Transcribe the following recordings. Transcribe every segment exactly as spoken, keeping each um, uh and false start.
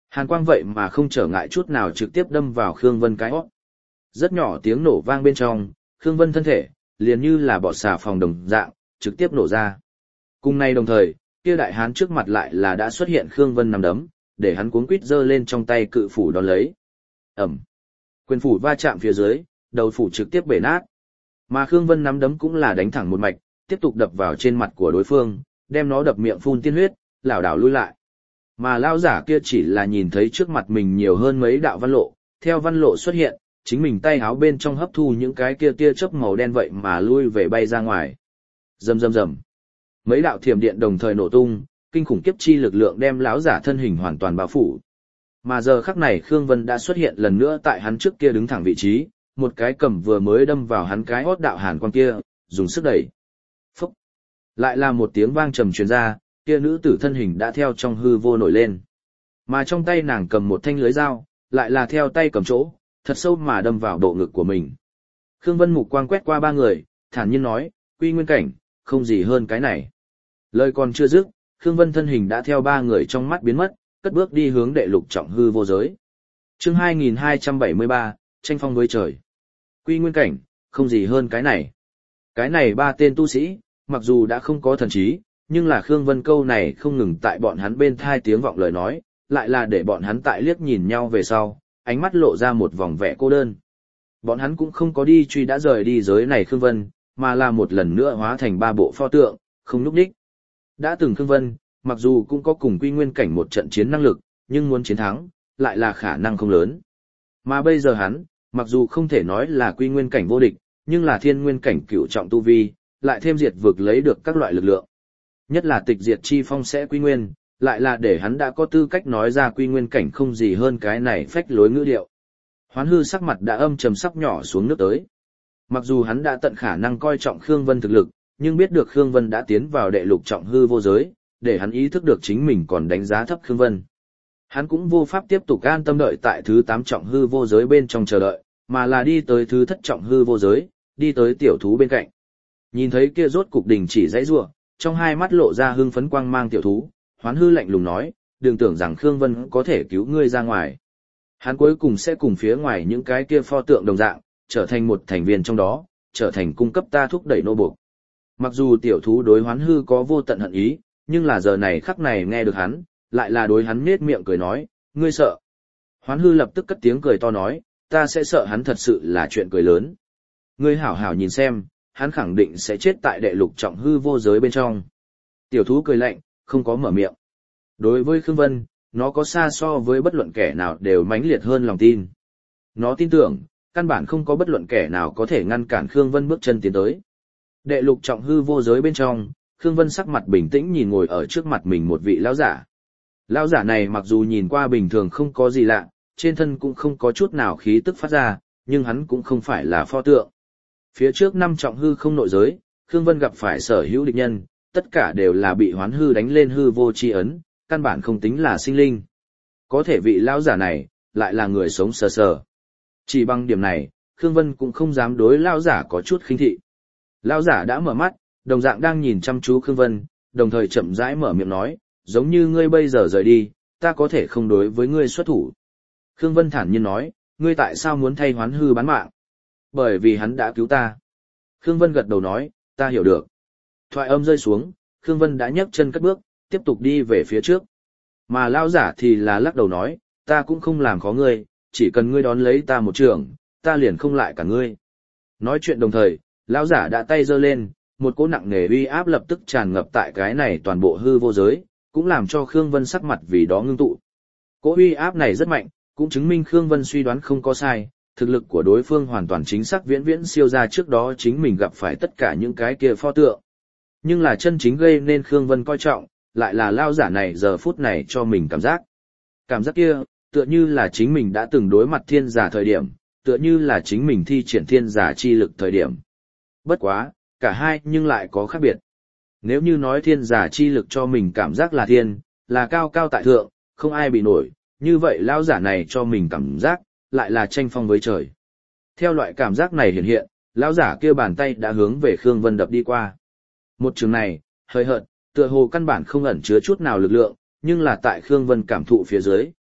Hàn quang vậy mà không trở ngại chút nào trực tiếp đâm vào Khương Vân cái hót. Rất nhỏ tiếng nổ vang bên trong, Khương Vân thân thể, liền như là bọt xà phòng đồng dạng, trực tiếp nổ ra. Cùng nay đồng thời, kia đại hán trước mặt lại là đã xuất hiện Khương Vân nằm đấm, để hắn cuống quít giơ lên trong tay cự phủ đón lấy. Ẩm. Quyền phủ va chạm phía dưới, đầu phủ trực tiếp bể nát. Mà Khương Vân nắm đấm cũng là đánh thẳng một mạch, tiếp tục đập vào trên mặt của đối phương, đem nó đập miệng phun tiên huyết, lảo đảo lui lại. Mà lao giả kia chỉ là nhìn thấy trước mặt mình nhiều hơn mấy đạo văn lộ, theo văn lộ xuất hiện, chính mình tay áo bên trong hấp thu những cái kia tia chớp màu đen vậy mà lui về bay ra ngoài. Rầm rầm rầm. Mấy đạo thiểm điện đồng thời nổ tung, kinh khủng kiếp chi lực lượng đem lão giả thân hình hoàn toàn bao phủ. Mà giờ khắc này Khương Vân đã xuất hiện lần nữa tại hắn trước kia đứng thẳng vị trí, một cái cầm vừa mới đâm vào hắn cái hót đạo hàn quang kia, dùng sức đẩy. Phúc. Lại là một tiếng vang trầm truyền ra, kia nữ tử thân hình đã theo trong hư vô nổi lên. Mà trong tay nàng cầm một thanh lưới dao, lại là theo tay cầm chỗ, thật sâu mà đâm vào bộ ngực của mình. Khương Vân mục quang quét qua ba người, thản nhiên nói, quy nguyên cảnh, không gì hơn cái này. Lời còn chưa dứt, Khương Vân thân hình đã theo ba người trong mắt biến mất, cất bước đi hướng đệ lục trọng hư vô giới. Chương hai nghìn hai trăm bảy mươi ba, tranh phong với trời. Quy nguyên cảnh, không gì hơn cái này. Cái này ba tên tu sĩ, mặc dù đã không có thần trí, nhưng là Khương Vân câu này không ngừng tại bọn hắn bên thai tiếng vọng lời nói, lại là để bọn hắn tại liếc nhìn nhau về sau, ánh mắt lộ ra một vòng vẻ cô đơn. Bọn hắn cũng không có đi truy đã rời đi giới này Khương Vân, mà là một lần nữa hóa thành ba bộ pho tượng, không núp đích. Đã từng Khương Vân, mặc dù cũng có cùng quy nguyên cảnh một trận chiến năng lực, nhưng muốn chiến thắng, lại là khả năng không lớn. Mà bây giờ hắn, mặc dù không thể nói là quy nguyên cảnh vô địch, nhưng là thiên nguyên cảnh cửu trọng tu vi, lại thêm diệt vực lấy được các loại lực lượng. Nhất là tịch diệt chi phong sẽ quy nguyên, lại là để hắn đã có tư cách nói ra quy nguyên cảnh không gì hơn cái này phách lối ngữ điệu. Hoán hư sắc mặt đã âm trầm sắc nhỏ xuống nước tới. Mặc dù hắn đã tận khả năng coi trọng Khương Vân thực lực, nhưng biết được Khương Vân đã tiến vào đệ lục trọng hư vô giới, để hắn ý thức được chính mình còn đánh giá thấp Khương Vân. Hắn cũng vô pháp tiếp tục an tâm đợi tại thứ tám trọng hư vô giới bên trong chờ đợi, mà là đi tới thứ thất trọng hư vô giới, đi tới tiểu thú bên cạnh. Nhìn thấy kia rốt cục đình chỉ dãy rủa, trong hai mắt lộ ra hưng phấn quang mang tiểu thú, Hoán hư lạnh lùng nói, đừng tưởng rằng Khương Vân có thể cứu ngươi ra ngoài. Hắn cuối cùng sẽ cùng phía ngoài những cái kia pho tượng đồng dạng, trở thành một thành viên trong đó, trở thành cung cấp ta thúc đẩy nô buộc. Mặc dù tiểu thú đối Hoán hư có vô tận hận ý, nhưng là giờ này khắc này nghe được hắn, lại là đối hắn nết miệng cười nói, ngươi sợ. Hoán hư lập tức cất tiếng cười to nói, ta sẽ sợ hắn thật sự là chuyện cười lớn. Ngươi hảo hảo nhìn xem, hắn khẳng định sẽ chết tại đệ lục trọng hư vô giới bên trong. Tiểu thú cười lạnh, không có mở miệng. Đối với Khương Vân, nó có xa so với bất luận kẻ nào đều mãnh liệt hơn lòng tin. Nó tin tưởng, căn bản không có bất luận kẻ nào có thể ngăn cản Khương Vân bước chân tiến tới. Đệ lục trọng hư vô giới bên trong, Khương Vân sắc mặt bình tĩnh nhìn ngồi ở trước mặt mình một vị lão giả. Lão giả này mặc dù nhìn qua bình thường không có gì lạ, trên thân cũng không có chút nào khí tức phát ra, nhưng hắn cũng không phải là pho tượng. Phía trước năm trọng hư không nội giới, Khương Vân gặp phải sở hữu địch nhân, tất cả đều là bị hoán hư đánh lên hư vô chi ấn, căn bản không tính là sinh linh. Có thể vị lão giả này, lại là người sống sờ sờ. Chỉ bằng điểm này, Khương Vân cũng không dám đối lão giả có chút khinh thị. Lão giả đã mở mắt, đồng dạng đang nhìn chăm chú Khương Vân, đồng thời chậm rãi mở miệng nói, giống như ngươi bây giờ rời đi, ta có thể không đối với ngươi xuất thủ. Khương Vân thản nhiên nói, ngươi tại sao muốn thay hoán hư bán mạng? Bởi vì hắn đã cứu ta. Khương Vân gật đầu nói, ta hiểu được. Thoại âm rơi xuống, Khương Vân đã nhấc chân cất bước, tiếp tục đi về phía trước. Mà lão giả thì là lắc đầu nói, ta cũng không làm khó ngươi, chỉ cần ngươi đón lấy ta một trường, ta liền không lại cả ngươi. Nói chuyện đồng thời, lão giả đã tay giơ lên, một cỗ nặng nề uy áp lập tức tràn ngập tại cái này toàn bộ hư vô giới, cũng làm cho Khương Vân sắc mặt vì đó ngưng tụ. Cỗ uy áp này rất mạnh, cũng chứng minh Khương Vân suy đoán không có sai, thực lực của đối phương hoàn toàn chính xác viễn viễn siêu ra trước đó chính mình gặp phải tất cả những cái kia pho tượng. Nhưng là chân chính gây nên Khương Vân coi trọng, lại là lão giả này giờ phút này cho mình cảm giác. Cảm giác kia, tựa như là chính mình đã từng đối mặt thiên giả thời điểm, tựa như là chính mình thi triển thiên giả chi lực thời điểm. Bất quá, cả hai nhưng lại có khác biệt. Nếu như nói thiên giả chi lực cho mình cảm giác là thiên, là cao cao tại thượng, không ai bị nổi, như vậy lão giả này cho mình cảm giác, lại là tranh phong với trời. Theo loại cảm giác này hiện hiện, lão giả kia bàn tay đã hướng về Khương Vân đập đi qua. Một trường này, hơi hợt, tựa hồ căn bản không ẩn chứa chút nào lực lượng, nhưng là tại Khương Vân cảm thụ phía dưới,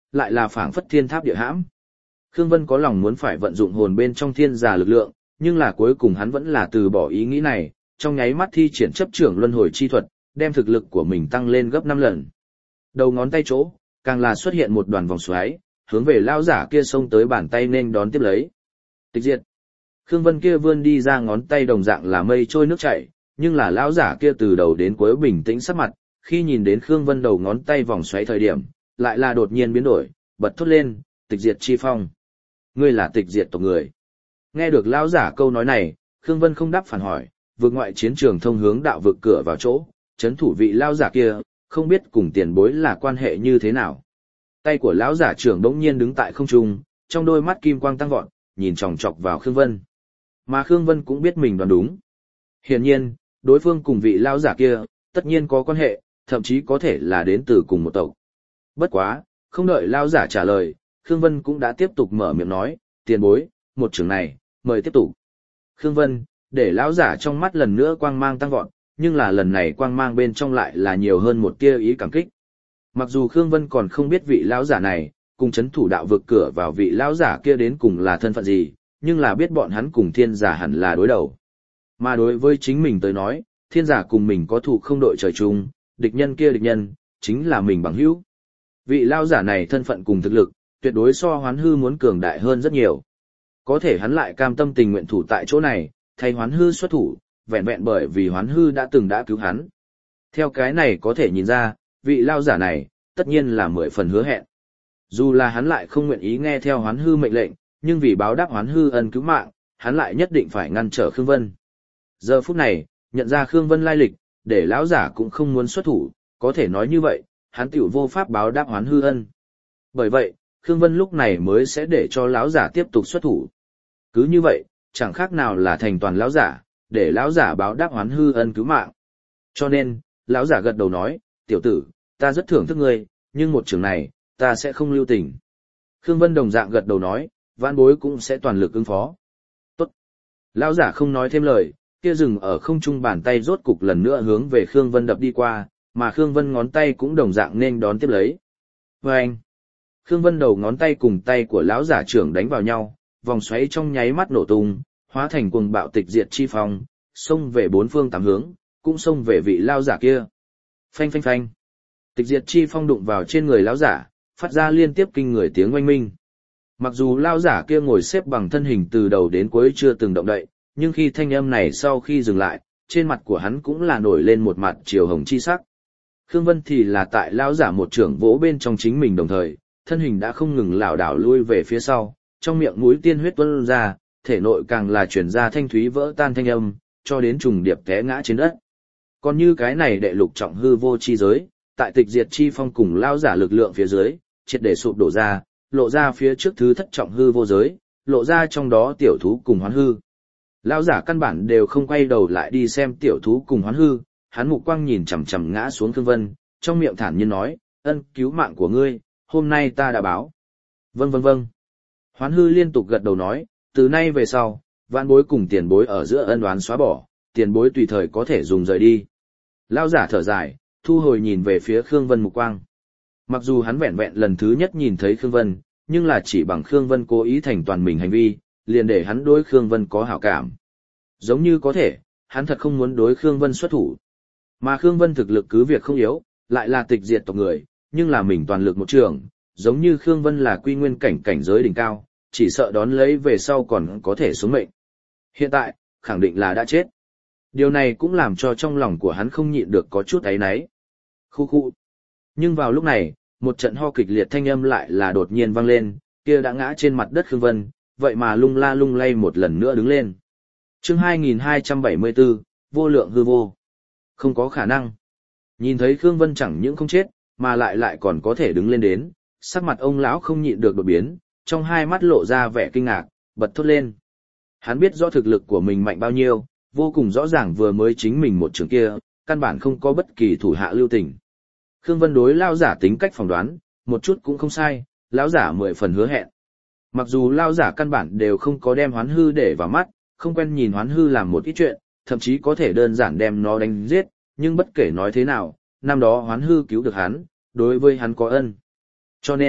lại là phảng phất thiên tháp địa hãm. Khương Vân có lòng muốn phải vận dụng hồn bên trong thiên giả lực lượng, nhưng là cuối cùng hắn vẫn là từ bỏ ý nghĩ này, trong nháy mắt thi triển chấp trưởng luân hồi chi thuật, đem thực lực của mình tăng lên gấp năm lần. Đầu ngón tay chỗ, càng là xuất hiện một đoàn vòng xoáy, hướng về lao giả kia xông tới bàn tay nên đón tiếp lấy. Tịch diệt. Khương Vân kia vươn đi ra ngón tay đồng dạng là mây trôi nước chảy, nhưng là lão giả kia từ đầu đến cuối bình tĩnh sắc mặt, khi nhìn đến Khương Vân đầu ngón tay vòng xoáy thời điểm, lại là đột nhiên biến đổi, bật thốt lên, tịch diệt chi phong. Ngươi là tịch diệt tộc người. Nghe được lão giả câu nói này, Khương Vân không đáp phản hỏi, vượt ngoại chiến trường thông hướng đạo vực cửa vào chỗ, chấn thủ vị lão giả kia, không biết cùng tiền bối là quan hệ như thế nào. Tay của lão giả trưởng đống nhiên đứng tại không trung, trong đôi mắt kim quang tăng vọt, nhìn chòng chọc vào Khương Vân. Mà Khương Vân cũng biết mình đoán đúng. Hiển nhiên, đối phương cùng vị lão giả kia, tất nhiên có quan hệ, thậm chí có thể là đến từ cùng một tộc. Bất quá, không đợi lão giả trả lời, Khương Vân cũng đã tiếp tục mở miệng nói, tiền bối, một trường này, mời tiếp tục. Khương Vân, để lão giả trong mắt lần nữa quang mang tăng vọt, nhưng là lần này quang mang bên trong lại là nhiều hơn một tia ý cảm kích. Mặc dù Khương Vân còn không biết vị lão giả này, cùng chấn thủ đạo vực cửa vào vị lão giả kia đến cùng là thân phận gì, nhưng là biết bọn hắn cùng thiên giả hẳn là đối đầu. Mà đối với chính mình tới nói, thiên giả cùng mình có thù không đội trời chung, địch nhân kia địch nhân, chính là mình bằng hữu. Vị lão giả này thân phận cùng thực lực, tuyệt đối so Hoán Hư muốn cường đại hơn rất nhiều. Có thể hắn lại cam tâm tình nguyện thủ tại chỗ này, thay Hoán Hư xuất thủ, vẹn vẹn bởi vì Hoán Hư đã từng đã cứu hắn. Theo cái này có thể nhìn ra, vị lão giả này, tất nhiên là mười phần hứa hẹn. Dù là hắn lại không nguyện ý nghe theo Hoán Hư mệnh lệnh, nhưng vì báo đáp Hoán Hư ân cứu mạng, hắn lại nhất định phải ngăn trở Khương Vân. Giờ phút này, nhận ra Khương Vân lai lịch, để lão giả cũng không muốn xuất thủ, có thể nói như vậy, hắn tiểu vô pháp báo đáp Hoán Hư ân. Bởi vậy, Khương Vân lúc này mới sẽ để cho lão giả tiếp tục xuất thủ. Cứ như vậy, chẳng khác nào là thành toàn lão giả, để lão giả báo đáp Hoán Hư ân cứu mạng. Cho nên, lão giả gật đầu nói, tiểu tử, ta rất thưởng thức ngươi, nhưng một trường này, ta sẽ không lưu tình. Khương Vân đồng dạng gật đầu nói, vãn bối cũng sẽ toàn lực ứng phó. Tốt. Lão giả không nói thêm lời, kia dừng ở không trung bàn tay rốt cục lần nữa hướng về Khương Vân đập đi qua, mà Khương Vân ngón tay cũng đồng dạng nên đón tiếp lấy. Và anh, Khương Vân đầu ngón tay cùng tay của lão giả trưởng đánh vào nhau, vòng xoáy trong nháy mắt nổ tung, hóa thành cuồng bạo tịch diệt chi phong, xông về bốn phương tám hướng, cũng xông về vị lão giả kia. Phanh phanh phanh. Tịch diệt chi phong đụng vào trên người lão giả, phát ra liên tiếp kinh người tiếng oanh minh. Mặc dù lão giả kia ngồi xếp bằng thân hình từ đầu đến cuối chưa từng động đậy, nhưng khi thanh âm này sau khi dừng lại, trên mặt của hắn cũng là nổi lên một mặt chiều hồng chi sắc. Khương Vân thì là tại lão giả một trưởng vỗ bên trong chính mình đồng thời, thân hình đã không ngừng lảo đảo lui về phía sau, trong miệng mũi tiên huyết tuôn ra, thể nội càng là chuyển ra thanh thúy vỡ tan thanh âm, cho đến trùng điệp té ngã trên đất. Còn như cái này đệ lục trọng hư vô chi giới, tại tịch diệt chi phong cùng lao giả lực lượng phía dưới, triệt để sụp đổ ra, lộ ra phía trước thứ thất trọng hư vô giới, lộ ra trong đó tiểu thú cùng hoán hư. Lao giả căn bản đều không quay đầu lại đi xem tiểu thú cùng hoán hư, hắn mục quang nhìn chằm chằm ngã xuống Khương Vân, trong miệng thản nhiên nói, ân cứu mạng của ngươi, hôm nay ta đã báo. Vâng vâng vâng. Hoán hư liên tục gật đầu nói, từ nay về sau, vãn bối cùng tiền bối ở giữa ân oán xóa bỏ, tiền bối tùy thời có thể dùng rời đi. Lao giả thở dài, thu hồi nhìn về phía Khương Vân mục quang. Mặc dù hắn vẹn vẹn lần thứ nhất nhìn thấy Khương Vân, nhưng là chỉ bằng Khương Vân cố ý thành toàn mình hành vi, liền để hắn đối Khương Vân có hảo cảm. Giống như có thể, hắn thật không muốn đối Khương Vân xuất thủ. Mà Khương Vân thực lực cứ việc không yếu, lại là tịch diệt tộc người, nhưng là mình toàn lực một trường, giống như Khương Vân là quy nguyên cảnh cảnh giới đỉnh cao, chỉ sợ đón lấy về sau còn có thể xuống mệnh. Hiện tại, khẳng định là đã chết. Điều này cũng làm cho trong lòng của hắn không nhịn được có chút áy náy. Khu khu. Nhưng vào lúc này, một trận ho kịch liệt thanh âm lại là đột nhiên vang lên, kia đã ngã trên mặt đất Khương Vân, vậy mà lung la lung lay một lần nữa đứng lên. Chương hai nghìn hai trăm bảy mươi bốn, vô lượng hư vô. Không có khả năng. Nhìn thấy Khương Vân chẳng những không chết, mà lại lại còn có thể đứng lên đến, sắc mặt ông lão không nhịn được đột biến, trong hai mắt lộ ra vẻ kinh ngạc, bật thốt lên. Hắn biết rõ thực lực của mình mạnh bao nhiêu, vô cùng rõ ràng vừa mới chính mình một trường kia, căn bản không có bất kỳ thủ hạ lưu tình. Khương Vân đối lao giả tính cách phỏng đoán, một chút cũng không sai, lão giả mười phần hứa hẹn. Mặc dù lao giả căn bản đều không có đem hoán hư để vào mắt, không quen nhìn hoán hư làm một ít chuyện, thậm chí có thể đơn giản đem nó đánh giết, nhưng bất kể nói thế nào, năm đó hoán hư cứu được hắn, đối với hắn có ân. Cho nên,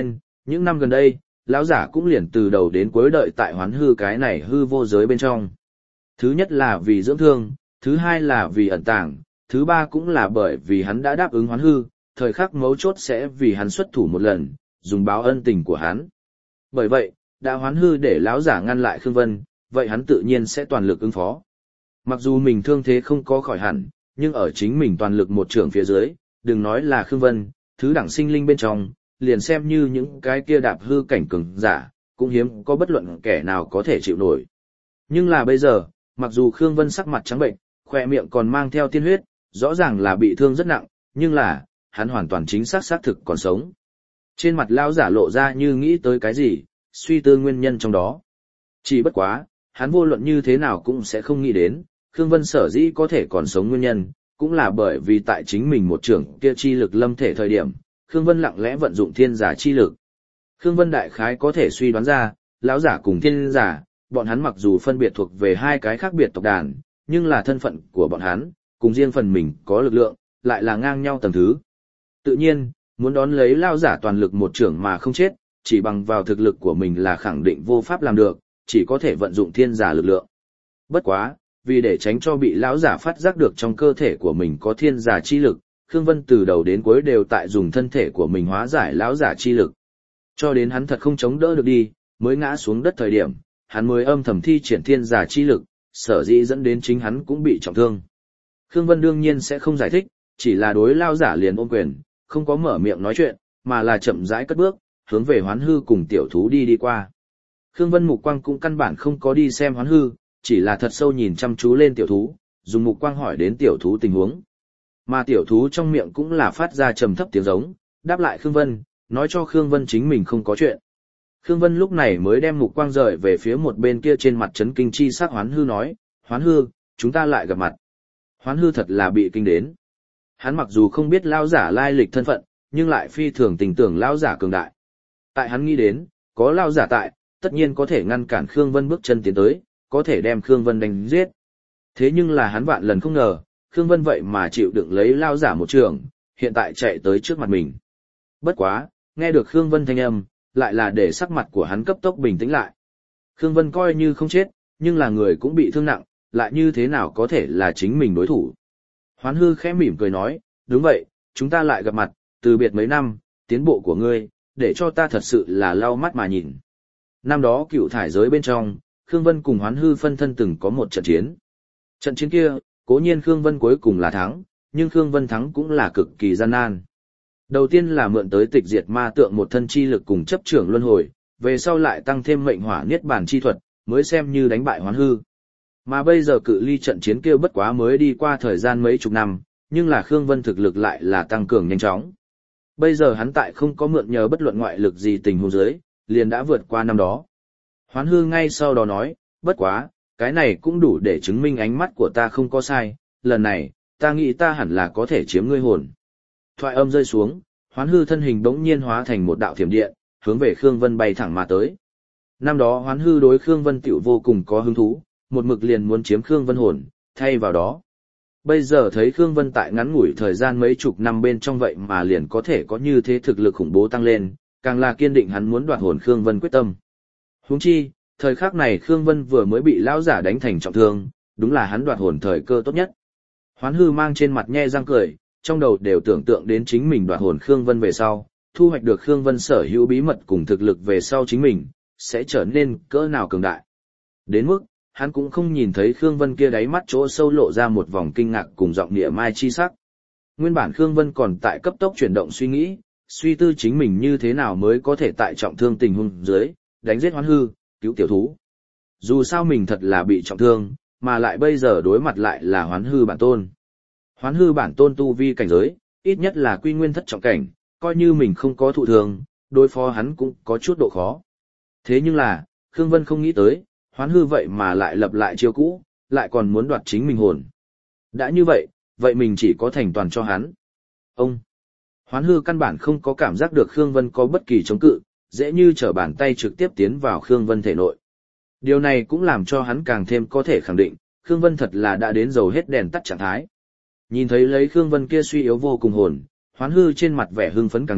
Những năm gần đây, lão giả cũng liền từ đầu đến cuối đợi tại hoán hư cái này hư vô giới bên trong. Thứ nhất là vì dưỡng thương, thứ hai là vì ẩn tàng, thứ ba cũng là bởi vì hắn đã đáp ứng hoán hư, thời khắc mấu chốt sẽ vì hắn xuất thủ một lần, dùng báo ân tình của hắn. Bởi vậy, đã hoán hư để lão giả ngăn lại Khương Vân, vậy hắn tự nhiên sẽ toàn lực ứng phó. Mặc dù mình thương thế không có khỏi hẳn, nhưng ở chính mình toàn lực một trường phía dưới, đừng nói là Khương Vân, thứ đẳng sinh linh bên trong, liền xem như những cái kia đạp hư cảnh cường giả, cũng hiếm có bất luận kẻ nào có thể chịu nổi. Nhưng là bây giờ, mặc dù Khương Vân sắc mặt trắng bệnh, khỏe miệng còn mang theo tiên huyết, rõ ràng là bị thương rất nặng, nhưng là, hắn hoàn toàn chính xác xác thực còn sống. Trên mặt lão giả lộ ra như nghĩ tới cái gì, suy tư nguyên nhân trong đó. Chỉ bất quá, hắn vô luận như thế nào cũng sẽ không nghĩ đến, Khương Vân sở dĩ có thể còn sống nguyên nhân, cũng là bởi vì tại chính mình một trưởng kia chi lực lâm thể thời điểm, Khương Vân lặng lẽ vận dụng thiên giả chi lực. Khương Vân đại khái có thể suy đoán ra, lão giả cùng thiên giả, bọn hắn mặc dù phân biệt thuộc về hai cái khác biệt tộc đàn, nhưng là thân phận của bọn hắn, cùng riêng phần mình có lực lượng, lại là ngang nhau tầng thứ. Tự nhiên, muốn đón lấy lão giả toàn lực một trưởng mà không chết, chỉ bằng vào thực lực của mình là khẳng định vô pháp làm được, chỉ có thể vận dụng thiên giả lực lượng. Bất quá, vì để tránh cho bị lão giả phát giác được trong cơ thể của mình có thiên giả chi lực, Khương Vân từ đầu đến cuối đều tại dùng thân thể của mình hóa giải lão giả chi lực. Cho đến hắn thật không chống đỡ được đi, mới ngã xuống đất thời điểm, hắn mới âm thầm thi triển thiên giả chi lực, sở dĩ dẫn đến chính hắn cũng bị trọng thương. Khương Vân đương nhiên sẽ không giải thích, chỉ là đối lão giả liền ôm quyền, không có mở miệng nói chuyện, mà là chậm rãi cất bước, hướng về hoán hư cùng tiểu thú đi đi qua. Khương Vân mục quang cũng căn bản không có đi xem hoán hư, chỉ là thật sâu nhìn chăm chú lên tiểu thú, dùng mục quang hỏi đến tiểu thú tình huống. Mà tiểu thú trong miệng cũng là phát ra trầm thấp tiếng giống, đáp lại Khương Vân, nói cho Khương Vân chính mình không có chuyện. Khương Vân lúc này mới đem mục quang rời về phía một bên kia trên mặt chấn kinh chi sắc hoán hư nói, hoán hư, chúng ta lại gặp mặt. Hoán hư thật là bị kinh đến. Hắn mặc dù không biết lão giả lai lịch thân phận, nhưng lại phi thường tình tưởng lão giả cường đại. Tại hắn nghĩ đến, có lão giả tại, tất nhiên có thể ngăn cản Khương Vân bước chân tiến tới, có thể đem Khương Vân đánh giết. Thế nhưng là hắn vạn lần không ngờ, Khương Vân vậy mà chịu đựng lấy lão giả một trường, hiện tại chạy tới trước mặt mình. Bất quá, nghe được Khương Vân thanh âm, lại là để sắc mặt của hắn cấp tốc bình tĩnh lại. Khương Vân coi như không chết, nhưng là người cũng bị thương nặng, lại như thế nào có thể là chính mình đối thủ. Hoán hư khẽ mỉm cười nói, đúng vậy, chúng ta lại gặp mặt, từ biệt mấy năm, tiến bộ của ngươi, để cho ta thật sự là lau mắt mà nhìn. Năm đó cựu thải giới bên trong, Khương Vân cùng Hoán hư phân thân từng có một trận chiến. Trận chiến kia, cố nhiên Khương Vân cuối cùng là thắng, nhưng Khương Vân thắng cũng là cực kỳ gian nan. Đầu tiên là mượn tới tịch diệt ma tượng một thân chi lực cùng chấp trưởng luân hồi, về sau lại tăng thêm mệnh hỏa niết bàn chi thuật, mới xem như đánh bại Hoán hư. Mà bây giờ cự ly trận chiến kia bất quá mới đi qua thời gian mấy chục năm, nhưng là Khương Vân thực lực lại là tăng cường nhanh chóng. Bây giờ hắn tại không có mượn nhờ bất luận ngoại lực gì tình huống dưới, liền đã vượt qua năm đó. Hoán hư ngay sau đó nói, bất quá, cái này cũng đủ để chứng minh ánh mắt của ta không có sai, lần này, ta nghĩ ta hẳn là có thể chiếm ngươi hồn. Thoại âm rơi xuống, hoán hư thân hình bỗng nhiên hóa thành một đạo thiểm điện, hướng về Khương Vân bay thẳng mà tới. Năm đó hoán hư đối Khương Vân tiểu vô cùng có hứng thú, một mực liền muốn chiếm Khương Vân hồn, thay vào đó. Bây giờ thấy Khương Vân tại ngắn ngủi thời gian mấy chục năm bên trong vậy mà liền có thể có như thế thực lực khủng bố tăng lên, càng là kiên định hắn muốn đoạt hồn Khương Vân quyết tâm. Huống chi, thời khắc này Khương Vân vừa mới bị lão giả đánh thành trọng thương, đúng là hắn đoạt hồn thời cơ tốt nhất. Hoán hư mang trên mặt nhe răng cười, trong đầu đều tưởng tượng đến chính mình đoạt hồn Khương Vân về sau, thu hoạch được Khương Vân sở hữu bí mật cùng thực lực về sau chính mình, sẽ trở nên cỡ nào cường đại. Đến mức, hắn cũng không nhìn thấy Khương Vân kia đáy mắt chỗ sâu lộ ra một vòng kinh ngạc cùng giọng địa mai chi sắc. Nguyên bản Khương Vân còn tại cấp tốc chuyển động suy nghĩ, suy tư chính mình như thế nào mới có thể tại trọng thương tình huống dưới, đánh giết hoán hư, cứu tiểu thú. Dù sao mình thật là bị trọng thương, mà lại bây giờ đối mặt lại là hoán hư bản tôn. Hoán hư bản tôn tu vi cảnh giới, ít nhất là quy nguyên thất trọng cảnh, coi như mình không có thụ thương, đối phó hắn cũng có chút độ khó. Thế nhưng là, Khương Vân không nghĩ tới, hoán hư vậy mà lại lập lại chiêu cũ, lại còn muốn đoạt chính mình hồn. Đã như vậy, vậy mình chỉ có thành toàn cho hắn. Ông! Hoán hư căn bản không có cảm giác được Khương Vân có bất kỳ chống cự, dễ như trở bàn tay trực tiếp tiến vào Khương Vân thể nội. Điều này cũng làm cho hắn càng thêm có thể khẳng định, Khương Vân thật là đã đến dầu hết đèn tắt trạng thái. Nhìn thấy lấy Khương Vân kia suy yếu vô cùng hồn, hoán hư trên mặt vẻ hưng phấn càng đậm,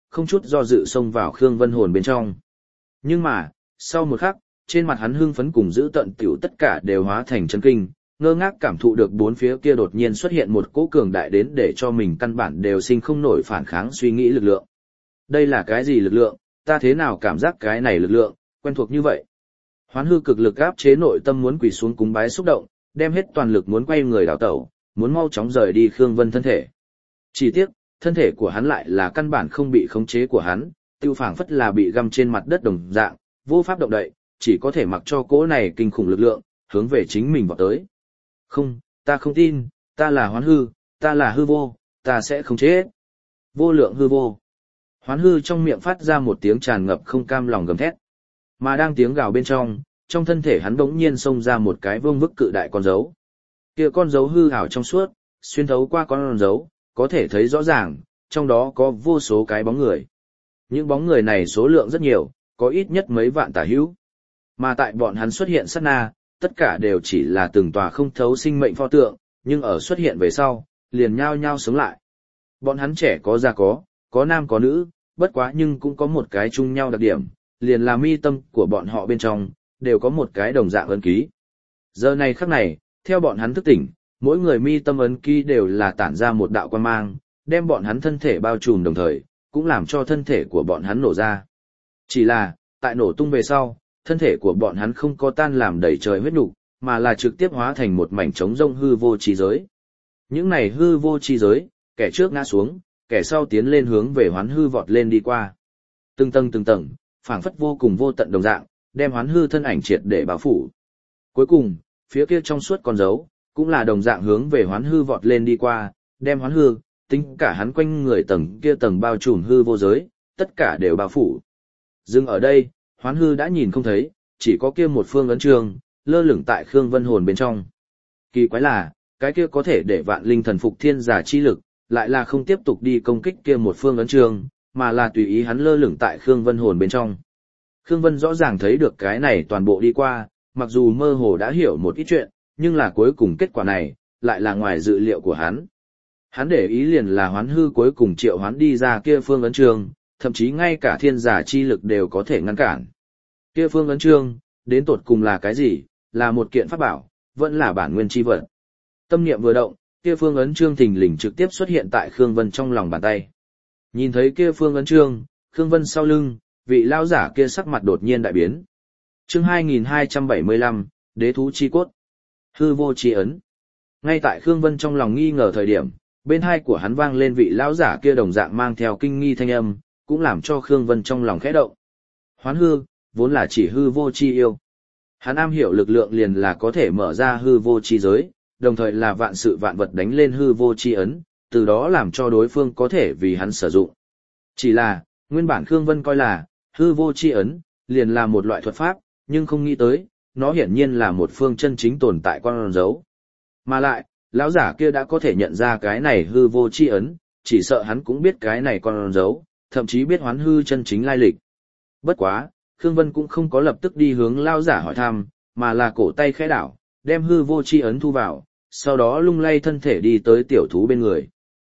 không chút do dự xông vào Khương Vân hồn bên trong. Nhưng mà, sau một khắc, trên mặt hắn hưng phấn cùng giữ tận tiểu tất cả đều hóa thành chấn kinh, ngơ ngác cảm thụ được bốn phía kia đột nhiên xuất hiện một cỗ cường đại đến để cho mình căn bản đều sinh không nổi phản kháng suy nghĩ lực lượng. Đây là cái gì lực lượng, ta thế nào cảm giác cái này lực lượng, quen thuộc như vậy. Hoán hư cực lực áp chế nội tâm muốn quỳ xuống cúng bái xúc động, đem hết toàn lực muốn quay người đảo tẩu, muốn mau chóng rời đi Khương Vân thân thể. Chỉ tiếc, thân thể của hắn lại là căn bản không bị khống chế của hắn, tiêu phảng phất là bị găm trên mặt đất đồng dạng, vô pháp động đậy, chỉ có thể mặc cho cỗ này kinh khủng lực lượng, hướng về chính mình vào tới. Không, ta không tin, ta là hoán hư, ta là hư vô, ta sẽ không chết. Vô lượng hư vô. Hoán hư trong miệng phát ra một tiếng tràn ngập không cam lòng gầm thét. Mà đang tiếng gào bên trong, trong thân thể hắn bỗng nhiên xông ra một cái vương vức cự đại con dấu. Kia con dấu hư ảo trong suốt, xuyên thấu qua con dấu, có thể thấy rõ ràng, trong đó có vô số cái bóng người. Những bóng người này số lượng rất nhiều, có ít nhất mấy vạn tả hữu. Mà tại bọn hắn xuất hiện sát na, tất cả đều chỉ là từng tòa không thấu sinh mệnh pho tượng, nhưng ở xuất hiện về sau, liền nhao nhao sống lại. Bọn hắn trẻ có già có, có nam có nữ, bất quá nhưng cũng có một cái chung nhau đặc điểm, liền là mi tâm của bọn họ bên trong, đều có một cái đồng dạng ấn ký. Giờ này khắc này, theo bọn hắn thức tỉnh, mỗi người mi tâm ấn ký đều là tản ra một đạo quang mang, đem bọn hắn thân thể bao trùm đồng thời, cũng làm cho thân thể của bọn hắn nổ ra. Chỉ là, tại nổ tung về sau, thân thể của bọn hắn không có tan làm đầy trời huyết nục, mà là trực tiếp hóa thành một mảnh trống rông hư vô chi giới. Những này hư vô chi giới, kẻ trước ngã xuống, kẻ sau tiến lên hướng về hoán hư vọt lên đi qua. Từng tầng từng tầng, phảng phất vô cùng vô tận đồng dạng, đem hoán hư thân ảnh triệt để bao phủ. Cuối cùng, phía kia trong suốt con dấu, cũng là đồng dạng hướng về hoán hư vọt lên đi qua, đem hoán hư, tính cả hắn quanh người tầng kia tầng bao trùm hư vô giới, tất cả đều bao phủ. Dừng ở đây, hoán hư đã nhìn không thấy, chỉ có kia một phương ấn trường, lơ lửng tại Khương Vân hồn bên trong. Kỳ quái là, cái kia có thể để vạn linh thần phục thiên giả chi lực, lại là không tiếp tục đi công kích kia một phương ấn trường, mà là tùy ý hắn lơ lửng tại Khương Vân hồn bên trong. Khương Vân rõ ràng thấy được cái này toàn bộ đi qua, mặc dù mơ hồ đã hiểu một ít chuyện, nhưng là cuối cùng kết quả này, lại là ngoài dự liệu của hắn. Hắn để ý liền là hoán hư cuối cùng triệu hoán đi ra kia phương ấn trường, thậm chí ngay cả thiên giả chi lực đều có thể ngăn cản. Kia phương ấn trường, đến tột cùng là cái gì, là một kiện pháp bảo, vẫn là bản nguyên chi vật. Tâm niệm vừa động, kia phương ấn chương thình lình trực tiếp xuất hiện tại Khương Vân trong lòng bàn tay. Nhìn thấy kia phương ấn chương, Khương Vân sau lưng, vị lão giả kia sắc mặt đột nhiên đại biến. Chương hai nghìn hai trăm bảy mươi lăm, Đế thú chi cốt. Hư vô chi ấn. Ngay tại Khương Vân trong lòng nghi ngờ thời điểm, bên hai của hắn vang lên vị lão giả kia đồng dạng mang theo kinh nghi thanh âm, cũng làm cho Khương Vân trong lòng khẽ động. Hoán hư, vốn là chỉ hư vô chi yêu. Hắn am hiểu lực lượng liền là có thể mở ra hư vô chi giới, đồng thời là vạn sự vạn vật đánh lên hư vô chi ấn, từ đó làm cho đối phương có thể vì hắn sử dụng. Chỉ là, nguyên bản Khương Vân coi là, hư vô chi ấn, liền là một loại thuật pháp, nhưng không nghĩ tới, nó hiển nhiên là một phương chân chính tồn tại con dấu. Mà lại, lão giả kia đã có thể nhận ra cái này hư vô chi ấn, chỉ sợ hắn cũng biết cái này con dấu, thậm chí biết hoán hư chân chính lai lịch. Bất quá, Khương Vân cũng không có lập tức đi hướng lão giả hỏi thăm, mà là cổ tay khẽ đảo, đem hư vô chi ấn thu vào, sau đó lung lay thân thể đi tới tiểu thú bên người.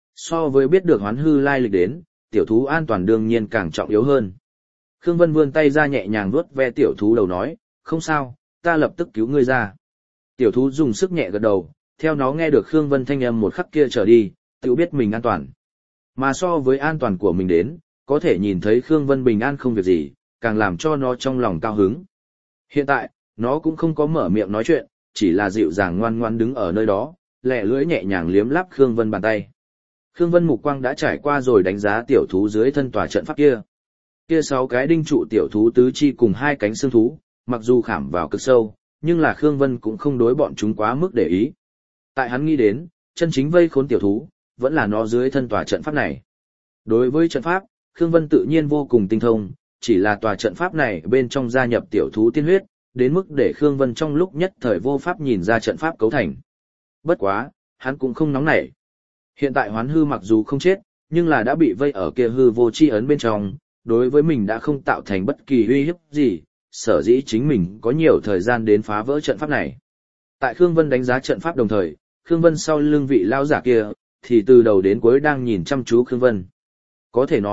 So với biết được hoán hư lai lịch đến, tiểu thú an toàn đương nhiên càng trọng yếu hơn. Khương Vân vươn tay ra nhẹ nhàng vuốt ve tiểu thú đầu nói, không sao, ta lập tức cứu ngươi ra. Tiểu thú dùng sức nhẹ gật đầu, theo nó nghe được Khương Vân thanh âm một khắc kia trở đi, tự biết mình an toàn. Mà so với an toàn của mình đến, có thể nhìn thấy Khương Vân bình an không việc gì, càng làm cho nó trong lòng cao hứng. Hiện tại, nó cũng không có mở miệng nói chuyện, chỉ là dịu dàng ngoan ngoan đứng ở nơi đó, lẹ lưỡi nhẹ nhàng liếm lắp Khương Vân bàn tay. Khương Vân mục quang đã trải qua rồi đánh giá tiểu thú dưới thân tòa trận pháp kia. Kia sáu cái đinh trụ tiểu thú tứ chi cùng hai cánh xương thú, mặc dù khảm vào cực sâu, nhưng là Khương Vân cũng không đối bọn chúng quá mức để ý. Tại hắn nghĩ đến, chân chính vây khốn tiểu thú, vẫn là nó dưới thân tòa trận pháp này. Đối với trận pháp, Khương Vân tự nhiên vô cùng tinh thông, chỉ là tòa trận pháp này bên trong gia nhập tiểu thú tiên huyết, đến mức để Khương Vân trong lúc nhất thời vô pháp nhìn ra trận pháp cấu thành. Bất quá, hắn cũng không nóng nảy. Hiện tại hoán hư mặc dù không chết, nhưng là đã bị vây ở kia hư vô chi ấn bên trong, đối với mình đã không tạo thành bất kỳ uy hiếp gì, sở dĩ chính mình có nhiều thời gian đến phá vỡ trận pháp này. Tại Khương Vân đánh giá trận pháp đồng thời, Khương Vân sau lưng vị lão giả kia, thì từ đầu đến cuối đang nhìn chăm chú Khương Vân. Có thể nói,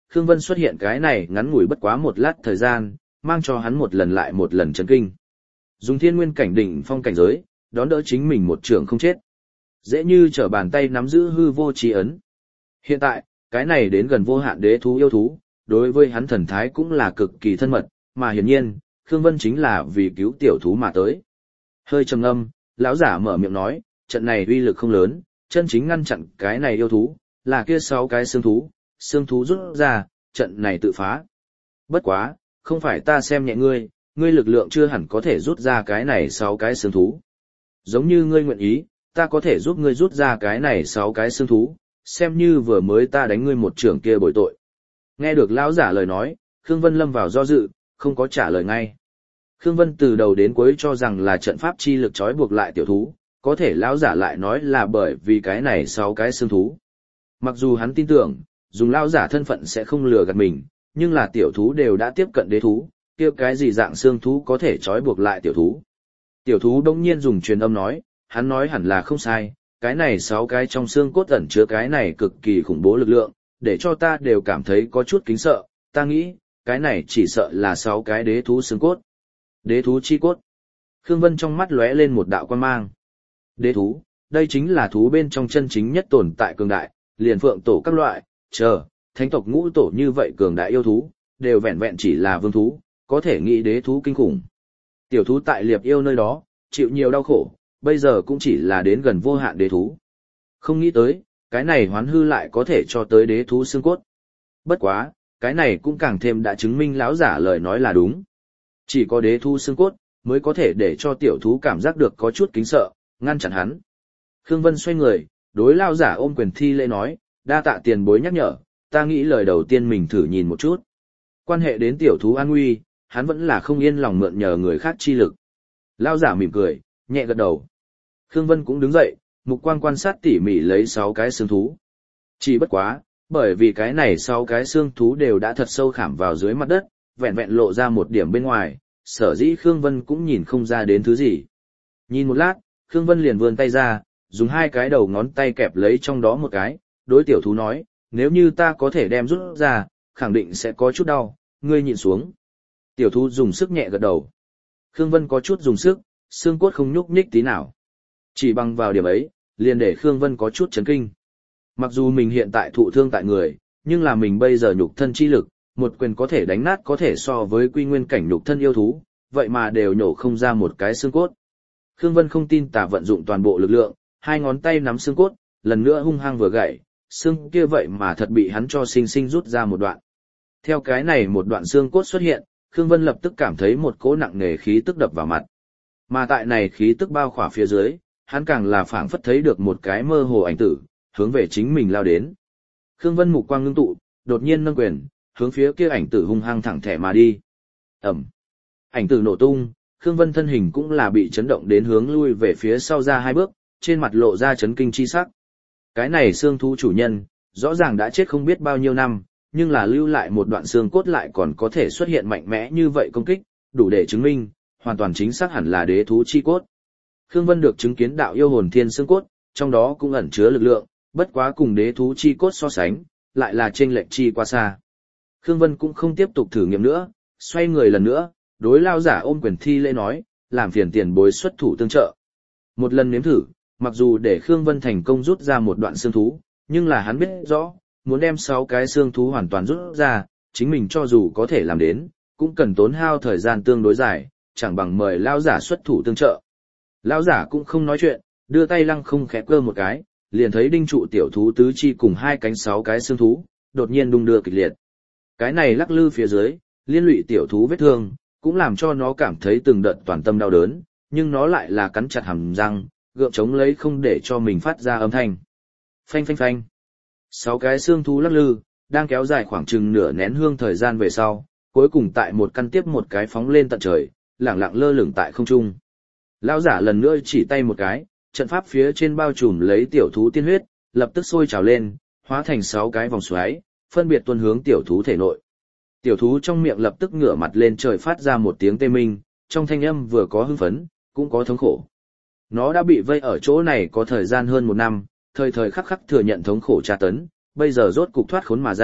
Khương Vân xuất hiện cái này ngắn ngủi bất quá một lát thời gian, mang cho hắn một lần lại một lần chấn kinh. Dùng thiên nguyên cảnh đỉnh phong cảnh giới, đón đỡ chính mình một trường không chết. Dễ như trở bàn tay nắm giữ hư vô trí ấn. Hiện tại, cái này đến gần vô hạn đế thú yêu thú, đối với hắn thần thái cũng là cực kỳ thân mật, mà hiển nhiên, Khương Vân chính là vì cứu tiểu thú mà tới. Hơi trầm ngâm, lão giả mở miệng nói, trận này uy lực không lớn, chân chính ngăn chặn cái này yêu thú, là kia sáu cái xương thú, xương thú rút ra, trận này tự phá. Bất quá, không phải ta xem nhẹ ngươi, ngươi lực lượng chưa hẳn có thể rút ra cái này sáu cái xương thú. Giống như ngươi nguyện ý, ta có thể giúp ngươi rút ra cái này sáu cái xương thú, xem như vừa mới ta đánh ngươi một trưởng kia bồi tội. Nghe được lão giả lời nói, Khương Vân lâm vào do dự, không có trả lời ngay. Khương Vân từ đầu đến cuối cho rằng là trận pháp chi lực trói buộc lại tiểu thú, có thể lão giả lại nói là bởi vì cái này sáu cái xương thú. Mặc dù hắn tin tưởng, dùng lão giả thân phận sẽ không lừa gạt mình, nhưng là tiểu thú đều đã tiếp cận đế thú, kia cái gì dạng xương thú có thể trói buộc lại tiểu thú. Tiểu thú đông nhiên dùng truyền âm nói, hắn nói hẳn là không sai, cái này sáu cái trong xương cốt ẩn chứa cái này cực kỳ khủng bố lực lượng, để cho ta đều cảm thấy có chút kính sợ, ta nghĩ, cái này chỉ sợ là sáu cái đế thú xương cốt. Đế thú chi cốt. Khương Vân trong mắt lóe lên một đạo quan mang. Đế thú, đây chính là thú bên trong chân chính nhất tồn tại cường đại, liền phượng tổ các loại, chờ, thánh tộc ngũ tổ như vậy cường đại yêu thú, đều vẹn vẹn chỉ là vương thú, có thể nghĩ đế thú kinh khủng. Tiểu thú tại liệp yêu nơi đó, chịu nhiều đau khổ, bây giờ cũng chỉ là đến gần vô hạn đế thú. Không nghĩ tới, cái này hoán hư lại có thể cho tới đế thú xương cốt. Bất quá, cái này cũng càng thêm đã chứng minh lão giả lời nói là đúng. Chỉ có đế thú xương cốt, mới có thể để cho tiểu thú cảm giác được có chút kính sợ, ngăn chặn hắn. Khương Vân xoay người, đối lão giả ôm quyền thi lễ nói, đa tạ tiền bối nhắc nhở, ta nghĩ lời đầu tiên mình thử nhìn một chút. Quan hệ đến tiểu thú an nguy, hắn vẫn là không yên lòng mượn nhờ người khác chi lực. Lão giả mỉm cười, nhẹ gật đầu. Khương Vân cũng đứng dậy, mục quang quan sát tỉ mỉ lấy sáu cái xương thú. Chỉ bất quá, bởi vì cái này sáu cái xương thú đều đã thật sâu khảm vào dưới mặt đất, vẹn vẹn lộ ra một điểm bên ngoài, sở dĩ Khương Vân cũng nhìn không ra đến thứ gì. Nhìn một lát, Khương Vân liền vươn tay ra, dùng hai cái đầu ngón tay kẹp lấy trong đó một cái, đối tiểu thú nói, nếu như ta có thể đem rút ra, khẳng định sẽ có chút đau, ngươi nhìn xuống. Tiểu thú dùng sức nhẹ gật đầu. Khương Vân có chút dùng sức, xương cốt không nhúc nhích tí nào. Chỉ bằng vào điểm ấy, liền để Khương Vân có chút chấn kinh. Mặc dù mình hiện tại thụ thương tại người, nhưng là mình bây giờ nhục thân chi lực, một quyền có thể đánh nát có thể so với quy nguyên cảnh nhục thân yêu thú, vậy mà đều nhổ không ra một cái xương cốt. Khương Vân không tin tả vận dụng toàn bộ lực lượng, hai ngón tay nắm xương cốt, lần nữa hung hăng vừa gãy, xương kia vậy mà thật bị hắn cho sinh sinh rút ra một đoạn. Theo cái này một đoạn xương cốt xuất hiện, Khương Vân lập tức cảm thấy một cỗ nặng nề khí tức đập vào mặt. Mà tại này khí tức bao khỏa phía dưới, hắn càng là phảng phất thấy được một cái mơ hồ ảnh tử, hướng về chính mình lao đến. Khương Vân mục quang ngưng tụ, đột nhiên nâng quyền, hướng phía kia ảnh tử hung hăng thẳng thẻ mà đi. Ầm. Ảnh tử nổ tung, Khương Vân thân hình cũng là bị chấn động đến hướng lui về phía sau ra hai bước, trên mặt lộ ra chấn kinh chi sắc. Cái này xương thú chủ nhân, rõ ràng đã chết không biết bao nhiêu năm, nhưng là lưu lại một đoạn xương cốt lại còn có thể xuất hiện mạnh mẽ như vậy công kích, đủ để chứng minh, hoàn toàn chính xác hẳn là đế thú chi cốt. Khương Vân được chứng kiến đạo yêu hồn thiên xương cốt, trong đó cũng ẩn chứa lực lượng, bất quá cùng đế thú chi cốt so sánh, lại là chênh lệch chi quá xa. Khương Vân cũng không tiếp tục thử nghiệm nữa, xoay người lần nữa, đối lao giả ôm quyền thi lễ nói, làm phiền tiền bối xuất thủ tương trợ. Một lần nếm thử, mặc dù để Khương Vân thành công rút ra một đoạn xương thú, nhưng là hắn biết rõ, muốn đem sáu cái xương thú hoàn toàn rút ra, chính mình cho dù có thể làm đến, cũng cần tốn hao thời gian tương đối dài, chẳng bằng mời lao giả xuất thủ tương trợ. Lao giả cũng không nói chuyện, đưa tay lăng không khẽ cơ một cái, liền thấy đinh trụ tiểu thú tứ chi cùng hai cánh sáu cái xương thú, đột nhiên đung đưa kịch liệt. Cái này lắc lư phía dưới, liên lụy tiểu thú vết thương, cũng làm cho nó cảm thấy từng đợt toàn tâm đau đớn, nhưng nó lại là cắn chặt hàm răng, gượng chống lấy không để cho mình phát ra âm thanh. Phanh phanh phanh. Sáu cái xương thú lắc lư, đang kéo dài khoảng chừng nửa nén hương thời gian về sau, cuối cùng tại một căn tiếp một cái phóng lên tận trời, lẳng lặng lơ lửng tại không trung. Lão giả lần nữa chỉ tay một cái, trận pháp phía trên bao trùm lấy tiểu thú tiên huyết, lập tức sôi trào lên, hóa thành sáu cái vòng xoáy, phân biệt tuôn hướng tiểu thú thể nội. Tiểu thú trong miệng lập tức ngửa mặt lên trời phát ra một tiếng tê minh, trong thanh âm vừa có hưng phấn, cũng có thống khổ. Nó đã bị vây ở chỗ này có thời gian hơn một năm, thời thời khắc khắc thừa nhận thống khổ tra tấn, bây giờ rốt cục thoát khốn mà ra,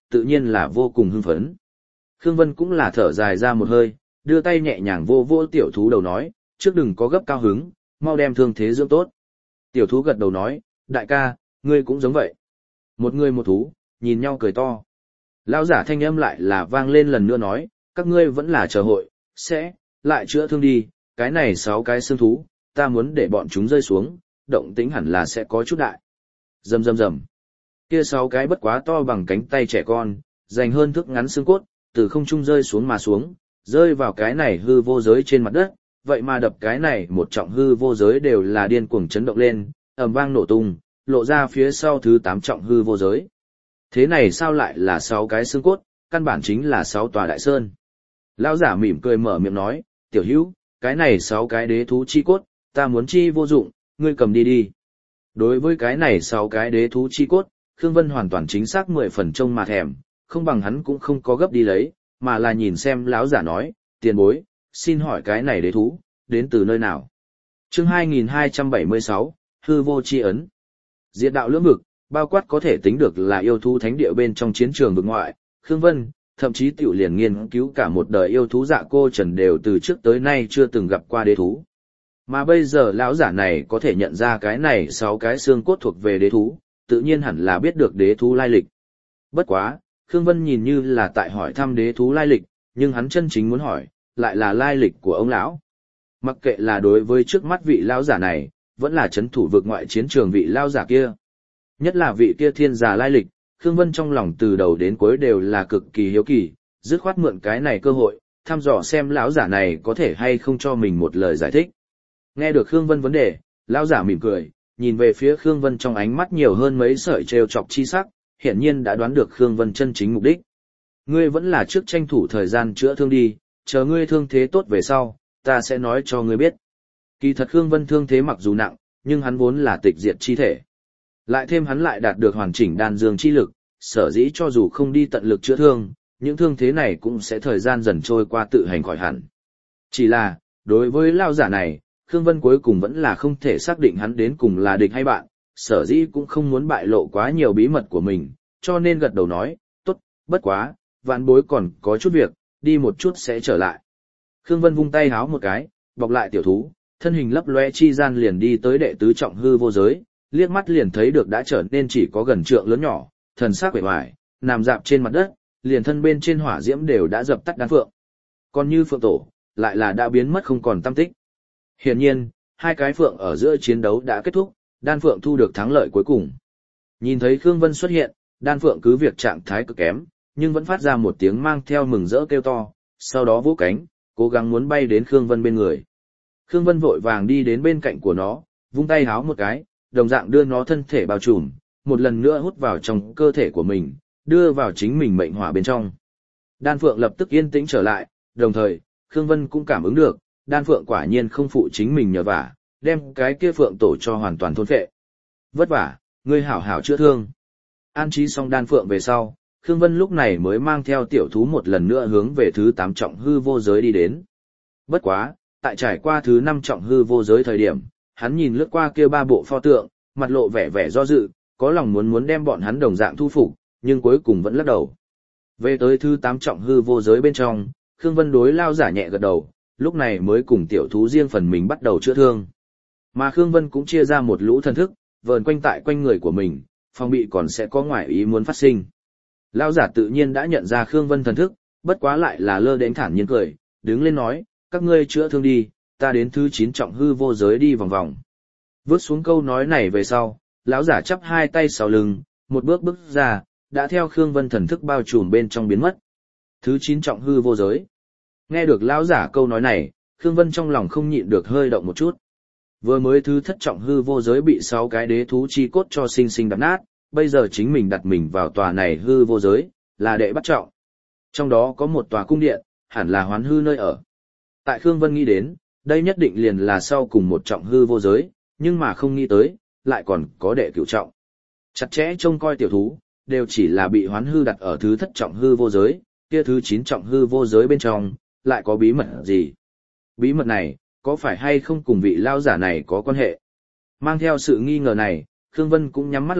tự nhiên là vô cùng hưng phấn. Khương Vân cũng là thở dài ra một hơi, đưa tay nhẹ nhàng vô vô tiểu thú đầu nói, trước đừng có gấp cao hứng, mau đem thương thế dưỡng tốt. Tiểu thú gật đầu nói, đại ca, ngươi cũng giống vậy. Một người một thú, nhìn nhau cười to. Lão giả thanh âm lại là vang lên lần nữa nói, các ngươi vẫn là chờ hội, sẽ, lại chữa thương đi, cái này sáu cái xương thú, ta muốn để bọn chúng rơi xuống, động tĩnh hẳn là sẽ có chút đại. Rầm rầm rầm. Kia sáu cái bất quá to bằng cánh tay trẻ con, dành hơn thước ngắn xương cốt, từ không trung rơi xuống mà xuống, rơi vào cái này hư vô giới trên mặt đất, vậy mà đập cái này một trọng hư vô giới đều là điên cuồng chấn động lên, ầm vang nổ tung, lộ ra phía sau thứ tám trọng hư vô giới. Thế này sao lại là sáu cái xương cốt, căn bản chính là sáu tòa đại sơn. Lão giả mỉm cười mở miệng nói, tiểu hữu, cái này sáu cái đế thú chi cốt, ta muốn chi vô dụng, ngươi cầm đi đi. Đối với cái này sáu cái đế thú chi cốt, Khương Vân hoàn toàn chính xác mười phần trông mà thèm, không bằng hắn cũng không có gấp đi lấy, mà là nhìn xem lão giả nói, tiền bối, xin hỏi cái này đế thú, đến từ nơi nào? Chương hai nghìn hai trăm bảy mươi sáu, hư vô chi ấn. Diệt đạo lưỡng vực, bao quát có thể tính được là yêu thú thánh địa bên trong chiến trường vực ngoại, Khương Vân, thậm chí tiểu liền nghiên cứu cả một đời yêu thú dạ cô trần đều từ trước tới nay chưa từng gặp qua đế thú. Mà bây giờ lão giả này có thể nhận ra cái này sáu cái xương cốt thuộc về đế thú, tự nhiên hẳn là biết được đế thú lai lịch. Bất quá, Khương Vân nhìn như là tại hỏi thăm đế thú lai lịch, nhưng hắn chân chính muốn hỏi, lại là lai lịch của ông lão. Mặc kệ là đối với trước mắt vị lão giả này, vẫn là chấn thủ vực ngoại chiến trường vị lão giả kia. Nhất là vị kia thiên giả lai lịch, Khương Vân trong lòng từ đầu đến cuối đều là cực kỳ hiếu kỳ, dứt khoát mượn cái này cơ hội, thăm dò xem lão giả này có thể hay không cho mình một lời giải thích. Nghe được Khương Vân vấn đề, lão giả mỉm cười, nhìn về phía Khương Vân trong ánh mắt nhiều hơn mấy sợi trêu chọc chi sắc, hiển nhiên đã đoán được Khương Vân chân chính mục đích. Ngươi vẫn là trước tranh thủ thời gian chữa thương đi, chờ ngươi thương thế tốt về sau, ta sẽ nói cho ngươi biết. Kỳ thật Khương Vân thương thế mặc dù nặng, nhưng hắn vốn là tịch diệt chi thể. Lại thêm hắn lại đạt được hoàn chỉnh đan dương chi lực, sở dĩ cho dù không đi tận lực chữa thương, những thương thế này cũng sẽ thời gian dần trôi qua tự hành khỏi hẳn. Chỉ là, đối với lão giả này, Khương Vân cuối cùng vẫn là không thể xác định hắn đến cùng là địch hay bạn, sở dĩ cũng không muốn bại lộ quá nhiều bí mật của mình, cho nên gật đầu nói, tốt, bất quá, vạn bối còn có chút việc, đi một chút sẽ trở lại. Khương Vân vung tay háo một cái, bọc lại tiểu thú, thân hình lấp loe chi gian liền đi tới đệ tứ trọng hư vô giới, liếc mắt liền thấy được đã trở nên chỉ có gần trượng lớn nhỏ, thần sắc vẻ vải, nằm dạp trên mặt đất, liền thân bên trên hỏa diễm đều đã dập tắt đan phượng. Còn như phượng tổ, lại là đã biến mất không còn tăm tích. Hiển nhiên, hai cái phượng ở giữa chiến đấu đã kết thúc, đan phượng thu được thắng lợi cuối cùng. Nhìn thấy Khương Vân xuất hiện, đan phượng cứ việc trạng thái cực kém, nhưng vẫn phát ra một tiếng mang theo mừng rỡ kêu to, sau đó vỗ cánh, cố gắng muốn bay đến Khương Vân bên người. Khương Vân vội vàng đi đến bên cạnh của nó, vung tay háo một cái, đồng dạng đưa nó thân thể bao trùm, một lần nữa hút vào trong cơ thể của mình, đưa vào chính mình mệnh hỏa bên trong. Đan phượng lập tức yên tĩnh trở lại, đồng thời, Khương Vân cũng cảm ứng được, đan phượng quả nhiên không phụ chính mình nhờ vả, đem cái kia phượng tổ cho hoàn toàn thôn phệ. Vất vả, ngươi hảo hảo chữa thương. An trí xong đan phượng về sau, Khương Vân lúc này mới mang theo tiểu thú một lần nữa hướng về thứ tám trọng hư vô giới đi đến. Bất quá, tại trải qua thứ năm trọng hư vô giới thời điểm, hắn nhìn lướt qua kia ba bộ pho tượng, mặt lộ vẻ vẻ do dự, có lòng muốn muốn đem bọn hắn đồng dạng thu phục, nhưng cuối cùng vẫn lắc đầu. Về tới thứ tám trọng hư vô giới bên trong, Khương Vân đối lao giả nhẹ gật đầu, lúc này mới cùng tiểu thú riêng phần mình bắt đầu chữa thương. Mà Khương Vân cũng chia ra một lũ thần thức, vờn quanh tại quanh người của mình, phòng bị còn sẽ có ngoại ý muốn phát sinh. Lao giả tự nhiên đã nhận ra Khương Vân thần thức, bất quá lại là lơ đến thản nhiên cười, đứng lên nói, các ngươi chữa thương đi, ta đến thứ chín trọng hư vô giới đi vòng vòng. Vớt xuống câu nói này về sau, lão giả chắp hai tay sau lưng, một bước bước ra, đã theo Khương Vân thần thức bao trùm bên trong biến mất. Thứ chín trọng hư vô giới. Nghe được lão giả câu nói này, Khương Vân trong lòng không nhịn được hơi động một chút. Vừa mới thứ thất trọng hư vô giới bị sáu cái đế thú chi cốt cho sinh sinh đập nát, bây giờ chính mình đặt mình vào tòa này hư vô giới, là đệ bắt trọng. Trong đó có một tòa cung điện, hẳn là hoán hư nơi ở. Tại Khương Vân nghĩ đến, đây nhất định liền là sau cùng một trọng hư vô giới, nhưng mà không nghĩ tới, lại còn có đệ cửu trọng. Chặt chẽ trông coi tiểu thú, đều chỉ là bị hoán hư đặt ở thứ thất trọng hư vô giới, kia thứ chín trọng hư vô giới bên trong, lại có bí mật gì? Bí mật này, có phải hay không cùng vị lao giả này có quan hệ? Mang theo sự nghi ngờ này, Khương Vân cũng nhắm mắt lại,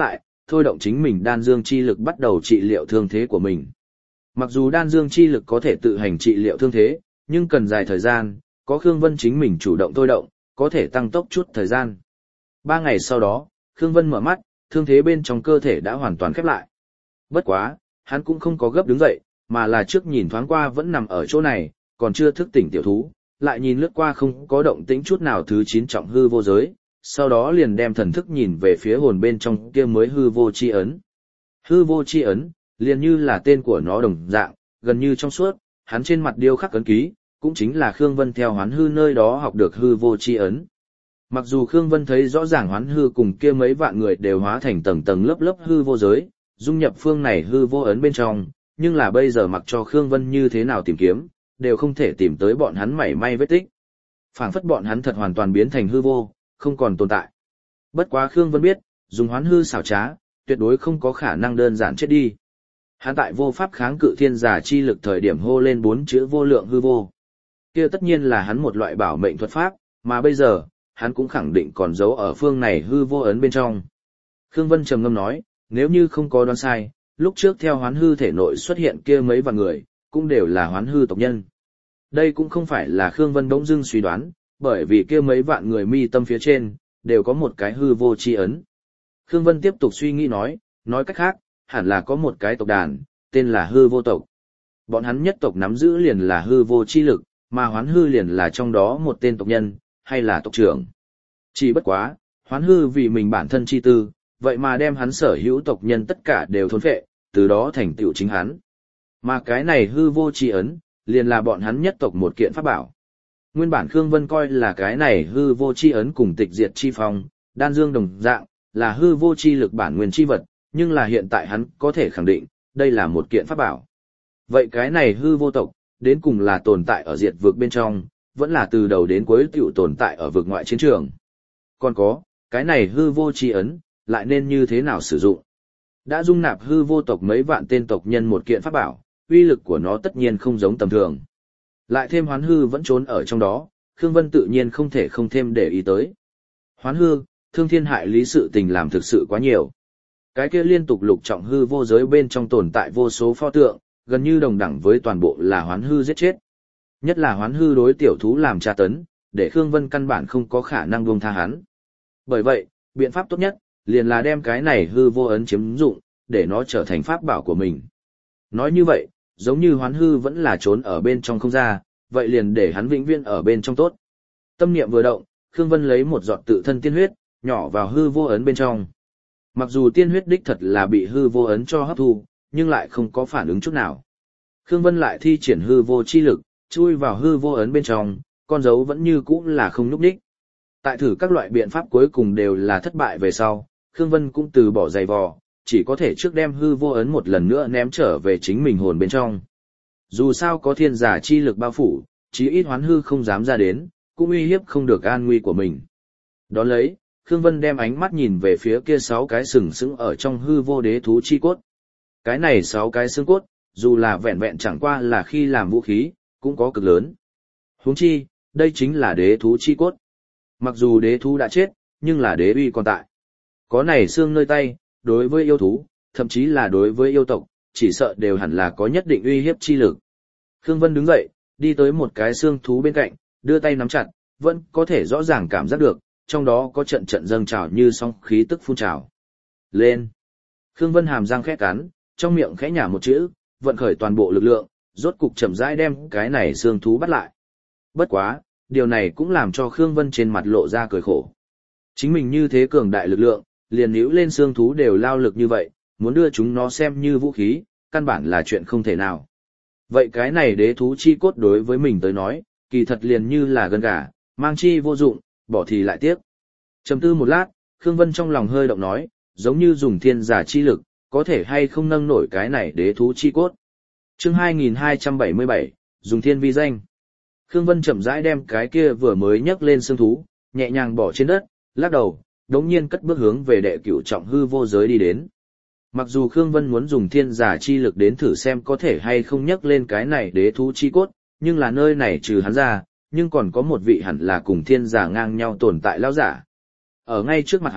thôi động chính mình đan dương chi lực bắt đầu trị liệu thương thế của mình. Mặc dù đan dương chi lực có thể tự hành trị liệu thương thế, nhưng cần dài thời gian, có Khương Vân chính mình chủ động thôi động, có thể tăng tốc chút thời gian. Ba ngày sau đó, Khương Vân mở mắt, thương thế bên trong cơ thể đã hoàn toàn khép lại. Bất quá, hắn cũng không có gấp đứng dậy, mà là trước nhìn thoáng qua vẫn nằm ở chỗ này, còn chưa thức tỉnh tiểu thú, lại nhìn lướt qua không có động tĩnh chút nào thứ chín trọng hư vô giới, sau đó liền đem thần thức nhìn về phía hồn bên trong kia mới hư vô chi ấn. Hư vô chi ấn, liền như là tên của nó đồng dạng, gần như trong suốt, hắn trên mặt điêu khắc ấn ký, cũng chính là Khương Vân theo Hoán Hư nơi đó học được hư vô chi ấn. Mặc dù Khương Vân thấy rõ ràng Hoán Hư cùng kia mấy vạn người đều hóa thành tầng tầng lớp lớp hư vô giới, dung nhập phương này hư vô ấn bên trong, nhưng là bây giờ mặc cho Khương Vân như thế nào tìm kiếm, đều không thể tìm tới bọn hắn mảy may vết tích. Phảng phất bọn hắn thật hoàn toàn biến thành hư vô, không còn tồn tại. Bất quá Khương Vân biết, dùng Hoán Hư xảo trá, tuyệt đối không có khả năng đơn giản chết đi. Hắn tại vô pháp kháng cự thiên giả chi lực thời điểm hô lên bốn chữ vô lượng hư vô. Kia tất nhiên là hắn một loại bảo mệnh thuật pháp, mà bây giờ, hắn cũng khẳng định còn giấu ở phương này hư vô ấn bên trong. Khương Vân trầm ngâm nói, nếu như không có đoán sai, lúc trước theo Hoán Hư thể nội xuất hiện kia mấy vạn người, cũng đều là Hoán Hư tộc nhân. Đây cũng không phải là Khương Vân bỗng dưng suy đoán, bởi vì kia mấy vạn người mi tâm phía trên, đều có một cái hư vô chi ấn. Khương Vân tiếp tục suy nghĩ nói, nói cách khác, hẳn là có một cái tộc đàn, tên là hư vô tộc. Bọn hắn nhất tộc nắm giữ liền là hư vô chi lực, mà Hoán Hư liền là trong đó một tên tộc nhân, hay là tộc trưởng. Chỉ bất quá, Hoán Hư vì mình bản thân chi tư, vậy mà đem hắn sở hữu tộc nhân tất cả đều thôn phệ, từ đó thành tựu chính hắn. Mà cái này hư vô chi ấn, liền là bọn hắn nhất tộc một kiện pháp bảo. Nguyên bản Khương Vân coi là cái này hư vô chi ấn cùng tịch diệt chi phong, đan dương đồng dạng, là hư vô chi lực bản nguyên chi vật, nhưng là hiện tại hắn có thể khẳng định, đây là một kiện pháp bảo. Vậy cái này hư vô tộc, đến cùng là tồn tại ở diệt vực bên trong, vẫn là từ đầu đến cuối tiểu tồn tại ở vực ngoại chiến trường. Còn có, cái này hư vô chi ấn, lại nên như thế nào sử dụng? Đã dung nạp hư vô tộc mấy vạn tên tộc nhân một kiện pháp bảo, uy lực của nó tất nhiên không giống tầm thường. Lại thêm Hoán Hư vẫn trốn ở trong đó, Khương Vân tự nhiên không thể không thêm để ý tới. Hoán Hư, thương thiên hại lý sự tình làm thực sự quá nhiều. Cái kia liên tục lục trọng hư vô giới bên trong tồn tại vô số pho tượng, gần như đồng đẳng với toàn bộ là Hoán Hư giết chết. Nhất là Hoán Hư đối tiểu thú làm tra tấn, để Khương Vân căn bản không có khả năng buông tha hắn. Bởi vậy, biện pháp tốt nhất, liền là đem cái này hư vô ấn chiếm dụng, để nó trở thành pháp bảo của mình. Nói như vậy, giống như Hoán Hư vẫn là trốn ở bên trong không ra, vậy liền để hắn vĩnh viễn ở bên trong tốt. Tâm niệm vừa động, Khương Vân lấy một giọt tự thân tiên huyết, nhỏ vào hư vô ấn bên trong. Mặc dù tiên huyết đích thật là bị hư vô ấn cho hấp thu, nhưng lại không có phản ứng chút nào. Khương Vân lại thi triển hư vô chi lực, chui vào hư vô ấn bên trong, con dấu vẫn như cũ là không nhúc nhích. Tại thử các loại biện pháp cuối cùng đều là thất bại về sau, Khương Vân cũng từ bỏ giày vò, chỉ có thể trước đem hư vô ấn một lần nữa ném trở về chính mình hồn bên trong. Dù sao có thiên giả chi lực bao phủ, chí ít Hoán Hư không dám ra đến, cũng uy hiếp không được an nguy của mình. Đón lấy, Khương Vân đem ánh mắt nhìn về phía kia sáu cái sừng sững ở trong hư vô đế thú chi cốt. Cái này sáu cái xương cốt, dù là vẹn vẹn chẳng qua là khi làm vũ khí, cũng có cực lớn. Huống chi, đây chính là đế thú chi cốt. Mặc dù đế thú đã chết, nhưng là đế uy còn tại. Có này xương nơi tay, đối với yêu thú, thậm chí là đối với yêu tộc, chỉ sợ đều hẳn là có nhất định uy hiếp chi lực. Khương Vân đứng dậy, đi tới một cái xương thú bên cạnh, đưa tay nắm chặt, vẫn có thể rõ ràng cảm giác được, trong đó có trận trận dâng trào như sóng khí tức phun trào. Lên! Khương Vân hàm răng khẽ cắn, trong miệng khẽ nhả một chữ, vận khởi toàn bộ lực lượng, rốt cục chậm rãi đem cái này xương thú bắt lại. Bất quá, điều này cũng làm cho Khương Vân trên mặt lộ ra cười khổ. Chính mình như thế cường đại lực lượng, liền níu lên xương thú đều lao lực như vậy, muốn đưa chúng nó xem như vũ khí, căn bản là chuyện không thể nào. Vậy cái này đế thú chi cốt đối với mình tới nói, kỳ thật liền như là gân gà, mang chi vô dụng, bỏ thì lại tiếc. Trầm tư một lát, Khương Vân trong lòng hơi động nói, giống như dùng thiên giả chi lực, có thể hay không nâng nổi cái này đế thú chi cốt. Chương hai nghìn hai trăm bảy mươi bảy, dùng thiên vi danh. Khương Vân chậm rãi đem cái kia vừa mới nhấc lên xương thú, nhẹ nhàng bỏ trên đất, lắc đầu, đống nhiên cất bước hướng về đệ cửu trọng hư vô giới đi đến. Mặc dù Khương Vân muốn dùng thiên giả chi lực đến thử xem có thể hay không nhấc lên cái này đế thú chi cốt, nhưng là nơi này trừ hắn ra, nhưng còn có một vị hẳn là cùng thiên giả ngang nhau tồn tại lão giả. Ở ngay trước mặt hắn,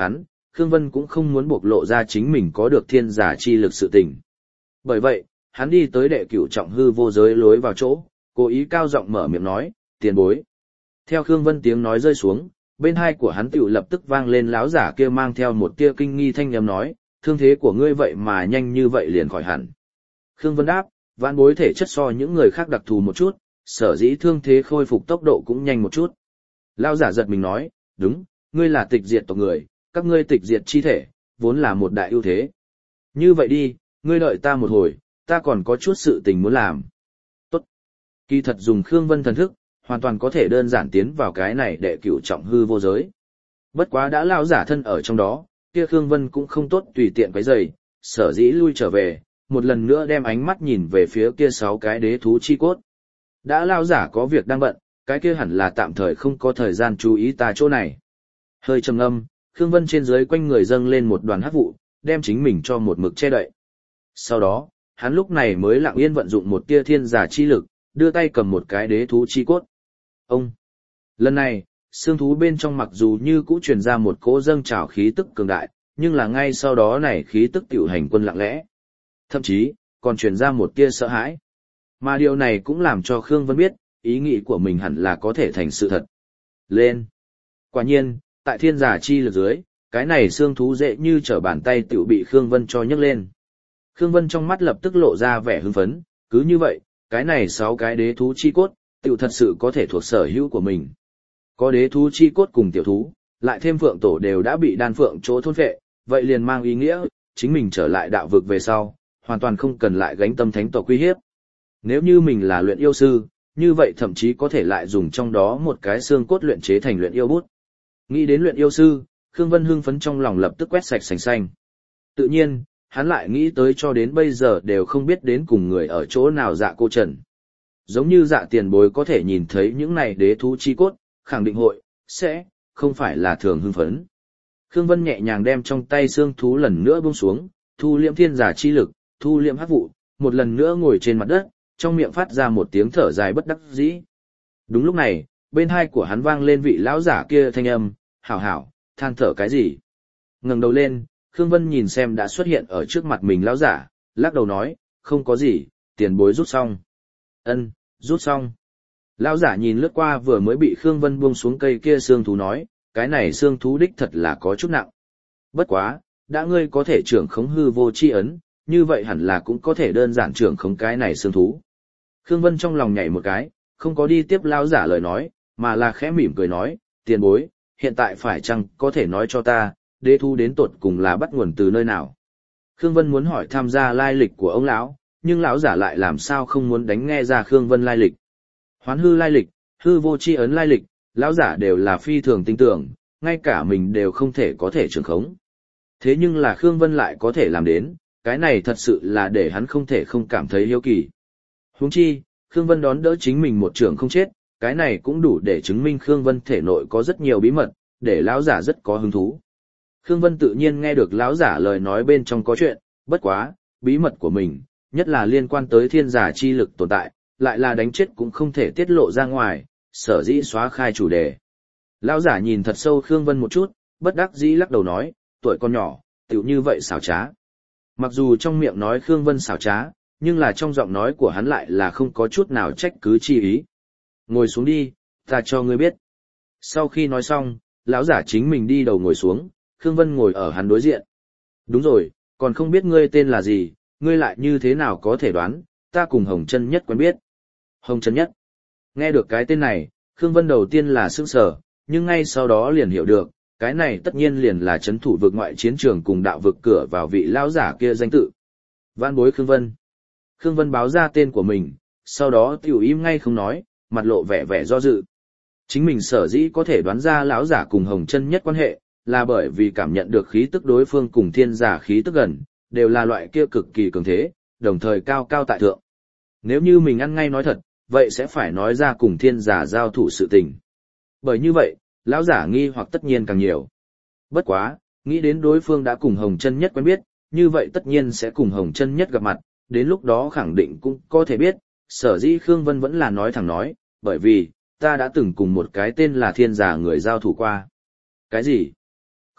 Khương Vân cũng không muốn bộc lộ ra chính mình có được thiên giả chi lực sự tình. Bởi vậy, hắn đi tới đệ cửu trọng hư vô giới lối vào chỗ, cố ý cao giọng mở miệng nói, tiền bối. Theo Khương Vân tiếng nói rơi xuống, bên hai của hắn tiểu lập tức vang lên lão giả kia mang theo một tia kinh nghi thanh âm nói, thương thế của ngươi vậy mà nhanh như vậy liền khỏi hẳn. Khương Vân đáp, vạn bối thể chất so những người khác đặc thù một chút, sở dĩ thương thế khôi phục tốc độ cũng nhanh một chút. Lão giả giật mình nói, đúng, ngươi là tịch diệt tộc người, các ngươi tịch diệt chi thể, vốn là một đại ưu thế. Như vậy đi, ngươi đợi ta một hồi, ta còn có chút sự tình muốn làm. Tốt. Kỳ thật dùng Khương Vân thần thức, hoàn toàn có thể đơn giản tiến vào cái này để cửu trọng hư vô giới. Bất quá đã lão giả thân ở trong đó, kia Khương Vân cũng không tốt tùy tiện quấy rầy, sở dĩ lui trở về, một lần nữa đem ánh mắt nhìn về phía kia sáu cái đế thú chi cốt. Đã lão giả có việc đang bận, cái kia hẳn là tạm thời không có thời gian chú ý ta chỗ này. Hơi trầm ngâm, Khương Vân trên dưới quanh người dâng lên một đoàn hắc vụ, đem chính mình cho một mực che đậy. Sau đó, hắn lúc này mới lặng yên vận dụng một tia thiên giả chi lực, đưa tay cầm một cái đế thú chi cốt. Ông! Lần này, xương thú bên trong mặc dù như cũ truyền ra một cỗ dâng trào khí tức cường đại, nhưng là ngay sau đó này khí tức tiểu hành quân lặng lẽ. Thậm chí, còn truyền ra một tia sợ hãi. Mà điều này cũng làm cho Khương Vân biết, ý nghĩ của mình hẳn là có thể thành sự thật. Lên! Quả nhiên, tại thiên giả chi lực dưới, cái này xương thú dễ như trở bàn tay tiểu bị Khương Vân cho nhấc lên. Khương Vân trong mắt lập tức lộ ra vẻ hưng phấn, cứ như vậy, cái này sáu cái đế thú chi cốt, tiểu thật sự có thể thuộc sở hữu của mình. Có đế thú chi cốt cùng tiểu thú, lại thêm phượng tổ đều đã bị đan phượng chỗ thôn phệ, vậy liền mang ý nghĩa, chính mình trở lại đạo vực về sau, hoàn toàn không cần lại gánh tâm thánh tộc uy hiếp. Nếu như mình là luyện yêu sư, như vậy thậm chí có thể lại dùng trong đó một cái xương cốt luyện chế thành luyện yêu bút. Nghĩ đến luyện yêu sư, Khương Vân hưng phấn trong lòng lập tức quét sạch sành xanh. Tự nhiên, hắn lại nghĩ tới cho đến bây giờ đều không biết đến cùng người ở chỗ nào Dạ Cô Trần. Giống như Dạ tiền bối có thể nhìn thấy những này đế thú chi cốt, khẳng định hội, sẽ, không phải là thường hưng phấn. Khương Vân nhẹ nhàng đem trong tay xương thú lần nữa buông xuống, thu liệm thiên giả chi lực, thu liệm hắc vụ, một lần nữa ngồi trên mặt đất, trong miệng phát ra một tiếng thở dài bất đắc dĩ. Đúng lúc này, bên hai của hắn vang lên vị lão giả kia thanh âm, hảo hảo, than thở cái gì. Ngẩng đầu lên, Khương Vân nhìn xem đã xuất hiện ở trước mặt mình lão giả, lắc đầu nói, không có gì, tiền bối rút xong. Ân, rút xong. Lão giả nhìn lướt qua vừa mới bị Khương Vân buông xuống cây kia xương thú nói, cái này xương thú đích thật là có chút nặng. Bất quá, đã ngươi có thể trưởng khống hư vô chi ấn, như vậy hẳn là cũng có thể đơn giản trưởng khống cái này xương thú. Khương Vân trong lòng nhảy một cái, không có đi tiếp lão giả lời nói, mà là khẽ mỉm cười nói, tiền bối, hiện tại phải chăng có thể nói cho ta, đế thú đến tột cùng là bắt nguồn từ nơi nào? Khương Vân muốn hỏi tham gia lai lịch của ông lão, nhưng lão giả lại làm sao không muốn đánh nghe ra Khương Vân lai lịch. Hoán hư lai lịch, hư vô chi ấn lai lịch, lão giả đều là phi thường tinh tưởng, ngay cả mình đều không thể có thể trưởng khống. Thế nhưng là Khương Vân lại có thể làm đến, cái này thật sự là để hắn không thể không cảm thấy hiếu kỳ. Huống chi, Khương Vân đón đỡ chính mình một trưởng không chết, cái này cũng đủ để chứng minh Khương Vân thể nội có rất nhiều bí mật, để lão giả rất có hứng thú. Khương Vân tự nhiên nghe được lão giả lời nói bên trong có chuyện, bất quá, bí mật của mình, nhất là liên quan tới thiên giả chi lực tồn tại, lại là đánh chết cũng không thể tiết lộ ra ngoài, sở dĩ xóa khai chủ đề. Lão giả nhìn thật sâu Khương Vân một chút, bất đắc dĩ lắc đầu nói, tuổi con nhỏ, tiểu như vậy xảo trá. Mặc dù trong miệng nói Khương Vân xảo trá, nhưng là trong giọng nói của hắn lại là không có chút nào trách cứ chi ý. Ngồi xuống đi, ta cho ngươi biết. Sau khi nói xong, lão giả chính mình đi đầu ngồi xuống, Khương Vân ngồi ở hắn đối diện. Đúng rồi, còn không biết ngươi tên là gì, ngươi lại như thế nào có thể đoán, ta cùng Hồng Chân Nhất quen biết. Hồng Chân Nhất. Nghe được cái tên này, Khương Vân đầu tiên là sững sờ, nhưng ngay sau đó liền hiểu được, cái này tất nhiên liền là trấn thủ vực ngoại chiến trường cùng đạo vực cửa vào vị lão giả kia danh tự. Vãn bối Khương Vân. Khương Vân báo ra tên của mình, sau đó tiểu im ngay không nói, mặt lộ vẻ vẻ do dự. Chính mình sở dĩ có thể đoán ra lão giả cùng Hồng Chân Nhất quan hệ, là bởi vì cảm nhận được khí tức đối phương cùng thiên giả khí tức gần, đều là loại kia cực kỳ cường thế, đồng thời cao cao tại thượng. Nếu như mình ăn ngay nói thật, vậy sẽ phải nói ra cùng thiên giả giao thủ sự tình. Bởi như vậy, lão giả nghi hoặc tất nhiên càng nhiều. Bất quá, nghĩ đến đối phương đã cùng Hồng Chân Nhất quen biết, như vậy tất nhiên sẽ cùng Hồng Chân Nhất gặp mặt, đến lúc đó khẳng định cũng có thể biết, sở dĩ Khương Vân vẫn là nói thẳng nói, bởi vì, ta đã từng cùng một cái tên là thiên giả người giao thủ qua. Cái gì?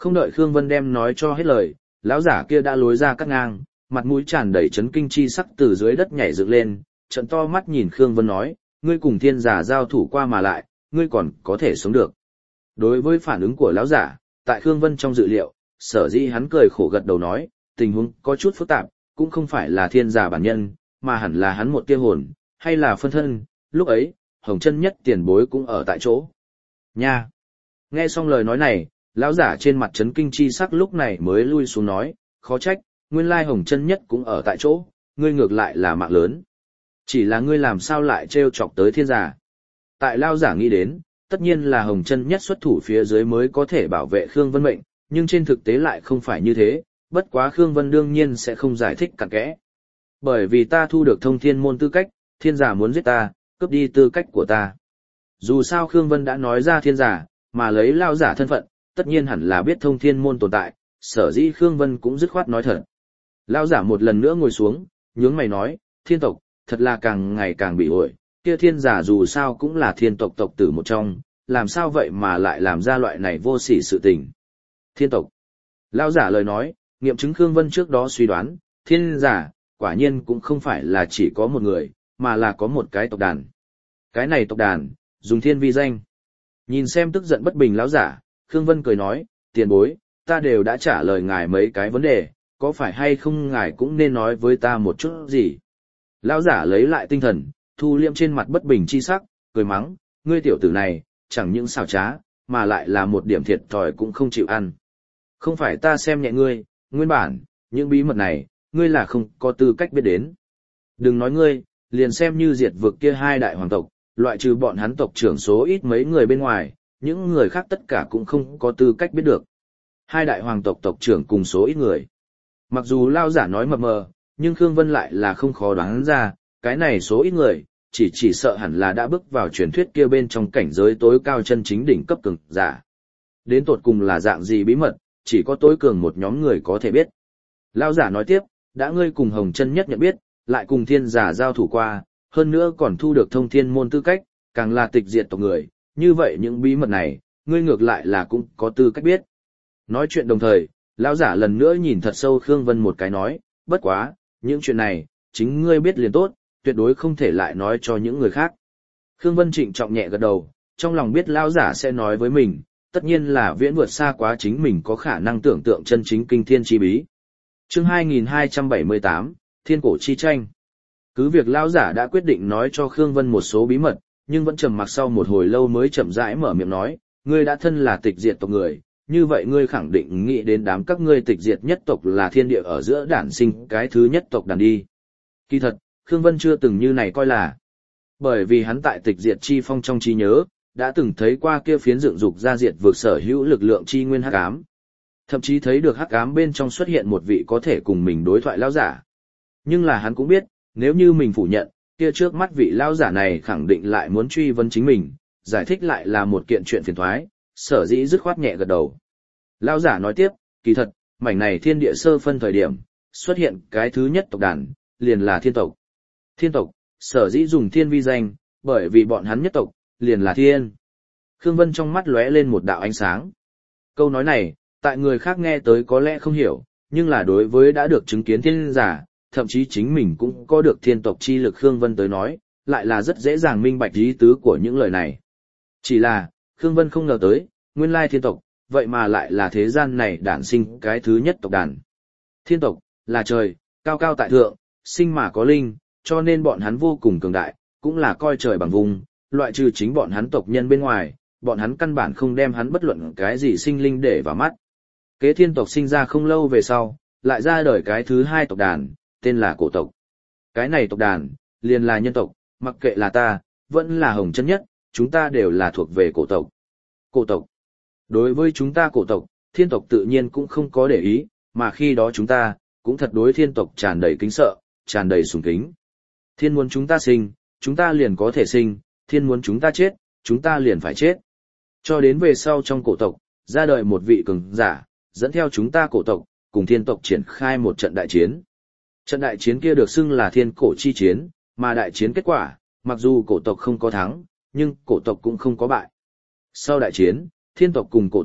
Không đợi Khương Vân đem nói cho hết lời, lão giả kia đã lối ra cắt ngang, mặt mũi tràn đầy chấn kinh chi sắc từ dưới đất nhảy dựng lên, trợn to mắt nhìn Khương Vân nói, ngươi cùng thiên giả giao thủ qua mà lại, ngươi còn có thể sống được. Đối với phản ứng của lão giả, tại Khương Vân trong dự liệu, sở dĩ hắn cười khổ gật đầu nói, tình huống có chút phức tạp, cũng không phải là thiên giả bản nhân, mà hẳn là hắn một tia hồn, hay là phân thân, lúc ấy, Hồng Chân Nhất tiền bối cũng ở tại chỗ. Nha! Nghe xong lời nói này, lão giả trên mặt chấn kinh chi sắc lúc này mới lui xuống nói, khó trách, nguyên lai Hồng Chân Nhất cũng ở tại chỗ, ngươi ngược lại là mạng lớn. Chỉ là ngươi làm sao lại trêu chọc tới thiên giả. Tại lão giả nghĩ đến, tất nhiên là Hồng Chân Nhất xuất thủ phía dưới mới có thể bảo vệ Khương Vân mệnh, nhưng trên thực tế lại không phải như thế, bất quá Khương Vân đương nhiên sẽ không giải thích cặn kẽ. Bởi vì ta thu được thông thiên môn tư cách, thiên giả muốn giết ta, cướp đi tư cách của ta. Dù sao Khương Vân đã nói ra thiên giả, mà lấy lao giả thân phận, tất nhiên hẳn là biết thông thiên môn tồn tại, sở dĩ Khương Vân cũng dứt khoát nói thật. Lao giả một lần nữa ngồi xuống, nhướng mày nói, thiên tộc, thật là càng ngày càng bị ổi, kia thiên giả dù sao cũng là thiên tộc tộc tử một trong, làm sao vậy mà lại làm ra loại này vô sỉ sự tình. Thiên tộc. Lao giả lời nói, nghiệm chứng Khương Vân trước đó suy đoán, thiên giả, quả nhiên cũng không phải là chỉ có một người, mà là có một cái tộc đàn. Cái này tộc đàn, dùng thiên vi danh. Nhìn xem tức giận bất bình lão giả, Khương Vân cười nói, tiền bối, ta đều đã trả lời ngài mấy cái vấn đề, có phải hay không ngài cũng nên nói với ta một chút gì. Lão giả lấy lại tinh thần, thu liêm trên mặt bất bình chi sắc, cười mắng, ngươi tiểu tử này, chẳng những xảo trá, mà lại là một điểm thiệt thòi cũng không chịu ăn. Không phải ta xem nhẹ ngươi, nguyên bản, những bí mật này, ngươi là không có tư cách biết đến. Đừng nói ngươi, liền xem như diệt vực kia hai đại hoàng tộc, loại trừ bọn hắn tộc trưởng số ít mấy người bên ngoài, những người khác tất cả cũng không có tư cách biết được. Hai đại hoàng tộc tộc trưởng cùng số ít người. Mặc dù lao giả nói mập mờ, nhưng Khương Vân lại là không khó đoán ra, cái này số ít người, chỉ chỉ sợ hẳn là đã bước vào truyền thuyết kia bên trong cảnh giới tối cao chân chính đỉnh cấp cường giả. Đến tột cùng là dạng gì bí mật, chỉ có tối cường một nhóm người có thể biết. Lao giả nói tiếp, đã ngươi cùng Hồng Chân Nhất nhận biết, lại cùng thiên giả giao thủ qua, hơn nữa còn thu được thông thiên môn tư cách, càng là tịch diệt tộc người, như vậy những bí mật này, ngươi ngược lại là cũng có tư cách biết. Nói chuyện đồng thời, lão giả lần nữa nhìn thật sâu Khương Vân một cái nói, bất quá, những chuyện này, chính ngươi biết liền tốt, tuyệt đối không thể lại nói cho những người khác. Khương Vân trịnh trọng nhẹ gật đầu, trong lòng biết lão giả sẽ nói với mình, tất nhiên là viễn vượt xa quá chính mình có khả năng tưởng tượng chân chính kinh thiên chi bí. Chương hai nghìn hai trăm bảy mươi tám, Thiên cổ chi tranh. Cứ việc lão giả đã quyết định nói cho Khương Vân một số bí mật, nhưng vẫn trầm mặc sau một hồi lâu mới chậm rãi mở miệng nói, ngươi đã thân là tịch diệt tộc người, như vậy ngươi khẳng định nghĩ đến đám các ngươi tịch diệt nhất tộc là thiên địa ở giữa đản sinh cái thứ nhất tộc đàn đi. Kỳ thật, Khương Vân chưa từng như này coi là. Bởi vì hắn tại tịch diệt chi phong trong trí nhớ, đã từng thấy qua kia phiến dựng dục ra diệt vượt sở hữu lực lượng chi nguyên hắc ám. Thậm chí thấy được hắc ám bên trong xuất hiện một vị có thể cùng mình đối thoại lão giả. Nhưng là hắn cũng biết, nếu như mình phủ nhận, kia trước mắt vị lão giả này khẳng định lại muốn truy vấn chính mình, giải thích lại là một kiện chuyện phiền toái, sở dĩ dứt khoát nhẹ gật đầu. Lão giả nói tiếp, kỳ thật, mảnh này thiên địa sơ phân thời điểm, xuất hiện cái thứ nhất tộc đàn, liền là thiên tộc. Thiên tộc, sở dĩ dùng thiên vi danh, bởi vì bọn hắn nhất tộc, liền là thiên. Khương Vân trong mắt lóe lên một đạo ánh sáng. Câu nói này, tại người khác nghe tới có lẽ không hiểu, nhưng là đối với đã được chứng kiến thiên giả, thậm chí chính mình cũng có được thiên tộc chi lực Khương Vân tới nói, lại là rất dễ dàng minh bạch ý tứ của những lời này. Chỉ là, Khương Vân không ngờ tới, nguyên lai thiên tộc, vậy mà lại là thế gian này đản sinh cái thứ nhất tộc đàn. Thiên tộc, là trời, cao cao tại thượng, sinh mà có linh, cho nên bọn hắn vô cùng cường đại, cũng là coi trời bằng vùng, loại trừ chính bọn hắn tộc nhân bên ngoài, bọn hắn căn bản không đem hắn bất luận cái gì sinh linh để vào mắt. Kế thiên tộc sinh ra không lâu về sau, lại ra đời cái thứ hai tộc đàn, tên là cổ tộc. Cái này tộc đàn, liền là nhân tộc, mặc kệ là ta, vẫn là Hồng Chân Nhất, chúng ta đều là thuộc về cổ tộc. Cổ tộc. Đối với chúng ta cổ tộc, thiên tộc tự nhiên cũng không có để ý, mà khi đó chúng ta, cũng thật đối thiên tộc tràn đầy kính sợ, tràn đầy sùng kính. Thiên muốn chúng ta sinh, chúng ta liền có thể sinh, thiên muốn chúng ta chết, chúng ta liền phải chết. Cho đến về sau trong cổ tộc, ra đời một vị cường giả, dẫn theo chúng ta cổ tộc, cùng thiên tộc triển khai một trận đại chiến. Trận đại chiến kia được xưng là thiên cổ chi chiến, mà đại chiến kết quả, mặc dù cổ tộc không có thắng, nhưng cổ tộc cũng không có bại. Sau đại chiến, thiên tộc cùng cổ tộc,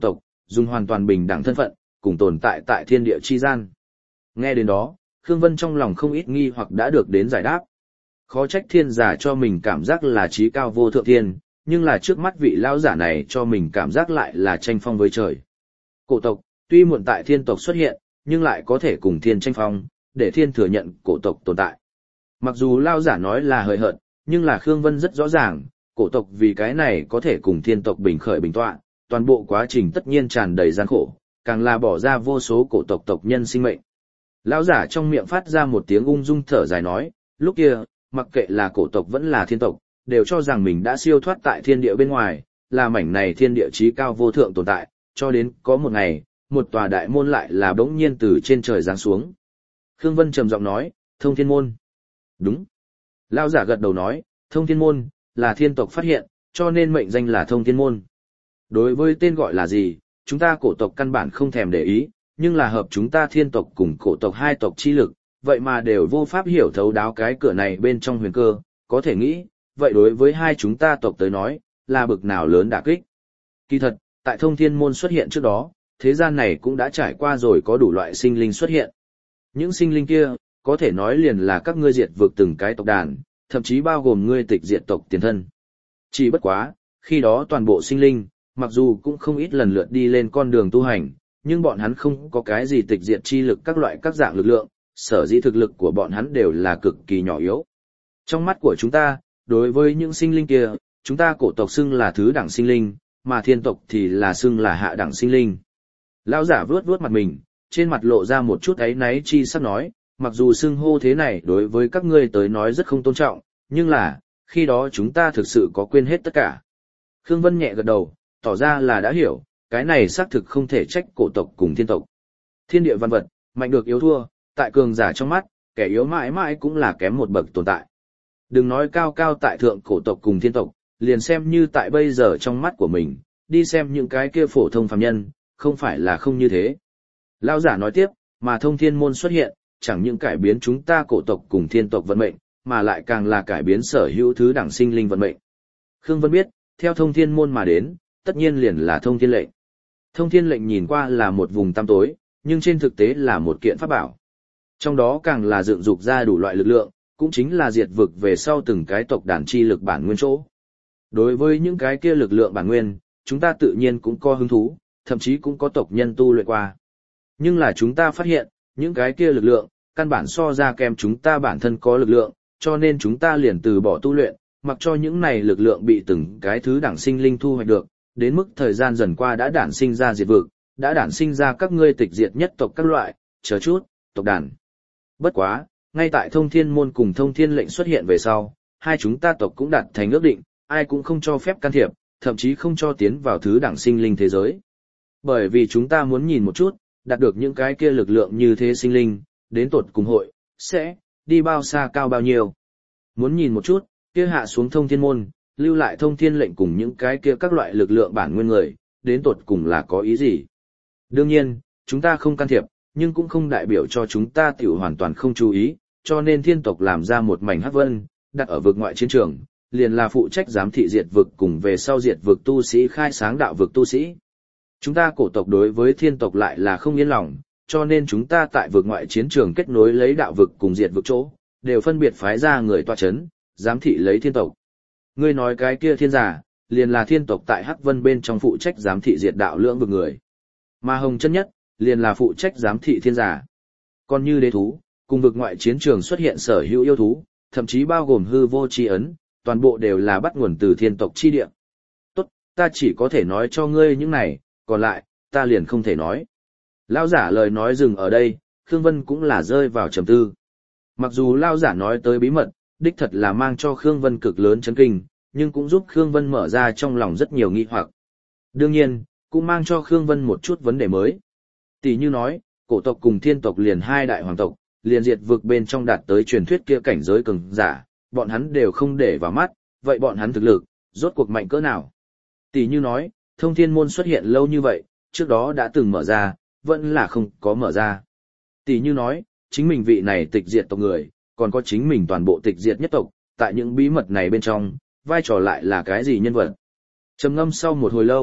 dùng hoàn toàn bình đẳng thân phận, cùng tồn tại tại thiên địa chi gian. Nghe đến đó, Khương Vân trong lòng không ít nghi hoặc đã được đến giải đáp. Khó trách thiên giả cho mình cảm giác là trí cao vô thượng thiên, nhưng là trước mắt vị lão giả này cho mình cảm giác lại là tranh phong với trời. Cổ tộc, tuy muộn tại thiên tộc xuất hiện, nhưng lại có thể cùng thiên tranh phong, để thiên thừa nhận cổ tộc tồn tại. Mặc dù lão giả nói là hời hợt, nhưng là Khương Vân rất rõ ràng, cổ tộc vì cái này có thể cùng thiên tộc bình khởi bình tọa, toàn bộ quá trình tất nhiên tràn đầy gian khổ, càng là bỏ ra vô số cổ tộc tộc nhân sinh mệnh. Lão giả trong miệng phát ra một tiếng ung dung thở dài nói, lúc kia, mặc kệ là cổ tộc vẫn là thiên tộc, đều cho rằng mình đã siêu thoát tại thiên địa bên ngoài, là mảnh này thiên địa chí cao vô thượng tồn tại, cho đến có một ngày, một tòa đại môn lại là bỗng nhiên từ trên trời giáng xuống. Khương Vân trầm giọng nói, Thông Thiên Môn. Đúng. Lão giả gật đầu nói, Thông Thiên Môn, là thiên tộc phát hiện, cho nên mệnh danh là Thông Thiên Môn. Đối với tên gọi là gì, chúng ta cổ tộc căn bản không thèm để ý, nhưng là hợp chúng ta thiên tộc cùng cổ tộc hai tộc chi lực, vậy mà đều vô pháp hiểu thấu đáo cái cửa này bên trong huyền cơ, có thể nghĩ, vậy đối với hai chúng ta tộc tới nói, là bực nào lớn đả kích. Kỳ thật, tại Thông Thiên Môn xuất hiện trước đó, thế gian này cũng đã trải qua rồi có đủ loại sinh linh xuất hiện. Những sinh linh kia, có thể nói liền là các ngươi diệt vực từng cái tộc đàn, thậm chí bao gồm ngươi tịch diệt tộc tiền thân. Chỉ bất quá, khi đó toàn bộ sinh linh, mặc dù cũng không ít lần lượt đi lên con đường tu hành, nhưng bọn hắn không có cái gì tịch diệt chi lực các loại các dạng lực lượng, sở dĩ thực lực của bọn hắn đều là cực kỳ nhỏ yếu. Trong mắt của chúng ta, đối với những sinh linh kia, chúng ta cổ tộc xưng là thứ đẳng sinh linh, mà thiên tộc thì là xưng là hạ đẳng sinh linh. Lão giả vướt vướt mặt mình, trên mặt lộ ra một chút áy náy chi sắc nói, mặc dù xưng hô thế này đối với các ngươi tới nói rất không tôn trọng, nhưng là, khi đó chúng ta thực sự có quên hết tất cả. Khương Vân nhẹ gật đầu, tỏ ra là đã hiểu, cái này xác thực không thể trách cổ tộc cùng thiên tộc. Thiên địa văn vật, mạnh được yếu thua, tại cường giả trong mắt, kẻ yếu mãi mãi cũng là kém một bậc tồn tại. Đừng nói cao cao tại thượng cổ tộc cùng thiên tộc, liền xem như tại bây giờ trong mắt của mình, đi xem những cái kia phổ thông phàm nhân, không phải là không như thế. Lão giả nói tiếp, mà Thông Thiên Môn xuất hiện, chẳng những cải biến chúng ta cổ tộc cùng thiên tộc vận mệnh, mà lại càng là cải biến sở hữu thứ đẳng sinh linh vận mệnh. Khương Vân biết, theo Thông Thiên Môn mà đến, tất nhiên liền là Thông Thiên Lệnh. Thông Thiên Lệnh nhìn qua là một vùng tăm tối, nhưng trên thực tế là một kiện pháp bảo. Trong đó càng là dựng dục ra đủ loại lực lượng, cũng chính là diệt vực về sau từng cái tộc đàn chi lực bản nguyên chỗ. Đối với những cái kia lực lượng bản nguyên, chúng ta tự nhiên cũng có hứng thú, thậm chí cũng có tộc nhân tu luyện qua. Nhưng là chúng ta phát hiện, những cái kia lực lượng, căn bản so ra kèm chúng ta bản thân có lực lượng, cho nên chúng ta liền từ bỏ tu luyện, mặc cho những này lực lượng bị từng cái thứ đẳng sinh linh thu hoạch được, đến mức thời gian dần qua đã đản sinh ra diệt vực, đã đản sinh ra các ngươi tịch diệt nhất tộc các loại, chờ chút, tộc đàn. Bất quá, ngay tại Thông Thiên Môn cùng Thông Thiên Lệnh xuất hiện về sau, hai chúng ta tộc cũng đạt thành ước định, ai cũng không cho phép can thiệp, thậm chí không cho tiến vào thứ đẳng sinh linh thế giới. Bởi vì chúng ta muốn nhìn một chút, đạt được những cái kia lực lượng như thế sinh linh, đến tột cùng hội, sẽ, đi bao xa cao bao nhiêu. Muốn nhìn một chút, kia hạ xuống Thông Thiên Môn, lưu lại Thông Thiên Lệnh cùng những cái kia các loại lực lượng bản nguyên người, đến tột cùng là có ý gì. Đương nhiên, chúng ta không can thiệp, nhưng cũng không đại biểu cho chúng ta tiểu hoàn toàn không chú ý, cho nên thiên tộc làm ra một mảnh hắc vân, đặt ở vực ngoại chiến trường, liền là phụ trách giám thị diệt vực cùng về sau diệt vực tu sĩ khai sáng đạo vực tu sĩ. Chúng ta cổ tộc đối với thiên tộc lại là không yên lòng, cho nên chúng ta tại vực ngoại chiến trường kết nối lấy đạo vực cùng diệt vực chỗ, đều phân biệt phái ra người tọa chấn, giám thị lấy thiên tộc. Ngươi nói cái kia thiên giả, liền là thiên tộc tại hắc vân bên trong phụ trách giám thị diệt đạo lưỡng vực người. Mà hồng chân nhất, liền là phụ trách giám thị thiên giả. Còn như đế thú, cùng vực ngoại chiến trường xuất hiện sở hữu yêu thú, thậm chí bao gồm hư vô chi ấn, toàn bộ đều là bắt nguồn từ thiên tộc chi địa. Tốt, ta chỉ có thể nói cho ngươi những này, còn lại, ta liền không thể nói. Lão giả lời nói dừng ở đây, Khương Vân cũng là rơi vào trầm tư. Mặc dù Lão giả nói tới bí mật, đích thật là mang cho Khương Vân cực lớn chấn kinh, nhưng cũng giúp Khương Vân mở ra trong lòng rất nhiều nghi hoặc. Đương nhiên, cũng mang cho Khương Vân một chút vấn đề mới. Tỷ như nói, cổ tộc cùng thiên tộc liền hai đại hoàng tộc, liền diệt vực bên trong đạt tới truyền thuyết kia cảnh giới cường giả, bọn hắn đều không để vào mắt, vậy bọn hắn thực lực, rốt cuộc mạnh cỡ nào? Tỷ như nói, Thông Thiên Môn xuất hiện lâu như vậy, trước đó đã từng mở ra, vẫn là không có mở ra. Tỷ như nói, chính mình vị này tịch diệt tộc người, còn có chính mình toàn bộ tịch diệt nhất tộc, tại những bí mật này bên trong, vai trò lại là cái gì nhân vật? Trầm ngâm sau một hồi lâu,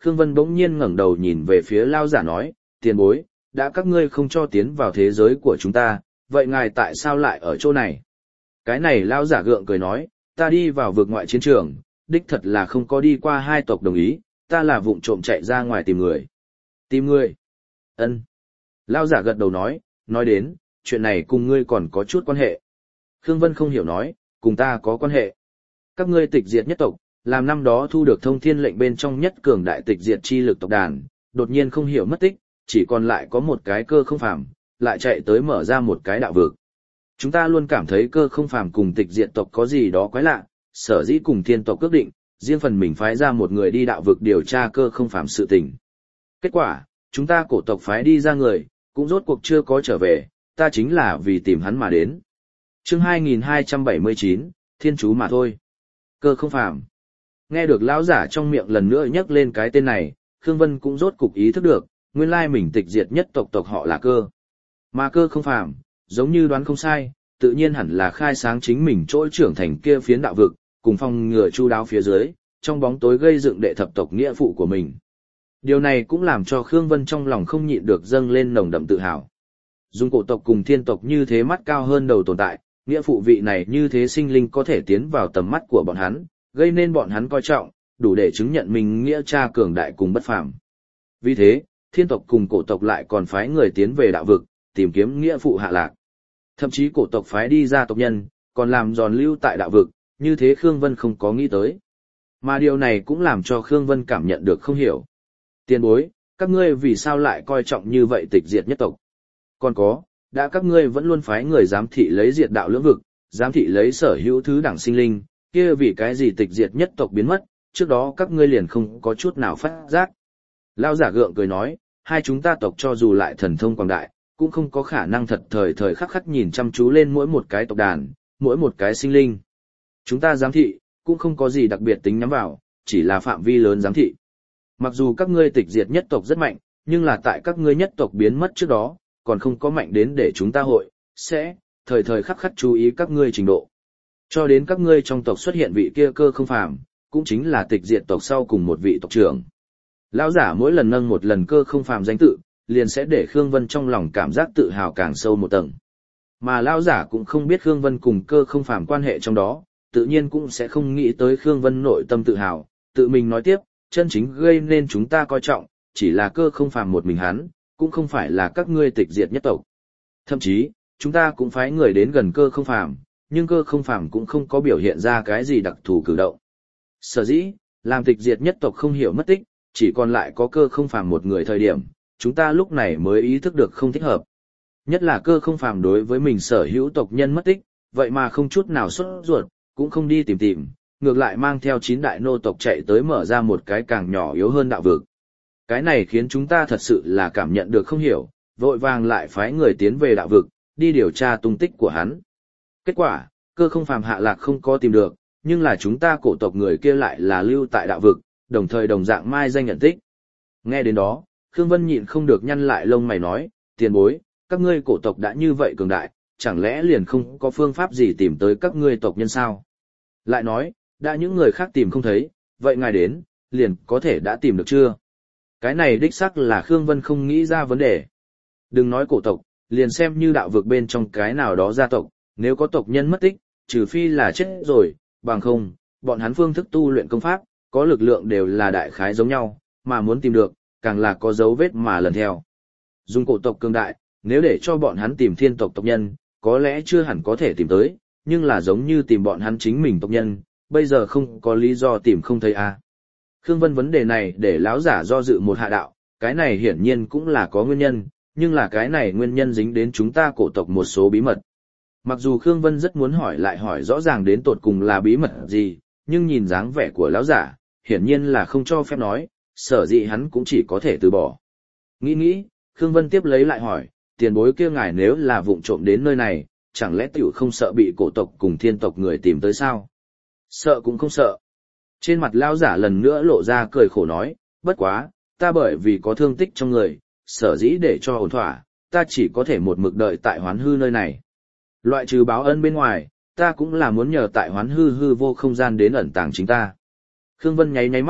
Khương Vân bỗng nhiên ngẩng đầu nhìn về phía lao giả nói, tiền bối, đã các ngươi không cho tiến vào thế giới của chúng ta, vậy ngài tại sao lại ở chỗ này? Cái này lao giả gượng cười nói, ta đi vào vực ngoại chiến trường, đích thật là không có đi qua hai tộc đồng ý, ta là vụng trộm chạy ra ngoài tìm người. Tìm người? Ân. Lao giả gật đầu nói, nói đến, chuyện này cùng ngươi còn có chút quan hệ. Khương Vân không hiểu nói, cùng ta có quan hệ. Các ngươi tịch diệt nhất tộc, làm năm đó thu được thông thiên lệnh bên trong nhất cường đại tịch diệt chi lực tộc đàn, đột nhiên không hiểu mất tích, chỉ còn lại có một cái cơ không phàm, lại chạy tới mở ra một cái đạo vực. Chúng ta luôn cảm thấy cơ không phàm cùng tịch diệt tộc có gì đó quái lạ, sở dĩ cùng thiên tộc ước định, riêng phần mình phái ra một người đi đạo vực điều tra cơ không phàm sự tình. Kết quả, chúng ta cổ tộc phái đi ra người, cũng rốt cuộc chưa có trở về, ta chính là vì tìm hắn mà đến. Chương hai nghìn hai trăm bảy mươi chín, Thiên chú mà thôi. Cơ không phàm. Nghe được lão giả trong miệng lần nữa nhắc lên cái tên này, Khương Vân cũng rốt cục ý thức được, nguyên lai mình tịch diệt nhất tộc tộc họ là cơ. Mà cơ không phàm, giống như đoán không sai, tự nhiên hẳn là khai sáng chính mình chỗ trưởng thành kia phiến đạo vực, cùng phong ngừa chu đáo phía dưới, trong bóng tối gây dựng đệ thập tộc nghĩa phụ của mình. Điều này cũng làm cho Khương Vân trong lòng không nhịn được dâng lên nồng đậm tự hào. Dùng cổ tộc cùng thiên tộc như thế mắt cao hơn đầu tồn tại, nghĩa phụ vị này như thế sinh linh có thể tiến vào tầm mắt của bọn hắn, gây nên bọn hắn coi trọng, đủ để chứng nhận mình nghĩa cha cường đại cùng bất phàm. Vì thế, thiên tộc cùng cổ tộc lại còn phái người tiến về đạo vực, tìm kiếm nghĩa phụ hạ lạc. Thậm chí cổ tộc phái đi ra tộc nhân, còn làm giòn lưu tại đạo vực, như thế Khương Vân không có nghĩ tới. Mà điều này cũng làm cho Khương Vân cảm nhận được không hiểu. Tiền bối, các ngươi vì sao lại coi trọng như vậy tịch diệt nhất tộc? Còn có, đã các ngươi vẫn luôn phái người giám thị lấy diệt đạo lưỡng vực, giám thị lấy sở hữu thứ đẳng sinh linh, kia vì cái gì tịch diệt nhất tộc biến mất, trước đó các ngươi liền không có chút nào phát giác. Lao giả gượng cười nói, hai chúng ta tộc cho dù lại thần thông quảng đại, cũng không có khả năng thật thời thời khắc khắc nhìn chăm chú lên mỗi một cái tộc đàn, mỗi một cái sinh linh. Chúng ta giám thị, cũng không có gì đặc biệt tính nhắm vào, chỉ là phạm vi lớn giám thị. Mặc dù các ngươi tịch diệt nhất tộc rất mạnh, nhưng là tại các ngươi nhất tộc biến mất trước đó, còn không có mạnh đến để chúng ta hội, sẽ, thời thời khắc khắc chú ý các ngươi trình độ. Cho đến các ngươi trong tộc xuất hiện vị kia cơ không phàm, cũng chính là tịch diệt tộc sau cùng một vị tộc trưởng. Lão giả mỗi lần nâng một lần cơ không phàm danh tự, liền sẽ để Khương Vân trong lòng cảm giác tự hào càng sâu một tầng. Mà lão giả cũng không biết Khương Vân cùng cơ không phàm quan hệ trong đó, tự nhiên cũng sẽ không nghĩ tới Khương Vân nội tâm tự hào, tự mình nói tiếp, chân chính gây nên chúng ta coi trọng, chỉ là cơ không phàm một mình hắn, cũng không phải là các ngươi tịch diệt nhất tộc. Thậm chí, chúng ta cũng phái người đến gần cơ không phàm, nhưng cơ không phàm cũng không có biểu hiện ra cái gì đặc thù cử động. Sở dĩ, làm tịch diệt nhất tộc không hiểu mất tích, chỉ còn lại có cơ không phàm một người thời điểm, chúng ta lúc này mới ý thức được không thích hợp. Nhất là cơ không phàm đối với mình sở hữu tộc nhân mất tích, vậy mà không chút nào sốt ruột, cũng không đi tìm tìm, ngược lại mang theo chín đại nô tộc chạy tới mở ra một cái càng nhỏ yếu hơn đạo vực. Cái này khiến chúng ta thật sự là cảm nhận được không hiểu, vội vàng lại phái người tiến về đạo vực, đi điều tra tung tích của hắn. Kết quả, cơ không phàm hạ lạc không có tìm được, nhưng là chúng ta cổ tộc người kia lại là lưu tại đạo vực, đồng thời đồng dạng mai danh nhận tích. Nghe đến đó, Khương Vân nhịn không được nhăn lại lông mày nói, tiền bối, các ngươi cổ tộc đã như vậy cường đại, chẳng lẽ liền không có phương pháp gì tìm tới các ngươi tộc nhân sao? Lại nói, đã những người khác tìm không thấy, vậy ngài đến, liền có thể đã tìm được chưa? Cái này đích xác là Khương Vân không nghĩ ra vấn đề. Đừng nói cổ tộc, liền xem như đạo vực bên trong cái nào đó gia tộc, nếu có tộc nhân mất tích, trừ phi là chết rồi, bằng không, bọn hắn phương thức tu luyện công pháp, có lực lượng đều là đại khái giống nhau, mà muốn tìm được, càng là có dấu vết mà lần theo. Dùng cổ tộc cường đại, nếu để cho bọn hắn tìm thiên tộc tộc nhân, có lẽ chưa hẳn có thể tìm tới, nhưng là giống như tìm bọn hắn chính mình tộc nhân, bây giờ không có lý do tìm không thấy à. Khương Vân vấn đề này để lão giả do dự một hạ đạo, cái này hiển nhiên cũng là có nguyên nhân, nhưng là cái này nguyên nhân dính đến chúng ta cổ tộc một số bí mật. Mặc dù Khương Vân rất muốn hỏi lại hỏi rõ ràng đến tột cùng là bí mật gì, nhưng nhìn dáng vẻ của lão giả, hiển nhiên là không cho phép nói, sở dĩ hắn cũng chỉ có thể từ bỏ. Nghĩ nghĩ, Khương Vân tiếp lấy lại hỏi, tiền bối kia ngài nếu là vụng trộm đến nơi này, chẳng lẽ tiểu không sợ bị cổ tộc cùng thiên tộc người tìm tới sao? Sợ cũng không sợ. Trên mặt lão giả lần nữa lộ ra cười khổ nói, bất quá, ta bởi vì có thương tích trong người, sở dĩ để cho ổn thỏa, ta chỉ có thể một mực đợi tại hoán hư nơi này. Loại trừ báo ân bên ngoài, ta cũng là muốn nhờ tại hoán hư hư vô không gian đến ẩn tàng chính ta. Khương Vân nháy nháy mắt,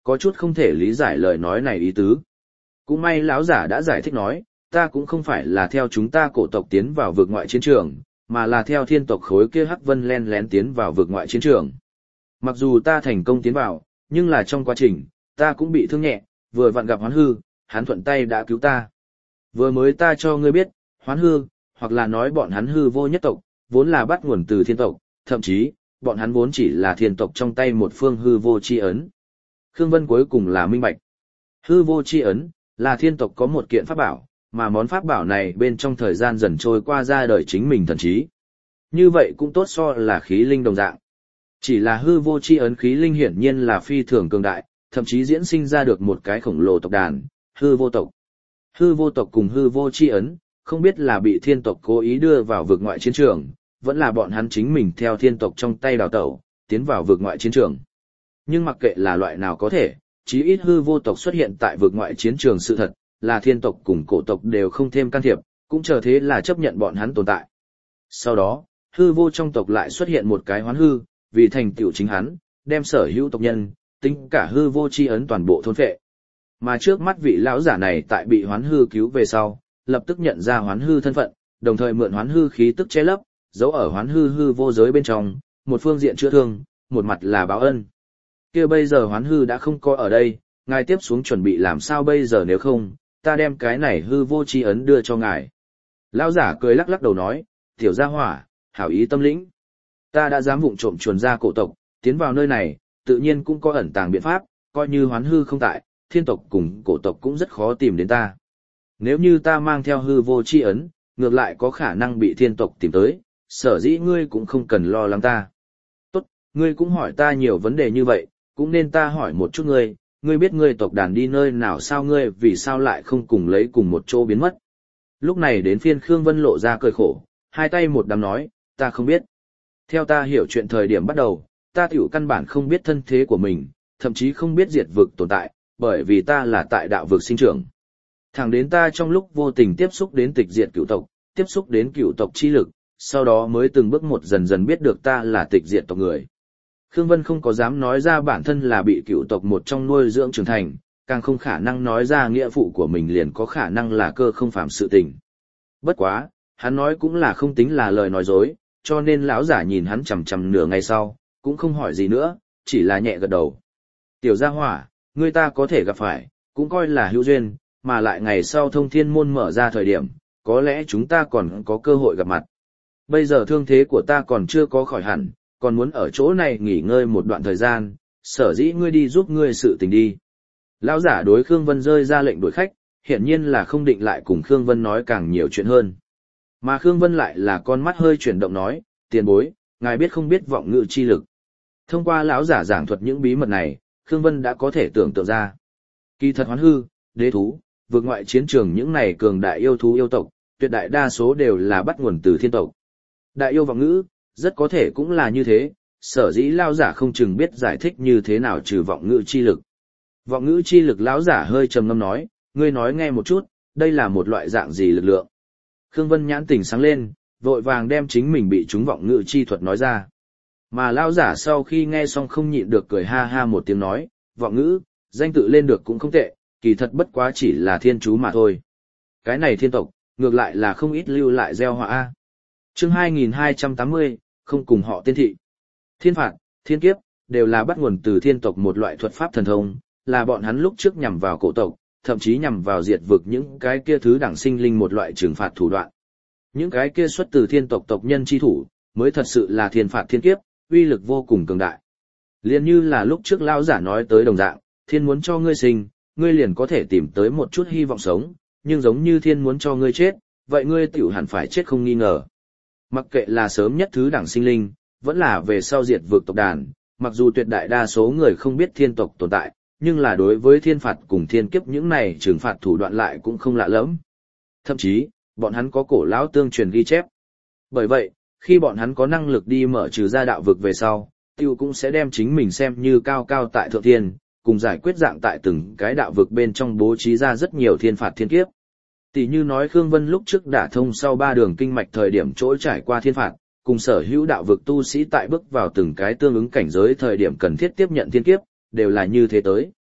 Có chút không thể lý giải lời nói này ý tứ. Cũng may lão giả đã giải thích nói, ta cũng không phải là theo chúng ta cổ tộc tiến vào vực ngoại chiến trường, mà là theo thiên tộc khối kia Hắc Vân len lén tiến vào vực ngoại chiến trường. Mặc dù ta thành công tiến vào, nhưng là trong quá trình, ta cũng bị thương nhẹ, vừa vặn gặp Hoán Hư, hắn thuận tay đã cứu ta. Vừa mới ta cho ngươi biết, Hoán Hư, hoặc là nói bọn hắn hư vô nhất tộc, vốn là bắt nguồn từ thiên tộc, thậm chí, bọn hắn vốn chỉ là thiên tộc trong tay một phương hư vô chi ấn. Khương Vân cuối cùng là minh bạch. Hư vô chi ấn, là thiên tộc có một kiện pháp bảo, mà món pháp bảo này bên trong thời gian dần trôi qua ra đời chính mình thần trí. Như vậy cũng tốt so là khí linh đồng dạng. Chỉ là hư vô chi ấn khí linh hiển nhiên là phi thường cường đại, thậm chí diễn sinh ra được một cái khổng lồ tộc đàn, hư vô tộc. Hư vô tộc cùng hư vô chi ấn, không biết là bị thiên tộc cố ý đưa vào vực ngoại chiến trường, vẫn là bọn hắn chính mình theo thiên tộc trong tay đào tẩu, tiến vào vực ngoại chiến trường. Nhưng mặc kệ là loại nào có thể, chí ít hư vô tộc xuất hiện tại vực ngoại chiến trường sự thật, là thiên tộc cùng cổ tộc đều không thêm can thiệp, cũng chờ thế là chấp nhận bọn hắn tồn tại. Sau đó, hư vô trong tộc lại xuất hiện một cái Hoán Hư, vì thành tựu chính hắn, đem sở hữu tộc nhân, tính cả hư vô chi ấn toàn bộ thôn phệ. Mà trước mắt vị lão giả này tại bị Hoán Hư cứu về sau, lập tức nhận ra Hoán Hư thân phận, đồng thời mượn Hoán Hư khí tức che lấp, giấu ở Hoán Hư hư vô giới bên trong, một phương diện chữa thương, một mặt là báo ân. Kia bây giờ Hoán Hư đã không có ở đây, ngài tiếp xuống chuẩn bị làm sao bây giờ, nếu không, ta đem cái này hư vô chi ấn đưa cho ngài. Lão giả cười lắc lắc đầu nói, tiểu gia hỏa, hảo ý tâm lĩnh. Ta đã dám vụng trộm chuồn ra cổ tộc, tiến vào nơi này, tự nhiên cũng có ẩn tàng biện pháp, coi như Hoán Hư không tại, thiên tộc cùng cổ tộc cũng rất khó tìm đến ta. Nếu như ta mang theo hư vô chi ấn, ngược lại có khả năng bị thiên tộc tìm tới, sở dĩ ngươi cũng không cần lo lắng ta. Tốt, ngươi cũng hỏi ta nhiều vấn đề như vậy, cũng nên ta hỏi một chút ngươi, ngươi biết ngươi tộc đàn đi nơi nào sao, ngươi vì sao lại không cùng lấy cùng một chỗ biến mất. Lúc này đến phiên Khương Vân lộ ra cười khổ, hai tay một đám nói, ta không biết. Theo ta hiểu chuyện thời điểm bắt đầu, ta tiểu căn bản không biết thân thế của mình, thậm chí không biết diệt vực tồn tại, bởi vì ta là tại đạo vực sinh trưởng. Thẳng đến ta trong lúc vô tình tiếp xúc đến tịch diệt cửu tộc, tiếp xúc đến cửu tộc chi lực, sau đó mới từng bước một dần dần biết được ta là tịch diệt tộc người. Khương Vân không có dám nói ra bản thân là bị cửu tộc một trong nuôi dưỡng trưởng thành, càng không khả năng nói ra nghĩa phụ của mình liền có khả năng là cơ không phàm sự tình. Bất quá, hắn nói cũng là không tính là lời nói dối, cho nên lão giả nhìn hắn chằm chằm nửa ngày sau, cũng không hỏi gì nữa, chỉ là nhẹ gật đầu. Tiểu gia hỏa, người ta có thể gặp phải, cũng coi là hữu duyên, mà lại ngày sau thông thiên môn mở ra thời điểm, có lẽ chúng ta còn có cơ hội gặp mặt. Bây giờ thương thế của ta còn chưa có khỏi hẳn, còn muốn ở chỗ này nghỉ ngơi một đoạn thời gian, sở dĩ ngươi đi giúp ngươi sự tình đi. Lão giả đối Khương Vân rơi ra lệnh đuổi khách, hiển nhiên là không định lại cùng Khương Vân nói càng nhiều chuyện hơn. Mà Khương Vân lại là con mắt hơi chuyển động nói, tiền bối, ngài biết không biết vọng ngữ chi lực. Thông qua lão giả giảng thuật những bí mật này, Khương Vân đã có thể tưởng tượng ra. Kỳ thật Hoán Hư, đế thú, vượt ngoại chiến trường những này cường đại yêu thú yêu tộc, tuyệt đại đa số đều là bắt nguồn từ thiên tộc. Đại yêu vọng ngữ, rất có thể cũng là như thế, sở dĩ lão giả không chừng biết giải thích như thế nào trừ vọng ngữ chi lực. Vọng ngữ chi lực lão giả hơi trầm ngâm nói, ngươi nói nghe một chút, đây là một loại dạng gì lực lượng. Khương Vân nhãn tỉnh sáng lên, vội vàng đem chính mình bị trúng vọng ngữ chi thuật nói ra. Mà lão giả sau khi nghe xong không nhịn được cười ha ha một tiếng nói, vọng ngữ, danh tự lên được cũng không tệ, kỳ thật bất quá chỉ là thiên chú mà thôi. Cái này thiên tộc, ngược lại là không ít lưu lại gieo họa a. Chương hai nghìn hai trăm tám mươi, không cùng họ tiên thị. Thiên phạt, thiên kiếp, đều là bắt nguồn từ thiên tộc một loại thuật pháp thần thông, là bọn hắn lúc trước nhằm vào cổ tộc, thậm chí nhằm vào diệt vực những cái kia thứ đẳng sinh linh một loại trừng phạt thủ đoạn. Những cái kia xuất từ thiên tộc tộc nhân chi thủ, mới thật sự là thiên phạt thiên kiếp, uy lực vô cùng cường đại. Liên như là lúc trước lão giả nói tới đồng dạng, thiên muốn cho ngươi sinh, ngươi liền có thể tìm tới một chút hy vọng sống, nhưng giống như thiên muốn cho ngươi chết, vậy ngươi tiểu hẳn phải chết không nghi ngờ. Mặc kệ là sớm nhất thứ đẳng sinh linh, vẫn là về sau diệt vực tộc đàn, mặc dù tuyệt đại đa số người không biết thiên tộc tồn tại, nhưng là đối với thiên phạt cùng thiên kiếp những này trừng phạt thủ đoạn lại cũng không lạ lẫm. Thậm chí, bọn hắn có cổ lão tương truyền ghi chép. Bởi vậy, khi bọn hắn có năng lực đi mở trừ ra đạo vực về sau, tiêu cũng sẽ đem chính mình xem như cao cao tại thượng thiên, cùng giải quyết dạng tại từng cái đạo vực bên trong bố trí ra rất nhiều thiên phạt thiên kiếp. Tỷ như nói Khương Vân lúc trước đả thông sau ba đường kinh mạch thời điểm chỗ trải qua thiên phạt, cùng sở hữu đạo vực tu sĩ tại bước vào từng cái tương ứng cảnh giới thời điểm cần thiết tiếp nhận thiên kiếp, đều là như thế tới.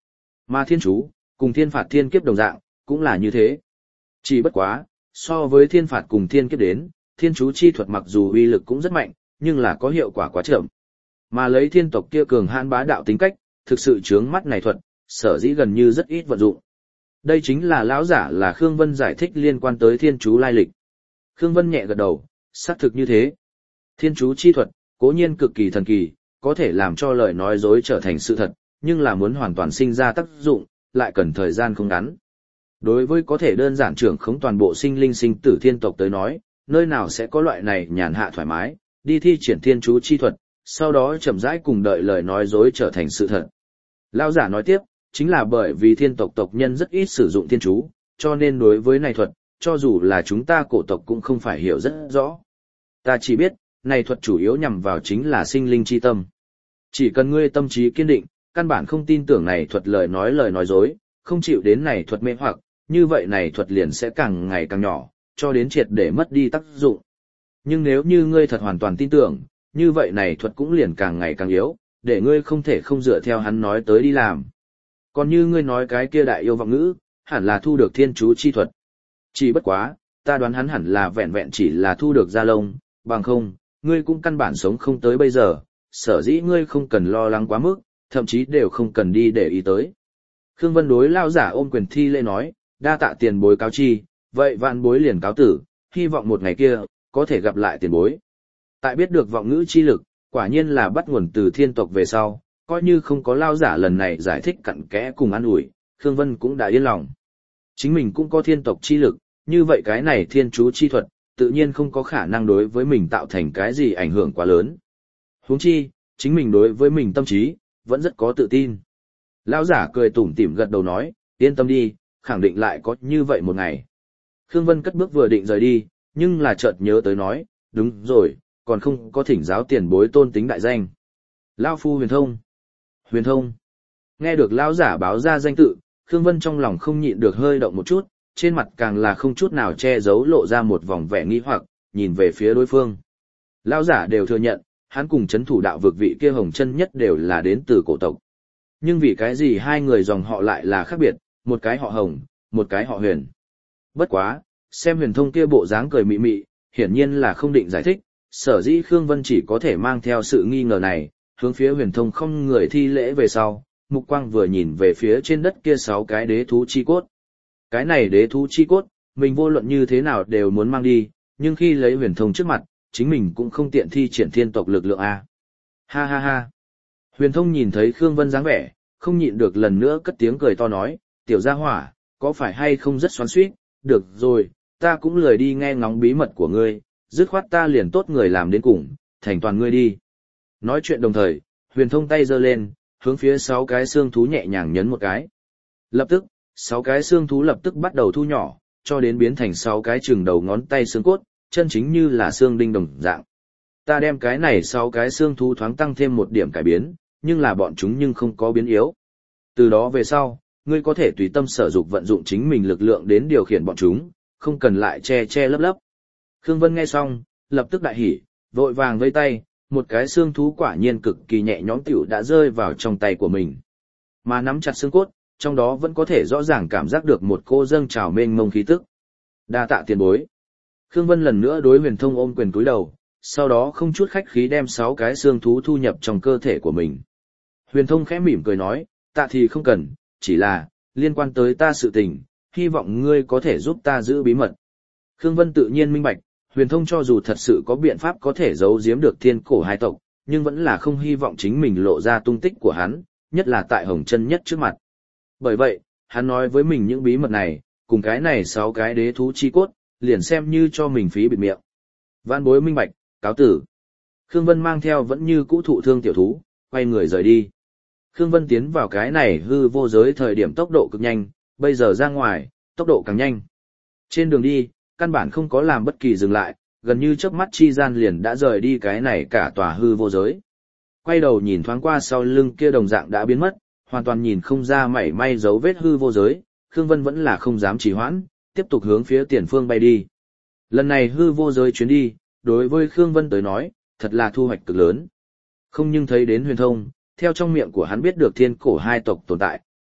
Mà thiên chú, cùng thiên phạt thiên kiếp đồng dạng, cũng là như thế. Chỉ bất quá, so với thiên phạt cùng thiên kiếp đến, thiên chú chi thuật mặc dù uy lực cũng rất mạnh, nhưng là có hiệu quả quá chậm. Mà lấy thiên tộc kia cường hãn bá đạo tính cách, thực sự chướng mắt này thuật, sở dĩ gần như rất ít vận dụng. Đây chính là lão giả là Khương Vân giải thích liên quan tới thiên chú lai lịch. Khương Vân nhẹ gật đầu, xác thực như thế. Thiên chú chi thuật, cố nhiên cực kỳ thần kỳ, có thể làm cho lời nói dối trở thành sự thật, nhưng là muốn hoàn toàn sinh ra tác dụng, lại cần thời gian không ngắn. Đối với có thể đơn giản trưởng khống toàn bộ sinh linh sinh tử thiên tộc tới nói, nơi nào sẽ có loại này nhàn hạ thoải mái, đi thi triển thiên chú chi thuật, sau đó chậm rãi cùng đợi lời nói dối trở thành sự thật. Lão giả nói tiếp, chính là bởi vì thiên tộc tộc nhân rất ít sử dụng thiên chú, cho nên đối với này thuật, cho dù là chúng ta cổ tộc cũng không phải hiểu rất rõ. Ta chỉ biết, này thuật chủ yếu nhằm vào chính là sinh linh chi tâm. Chỉ cần ngươi tâm trí kiên định, căn bản không tin tưởng này thuật lời nói lời nói dối, không chịu đến này thuật mê hoặc, như vậy này thuật liền sẽ càng ngày càng nhỏ, cho đến triệt để mất đi tác dụng. Nhưng nếu như ngươi thật hoàn toàn tin tưởng, như vậy này thuật cũng liền càng ngày càng yếu, để ngươi không thể không dựa theo hắn nói tới đi làm. Còn như ngươi nói cái kia đại yêu vọng ngữ, hẳn là thu được thiên chú chi thuật. Chỉ bất quá, ta đoán hắn hẳn là vẹn vẹn chỉ là thu được da lông, bằng không, ngươi cũng căn bản sống không tới bây giờ, sở dĩ ngươi không cần lo lắng quá mức, thậm chí đều không cần đi để ý tới. Khương Vân đối lao giả ôm quyền thi lễ nói, đa tạ tiền bối cáo chi, vậy vạn bối liền cáo tử, hy vọng một ngày kia, có thể gặp lại tiền bối. Tại biết được vọng ngữ chi lực, quả nhiên là bắt nguồn từ thiên tộc về sau, coi như không có lao giả lần này giải thích cặn kẽ cùng an ủi, Khương Vân cũng đã yên lòng. Chính mình cũng có thiên tộc chi lực, như vậy cái này thiên chú chi thuật, tự nhiên không có khả năng đối với mình tạo thành cái gì ảnh hưởng quá lớn. Huống chi, chính mình đối với mình tâm trí, vẫn rất có tự tin. Lão giả cười tủm tỉm gật đầu nói, yên tâm đi, khẳng định lại có như vậy một ngày. Khương Vân cất bước vừa định rời đi, nhưng là chợt nhớ tới nói, đúng rồi, còn không có thỉnh giáo tiền bối tôn tính đại danh. Lão phu Huyền Thông. Huyền Thông. Nghe được lão giả báo ra danh tự, Khương Vân trong lòng không nhịn được hơi động một chút, trên mặt càng là không chút nào che giấu lộ ra một vòng vẻ nghi hoặc, nhìn về phía đối phương. Lão giả đều thừa nhận, hắn cùng chấn thủ đạo vực vị kia hồng chân nhất đều là đến từ cổ tộc. Nhưng vì cái gì hai người dòng họ lại là khác biệt, một cái họ Hồng, một cái họ Huyền. Bất quá, xem Huyền Thông kia bộ dáng cười mị mị, hiển nhiên là không định giải thích, sở dĩ Khương Vân chỉ có thể mang theo sự nghi ngờ này, hướng phía Huyền Thông không người thi lễ về sau, mục quang vừa nhìn về phía trên đất kia sáu cái đế thú chi cốt. Cái này đế thú chi cốt, mình vô luận như thế nào đều muốn mang đi, nhưng khi lấy Huyền Thông trước mặt, chính mình cũng không tiện thi triển thiên tộc lực lượng a. Ha ha ha. Huyền Thông nhìn thấy Khương Vân dáng vẻ, không nhịn được lần nữa cất tiếng cười to nói, tiểu gia hỏa, có phải hay không rất xoắn xuýt, được rồi, ta cũng lười đi nghe ngóng bí mật của ngươi, dứt khoát ta liền tốt người làm đến cùng, thành toàn ngươi đi. Nói chuyện đồng thời, Huyền Thông tay giơ lên, hướng phía sáu cái xương thú nhẹ nhàng nhấn một cái. Lập tức, sáu cái xương thú lập tức bắt đầu thu nhỏ, cho đến biến thành sáu cái chừng đầu ngón tay xương cốt, chân chính như là xương đinh đồng dạng. Ta đem cái này sáu cái xương thú thoáng tăng thêm một điểm cải biến, nhưng là bọn chúng nhưng không có biến yếu. Từ đó về sau, ngươi có thể tùy tâm sở dục vận dụng chính mình lực lượng đến điều khiển bọn chúng, không cần lại che che lấp lấp. Khương Vân nghe xong, lập tức đại hỉ, vội vàng vây tay, một cái xương thú quả nhiên cực kỳ nhẹ nhõm tiểu đã rơi vào trong tay của mình. Mà nắm chặt xương cốt, trong đó vẫn có thể rõ ràng cảm giác được một cô dâng trào mênh mông khí tức. Đa tạ tiền bối. Khương Vân lần nữa đối Huyền Thông ôm quyền cúi đầu, sau đó không chút khách khí đem sáu cái xương thú thu nhập trong cơ thể của mình. Huyền Thông khẽ mỉm cười nói, tạ thì không cần, chỉ là, liên quan tới ta sự tình, hy vọng ngươi có thể giúp ta giữ bí mật. Khương Vân tự nhiên minh bạch, Huyền Thông cho dù thật sự có biện pháp có thể giấu giếm được thiên cổ hai tộc, nhưng vẫn là không hy vọng chính mình lộ ra tung tích của hắn, nhất là tại Hồng Chân Nhất trước mặt. Bởi vậy, hắn nói với mình những bí mật này, cùng cái này sáu cái đế thú chi cốt, liền xem như cho mình phí bịt miệng. Vạn bối minh bạch, cáo tử. Khương Vân mang theo vẫn như cũ thụ thương tiểu thú, quay người rời đi. Khương Vân tiến vào cái này hư vô giới thời điểm tốc độ cực nhanh, bây giờ ra ngoài, tốc độ càng nhanh. Trên đường đi, căn bản không có làm bất kỳ dừng lại, gần như chớp mắt chi gian liền đã rời đi cái này cả tòa hư vô giới. Quay đầu nhìn thoáng qua sau lưng kia đồng dạng đã biến mất, hoàn toàn nhìn không ra mảy may dấu vết hư vô giới, Khương Vân vẫn là không dám trì hoãn, tiếp tục hướng phía tiền phương bay đi. Lần này hư vô giới chuyến đi, đối với Khương Vân tới nói, thật là thu hoạch cực lớn. Không nhưng thấy đến Huyền Thông, theo trong miệng của hắn biết được thiên cổ hai tộc tồn tại,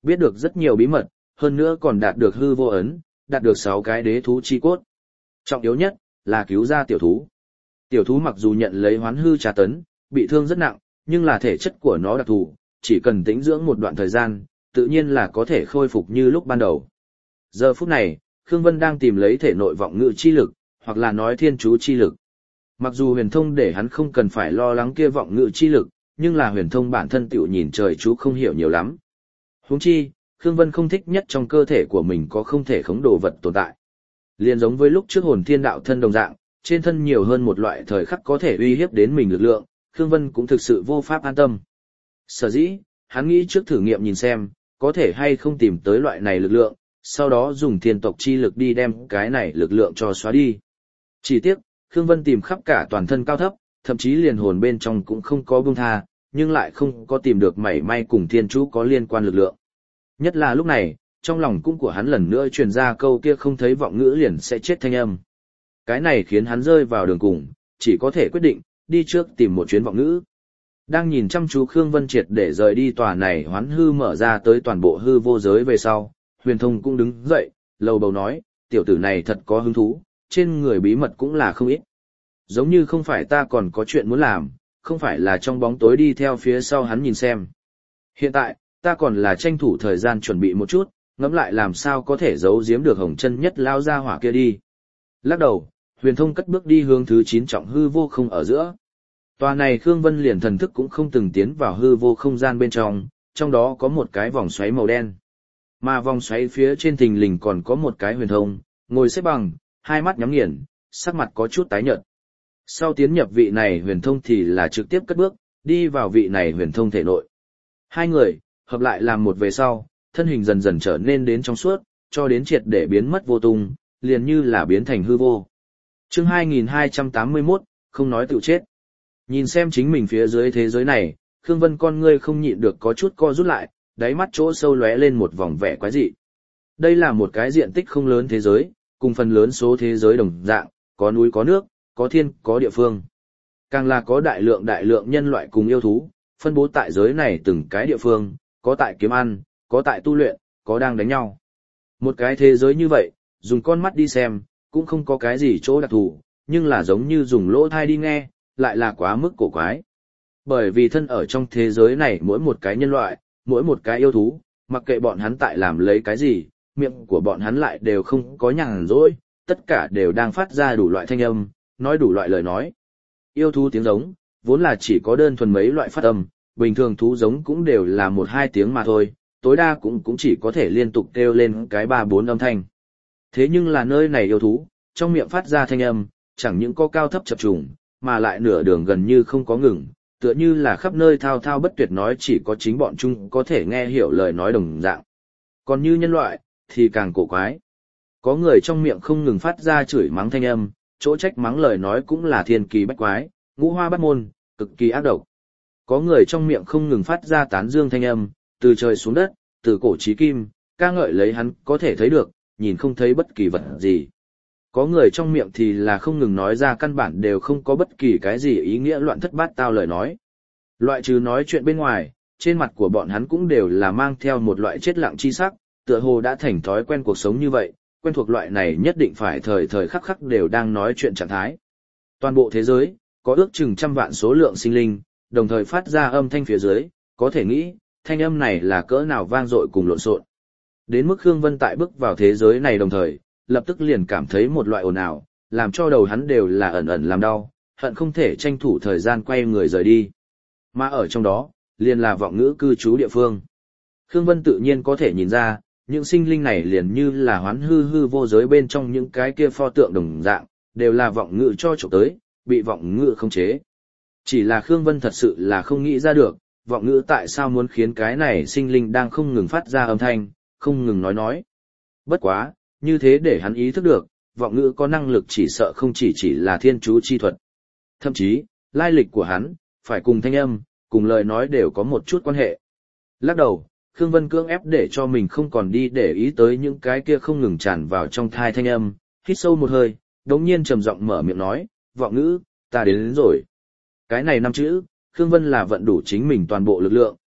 biết được rất nhiều bí mật, hơn nữa còn đạt được hư vô ấn, đạt được sáu cái đế thú chi cốt. Trọng yếu nhất là cứu ra tiểu thú. Tiểu thú mặc dù nhận lấy hoán hư trà tấn, bị thương rất nặng, nhưng là thể chất của nó đặc thù, chỉ cần tĩnh dưỡng một đoạn thời gian, tự nhiên là có thể khôi phục như lúc ban đầu. Giờ phút này, Khương Vân đang tìm lấy thể nội vọng ngự chi lực, hoặc là nói thiên chú chi lực. Mặc dù huyền thông để hắn không cần phải lo lắng kia vọng ngự chi lực, nhưng là huyền thông bản thân tiểu nhìn trời chú không hiểu nhiều lắm. Huống chi, Khương Vân không thích nhất trong cơ thể của mình có không thể khống đồ vật tồn tại. Liên giống với lúc trước hồn thiên đạo thân đồng dạng, trên thân nhiều hơn một loại thời khắc có thể uy hiếp đến mình lực lượng, Khương Vân cũng thực sự vô pháp an tâm. Sở dĩ, hắn nghĩ trước thử nghiệm nhìn xem, có thể hay không tìm tới loại này lực lượng, sau đó dùng thiên tộc chi lực đi đem cái này lực lượng cho xóa đi. Chỉ tiếc, Khương Vân tìm khắp cả toàn thân cao thấp, thậm chí liền hồn bên trong cũng không có buông tha, nhưng lại không có tìm được mảy may cùng thiên chú có liên quan lực lượng. Nhất là lúc này, trong lòng cung của hắn lần nữa truyền ra câu kia không thấy vọng ngữ liền sẽ chết thanh âm. Cái này khiến hắn rơi vào đường cùng, chỉ có thể quyết định, đi trước tìm một chuyến vọng ngữ. Đang nhìn chăm chú Khương Vân triệt để rời đi tòa này hoán hư mở ra tới toàn bộ hư vô giới về sau, huyền thông cũng đứng dậy, lầu bầu nói, tiểu tử này thật có hứng thú, trên người bí mật cũng là không ít. Giống như không phải ta còn có chuyện muốn làm, không phải là trong bóng tối đi theo phía sau hắn nhìn xem. Hiện tại, ta còn là tranh thủ thời gian chuẩn bị một chút, ngẫm lại làm sao có thể giấu giếm được hồng chân nhất lao ra hỏa kia đi. Lắc đầu, huyền thông cất bước đi hướng thứ chín trọng hư vô không ở giữa. Tòa này Khương Vân liền thần thức cũng không từng tiến vào hư vô không gian bên trong, trong đó có một cái vòng xoáy màu đen. Mà vòng xoáy phía trên thình lình còn có một cái huyền thông, ngồi xếp bằng, hai mắt nhắm nghiền, sắc mặt có chút tái nhợt. Sau tiến nhập vị này huyền thông thì là trực tiếp cất bước, đi vào vị này huyền thông thể nội. Hai người, hợp lại làm một về sau, thân hình dần dần trở nên đến trong suốt, cho đến triệt để biến mất vô tung, liền như là biến thành hư vô. Chương hai nghìn hai trăm tám mươi mốt, không nói tự chết. Nhìn xem chính mình phía dưới thế giới này, Khương Vân con ngươi không nhịn được có chút co rút lại, đáy mắt chỗ sâu lóe lên một vòng vẻ quái dị. Đây là một cái diện tích không lớn thế giới, cùng phần lớn số thế giới đồng dạng, có núi có nước, có thiên, có địa phương. Càng là có đại lượng đại lượng nhân loại cùng yêu thú, phân bố tại giới này từng cái địa phương, có tại kiếm ăn, có tại tu luyện, có đang đánh nhau. Một cái thế giới như vậy, dùng con mắt đi xem, cũng không có cái gì chỗ đặc thù, nhưng là giống như dùng lỗ tai đi nghe, lại là quá mức cổ quái. Bởi vì thân ở trong thế giới này mỗi một cái nhân loại, mỗi một cái yêu thú, mặc kệ bọn hắn tại làm lấy cái gì, miệng của bọn hắn lại đều không có nhàn rỗi, tất cả đều đang phát ra đủ loại thanh âm, nói đủ loại lời nói. Yêu thú tiếng giống, vốn là chỉ có đơn thuần mấy loại phát âm, bình thường thú giống cũng đều là một hai tiếng mà thôi, tối đa cũng cũng chỉ có thể liên tục kêu lên cái ba bốn âm thanh. Thế nhưng là nơi này yêu thú, trong miệng phát ra thanh âm, chẳng những có cao thấp chập trùng, mà lại nửa đường gần như không có ngừng, tựa như là khắp nơi thao thao bất tuyệt nói chỉ có chính bọn chúng có thể nghe hiểu lời nói đồng dạng. Còn như nhân loại, thì càng cổ quái. Có người trong miệng không ngừng phát ra chửi mắng thanh âm, chỗ trách mắng lời nói cũng là thiên kỳ bách quái, ngũ hoa bát môn, cực kỳ ác độc. Có người trong miệng không ngừng phát ra tán dương thanh âm, từ trời xuống đất, từ cổ chí kim, ca ngợi lấy hắn có thể thấy được, nhìn không thấy bất kỳ vật gì. Có người trong miệng thì là không ngừng nói ra căn bản đều không có bất kỳ cái gì ý nghĩa loạn thất bát tao lời nói. Loại trừ nói chuyện bên ngoài, trên mặt của bọn hắn cũng đều là mang theo một loại chết lặng chi sắc, tựa hồ đã thành thói quen cuộc sống như vậy, quen thuộc loại này nhất định phải thời thời khắc khắc đều đang nói chuyện trạng thái. Toàn bộ thế giới, có ước chừng trăm vạn số lượng sinh linh, đồng thời phát ra âm thanh phía dưới, có thể nghĩ, thanh âm này là cỡ nào vang dội cùng lộn xộn. Đến mức Khương Vân tại bước vào thế giới này đồng thời, lập tức liền cảm thấy một loại ồn ào, làm cho đầu hắn đều là ẩn ẩn làm đau, hận không thể tranh thủ thời gian quay người rời đi. Mà ở trong đó, liền là vọng ngữ cư trú địa phương. Khương Vân tự nhiên có thể nhìn ra, những sinh linh này liền như là hoán hư hư vô giới bên trong những cái kia pho tượng đồng dạng, đều là vọng ngữ cho trộm tới, bị vọng ngữ khống chế. Chỉ là Khương Vân thật sự là không nghĩ ra được, vọng ngữ tại sao muốn khiến cái này sinh linh đang không ngừng phát ra âm thanh, không ngừng nói nói. Bất quá, như thế để hắn ý thức được, vọng ngữ có năng lực chỉ sợ không chỉ chỉ là thiên chú chi thuật. Thậm chí, lai lịch của hắn, phải cùng thanh âm, cùng lời nói đều có một chút quan hệ. Lắc đầu, Khương Vân cưỡng ép để cho mình không còn đi để ý tới những cái kia không ngừng tràn vào trong thai thanh âm, hít sâu một hơi, đống nhiên trầm giọng mở miệng nói, vọng ngữ, ta đến, đến rồi. Cái này năm chữ, Khương Vân là vận đủ chính mình toàn bộ lực lượng,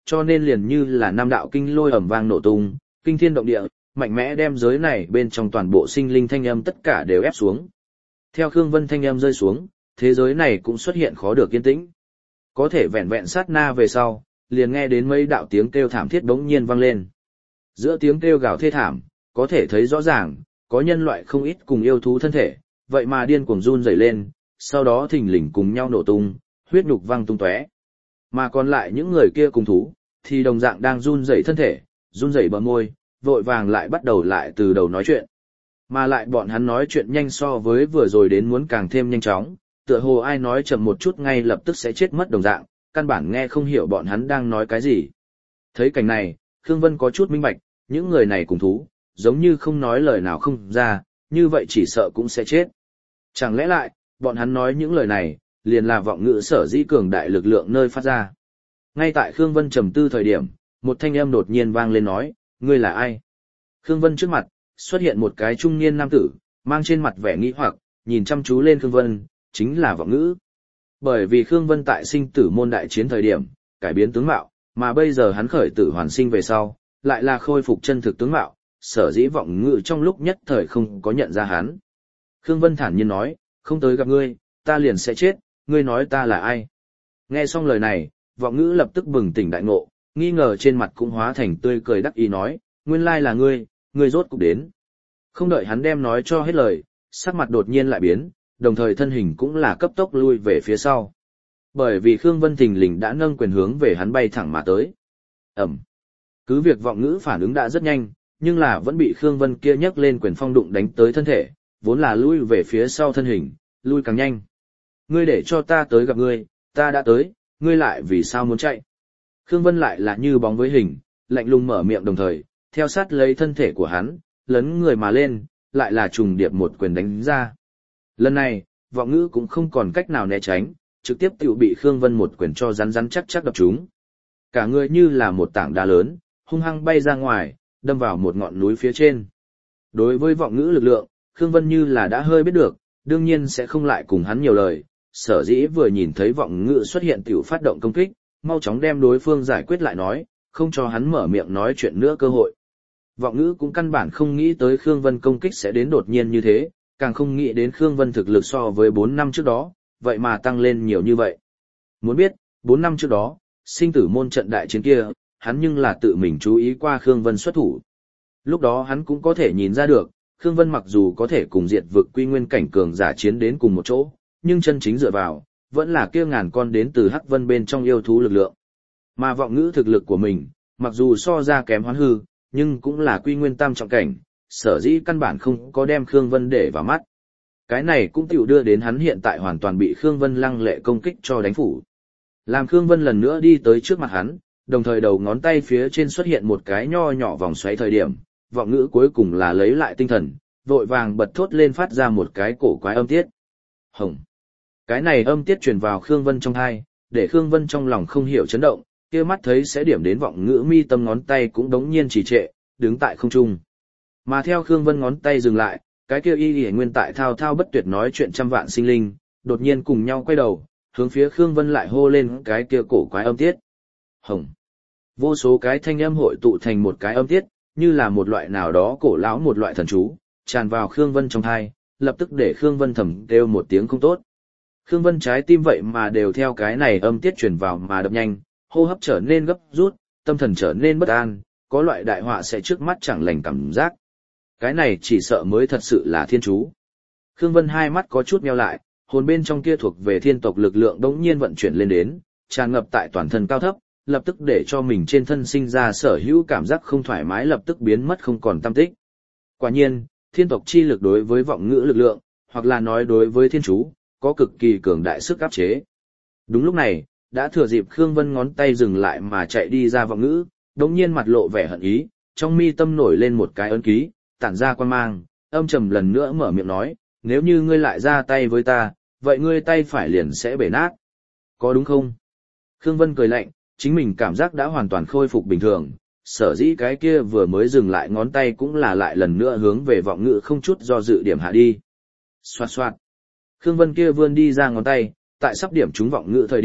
cho nên liền như là năm đạo kinh lôi ầm vang nổ tung, kinh thiên động địa, mạnh mẽ đem giới này bên trong toàn bộ sinh linh thanh âm tất cả đều ép xuống. Theo Khương Vân thanh âm rơi xuống, thế giới này cũng xuất hiện khó được yên tĩnh. Có thể vẹn vẹn sát na về sau, liền nghe đến mấy đạo tiếng kêu thảm thiết bỗng nhiên vang lên. Giữa tiếng kêu gào thê thảm, có thể thấy rõ ràng, có nhân loại không ít cùng yêu thú thân thể, vậy mà điên cuồng run rẩy lên, sau đó thình lình cùng nhau nổ tung, huyết nhục văng tung tóe. Mà còn lại những người kia cùng thú, thì đồng dạng đang run rẩy thân thể, run rẩy bờ môi, vội vàng lại bắt đầu lại từ đầu nói chuyện. Mà lại bọn hắn nói chuyện nhanh so với vừa rồi đến muốn càng thêm nhanh chóng, tựa hồ ai nói chậm một chút ngay lập tức sẽ chết mất đồng dạng, căn bản nghe không hiểu bọn hắn đang nói cái gì. Thấy cảnh này, Khương Vân có chút minh bạch, những người này cùng thú, giống như không nói lời nào không ra, như vậy chỉ sợ cũng sẽ chết. Chẳng lẽ lại, bọn hắn nói những lời này, liền là vọng ngữ sở dĩ cường đại lực lượng nơi phát ra. Ngay tại Khương Vân trầm tư thời điểm, một thanh âm đột nhiên vang lên nói, ngươi là ai? Khương Vân trước mặt, xuất hiện một cái trung niên nam tử, mang trên mặt vẻ nghi hoặc, nhìn chăm chú lên Khương Vân, chính là vọng ngữ. Bởi vì Khương Vân tại sinh tử môn đại chiến thời điểm, cải biến tướng mạo, mà bây giờ hắn khởi tử hoàn sinh về sau, lại là khôi phục chân thực tướng mạo, sở dĩ vọng ngữ trong lúc nhất thời không có nhận ra hắn. Khương Vân thản nhiên nói, không tới gặp ngươi, ta liền sẽ chết, ngươi nói ta là ai? Nghe xong lời này, vọng ngữ lập tức bừng tỉnh đại ngộ, nghi ngờ trên mặt cũng hóa thành tươi cười đắc ý nói, nguyên lai là ngươi, ngươi rốt cục đến. Không đợi hắn đem nói cho hết lời, sắc mặt đột nhiên lại biến, đồng thời thân hình cũng là cấp tốc lui về phía sau. Bởi vì Khương Vân thình lình đã nâng quyền hướng về hắn bay thẳng mà tới. Ẩm. Cứ việc vọng ngữ phản ứng đã rất nhanh, nhưng là vẫn bị Khương Vân kia nhấc lên quyền phong đụng đánh tới thân thể, vốn là lui về phía sau thân hình, lui càng nhanh. Ngươi để cho ta tới gặp ngươi, ta đã tới, ngươi lại vì sao muốn chạy? Khương Vân lại là như bóng với hình, lạnh lùng mở miệng đồng thời, theo sát lấy thân thể của hắn, lấn người mà lên, lại là trùng điệp một quyền đánh ra. Lần này, vọng ngữ cũng không còn cách nào né tránh, trực tiếp tự bị Khương Vân một quyền cho rắn rắn chắc chắc đập trúng. Cả người như là một tảng đá lớn, hung hăng bay ra ngoài, đâm vào một ngọn núi phía trên. Đối với vọng ngữ lực lượng, Khương Vân như là đã hơi biết được, đương nhiên sẽ không lại cùng hắn nhiều lời, sở dĩ vừa nhìn thấy vọng ngữ xuất hiện tiểu phát động công kích, mau chóng đem đối phương giải quyết lại nói, không cho hắn mở miệng nói chuyện nữa cơ hội. Vọng ngữ cũng căn bản không nghĩ tới Khương Vân công kích sẽ đến đột nhiên như thế, càng không nghĩ đến Khương Vân thực lực so với bốn năm trước đó, vậy mà tăng lên nhiều như vậy. Muốn biết, bốn năm trước đó, sinh tử môn trận đại chiến kia, hắn nhưng là tự mình chú ý qua Khương Vân xuất thủ. Lúc đó hắn cũng có thể nhìn ra được, Khương Vân mặc dù có thể cùng diệt vực quy nguyên cảnh cường giả chiến đến cùng một chỗ, nhưng chân chính dựa vào, vẫn là kia ngàn con đến từ Hắc Vân bên trong yêu thú lực lượng. Mà vọng ngữ thực lực của mình, mặc dù so ra kém Hoán Hư, nhưng cũng là quy nguyên tam trọng cảnh, sở dĩ căn bản không có đem Khương Vân để vào mắt. Cái này cũng tiểu đưa đến hắn hiện tại hoàn toàn bị Khương Vân lăng lệ công kích cho đánh phủ. Làm Khương Vân lần nữa đi tới trước mặt hắn, đồng thời đầu ngón tay phía trên xuất hiện một cái nho nhỏ vòng xoáy thời điểm, vọng ngữ cuối cùng là lấy lại tinh thần, vội vàng bật thốt lên phát ra một cái cổ quái âm tiết. Hồng. Cái này âm tiết truyền vào Khương Vân trong tai, để Khương Vân trong lòng không hiểu chấn động, kia mắt thấy sẽ điểm đến vọng ngữ mi tâm ngón tay cũng đống nhiên trì trệ, đứng tại không trung. Mà theo Khương Vân ngón tay dừng lại, cái kia y y nguyên tại thao thao bất tuyệt nói chuyện trăm vạn sinh linh, đột nhiên cùng nhau quay đầu, hướng phía Khương Vân lại hô lên cái kia cổ quái âm tiết. Hồng. Vô số cái thanh âm hội tụ thành một cái âm tiết, như là một loại nào đó cổ lão một loại thần chú, tràn vào Khương Vân trong tai, lập tức để Khương Vân thầm kêu một tiếng không tốt. Khương Vân trái tim vậy mà đều theo cái này âm tiết truyền vào mà đập nhanh, hô hấp trở nên gấp rút, tâm thần trở nên bất an, có loại đại họa sẽ trước mắt chẳng lành cảm giác. Cái này chỉ sợ mới thật sự là thiên chú. Khương Vân hai mắt có chút nheo lại, hồn bên trong kia thuộc về thiên tộc lực lượng đống nhiên vận chuyển lên đến, tràn ngập tại toàn thân cao thấp, lập tức để cho mình trên thân sinh ra sở hữu cảm giác không thoải mái lập tức biến mất không còn tăm tích. Quả nhiên, thiên tộc chi lực đối với vọng ngữ lực lượng, hoặc là nói đối với thiên chú, có cực kỳ cường đại sức áp chế. Đúng lúc này, đã thừa dịp Khương Vân ngón tay dừng lại mà chạy đi ra vọng ngữ, đống nhiên mặt lộ vẻ hận ý, trong mi tâm nổi lên một cái ấn ký, tản ra quan mang, âm trầm lần nữa mở miệng nói, nếu như ngươi lại ra tay với ta, vậy ngươi tay phải liền sẽ bể nát. Có đúng không? Khương Vân cười lạnh, chính mình cảm giác đã hoàn toàn khôi phục bình thường, sở dĩ cái kia vừa mới dừng lại ngón tay cũng là lại lần nữa hướng về vọng ngữ không chút do dự điểm hạ đi. Xoạt xoạt. Khương Vân kia vươn đi ra ngón tay, tại sắp điểm trúng vọng ngữ thời điểm,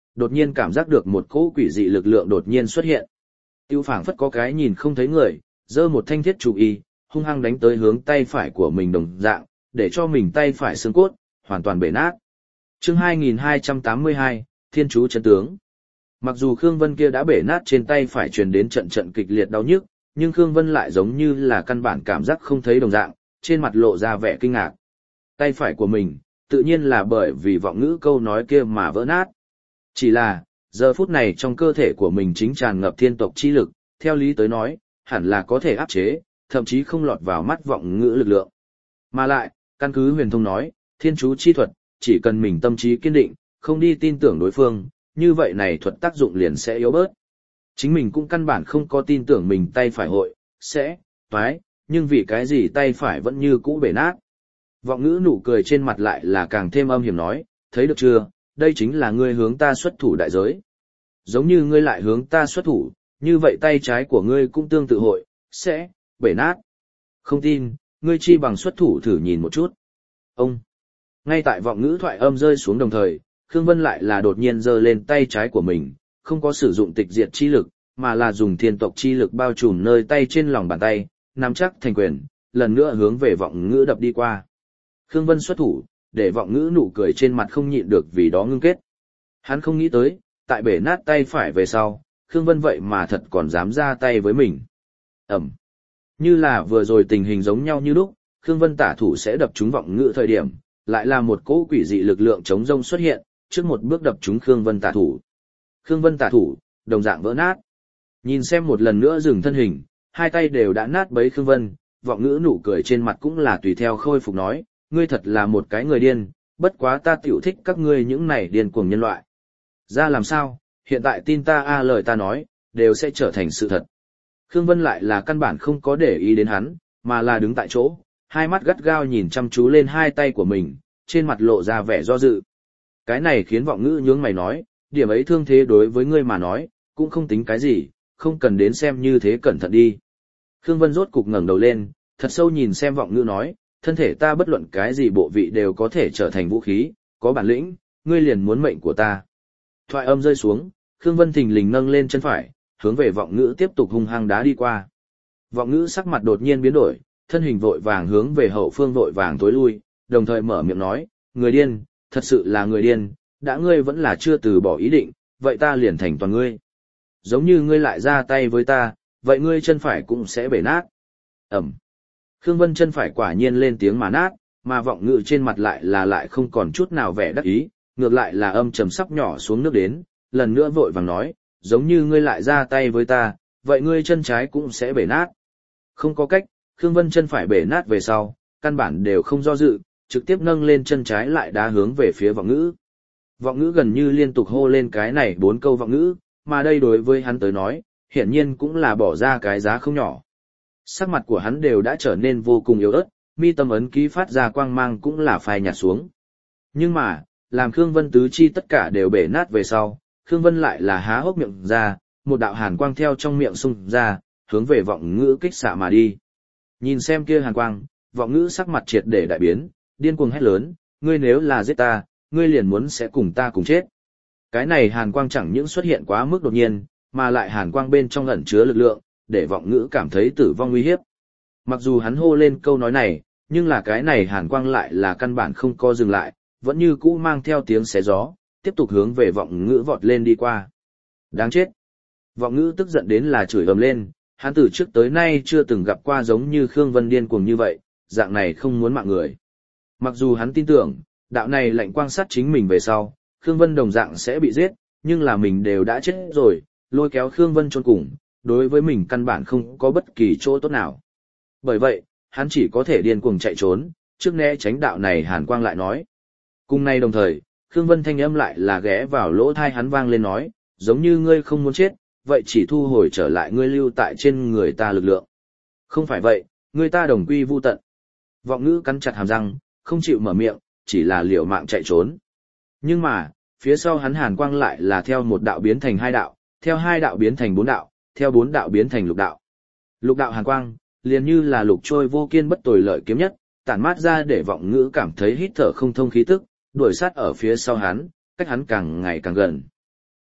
đột nhiên cảm giác được một cỗ quỷ dị lực lượng đột nhiên xuất hiện. Tiêu phảng phất có cái nhìn không thấy người, giơ một thanh thiết chủ y, hung hăng đánh tới hướng tay phải của mình đồng dạng, để cho mình tay phải xương cốt hoàn toàn bể nát. Chương hai nghìn hai trăm tám mươi hai, Thiên chú chân tướng. Mặc dù Khương Vân kia đã bể nát trên tay phải truyền đến trận trận kịch liệt đau nhức, nhưng Khương Vân lại giống như là căn bản cảm giác không thấy đồng dạng, trên mặt lộ ra vẻ kinh ngạc. Tay phải của mình, tự nhiên là bởi vì vọng ngữ câu nói kia mà vỡ nát. Chỉ là, giờ phút này trong cơ thể của mình chính tràn ngập thiên tộc chi lực, theo lý tới nói, hẳn là có thể áp chế, thậm chí không lọt vào mắt vọng ngữ lực lượng. Mà lại, căn cứ huyền thông nói, thiên chú chi thuật, chỉ cần mình tâm trí kiên định, không đi tin tưởng đối phương, như vậy này thuật tác dụng liền sẽ yếu bớt. Chính mình cũng căn bản không có tin tưởng mình tay phải hội, sẽ, toái, nhưng vì cái gì tay phải vẫn như cũ bể nát. Vọng ngữ nụ cười trên mặt lại là càng thêm âm hiểm nói, thấy được chưa, đây chính là ngươi hướng ta xuất thủ đại giới. Giống như ngươi lại hướng ta xuất thủ, như vậy tay trái của ngươi cũng tương tự hội, sẽ, bể nát. Không tin, ngươi chi bằng xuất thủ thử nhìn một chút. Ông, ngay tại vọng ngữ thoại âm rơi xuống đồng thời, Khương Vân lại là đột nhiên giơ lên tay trái của mình, không có sử dụng tịch diệt chi lực, mà là dùng thiên tộc chi lực bao trùm nơi tay trên lòng bàn tay, nắm chắc thành quyền, lần nữa hướng về vọng ngữ đập đi qua. Khương Vân xuất thủ, để vọng ngữ nụ cười trên mặt không nhịn được vì đó ngưng kết. Hắn không nghĩ tới, tại bể nát tay phải về sau, Khương Vân vậy mà thật còn dám ra tay với mình. Ẩm. Như là vừa rồi tình hình giống nhau như lúc, Khương Vân tả thủ sẽ đập trúng vọng ngữ thời điểm, lại là một cỗ quỷ dị lực lượng chống rông xuất hiện, trước một bước đập trúng Khương Vân tả thủ. Khương Vân tả thủ, đồng dạng vỡ nát. Nhìn xem một lần nữa dừng thân hình, hai tay đều đã nát bấy Khương Vân, vọng ngữ nụ cười trên mặt cũng là tùy theo khôi phục nói, ngươi thật là một cái người điên, bất quá ta tiểu thích các ngươi những này điên cuồng nhân loại. Ra làm sao, hiện tại tin ta a lời ta nói, đều sẽ trở thành sự thật. Khương Vân lại là căn bản không có để ý đến hắn, mà là đứng tại chỗ, hai mắt gắt gao nhìn chăm chú lên hai tay của mình, trên mặt lộ ra vẻ do dự. Cái này khiến vọng ngữ nhướng mày nói, điểm ấy thương thế đối với ngươi mà nói, cũng không tính cái gì, không cần đến xem như thế cẩn thận đi. Khương Vân rốt cục ngẩng đầu lên, thật sâu nhìn xem vọng ngữ nói, thân thể ta bất luận cái gì bộ vị đều có thể trở thành vũ khí, có bản lĩnh, ngươi liền muốn mệnh của ta. Thoại âm rơi xuống, Khương Vân thình lình nâng lên chân phải, hướng về vọng ngữ tiếp tục hung hăng đá đi qua. Vọng ngữ sắc mặt đột nhiên biến đổi, thân hình vội vàng hướng về hậu phương vội vàng tối lui, đồng thời mở miệng nói, người điên, thật sự là người điên, đã ngươi vẫn là chưa từ bỏ ý định, vậy ta liền thành toàn ngươi. Giống như ngươi lại ra tay với ta, vậy ngươi chân phải cũng sẽ bể nát. Ẩm. Khương Vân chân phải quả nhiên lên tiếng mà nát, mà vọng ngữ trên mặt lại là lại không còn chút nào vẻ đắc ý, ngược lại là âm trầm sắp nhỏ xuống nước đến, lần nữa vội vàng nói, giống như ngươi lại ra tay với ta, vậy ngươi chân trái cũng sẽ bể nát. Không có cách, Khương Vân chân phải bể nát về sau, căn bản đều không do dự, trực tiếp nâng lên chân trái lại đá hướng về phía vọng ngữ. Vọng ngữ gần như liên tục hô lên cái này bốn câu vọng ngữ, mà đây đối với hắn tới nói, hiển nhiên cũng là bỏ ra cái giá không nhỏ. Sắc mặt của hắn đều đã trở nên vô cùng yếu ớt, mi tâm ấn ký phát ra quang mang cũng là phai nhạt xuống. Nhưng mà, làm Khương Vân tứ chi tất cả đều bể nát về sau, Khương Vân lại là há hốc miệng ra, một đạo hàn quang theo trong miệng xung ra, hướng về vọng ngữ kích xạ mà đi. Nhìn xem kia hàn quang, vọng ngữ sắc mặt triệt để đại biến, điên cuồng hét lớn, ngươi nếu là giết ta, ngươi liền muốn sẽ cùng ta cùng chết. Cái này hàn quang chẳng những xuất hiện quá mức đột nhiên, mà lại hàn quang bên trong ẩn chứa lực lượng, để vọng ngữ cảm thấy tử vong nguy hiếp. Mặc dù hắn hô lên câu nói này, nhưng là cái này hàn quang lại là căn bản không co dừng lại, vẫn như cũ mang theo tiếng xé gió, tiếp tục hướng về vọng ngữ vọt lên đi qua. Đáng chết! Vọng ngữ tức giận đến là chửi ầm lên, hắn từ trước tới nay chưa từng gặp qua giống như Khương Vân điên cuồng như vậy, dạng này không muốn mạng người. Mặc dù hắn tin tưởng, đạo này lệnh quang sát chính mình về sau, Khương Vân đồng dạng sẽ bị giết, nhưng là mình đều đã chết rồi, lôi kéo Khương Vân chôn cùng, đối với mình căn bản không có bất kỳ chỗ tốt nào. Bởi vậy, hắn chỉ có thể điên cuồng chạy trốn, trước né tránh đạo này hàn quang lại nói. Cùng nay đồng thời, Khương Vân thanh âm lại là ghé vào lỗ tai hắn vang lên nói, giống như ngươi không muốn chết, vậy chỉ thu hồi trở lại ngươi lưu tại trên người ta lực lượng. Không phải vậy, ngươi ta đồng quy vu tận. Vọng ngữ cắn chặt hàm răng, không chịu mở miệng, chỉ là liều mạng chạy trốn. Nhưng mà, phía sau hắn hàn quang lại là theo một đạo biến thành hai đạo, theo hai đạo biến thành bốn đạo, theo bốn đạo biến thành lục đạo. Lục đạo hàn quang, liền như là lục trôi vô kiên bất tồi lợi kiếm nhất, tản mát ra để vọng ngữ cảm thấy hít thở không thông khí tức, đuổi sát ở phía sau hắn, cách hắn càng ngày càng gần.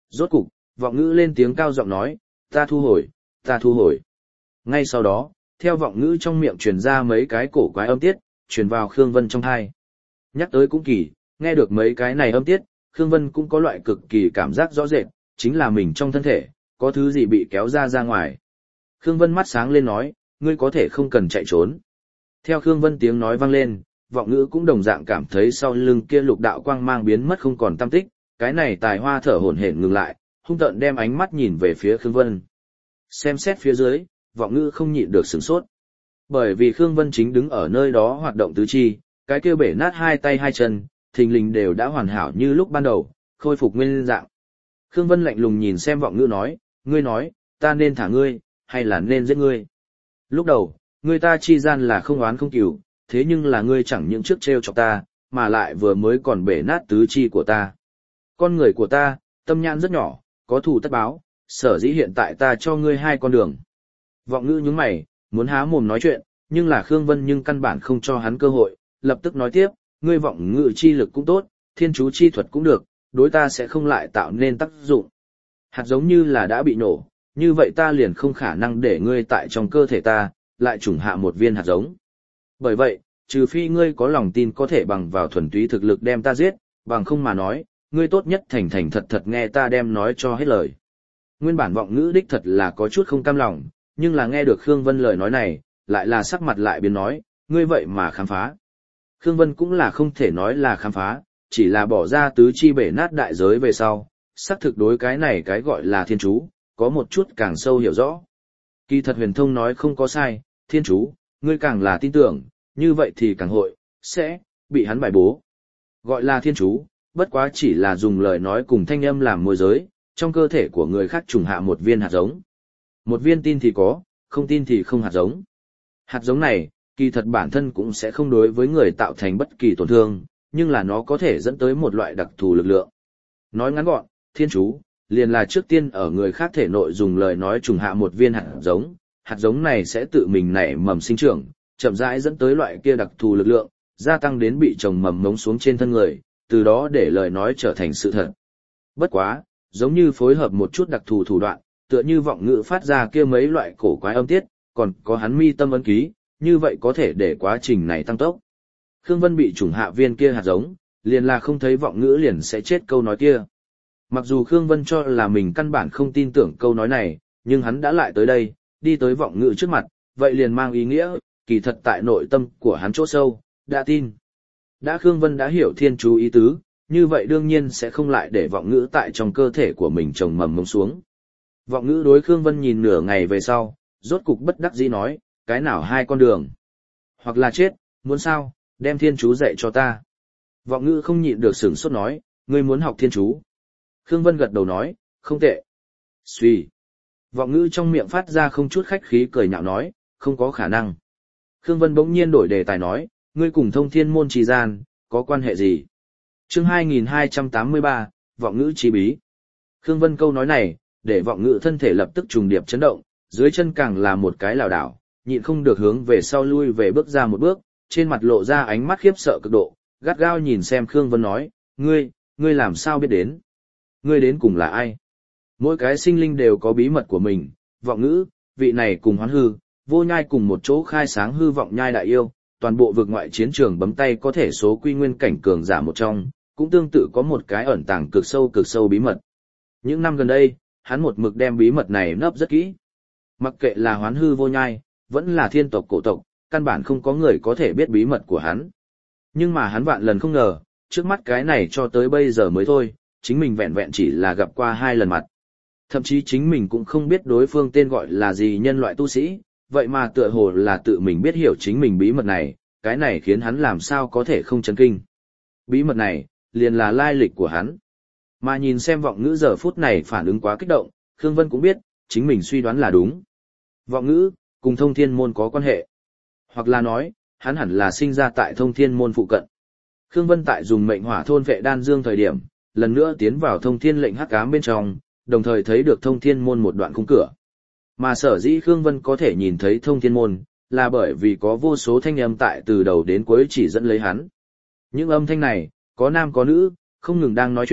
Rốt cục, vọng ngữ lên tiếng cao giọng nói, ta thu hồi, ta thu hồi. Ngay sau đó, theo vọng ngữ trong miệng truyền ra mấy cái cổ quái âm tiết, truyền vào Khương Vân trong thai. Nhắc tới cũng kỳ, nghe được mấy cái này âm tiết, Khương Vân cũng có loại cực kỳ cảm giác rõ rệt, chính là mình trong thân thể, có thứ gì bị kéo ra ra ngoài. Khương Vân mắt sáng lên nói, ngươi có thể không cần chạy trốn. Theo Khương Vân tiếng nói vang lên, vọng ngữ cũng đồng dạng cảm thấy sau lưng kia lục đạo quang mang biến mất không còn tăm tích, cái này tài hoa thở hổn hển ngừng lại, hung tợn đem ánh mắt nhìn về phía Khương Vân. Xem xét phía dưới, vọng ngữ không nhịn được sửng sốt. Bởi vì Khương Vân chính đứng ở nơi đó hoạt động tứ chi, cái kia bể nát hai tay hai chân, thình lình đều đã hoàn hảo như lúc ban đầu, khôi phục nguyên dạng. Khương Vân lạnh lùng nhìn xem vọng ngữ nói, ngươi nói, ta nên thả ngươi, hay là nên giết ngươi. Lúc đầu, ngươi ta chi gian là không oán không cừu, thế nhưng là ngươi chẳng những trước trêu chọc ta, mà lại vừa mới còn bể nát tứ chi của ta. Con người của ta, tâm nhãn rất nhỏ, có thù tất báo, sở dĩ hiện tại ta cho ngươi hai con đường. Vọng ngữ nhướng mày, muốn há mồm nói chuyện, nhưng là Khương Vân nhưng căn bản không cho hắn cơ hội, lập tức nói tiếp, ngươi vọng ngữ chi lực cũng tốt, thiên chú chi thuật cũng được, đối ta sẽ không lại tạo nên tác dụng. Hạt giống như là đã bị nổ, như vậy ta liền không khả năng để ngươi tại trong cơ thể ta, lại trùng hạ một viên hạt giống. Bởi vậy, trừ phi ngươi có lòng tin có thể bằng vào thuần túy thực lực đem ta giết, bằng không mà nói, ngươi tốt nhất thành thành thật thật nghe ta đem nói cho hết lời. Nguyên bản vọng ngữ đích thật là có chút không cam lòng, nhưng là nghe được Khương Vân lời nói này, lại là sắc mặt lại biến nói, ngươi vậy mà khám phá. Khương Vân cũng là không thể nói là khám phá, chỉ là bỏ ra tứ chi bể nát đại giới về sau, xác thực đối cái này cái gọi là thiên chú, có một chút càng sâu hiểu rõ. Kỳ thật huyền thông nói không có sai, thiên chú, ngươi càng là tin tưởng, như vậy thì càng hội, sẽ, bị hắn bài bố. Gọi là thiên chú, bất quá chỉ là dùng lời nói cùng thanh âm làm môi giới, trong cơ thể của người khác trùng hạ một viên hạt giống. Một viên tin thì có, không tin thì không hạt giống. Hạt giống này, kỳ thật bản thân cũng sẽ không đối với người tạo thành bất kỳ tổn thương, nhưng là nó có thể dẫn tới một loại đặc thù lực lượng. Nói ngắn gọn, thiên chú, liền là trước tiên ở người khác thể nội dùng lời nói trùng hạ một viên hạt giống, hạt giống này sẽ tự mình nảy mầm sinh trưởng, chậm rãi dẫn tới loại kia đặc thù lực lượng, gia tăng đến bị trồng mầm ngống xuống trên thân người, từ đó để lời nói trở thành sự thật. Bất quá, giống như phối hợp một chút đặc thù thủ đoạn, tựa như vọng ngữ phát ra kia mấy loại cổ quái âm tiết, còn có hắn mi tâm ấn ký, như vậy có thể để quá trình này tăng tốc. Khương Vân bị trùng hạ viên kia hạt giống, liền là không thấy vọng ngữ liền sẽ chết câu nói kia. Mặc dù Khương Vân cho là mình căn bản không tin tưởng câu nói này, nhưng hắn đã lại tới đây, đi tới vọng ngữ trước mặt, vậy liền mang ý nghĩa, kỳ thật tại nội tâm của hắn chỗ sâu, đã tin. Đã Khương Vân đã hiểu thiên chú ý tứ, như vậy đương nhiên sẽ không lại để vọng ngữ tại trong cơ thể của mình trồng mầm mống xuống. Vọng ngữ đối Khương Vân nhìn nửa ngày về sau, rốt cục bất đắc dĩ nói, cái nào hai con đường. Hoặc là chết, muốn sao, đem thiên chú dạy cho ta. Vọng ngữ không nhịn được sửng sốt nói, ngươi muốn học thiên chú. Khương Vân gật đầu nói, không tệ. Xuy. Vọng ngữ trong miệng phát ra không chút khách khí cười nhạo nói, không có khả năng. Khương Vân bỗng nhiên đổi đề tài nói, ngươi cùng thông thiên môn trì gian, có quan hệ gì? Chương hai nghìn hai trăm tám mươi ba, vọng ngữ chi bí. Khương Vân câu nói này, để vọng ngữ thân thể lập tức trùng điệp chấn động, dưới chân càng là một cái lảo đảo, nhịn không được hướng về sau lui về bước ra một bước, trên mặt lộ ra ánh mắt khiếp sợ cực độ, gắt gao nhìn xem Khương Vân nói, ngươi, ngươi làm sao biết đến? Ngươi đến cùng là ai? Mỗi cái sinh linh đều có bí mật của mình, vọng ngữ, vị này cùng hoán hư, vô nhai cùng một chỗ khai sáng hư vọng nhai đại yêu, toàn bộ vực ngoại chiến trường bấm tay có thể số quy nguyên cảnh cường giả một trong, cũng tương tự có một cái ẩn tàng cực sâu cực sâu bí mật. Những năm gần đây, hắn một mực đem bí mật này nấp rất kỹ. Mặc kệ là hoán hư vô nhai, vẫn là thiên tộc cổ tộc, căn bản không có người có thể biết bí mật của hắn. Nhưng mà hắn vạn lần không ngờ, trước mắt cái này cho tới bây giờ mới thôi, chính mình vẹn vẹn chỉ là gặp qua hai lần mặt. Thậm chí chính mình cũng không biết đối phương tên gọi là gì nhân loại tu sĩ, vậy mà tựa hồ là tự mình biết hiểu chính mình bí mật này, cái này khiến hắn làm sao có thể không chấn kinh. Bí mật này, liền là lai lịch của hắn. Mà nhìn xem vọng ngữ giờ phút này phản ứng quá kích động, Khương Vân cũng biết, chính mình suy đoán là đúng. Vọng ngữ, cùng thông thiên môn có quan hệ. Hoặc là nói, hắn hẳn là sinh ra tại thông thiên môn phụ cận. Khương Vân tại dùng mệnh hỏa thôn vệ đan dương thời điểm, lần nữa tiến vào thông thiên lệnh hắc ám bên trong, đồng thời thấy được thông thiên môn một đoạn khung cửa. Mà sở dĩ Khương Vân có thể nhìn thấy thông thiên môn, là bởi vì có vô số thanh âm tại từ đầu đến cuối chỉ dẫn lấy hắn. Những âm thanh này, có nam có nữ, không ngừng đang nói chuyện,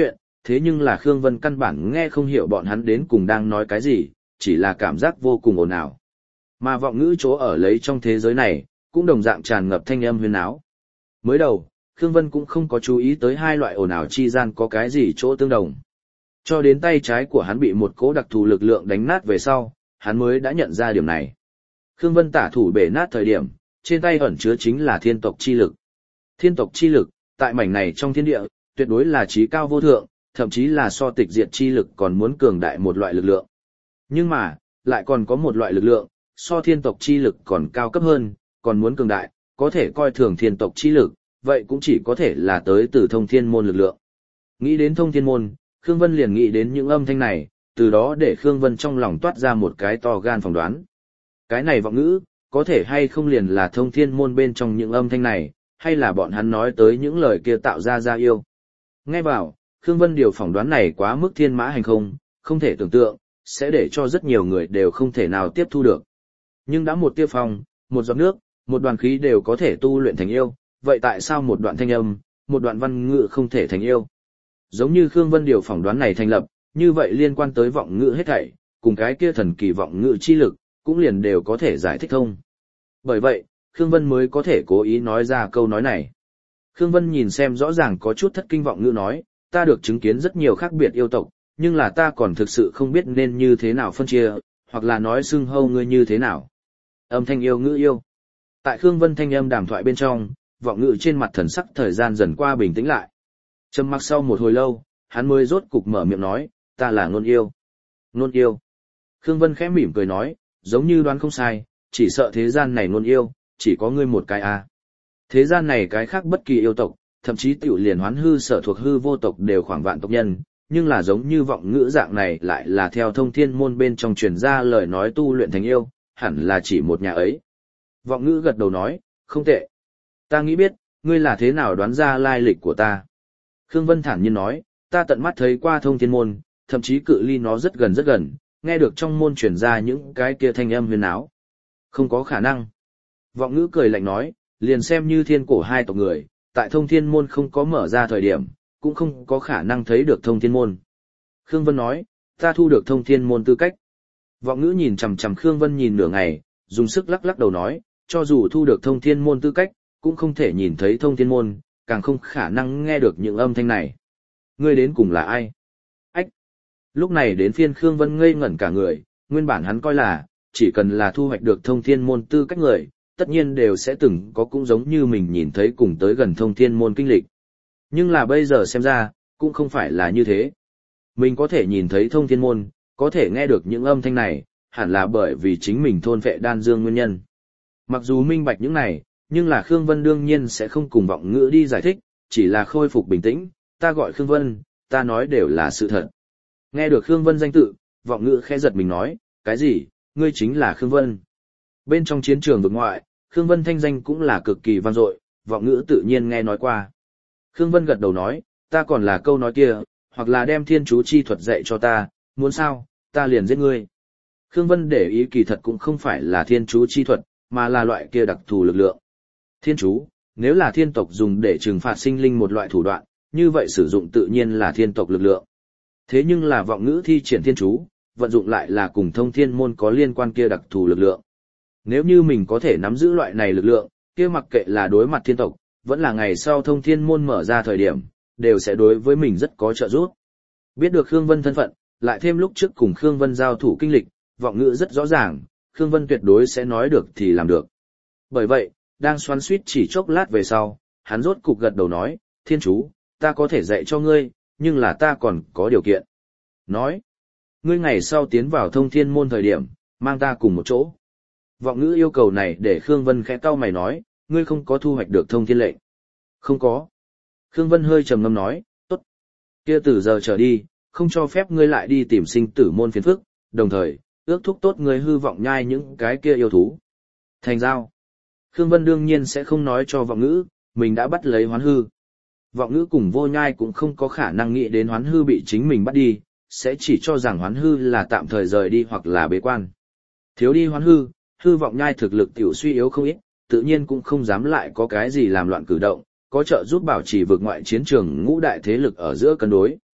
thế nhưng là Khương Vân căn bản nghe không hiểu bọn hắn đến cùng đang nói cái gì, chỉ là cảm giác vô cùng ồn ào. Mà vọng ngữ chỗ ở lấy trong thế giới này, cũng đồng dạng tràn ngập thanh âm huyên áo. Mới đầu, Khương Vân cũng không có chú ý tới hai loại ồn ào chi gian có cái gì chỗ tương đồng. Cho đến tay trái của hắn bị một cỗ đặc thù lực lượng đánh nát về sau, hắn mới đã nhận ra điểm này. Khương Vân tả thủ bể nát thời điểm, trên tay ẩn chứa chính là thiên tộc chi lực. Thiên tộc chi lực, tại mảnh này trong thiên địa, tuyệt đối là trí cao vô thượng, thậm chí là so tịch diệt chi lực còn muốn cường đại một loại lực lượng. Nhưng mà, lại còn có một loại lực lượng, so thiên tộc chi lực còn cao cấp hơn, còn muốn cường đại, có thể coi thường thiên tộc chi lực, vậy cũng chỉ có thể là tới từ thông thiên môn lực lượng. Nghĩ đến thông thiên môn, Khương Vân liền nghĩ đến những âm thanh này, từ đó để Khương Vân trong lòng toát ra một cái to gan phỏng đoán. Cái này vọng ngữ, có thể hay không liền là thông thiên môn bên trong những âm thanh này, hay là bọn hắn nói tới những lời kia tạo ra ra yêu. Nghe vào, Khương Vân điều phỏng đoán này quá mức thiên mã hành không, không thể tưởng tượng, sẽ để cho rất nhiều người đều không thể nào tiếp thu được. Nhưng đã một tia phong, một giọt nước, một đoàn khí đều có thể tu luyện thành yêu, vậy tại sao một đoạn thanh âm, một đoạn văn ngữ không thể thành yêu? Giống như Khương Vân điều phỏng đoán này thành lập, như vậy liên quan tới vọng ngữ hết thảy, cùng cái kia thần kỳ vọng ngữ chi lực, cũng liền đều có thể giải thích thông. Bởi vậy, Khương Vân mới có thể cố ý nói ra câu nói này. Khương Vân nhìn xem rõ ràng có chút thất kinh vọng ngữ nói, ta được chứng kiến rất nhiều khác biệt yêu tộc, nhưng là ta còn thực sự không biết nên như thế nào phân chia, hoặc là nói xưng hâu ngươi như thế nào. Âm thanh yêu ngữ yêu. Tại Khương Vân thanh âm đàm thoại bên trong, vọng ngữ trên mặt thần sắc thời gian dần qua bình tĩnh lại. Trầm mặc sau một hồi lâu, hắn mới rốt cục mở miệng nói, ta là Nôn yêu. Nôn yêu. Khương Vân khẽ mỉm cười nói, giống như đoán không sai, chỉ sợ thế gian này Nôn yêu, chỉ có ngươi một cái à. Thế gian này cái khác bất kỳ yêu tộc, thậm chí tiểu liền hoán hư sở thuộc hư vô tộc đều khoảng vạn tộc nhân, nhưng là giống như vọng ngữ dạng này lại là theo thông thiên môn bên trong truyền ra lời nói tu luyện thành yêu, hẳn là chỉ một nhà ấy. Vọng ngữ gật đầu nói, không tệ. Ta nghĩ biết, ngươi là thế nào đoán ra lai lịch của ta. Khương Vân thản nhiên nói, ta tận mắt thấy qua thông thiên môn, thậm chí cự ly nó rất gần rất gần, nghe được trong môn truyền ra những cái kia thanh âm huyền áo. Không có khả năng. Vọng ngữ cười lạnh nói, liền xem như thiên cổ hai tộc người, tại thông thiên môn không có mở ra thời điểm, cũng không có khả năng thấy được thông thiên môn. Khương Vân nói, ta thu được thông thiên môn tư cách. Vọng ngữ nhìn chằm chằm Khương Vân nhìn nửa ngày, dùng sức lắc lắc đầu nói, cho dù thu được thông thiên môn tư cách, cũng không thể nhìn thấy thông thiên môn, càng không khả năng nghe được những âm thanh này. Ngươi đến cùng là ai? Ách! Lúc này đến phiên Khương Vân ngây ngẩn cả người, nguyên bản hắn coi là, chỉ cần là thu hoạch được thông thiên môn tư cách người, tất nhiên đều sẽ từng có cũng giống như mình nhìn thấy cùng tới gần thông thiên môn kinh lịch. Nhưng là bây giờ xem ra, cũng không phải là như thế. Mình có thể nhìn thấy thông thiên môn, có thể nghe được những âm thanh này, hẳn là bởi vì chính mình thôn vệ đan dương nguyên nhân. Mặc dù minh bạch những này, nhưng là Khương Vân đương nhiên sẽ không cùng vọng ngữ đi giải thích, chỉ là khôi phục bình tĩnh, ta gọi Khương Vân, ta nói đều là sự thật. Nghe được Khương Vân danh tự, vọng ngữ khẽ giật mình nói, cái gì, ngươi chính là Khương Vân. Bên trong chiến trường vực ngoại, Khương Vân thanh danh cũng là cực kỳ vang dội, vọng ngữ tự nhiên nghe nói qua. Khương Vân gật đầu nói, ta còn là câu nói kia, hoặc là đem thiên chú chi thuật dạy cho ta, muốn sao, ta liền giết ngươi. Khương Vân để ý kỳ thật cũng không phải là thiên chú chi thuật, mà là loại kia đặc thù lực lượng. Thiên chú, nếu là thiên tộc dùng để trừng phạt sinh linh một loại thủ đoạn, như vậy sử dụng tự nhiên là thiên tộc lực lượng. Thế nhưng là vọng ngữ thi triển thiên chú, vận dụng lại là cùng thông thiên môn có liên quan kia đặc thù lực lượng. Nếu như mình có thể nắm giữ loại này lực lượng, kia mặc kệ là đối mặt thiên tộc, vẫn là ngày sau thông thiên môn mở ra thời điểm, đều sẽ đối với mình rất có trợ giúp. Biết được Khương Vân thân phận, lại thêm lúc trước cùng Khương Vân giao thủ kinh lịch, vọng ngữ rất rõ ràng, Khương Vân tuyệt đối sẽ nói được thì làm được. Bởi vậy, đang xoắn suýt chỉ chốc lát về sau, hắn rốt cục gật đầu nói, thiên chú, ta có thể dạy cho ngươi, nhưng là ta còn có điều kiện. Nói, ngươi ngày sau tiến vào thông thiên môn thời điểm, mang ta cùng một chỗ. Vọng ngữ yêu cầu này để Khương Vân khẽ cau mày nói, ngươi không có thu hoạch được thông thiên lệnh. Không có. Khương Vân hơi trầm ngâm nói, tốt. Kia từ giờ trở đi, không cho phép ngươi lại đi tìm sinh tử môn phiền phức, đồng thời, ước thúc tốt ngươi hư vọng nhai những cái kia yêu thú. Thành giao. Khương Vân đương nhiên sẽ không nói cho vọng ngữ, mình đã bắt lấy hoán hư. Vọng ngữ cùng vô nhai cũng không có khả năng nghĩ đến hoán hư bị chính mình bắt đi, sẽ chỉ cho rằng hoán hư là tạm thời rời đi hoặc là bế quan. Thiếu đi hoán hư, hư vọng nhai thực lực tiểu suy yếu không ít, tự nhiên cũng không dám lại có cái gì làm loạn cử động, có trợ giúp bảo trì vực ngoại chiến trường ngũ đại thế lực ở giữa cân đối.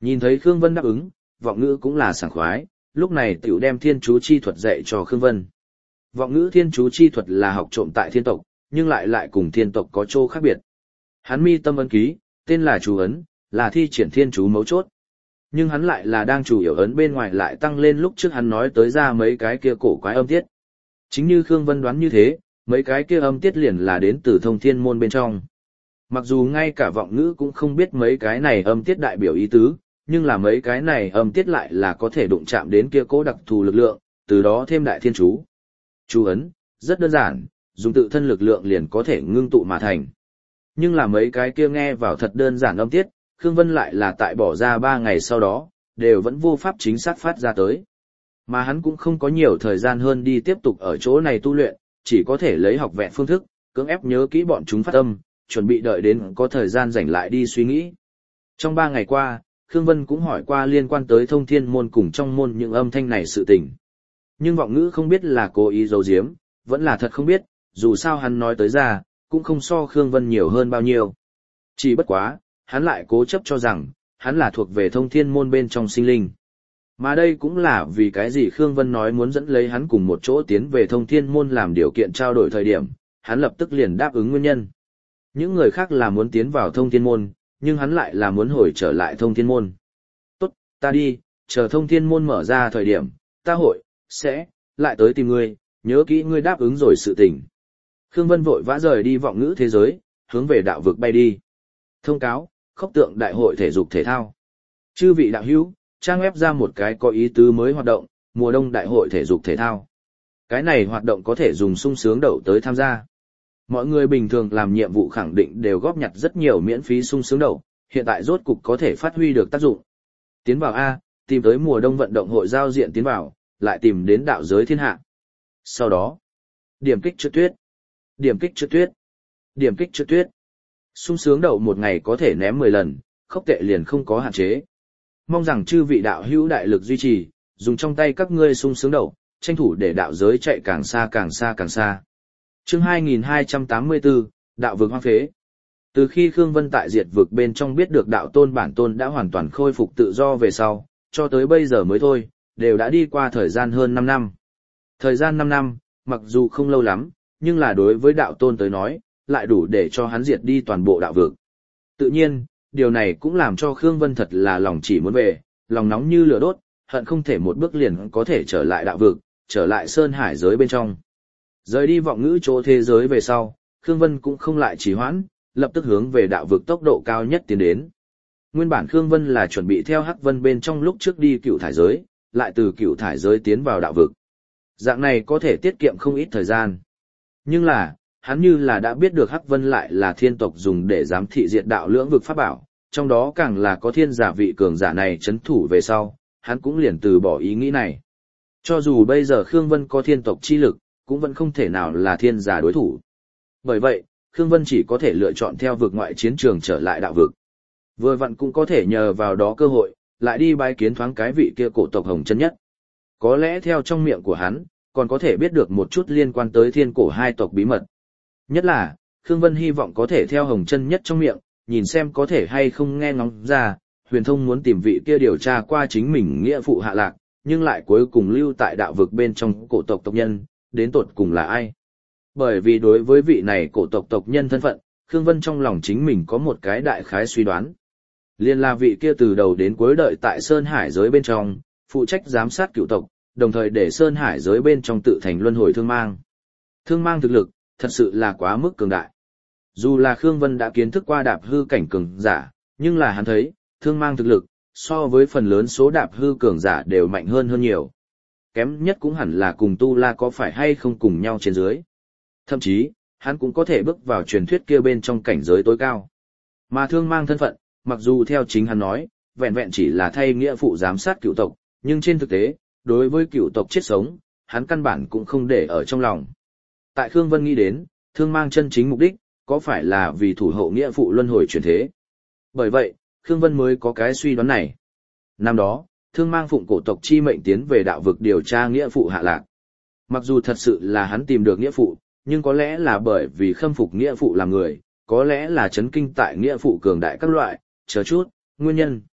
Nhìn thấy Khương Vân đáp ứng, Vọng Ngữ cũng là sảng khoái, lúc này tiểu đem thiên chú chi thuật dạy cho Khương Vân. Vọng Ngữ thiên chú chi thuật là học trộm tại thiên tộc, nhưng lại lại cùng thiên tộc có chỗ khác biệt. Hắn mi tâm ấn ký, tên là chú ấn, là thi triển thiên chú mấu chốt. Nhưng hắn lại là đang chủ yếu ấn bên ngoài lại tăng lên lúc trước hắn nói tới ra mấy cái kia cổ quái âm tiết. Chính như Khương Vân đoán như thế, mấy cái kia âm tiết liền là đến từ thông thiên môn bên trong. Mặc dù ngay cả Vọng Ngữ cũng không biết mấy cái này âm tiết đại biểu ý tứ, nhưng là mấy cái này âm tiết lại là có thể đụng chạm đến kia cố đặc thù lực lượng, từ đó thêm đại thiên chú. Chú ấn, rất đơn giản, dùng tự thân lực lượng liền có thể ngưng tụ mà thành. Nhưng là mấy cái kia nghe vào thật đơn giản âm tiết, Khương Vân lại là tại bỏ ra ba ngày sau đó, đều vẫn vô pháp chính xác phát ra tới. Mà hắn cũng không có nhiều thời gian hơn đi tiếp tục ở chỗ này tu luyện, chỉ có thể lấy học vẹn phương thức, cưỡng ép nhớ kỹ bọn chúng phát âm, chuẩn bị đợi đến có thời gian rảnh lại đi suy nghĩ. Trong ba ngày qua, Khương Vân cũng hỏi qua liên quan tới thông thiên môn cùng trong môn những âm thanh này sự tình. Nhưng Vọng Ngữ không biết là cố ý giấu giếm, vẫn là thật không biết, dù sao hắn nói tới ra, cũng không so Khương Vân nhiều hơn bao nhiêu. Chỉ bất quá, hắn lại cố chấp cho rằng, hắn là thuộc về thông thiên môn bên trong sinh linh. Mà đây cũng là vì cái gì Khương Vân nói muốn dẫn lấy hắn cùng một chỗ tiến về thông thiên môn làm điều kiện trao đổi thời điểm, hắn lập tức liền đáp ứng nguyên nhân. Những người khác là muốn tiến vào thông thiên môn, nhưng hắn lại là muốn hồi trở lại thông thiên môn. Tốt, ta đi, chờ thông thiên môn mở ra thời điểm, ta hội, sẽ, lại tới tìm ngươi, nhớ kỹ ngươi đáp ứng rồi sự tình. Khương Vân vội vã rời đi Vọng Ngữ thế giới, hướng về đạo vực bay đi. Thông cáo, khốc tượng đại hội thể dục thể thao. Chư vị đạo hữu, trang web ra một cái có ý tứ mới hoạt động, mùa đông đại hội thể dục thể thao. Cái này hoạt động có thể dùng sung sướng đậu tới tham gia. Mọi người bình thường làm nhiệm vụ khẳng định đều góp nhặt rất nhiều miễn phí sung sướng đậu, hiện tại rốt cục có thể phát huy được tác dụng. Tiến vào A, tìm tới mùa đông vận động hội giao diện tiến vào, lại tìm đến đạo giới thiên hạ. Sau đó, điểm kích trượt tuyết, điểm kích trượt tuyết, điểm kích trượt tuyết. Sung sướng đậu một ngày có thể ném mười lần, khốc tệ liền không có hạn chế. Mong rằng chư vị đạo hữu đại lực duy trì, dùng trong tay các ngươi sung sướng đậu, tranh thủ để đạo giới chạy càng xa càng xa càng xa. Chương hai nghìn hai trăm tám mươi tư, đạo vực hoang phế. Từ khi Khương Vân tại diệt vực bên trong biết được đạo tôn bản tôn đã hoàn toàn khôi phục tự do về sau, cho tới bây giờ mới thôi, đều đã đi qua thời gian hơn năm năm. Thời gian năm năm, mặc dù không lâu lắm, nhưng là đối với đạo tôn tới nói, lại đủ để cho hắn diệt đi toàn bộ đạo vực. Tự nhiên, điều này cũng làm cho Khương Vân thật là lòng chỉ muốn về, lòng nóng như lửa đốt, hận không thể một bước liền có thể trở lại đạo vực, trở lại sơn hải giới bên trong. Rời đi Vọng Ngữ chỗ thế giới về sau, Khương Vân cũng không lại trì hoãn, lập tức hướng về đạo vực tốc độ cao nhất tiến đến. Nguyên bản Khương Vân là chuẩn bị theo Hắc Vân bên trong lúc trước đi Cựu Thải giới, lại từ Cựu Thải giới tiến vào đạo vực. Dạng này có thể tiết kiệm không ít thời gian. Nhưng là, hắn như là đã biết được Hắc Vân lại là thiên tộc dùng để giám thị diệt đạo lưỡng vực pháp bảo, trong đó càng là có thiên giả vị cường giả này chấn thủ về sau, hắn cũng liền từ bỏ ý nghĩ này. Cho dù bây giờ Khương Vân có thiên tộc chi lực, cũng vẫn không thể nào là thiên giả đối thủ. Bởi vậy, Khương Vân chỉ có thể lựa chọn theo vực ngoại chiến trường trở lại đạo vực. Vừa vặn cũng có thể nhờ vào đó cơ hội, lại đi bái kiến thoáng cái vị kia cổ tộc Hồng Chân Nhất. Có lẽ theo trong miệng của hắn, còn có thể biết được một chút liên quan tới thiên cổ hai tộc bí mật. Nhất là, Khương Vân hy vọng có thể theo Hồng Chân Nhất trong miệng, nhìn xem có thể hay không nghe ngóng ra, Huyền Thông muốn tìm vị kia điều tra qua chính mình nghĩa phụ hạ lạc, nhưng lại cuối cùng lưu tại đạo vực bên trong cổ tộc tộc nhân, đến tột cùng là ai. Bởi vì đối với vị này cổ tộc tộc nhân thân phận, Khương Vân trong lòng chính mình có một cái đại khái suy đoán. Liên là vị kia từ đầu đến cuối đợi tại Sơn Hải giới bên trong, phụ trách giám sát cựu tộc, đồng thời để Sơn Hải giới bên trong tự thành luân hồi thương mang. Thương mang thực lực, thật sự là quá mức cường đại. Dù là Khương Vân đã kiến thức qua đạp hư cảnh cường giả, nhưng là hắn thấy, thương mang thực lực, so với phần lớn số đạp hư cường giả đều mạnh hơn hơn nhiều. Kém nhất cũng hẳn là cùng Tu La có phải hay không cùng nhau trên dưới. Thậm chí, hắn cũng có thể bước vào truyền thuyết kia bên trong cảnh giới tối cao. Mà thương mang thân phận, mặc dù theo chính hắn nói, vẹn vẹn chỉ là thay nghĩa phụ giám sát cựu tộc, nhưng trên thực tế, đối với cựu tộc chết sống, hắn căn bản cũng không để ở trong lòng. Tại Khương Vân nghĩ đến, thương mang chân chính mục đích, có phải là vì thủ hộ nghĩa phụ luân hồi chuyển thế. Bởi vậy, Khương Vân mới có cái suy đoán này. Năm đó, thương mang phụng cổ tộc chi mệnh tiến về đạo vực điều tra nghĩa phụ hạ lạc. Mặc dù thật sự là hắn tìm được nghĩa phụ, nhưng có lẽ là bởi vì khâm phục nghĩa phụ làm người, có lẽ là chấn kinh tại nghĩa phụ cường đại các loại, chờ chút, nguyên nhân.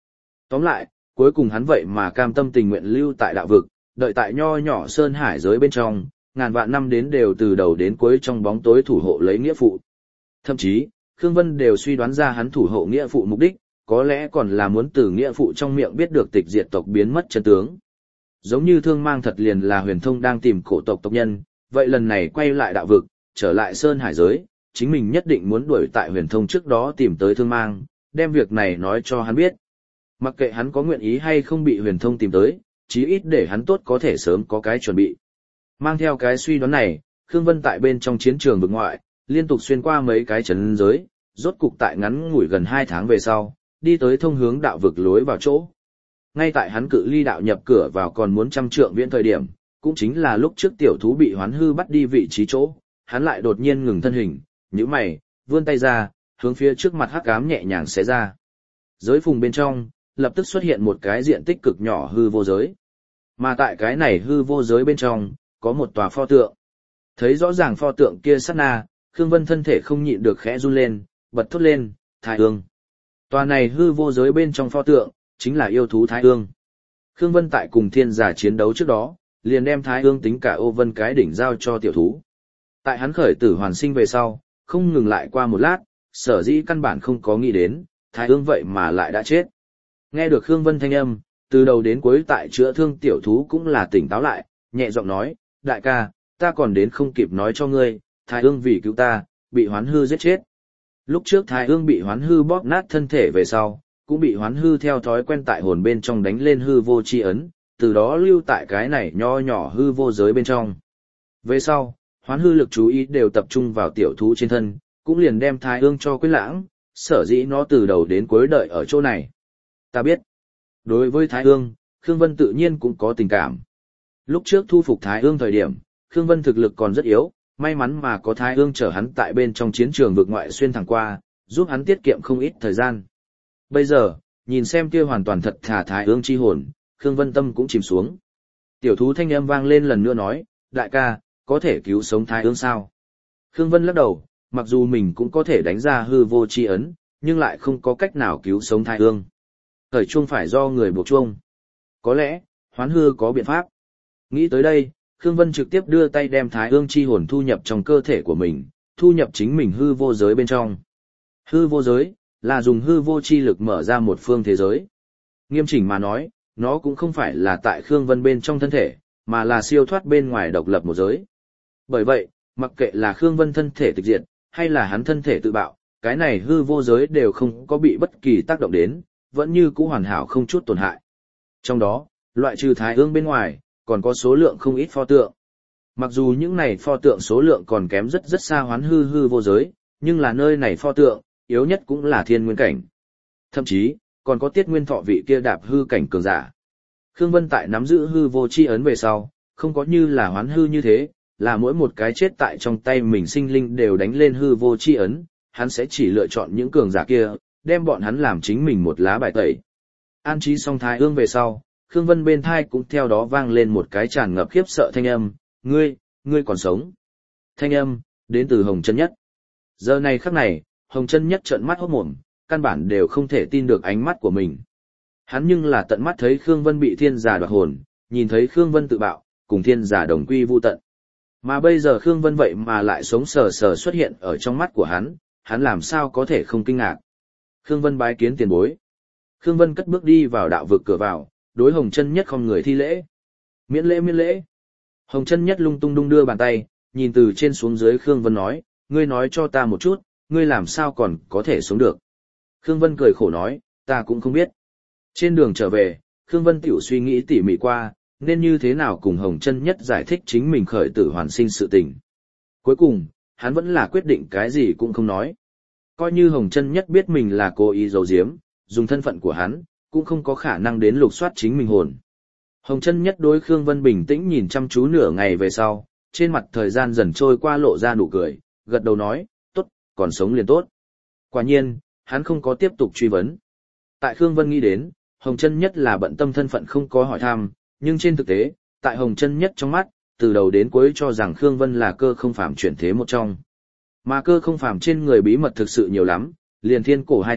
Tóm lại, cuối cùng hắn vậy mà cam tâm tình nguyện lưu tại đạo vực, đợi tại nho nhỏ sơn hải giới bên trong, ngàn vạn năm đến đều từ đầu đến cuối trong bóng tối thủ hộ lấy nghĩa phụ. Thậm chí, Khương Vân đều suy đoán ra hắn thủ hộ nghĩa phụ mục đích, có lẽ còn là muốn từ nghĩa phụ trong miệng biết được tịch diệt tộc biến mất chân tướng. Giống như Thương Mang thật liền là Huyền Thông đang tìm cổ tộc tộc nhân, vậy lần này quay lại đạo vực, trở lại sơn hải giới, chính mình nhất định muốn đuổi tại Huyền Thông trước đó tìm tới Thương Mang, đem việc này nói cho hắn biết. Mặc kệ hắn có nguyện ý hay không bị Huyền Thông tìm tới, chí ít để hắn tốt có thể sớm có cái chuẩn bị. Mang theo cái suy đoán này, Khương Vân tại bên trong chiến trường vực ngoại, liên tục xuyên qua mấy cái trấn giới, rốt cục tại ngắn ngủi gần hai tháng về sau, đi tới thông hướng đạo vực lối vào chỗ. Ngay tại hắn cự ly đạo nhập cửa vào còn muốn trăm trượng viễn thời điểm, cũng chính là lúc trước tiểu thú bị hoán hư bắt đi vị trí chỗ, hắn lại đột nhiên ngừng thân hình, nhíu mày, vươn tay ra, hướng phía trước mặt hắc ám nhẹ nhàng xé ra. Giới phùng bên trong, lập tức xuất hiện một cái diện tích cực nhỏ hư vô giới. Mà tại cái này hư vô giới bên trong, có một tòa pho tượng. Thấy rõ ràng pho tượng kia sát na, Khương Vân thân thể không nhịn được khẽ run lên, bật thốt lên, Thái Ương. Tòa này hư vô giới bên trong pho tượng, chính là yêu thú Thái Ương. Khương Vân tại cùng thiên giả chiến đấu trước đó, liền đem Thái Ương tính cả ô vân cái đỉnh giao cho tiểu thú. Tại hắn khởi tử hoàn sinh về sau, không ngừng lại qua một lát, sở dĩ căn bản không có nghĩ đến, Thái Ương vậy mà lại đã chết. Nghe được Khương Vân thanh âm, từ đầu đến cuối tại chữa thương tiểu thú cũng là tỉnh táo lại, nhẹ giọng nói, đại ca, ta còn đến không kịp nói cho ngươi, Thái Ương vì cứu ta, bị hoán hư giết chết. Lúc trước Thái Ương bị hoán hư bóp nát thân thể về sau, cũng bị hoán hư theo thói quen tại hồn bên trong đánh lên hư vô chi ấn, từ đó lưu tại cái này nho nhỏ hư vô giới bên trong. Về sau, hoán hư lực chú ý đều tập trung vào tiểu thú trên thân, cũng liền đem Thái Ương cho Quyến Lãng, sở dĩ nó từ đầu đến cuối đợi ở chỗ này. Ta biết, đối với Thái Ương, Khương Vân tự nhiên cũng có tình cảm. Lúc trước thu phục Thái Ương thời điểm, Khương Vân thực lực còn rất yếu, may mắn mà có Thái Ương chở hắn tại bên trong chiến trường vực ngoại xuyên thẳng qua, giúp hắn tiết kiệm không ít thời gian. Bây giờ, nhìn xem kia hoàn toàn thật thà Thái Ương chi hồn, Khương Vân tâm cũng chìm xuống. Tiểu thú thanh âm vang lên lần nữa nói, đại ca, có thể cứu sống Thái Ương sao? Khương Vân lắc đầu, mặc dù mình cũng có thể đánh ra hư vô chi ấn, nhưng lại không có cách nào cứu sống Thái Ương. Thời chuông phải do người buộc chuông. Có lẽ, hoán hư có biện pháp. Nghĩ tới đây, Khương Vân trực tiếp đưa tay đem Thái Ương chi hồn thu nhập trong cơ thể của mình, thu nhập chính mình hư vô giới bên trong. Hư vô giới, là dùng hư vô chi lực mở ra một phương thế giới. Nghiêm chỉnh mà nói, nó cũng không phải là tại Khương Vân bên trong thân thể, mà là siêu thoát bên ngoài độc lập một giới. Bởi vậy, mặc kệ là Khương Vân thân thể tịch diệt, hay là hắn thân thể tự bạo, cái này hư vô giới đều không có bị bất kỳ tác động đến, vẫn như cũ hoàn hảo không chút tổn hại. Trong đó, loại trừ Thái Ương bên ngoài, còn có số lượng không ít pho tượng. Mặc dù những này pho tượng số lượng còn kém rất rất xa hoán hư hư vô giới, nhưng là nơi này pho tượng, yếu nhất cũng là thiên nguyên cảnh. Thậm chí, còn có tiết nguyên thọ vị kia đạp hư cảnh cường giả. Khương Vân tại nắm giữ hư vô chi ấn về sau, không có như là hoán hư như thế, là mỗi một cái chết tại trong tay mình sinh linh đều đánh lên hư vô chi ấn, hắn sẽ chỉ lựa chọn những cường giả kia, đem bọn hắn làm chính mình một lá bài tẩy. An trí xong Thái Ương về sau, Khương Vân bên thai cũng theo đó vang lên một cái tràn ngập khiếp sợ thanh âm, ngươi, ngươi còn sống. Thanh âm, đến từ Hồng Chân Nhất. Giờ này khắc này, Hồng Chân Nhất trợn mắt hốt mồm, căn bản đều không thể tin được ánh mắt của mình. Hắn nhưng là tận mắt thấy Khương Vân bị thiên giả đoạt hồn, nhìn thấy Khương Vân tự bạo, cùng thiên giả đồng quy vu tận. Mà bây giờ Khương Vân vậy mà lại sống sờ sờ xuất hiện ở trong mắt của hắn, hắn làm sao có thể không kinh ngạc. Khương Vân bái kiến tiền bối. Khương Vân cất bước đi vào đạo vực cửa vào, đối Hồng Chân Nhất không người thi lễ. Miễn lễ miễn lễ. Hồng Chân Nhất lung tung đung đưa bàn tay, nhìn từ trên xuống dưới Khương Vân nói, ngươi nói cho ta một chút, ngươi làm sao còn có thể sống được. Khương Vân cười khổ nói, ta cũng không biết. Trên đường trở về, Khương Vân tiểu suy nghĩ tỉ mỉ qua, nên như thế nào cùng Hồng Chân Nhất giải thích chính mình khởi tử hoàn sinh sự tình. Cuối cùng, hắn vẫn là quyết định cái gì cũng không nói. Coi như Hồng Chân Nhất biết mình là cố ý giấu giếm, dùng thân phận của hắn, cũng không có khả năng đến lục soát chính mình hồn. Hồng Chân Nhất đối Khương Vân bình tĩnh nhìn chăm chú nửa ngày về sau, trên mặt thời gian dần trôi qua lộ ra nụ cười, gật đầu nói, tốt, còn sống liền tốt. Quả nhiên, hắn không có tiếp tục truy vấn. Tại Khương Vân nghĩ đến, Hồng Chân Nhất là bận tâm thân phận không có hỏi thăm, nhưng trên thực tế, tại Hồng Chân Nhất trong mắt, từ đầu đến cuối cho rằng Khương Vân là cơ không phàm chuyển thế một trong. Mà cơ không phàm trên người bí mật thực sự nhiều lắm, liền thiên cổ hai tộc,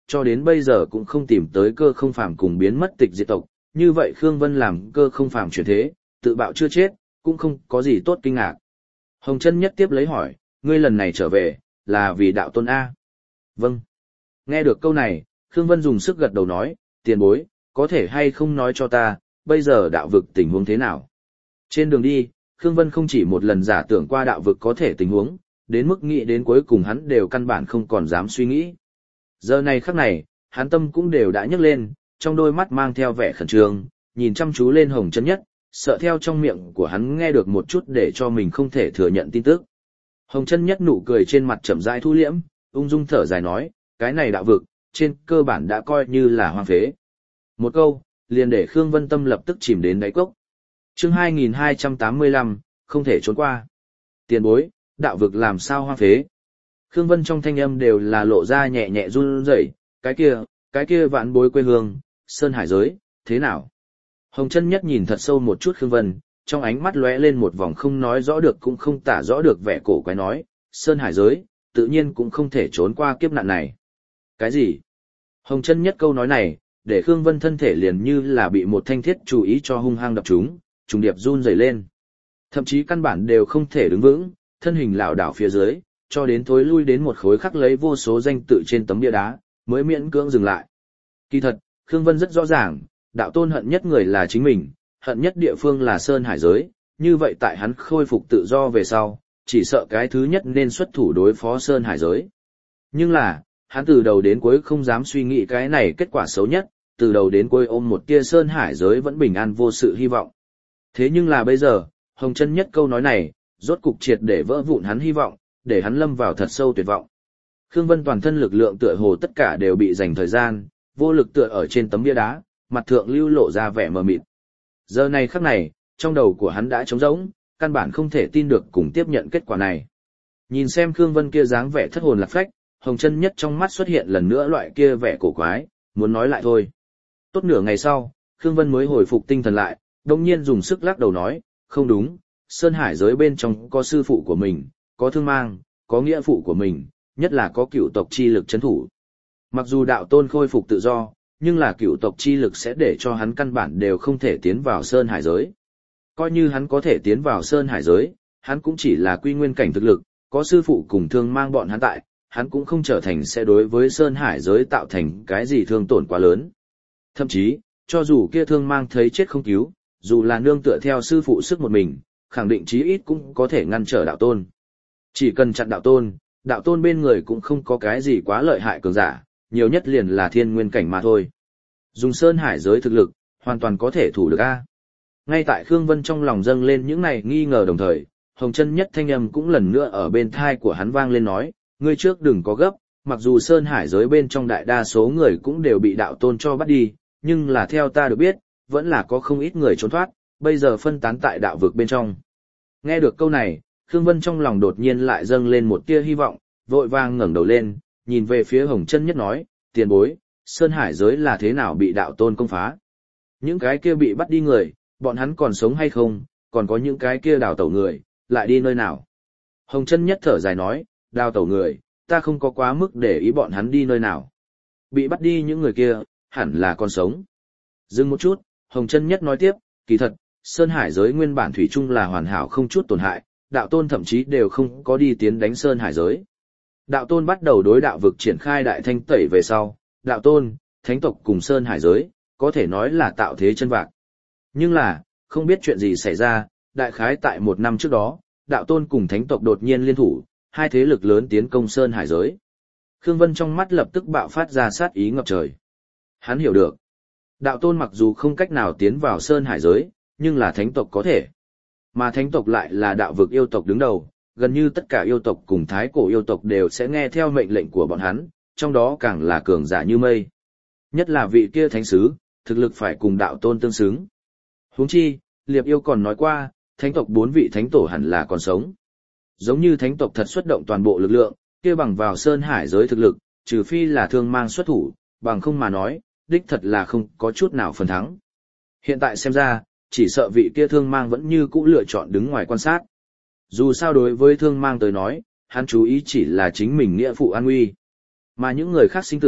cho đến bây giờ cũng không tìm tới cơ không phàm cùng biến mất tịch diệt tộc, như vậy Khương Vân làm cơ không phàm chuyển thế, tự bạo chưa chết, cũng không có gì tốt kinh ngạc. Hồng Chân Nhất tiếp lấy hỏi, ngươi lần này trở về, là vì đạo tôn A. Vâng. Nghe được câu này, Khương Vân dùng sức gật đầu nói, tiền bối, có thể hay không nói cho ta, bây giờ đạo vực tình huống thế nào? Trên đường đi, Khương Vân không chỉ một lần giả tưởng qua đạo vực có thể tình huống, đến mức nghĩ đến cuối cùng hắn đều căn bản không còn dám suy nghĩ. Giờ này khắc này, hắn tâm cũng đều đã nhấc lên, trong đôi mắt mang theo vẻ khẩn trương, nhìn chăm chú lên Hồng Chân Nhất, sợ theo trong miệng của hắn nghe được một chút để cho mình không thể thừa nhận tin tức. Hồng Chân Nhất nụ cười trên mặt chậm rãi thu liễm, ung dung thở dài nói, cái này đạo vực, trên cơ bản đã coi như là hoang phế. Một câu, liền để Khương Vân tâm lập tức chìm đến đáy cốc. Chương hai nghìn hai trăm tám mươi lăm, không thể trốn qua. Tiền bối, đạo vực làm sao hoang phế? Khương Vân trong thanh âm đều là lộ ra nhẹ nhẹ run rẩy, cái kia, cái kia vạn bối quê hương, Sơn Hải giới, thế nào? Hồng Chân Nhất nhìn thật sâu một chút Khương Vân, trong ánh mắt lóe lên một vòng không nói rõ được cũng không tả rõ được vẻ cổ quái nói, Sơn Hải giới, tự nhiên cũng không thể trốn qua kiếp nạn này. Cái gì? Hồng Chân Nhất câu nói này, để Khương Vân thân thể liền như là bị một thanh thiết chú ý cho hung hăng đập trúng, trùng điệp run rẩy lên. Thậm chí căn bản đều không thể đứng vững, thân hình lảo đảo phía dưới, cho đến thối lui đến một khối khắc lấy vô số danh tự trên tấm bia đá, mới miễn cưỡng dừng lại. Kỳ thật, Khương Vân rất rõ ràng, đạo tôn hận nhất người là chính mình, hận nhất địa phương là Sơn Hải giới, như vậy tại hắn khôi phục tự do về sau, chỉ sợ cái thứ nhất nên xuất thủ đối phó Sơn Hải giới. Nhưng là, hắn từ đầu đến cuối không dám suy nghĩ cái này kết quả xấu nhất, từ đầu đến cuối ôm một tia Sơn Hải giới vẫn bình an vô sự hy vọng. Thế nhưng là bây giờ, Hồng Chân Nhất câu nói này, rốt cục triệt để vỡ vụn hắn hy vọng, để hắn lâm vào thật sâu tuyệt vọng. Khương Vân toàn thân lực lượng tựa hồ tất cả đều bị dành thời gian, vô lực tựa ở trên tấm bia đá, mặt thượng lưu lộ ra vẻ mờ mịt. Giờ này khắc này, trong đầu của hắn đã trống rỗng, căn bản không thể tin được cùng tiếp nhận kết quả này. Nhìn xem Khương Vân kia dáng vẻ thất hồn lạc phách, Hồng Chân Nhất trong mắt xuất hiện lần nữa loại kia vẻ cổ quái, muốn nói lại thôi. Tốt nửa ngày sau, Khương Vân mới hồi phục tinh thần lại, đồng nhiên dùng sức lắc đầu nói, không đúng, Sơn Hải giới bên trong có sư phụ của mình, có thương mang, có nghĩa phụ của mình, nhất là có cựu tộc chi lực chấn thủ. Mặc dù đạo tôn khôi phục tự do, nhưng là cựu tộc chi lực sẽ để cho hắn căn bản đều không thể tiến vào Sơn Hải giới. Coi như hắn có thể tiến vào Sơn Hải giới, hắn cũng chỉ là quy nguyên cảnh thực lực, có sư phụ cùng thương mang bọn hắn tại, hắn cũng không trở thành sẽ đối với Sơn Hải giới tạo thành cái gì thương tổn quá lớn. Thậm chí, cho dù kia thương mang thấy chết không cứu, dù là nương tựa theo sư phụ sức một mình, khẳng định chí ít cũng có thể ngăn trở đạo tôn. Chỉ cần chặn đạo tôn, đạo tôn bên người cũng không có cái gì quá lợi hại cường giả, nhiều nhất liền là thiên nguyên cảnh mà thôi. Dùng Sơn Hải giới thực lực, hoàn toàn có thể thủ được a. Ngay tại Khương Vân trong lòng dâng lên những này nghi ngờ đồng thời, Hồng Chân Nhất thanh âm cũng lần nữa ở bên tai của hắn vang lên nói, ngươi trước đừng có gấp, mặc dù Sơn Hải giới bên trong đại đa số người cũng đều bị đạo tôn cho bắt đi, nhưng là theo ta được biết, vẫn là có không ít người trốn thoát, bây giờ phân tán tại đạo vực bên trong. Nghe được câu này, Khương Vân trong lòng đột nhiên lại dâng lên một tia hy vọng, vội vàng ngẩng đầu lên, nhìn về phía Hồng Chân Nhất nói, tiền bối, Sơn Hải giới là thế nào bị đạo tôn công phá? Những cái kia bị bắt đi người, bọn hắn còn sống hay không, còn có những cái kia đào tẩu người, lại đi nơi nào? Hồng Chân Nhất thở dài nói, đào tẩu người, ta không có quá mức để ý bọn hắn đi nơi nào. Bị bắt đi những người kia, hẳn là còn sống. Dừng một chút, Hồng Chân Nhất nói tiếp, kỳ thật, Sơn Hải giới nguyên bản thủy chung là hoàn hảo không chút tổn hại, đạo tôn thậm chí đều không có đi tiến đánh Sơn Hải giới. Đạo tôn bắt đầu đối đạo vực triển khai đại thanh tẩy về sau, đạo tôn, thánh tộc cùng Sơn Hải giới, có thể nói là tạo thế chân vạc. Nhưng là, không biết chuyện gì xảy ra, đại khái tại một năm trước đó, đạo tôn cùng thánh tộc đột nhiên liên thủ, hai thế lực lớn tiến công Sơn Hải giới. Khương Vân trong mắt lập tức bạo phát ra sát ý ngập trời. Hắn hiểu được, đạo tôn mặc dù không cách nào tiến vào Sơn Hải giới, nhưng là thánh tộc có thể. Mà thánh tộc lại là đạo vực yêu tộc đứng đầu, gần như tất cả yêu tộc cùng thái cổ yêu tộc đều sẽ nghe theo mệnh lệnh của bọn hắn, trong đó càng là cường giả như mây. Nhất là vị kia thánh sứ, thực lực phải cùng đạo tôn tương xứng. Huống chi, Liệp Yêu còn nói qua, thánh tộc bốn vị thánh tổ hẳn là còn sống. Giống như thánh tộc thật xuất động toàn bộ lực lượng, kia bằng vào Sơn Hải giới thực lực, trừ phi là thương mang xuất thủ, bằng không mà nói, đích thật là không có chút nào phần thắng. Hiện tại xem ra, chỉ sợ vị kia thương mang vẫn như cũ lựa chọn đứng ngoài quan sát. Dù sao đối với thương mang tới nói, hắn chú ý chỉ là chính mình nghĩa phụ an nguy. Mà những người khác sinh tử,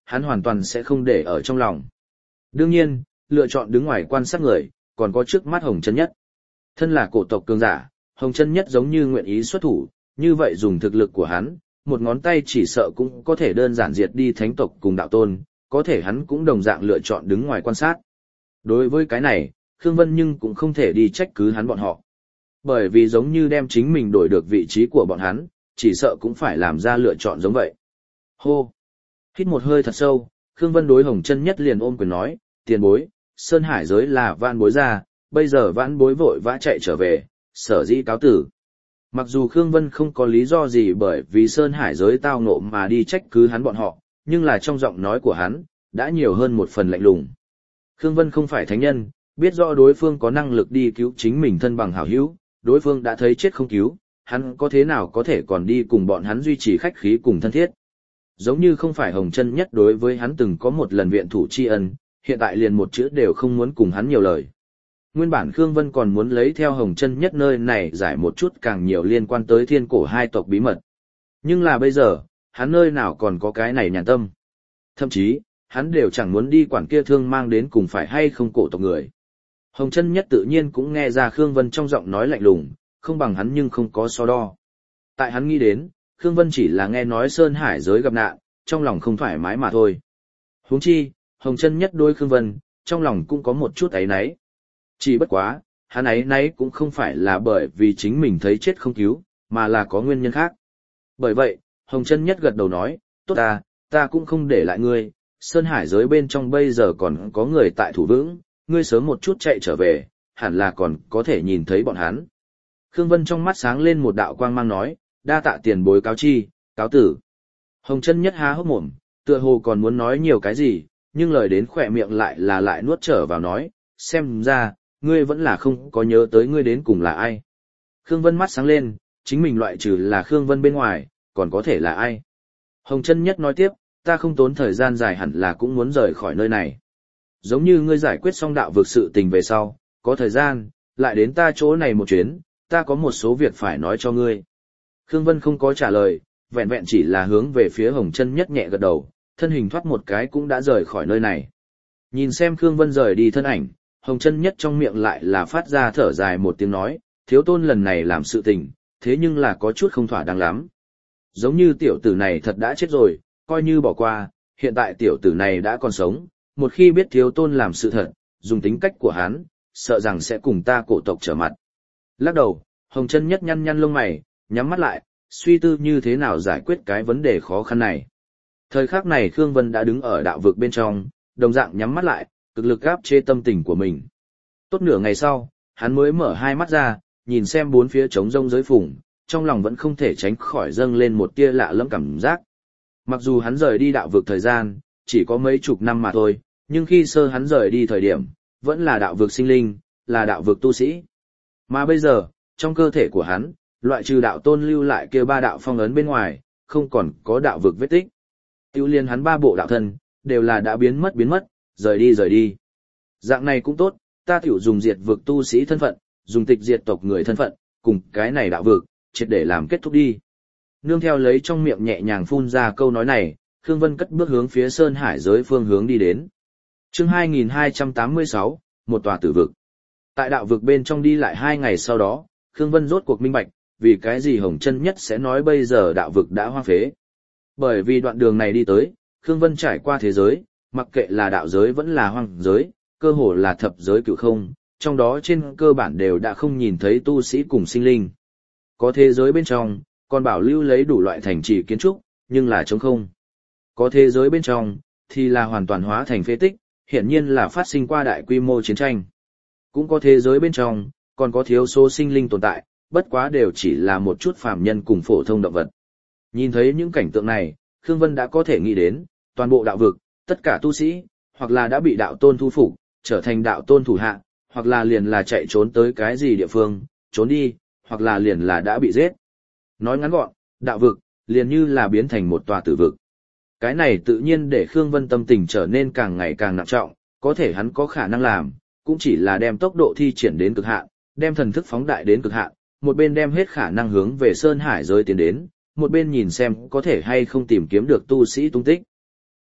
hắn hoàn toàn sẽ không để ở trong lòng. Đương nhiên, lựa chọn đứng ngoài quan sát người, còn có trước mắt Hồng Chân Nhất. Thân là cổ tộc cường giả, Hồng Chân Nhất giống như nguyện ý xuất thủ, như vậy dùng thực lực của hắn, một ngón tay chỉ sợ cũng có thể đơn giản diệt đi thánh tộc cùng đạo tôn, có thể hắn cũng đồng dạng lựa chọn đứng ngoài quan sát. Đối với cái này, Khương Vân nhưng cũng không thể đi trách cứ hắn bọn họ. Bởi vì giống như đem chính mình đổi được vị trí của bọn hắn, chỉ sợ cũng phải làm ra lựa chọn giống vậy. Hô! Hít một hơi thật sâu, Khương Vân đối Hồng Chân Nhất liền ôm quyền nói, tiền bối, Sơn Hải giới là vãn bối ra, bây giờ vãn bối vội vã chạy trở về, sở dĩ cáo tử. Mặc dù Khương Vân không có lý do gì bởi vì Sơn Hải giới tao ngộ mà đi trách cứ hắn bọn họ, nhưng là trong giọng nói của hắn, đã nhiều hơn một phần lạnh lùng. Khương Vân không phải thánh nhân, biết rõ đối phương có năng lực đi cứu chính mình thân bằng hảo hữu, đối phương đã thấy chết không cứu, hắn có thế nào có thể còn đi cùng bọn hắn duy trì khách khí cùng thân thiết. Giống như không phải Hồng Chân Nhất đối với hắn từng có một lần viện thủ tri ân, hiện tại liền một chữ đều không muốn cùng hắn nhiều lời. Nguyên bản Khương Vân còn muốn lấy theo Hồng Chân Nhất nơi này giải một chút càng nhiều liên quan tới thiên cổ hai tộc bí mật. Nhưng là bây giờ, hắn nơi nào còn có cái này nhàn tâm. Thậm chí, hắn đều chẳng muốn đi quản kia thương mang đến cùng phải hay không cổ tộc người. Hồng Chân Nhất tự nhiên cũng nghe ra Khương Vân trong giọng nói lạnh lùng, không bằng hắn nhưng không có so đo. Tại hắn nghĩ đến, Khương Vân chỉ là nghe nói Sơn Hải giới gặp nạn, trong lòng không thoải mái mà thôi. Huống chi, Hồng Chân Nhất đối Khương Vân, trong lòng cũng có một chút áy náy. Chỉ bất quá, hắn áy náy cũng không phải là bởi vì chính mình thấy chết không cứu, mà là có nguyên nhân khác. Bởi vậy, Hồng Chân Nhất gật đầu nói, tốt ta, ta cũng không để lại ngươi, Sơn Hải giới bên trong bây giờ còn có người tại thủ vững, ngươi sớm một chút chạy trở về, hẳn là còn có thể nhìn thấy bọn hắn. Khương Vân trong mắt sáng lên một đạo quang mang nói, đa tạ tiền bối cáo chi, cáo tử. Hồng Chân Nhất há hốc mồm, tựa hồ còn muốn nói nhiều cái gì, nhưng lời đến khỏe miệng lại là lại nuốt trở vào nói, xem ra, ngươi vẫn là không có nhớ tới ngươi đến cùng là ai. Khương Vân mắt sáng lên, chính mình loại trừ là Khương Vân bên ngoài, còn có thể là ai. Hồng Chân Nhất nói tiếp, ta không tốn thời gian dài hẳn là cũng muốn rời khỏi nơi này. Giống như ngươi giải quyết xong đạo vực sự tình về sau, có thời gian, lại đến ta chỗ này một chuyến, ta có một số việc phải nói cho ngươi. Khương Vân không có trả lời, vẹn vẹn chỉ là hướng về phía Hồng Chân Nhất nhẹ gật đầu, thân hình thoát một cái cũng đã rời khỏi nơi này. Nhìn xem Khương Vân rời đi thân ảnh, Hồng Chân Nhất trong miệng lại là phát ra thở dài một tiếng nói, thiếu tôn lần này làm sự tình, thế nhưng là có chút không thỏa đáng lắm. Giống như tiểu tử này thật đã chết rồi, coi như bỏ qua, hiện tại tiểu tử này đã còn sống, một khi biết thiếu tôn làm sự thật, dùng tính cách của hắn, sợ rằng sẽ cùng ta cổ tộc trở mặt. Lắc đầu, Hồng Chân Nhất nhăn nhăn lông mày, nhắm mắt lại, suy tư như thế nào giải quyết cái vấn đề khó khăn này. Thời khắc này Khương Vân đã đứng ở đạo vực bên trong, đồng dạng nhắm mắt lại, cực lực áp chế tâm tình của mình. Tốt nửa ngày sau, hắn mới mở hai mắt ra, nhìn xem bốn phía trống rông giới phủng, trong lòng vẫn không thể tránh khỏi dâng lên một tia lạ lẫm cảm giác. Mặc dù hắn rời đi đạo vực thời gian, chỉ có mấy chục năm mà thôi, nhưng khi sơ hắn rời đi thời điểm, vẫn là đạo vực sinh linh, là đạo vực tu sĩ. Mà bây giờ, trong cơ thể của hắn, loại trừ đạo tôn lưu lại kia ba đạo phong ấn bên ngoài, không còn có đạo vực vết tích. Tiêu liên hắn ba bộ đạo thân, đều là đã biến mất biến mất, rời đi rời đi. Dạng này cũng tốt, ta tiểu dùng diệt vực tu sĩ thân phận, dùng tịch diệt tộc người thân phận, cùng cái này đạo vực, triệt để làm kết thúc đi. Nương theo lấy trong miệng nhẹ nhàng phun ra câu nói này, Khương Vân cất bước hướng phía Sơn Hải giới phương hướng đi đến. Chương hai nghìn hai trăm tám mươi sáu, một tòa tử vực. Tại đạo vực bên trong đi lại hai ngày sau đó, Khương Vân rốt cuộc minh bạch, vì cái gì Hồng Chân Nhất sẽ nói bây giờ đạo vực đã hoang phế. Bởi vì đoạn đường này đi tới, Khương Vân trải qua thế giới, mặc kệ là đạo giới vẫn là hoang giới, cơ hồ là thập giới cửu không, trong đó trên cơ bản đều đã không nhìn thấy tu sĩ cùng sinh linh. Có thế giới bên trong, còn bảo lưu lấy đủ loại thành trì kiến trúc, nhưng là trống không. Có thế giới bên trong, thì là hoàn toàn hóa thành phế tích, hiển nhiên là phát sinh qua đại quy mô chiến tranh. Cũng có thế giới bên trong, còn có thiếu số sinh linh tồn tại, bất quá đều chỉ là một chút phàm nhân cùng phổ thông động vật. Nhìn thấy những cảnh tượng này, Khương Vân đã có thể nghĩ đến, toàn bộ đạo vực, tất cả tu sĩ, hoặc là đã bị đạo tôn thu phục, trở thành đạo tôn thủ hạ, hoặc là liền là chạy trốn tới cái gì địa phương, trốn đi, hoặc là liền là đã bị giết. Nói ngắn gọn, đạo vực, liền như là biến thành một tòa tử vực. Cái này tự nhiên để Khương Vân tâm tình trở nên càng ngày càng nặng trọng, có thể hắn có khả năng làm, cũng chỉ là đem tốc độ thi triển đến cực hạn, đem thần thức phóng đại đến cực hạn, một bên đem hết khả năng hướng về Sơn Hải giới tiến đến, một bên nhìn xem có thể hay không tìm kiếm được tu sĩ tung tích.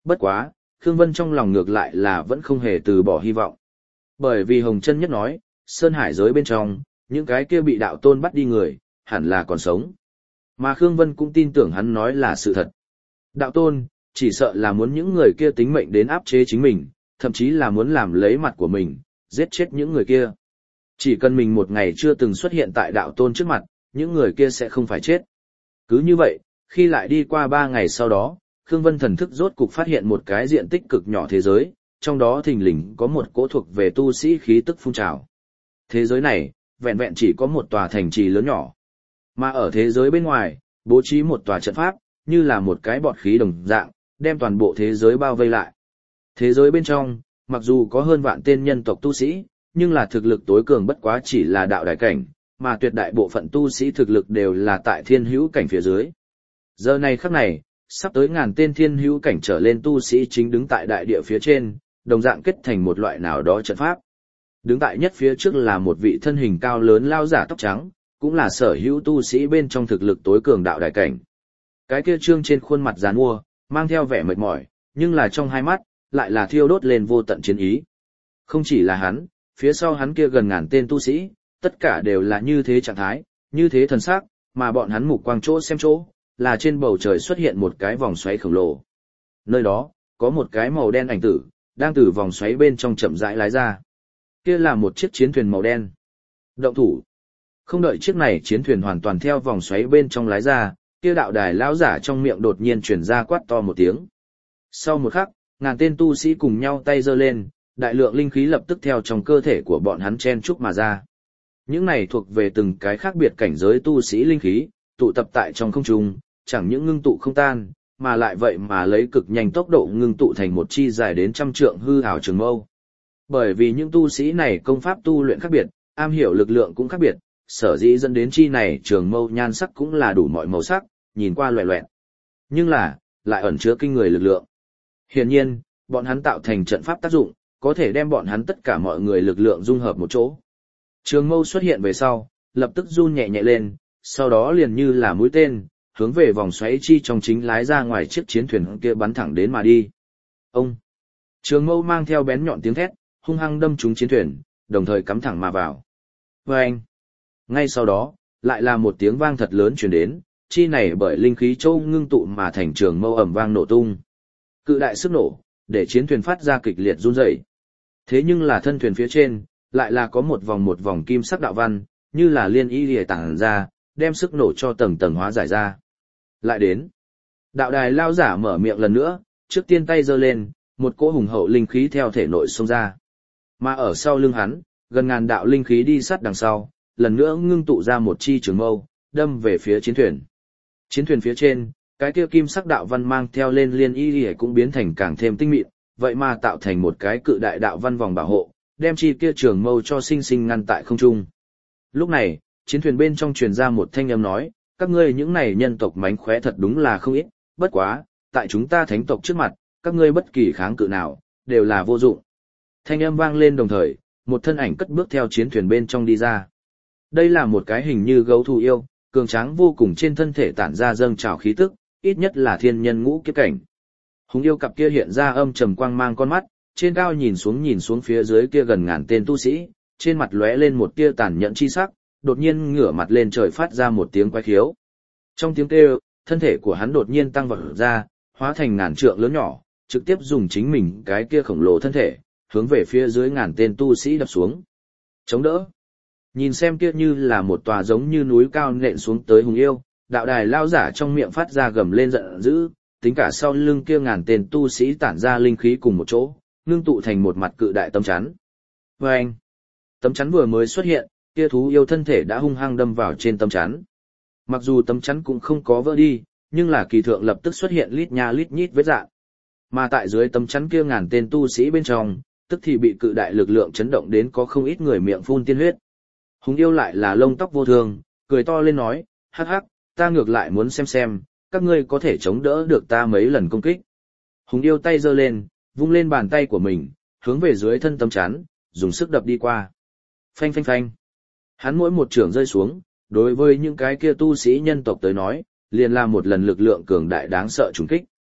Bất quá, Khương Vân trong lòng ngược lại là vẫn không hề từ bỏ hy vọng. Bởi vì Hồng Chân Nhất nói, Sơn Hải giới bên trong, những cái kia bị đạo tôn bắt đi người, hẳn là còn sống. Mà Khương Vân cũng tin tưởng hắn nói là sự thật. Đạo tôn, chỉ sợ là muốn những người kia tính mệnh đến áp chế chính mình, thậm chí là muốn làm lấy mặt của mình, giết chết những người kia. Chỉ cần mình một ngày chưa từng xuất hiện tại đạo tôn trước mặt, những người kia sẽ không phải chết. Cứ như vậy, khi lại đi qua ba ngày sau đó, Khương Vân thần thức rốt cục phát hiện một cái diện tích cực nhỏ thế giới, trong đó thình lình có một cỗ thuộc về tu sĩ khí tức phun trào. Thế giới này, vẹn vẹn chỉ có một tòa thành trì lớn nhỏ. Mà ở thế giới bên ngoài, bố trí một tòa trận pháp, như là một cái bọt khí đồng dạng, đem toàn bộ thế giới bao vây lại. Thế giới bên trong, mặc dù có hơn vạn tên nhân tộc tu sĩ, nhưng là thực lực tối cường bất quá chỉ là đạo đại cảnh, mà tuyệt đại bộ phận tu sĩ thực lực đều là tại thiên hữu cảnh phía dưới. Giờ này khắc này, sắp tới ngàn tên thiên hữu cảnh trở lên tu sĩ chính đứng tại đại địa phía trên, đồng dạng kết thành một loại nào đó trận pháp. Đứng tại nhất phía trước là một vị thân hình cao lớn lao giả tóc trắng, cũng là sở hữu tu sĩ bên trong thực lực tối cường đạo đại cảnh. Cái kia trương trên khuôn mặt giàn mua, mang theo vẻ mệt mỏi, nhưng là trong hai mắt, lại là thiêu đốt lên vô tận chiến ý. Không chỉ là hắn, phía sau hắn kia gần ngàn tên tu sĩ, tất cả đều là như thế trạng thái, như thế thần sắc, mà bọn hắn mục quang chỗ xem chỗ, là trên bầu trời xuất hiện một cái vòng xoáy khổng lồ. Nơi đó, có một cái màu đen ảnh tử, đang từ vòng xoáy bên trong chậm rãi lái ra. Kia là một chiếc chiến thuyền màu đen. Động thủ. Không đợi chiếc này chiến thuyền hoàn toàn theo vòng xoáy bên trong lái ra, kia đạo đài lão giả trong miệng đột nhiên truyền ra quát to một tiếng. Sau một khắc, ngàn tên tu sĩ cùng nhau tay giơ lên, đại lượng linh khí lập tức theo trong cơ thể của bọn hắn chen chúc mà ra. Những này thuộc về từng cái khác biệt cảnh giới tu sĩ linh khí, tụ tập tại trong không trung, chẳng những ngưng tụ không tan, mà lại vậy mà lấy cực nhanh tốc độ ngưng tụ thành một chi dài đến trăm trượng hư ảo trường mâu. Bởi vì những tu sĩ này công pháp tu luyện khác biệt, am hiểu lực lượng cũng khác biệt, sở dĩ dẫn đến chi này trường mâu nhan sắc cũng là đủ mọi màu sắc, nhìn qua loẹt loẹt. Nhưng là, lại ẩn chứa kinh người lực lượng. Hiển nhiên, bọn hắn tạo thành trận pháp tác dụng, có thể đem bọn hắn tất cả mọi người lực lượng dung hợp một chỗ. Trường mâu xuất hiện về sau, lập tức run nhẹ nhẹ lên, sau đó liền như là mũi tên, hướng về vòng xoáy chi trong chính lái ra ngoài chiếc chiến thuyền kia bắn thẳng đến mà đi. Ông! Trường mâu mang theo bén nhọn tiếng thét, hung hăng đâm trúng chiến thuyền, đồng thời cắm thẳng mà vào. Vâng! Ngay sau đó, lại là một tiếng vang thật lớn truyền đến, chi này bởi linh khí châu ngưng tụ mà thành trường mâu ầm vang nổ tung. Cự đại sức nổ, để chiến thuyền phát ra kịch liệt run rẩy. Thế nhưng là thân thuyền phía trên, lại là có một vòng một vòng kim sắc đạo văn, như là liên y lìa tản ra, đem sức nổ cho tầng tầng hóa giải ra. Lại đến. Đạo đài lao giả mở miệng lần nữa, trước tiên tay giơ lên, một cỗ hùng hậu linh khí theo thể nội xông ra. Mà ở sau lưng hắn, gần ngàn đạo linh khí đi sát đằng sau, lần nữa ngưng tụ ra một chi trường mâu, đâm về phía chiến thuyền. Chiến thuyền phía trên, cái kia kim sắc đạo văn mang theo lên liên y lìa cũng biến thành càng thêm tinh mịn, vậy mà tạo thành một cái cự đại đạo văn vòng bảo hộ, đem chi kia trường mâu cho sinh sinh ngăn tại không trung. Lúc này, chiến thuyền bên trong truyền ra một thanh âm nói, các ngươi những này nhân tộc mánh khóe thật đúng là không ít, bất quá, tại chúng ta thánh tộc trước mặt, các ngươi bất kỳ kháng cự nào, đều là vô dụng. Thanh âm vang lên đồng thời, một thân ảnh cất bước theo chiến thuyền bên trong đi ra. Đây là một cái hình như gấu thù yêu, cường tráng vô cùng trên thân thể tản ra dâng trào khí tức, ít nhất là thiên nhân ngũ kiếp cảnh. Hùng yêu cặp kia hiện ra âm trầm quang mang con mắt, trên cao nhìn xuống nhìn xuống phía dưới kia gần ngàn tên tu sĩ, trên mặt lóe lên một tia tàn nhẫn chi sắc, đột nhiên ngửa mặt lên trời phát ra một tiếng quái khiếu. Trong tiếng kêu, thân thể của hắn đột nhiên tăng vọt ra, hóa thành ngàn trượng lớn nhỏ, trực tiếp dùng chính mình cái kia khổng lồ thân thể, hướng về phía dưới ngàn tên tu sĩ đập xuống. Chống đỡ. Nhìn xem kia như là một tòa giống như núi cao nện xuống tới hùng yêu, đạo đài lao giả trong miệng phát ra gầm lên giận dữ, tính cả sau lưng kia ngàn tên tu sĩ tản ra linh khí cùng một chỗ, ngưng tụ thành một mặt cự đại tấm chắn. Và anh, tấm chắn vừa mới xuất hiện, kia thú yêu thân thể đã hung hăng đâm vào trên tấm chắn. Mặc dù tấm chắn cũng không có vỡ đi, nhưng là kỳ thượng lập tức xuất hiện lít nha lít nhít vết rạn. Mà tại dưới tấm chắn kia ngàn tên tu sĩ bên trong, tức thì bị cự đại lực lượng chấn động đến có không ít người miệng phun tiên huyết. Hùng yêu lại là lông tóc vô thương, cười to lên nói, hắc hắc, ta ngược lại muốn xem xem, các ngươi có thể chống đỡ được ta mấy lần công kích. Hùng yêu tay giơ lên, vung lên bàn tay của mình, hướng về dưới thân tấm chắn, dùng sức đập đi qua. Phanh phanh phanh. Hắn mỗi một trường rơi xuống, đối với những cái kia tu sĩ nhân tộc tới nói, liền là một lần lực lượng cường đại đáng sợ trùng kích.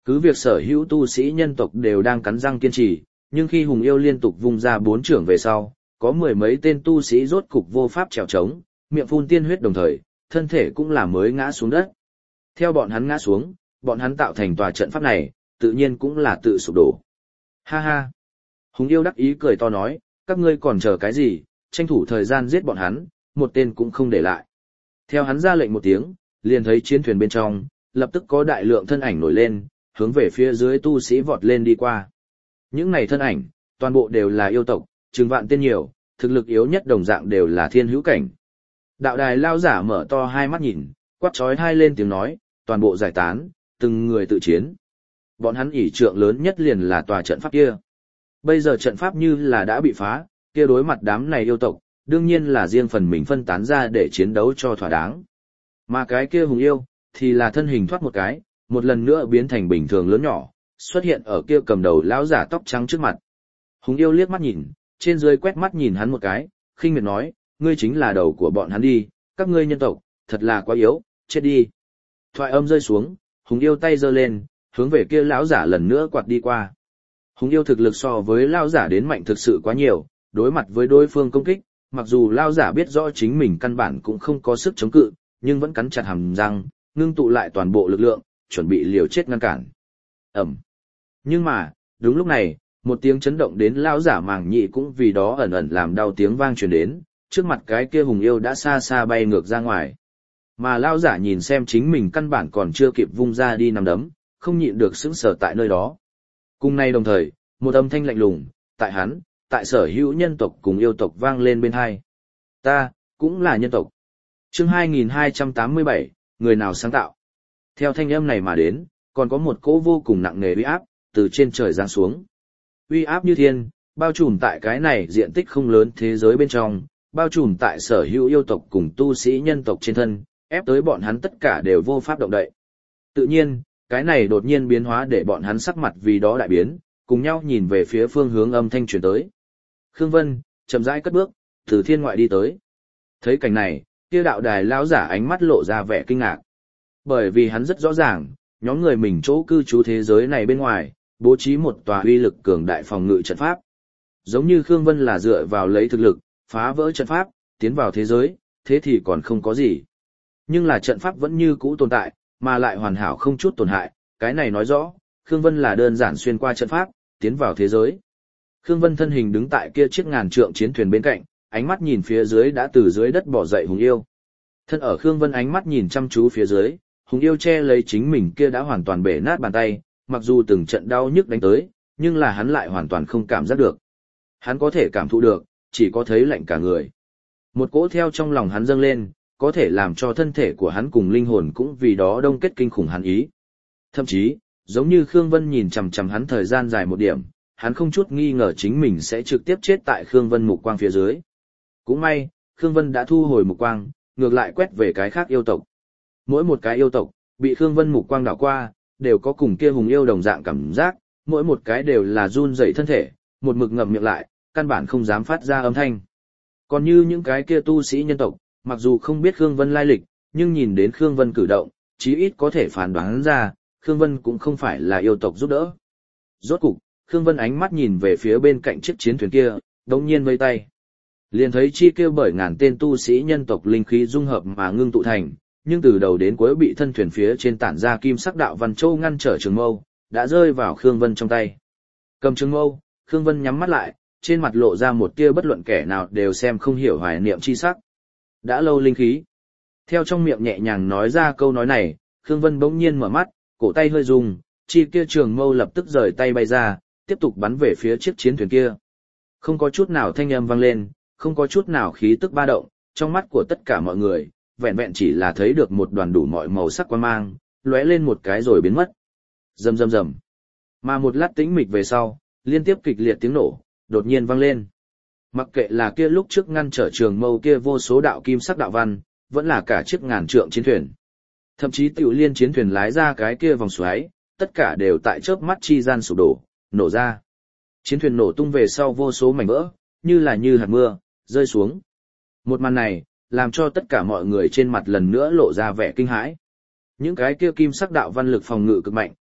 Cứ việc sở hữu tu sĩ nhân tộc đều đang cắn răng kiên trì, nhưng khi Hùng Yêu liên tục vung ra bốn trưởng về sau, có mười mấy tên tu sĩ rốt cục vô pháp trèo trống, miệng phun tiên huyết đồng thời, thân thể cũng là mới ngã xuống đất. Theo bọn hắn ngã xuống, bọn hắn tạo thành tòa trận pháp này, tự nhiên cũng là tự sụp đổ. Ha ha! Hùng Yêu đắc ý cười to nói, các ngươi còn chờ cái gì, tranh thủ thời gian giết bọn hắn, một tên cũng không để lại. Theo hắn ra lệnh một tiếng, liền thấy chiến thuyền bên trong, lập tức có đại lượng thân ảnh nổi lên, hướng về phía dưới tu sĩ vọt lên đi qua. Những này thân ảnh, toàn bộ đều là yêu tộc, chừng vạn tên nhiều, thực lực yếu nhất đồng dạng đều là thiên hữu cảnh. Đạo đài lao giả mở to hai mắt nhìn, quát chói tai lên tiếng nói, toàn bộ giải tán, từng người tự chiến. Bọn hắn ỷ trượng lớn nhất liền là tòa trận pháp kia. Bây giờ trận pháp như là đã bị phá, kia đối mặt đám này yêu tộc, đương nhiên là riêng phần mình phân tán ra để chiến đấu cho thỏa đáng. Mà cái kia hùng yêu, thì là thân hình thoát một cái, một lần nữa biến thành bình thường lớn nhỏ, xuất hiện ở kia cầm đầu lão giả tóc trắng trước mặt. Hùng yêu liếc mắt nhìn, trên dưới quét mắt nhìn hắn một cái, khinh miệt nói, ngươi chính là đầu của bọn hắn đi, các ngươi nhân tộc, thật là quá yếu, chết đi. Thoại âm rơi xuống, hùng yêu tay giơ lên, hướng về kia lão giả lần nữa quạt đi qua. Hùng yêu thực lực so với lão giả đến mạnh thực sự quá nhiều, đối mặt với đối phương công kích, mặc dù lão giả biết rõ chính mình căn bản cũng không có sức chống cự, nhưng vẫn cắn chặt hàm răng, ngưng tụ lại toàn bộ lực lượng, chuẩn bị liều chết ngăn cản. Ẩm. Nhưng mà, đúng lúc này, một tiếng chấn động đến lão giả màng nhị cũng vì đó ẩn ẩn làm đau tiếng vang truyền đến, trước mặt cái kia hùng yêu đã xa xa bay ngược ra ngoài. Mà lão giả nhìn xem chính mình căn bản còn chưa kịp vung ra đi nằm đấm, không nhịn được sững sờ tại nơi đó. Cùng nay đồng thời, một âm thanh lạnh lùng, tại hắn, tại sở hữu nhân tộc cùng yêu tộc vang lên bên hai. Ta, cũng là nhân tộc. Chương hai nghìn hai trăm tám mươi bảy, người nào sáng tạo. Theo thanh âm này mà đến, còn có một cỗ vô cùng nặng nề uy áp, từ trên trời giáng xuống. Uy áp như thiên, bao trùm tại cái này diện tích không lớn thế giới bên trong, bao trùm tại sở hữu yêu tộc cùng tu sĩ nhân tộc trên thân, ép tới bọn hắn tất cả đều vô pháp động đậy. Tự nhiên, cái này đột nhiên biến hóa để bọn hắn sắc mặt vì đó đại biến, cùng nhau nhìn về phía phương hướng âm thanh truyền tới. Khương Vân, chậm rãi cất bước, từ thiên ngoại đi tới. Thấy cảnh này, kia đạo đài lão giả ánh mắt lộ ra vẻ kinh ngạc. Bởi vì hắn rất rõ ràng, nhóm người mình chỗ cư trú thế giới này bên ngoài, bố trí một tòa uy lực cường đại phòng ngự trận pháp. Giống như Khương Vân là dựa vào lấy thực lực, phá vỡ trận pháp, tiến vào thế giới, thế thì còn không có gì. Nhưng là trận pháp vẫn như cũ tồn tại, mà lại hoàn hảo không chút tổn hại, cái này nói rõ, Khương Vân là đơn giản xuyên qua trận pháp, tiến vào thế giới. Khương Vân thân hình đứng tại kia chiếc ngàn trượng chiến thuyền bên cạnh, ánh mắt nhìn phía dưới đã từ dưới đất bỏ dậy hùng yêu. Thân ở Khương Vân ánh mắt nhìn chăm chú phía dưới, hùng yêu che lấy chính mình kia đã hoàn toàn bể nát bàn tay, mặc dù từng trận đau nhức đánh tới, nhưng là hắn lại hoàn toàn không cảm giác được. Hắn có thể cảm thụ được, chỉ có thấy lạnh cả người. Một cỗ theo trong lòng hắn dâng lên, có thể làm cho thân thể của hắn cùng linh hồn cũng vì đó đông kết kinh khủng hắn ý. Thậm chí, giống như Khương Vân nhìn chằm chằm hắn thời gian dài một điểm, hắn không chút nghi ngờ chính mình sẽ trực tiếp chết tại Khương Vân mục quang phía dưới. Cũng may, Khương Vân đã thu hồi mục quang, ngược lại quét về cái khác yêu tộc. Mỗi một cái yêu tộc, bị Khương Vân mục quang đảo qua, đều có cùng kia hùng yêu đồng dạng cảm giác, mỗi một cái đều là run rẩy thân thể, một mực ngậm miệng lại, căn bản không dám phát ra âm thanh. Còn như những cái kia tu sĩ nhân tộc, mặc dù không biết Khương Vân lai lịch, nhưng nhìn đến Khương Vân cử động, chí ít có thể phán đoán ra, Khương Vân cũng không phải là yêu tộc giúp đỡ. Rốt cục, Khương Vân ánh mắt nhìn về phía bên cạnh chiếc chiến thuyền kia, đống nhiên vây tay. Liền thấy chi kêu bởi ngàn tên tu sĩ nhân tộc linh khí dung hợp mà ngưng tụ thành, nhưng từ đầu đến cuối bị thân thuyền phía trên tản ra kim sắc đạo văn châu ngăn trở trường mâu, đã rơi vào Khương Vân trong tay. Cầm trường mâu, Khương Vân nhắm mắt lại, trên mặt lộ ra một tia bất luận kẻ nào đều xem không hiểu hoài niệm chi sắc. Đã lâu linh khí. Theo trong miệng nhẹ nhàng nói ra câu nói này, Khương Vân bỗng nhiên mở mắt, cổ tay hơi rung, chi kia trường mâu lập tức rời tay bay ra, tiếp tục bắn về phía chiếc chiến thuyền kia. Không có chút nào thanh âm vang lên, không có chút nào khí tức ba động, trong mắt của tất cả mọi người, vẹn vẹn chỉ là thấy được một đoàn đủ mọi màu sắc quang mang, lóe lên một cái rồi biến mất. Rầm rầm rầm. Mà một lát tĩnh mịch về sau, liên tiếp kịch liệt tiếng nổ, đột nhiên vang lên. Mặc kệ là kia lúc trước ngăn trở trường mâu kia vô số đạo kim sắc đạo văn, vẫn là cả chiếc ngàn trượng chiến thuyền. Thậm chí tiểu liên chiến thuyền lái ra cái kia vòng xoáy, tất cả đều tại chớp mắt chi gian sụp đổ, nổ ra. Chiến thuyền nổ tung về sau vô số mảnh vỡ, như là như hạt mưa, rơi xuống. Một màn này, làm cho tất cả mọi người trên mặt lần nữa lộ ra vẻ kinh hãi. Những cái kia kim sắc đạo văn lực phòng ngự cực mạnh,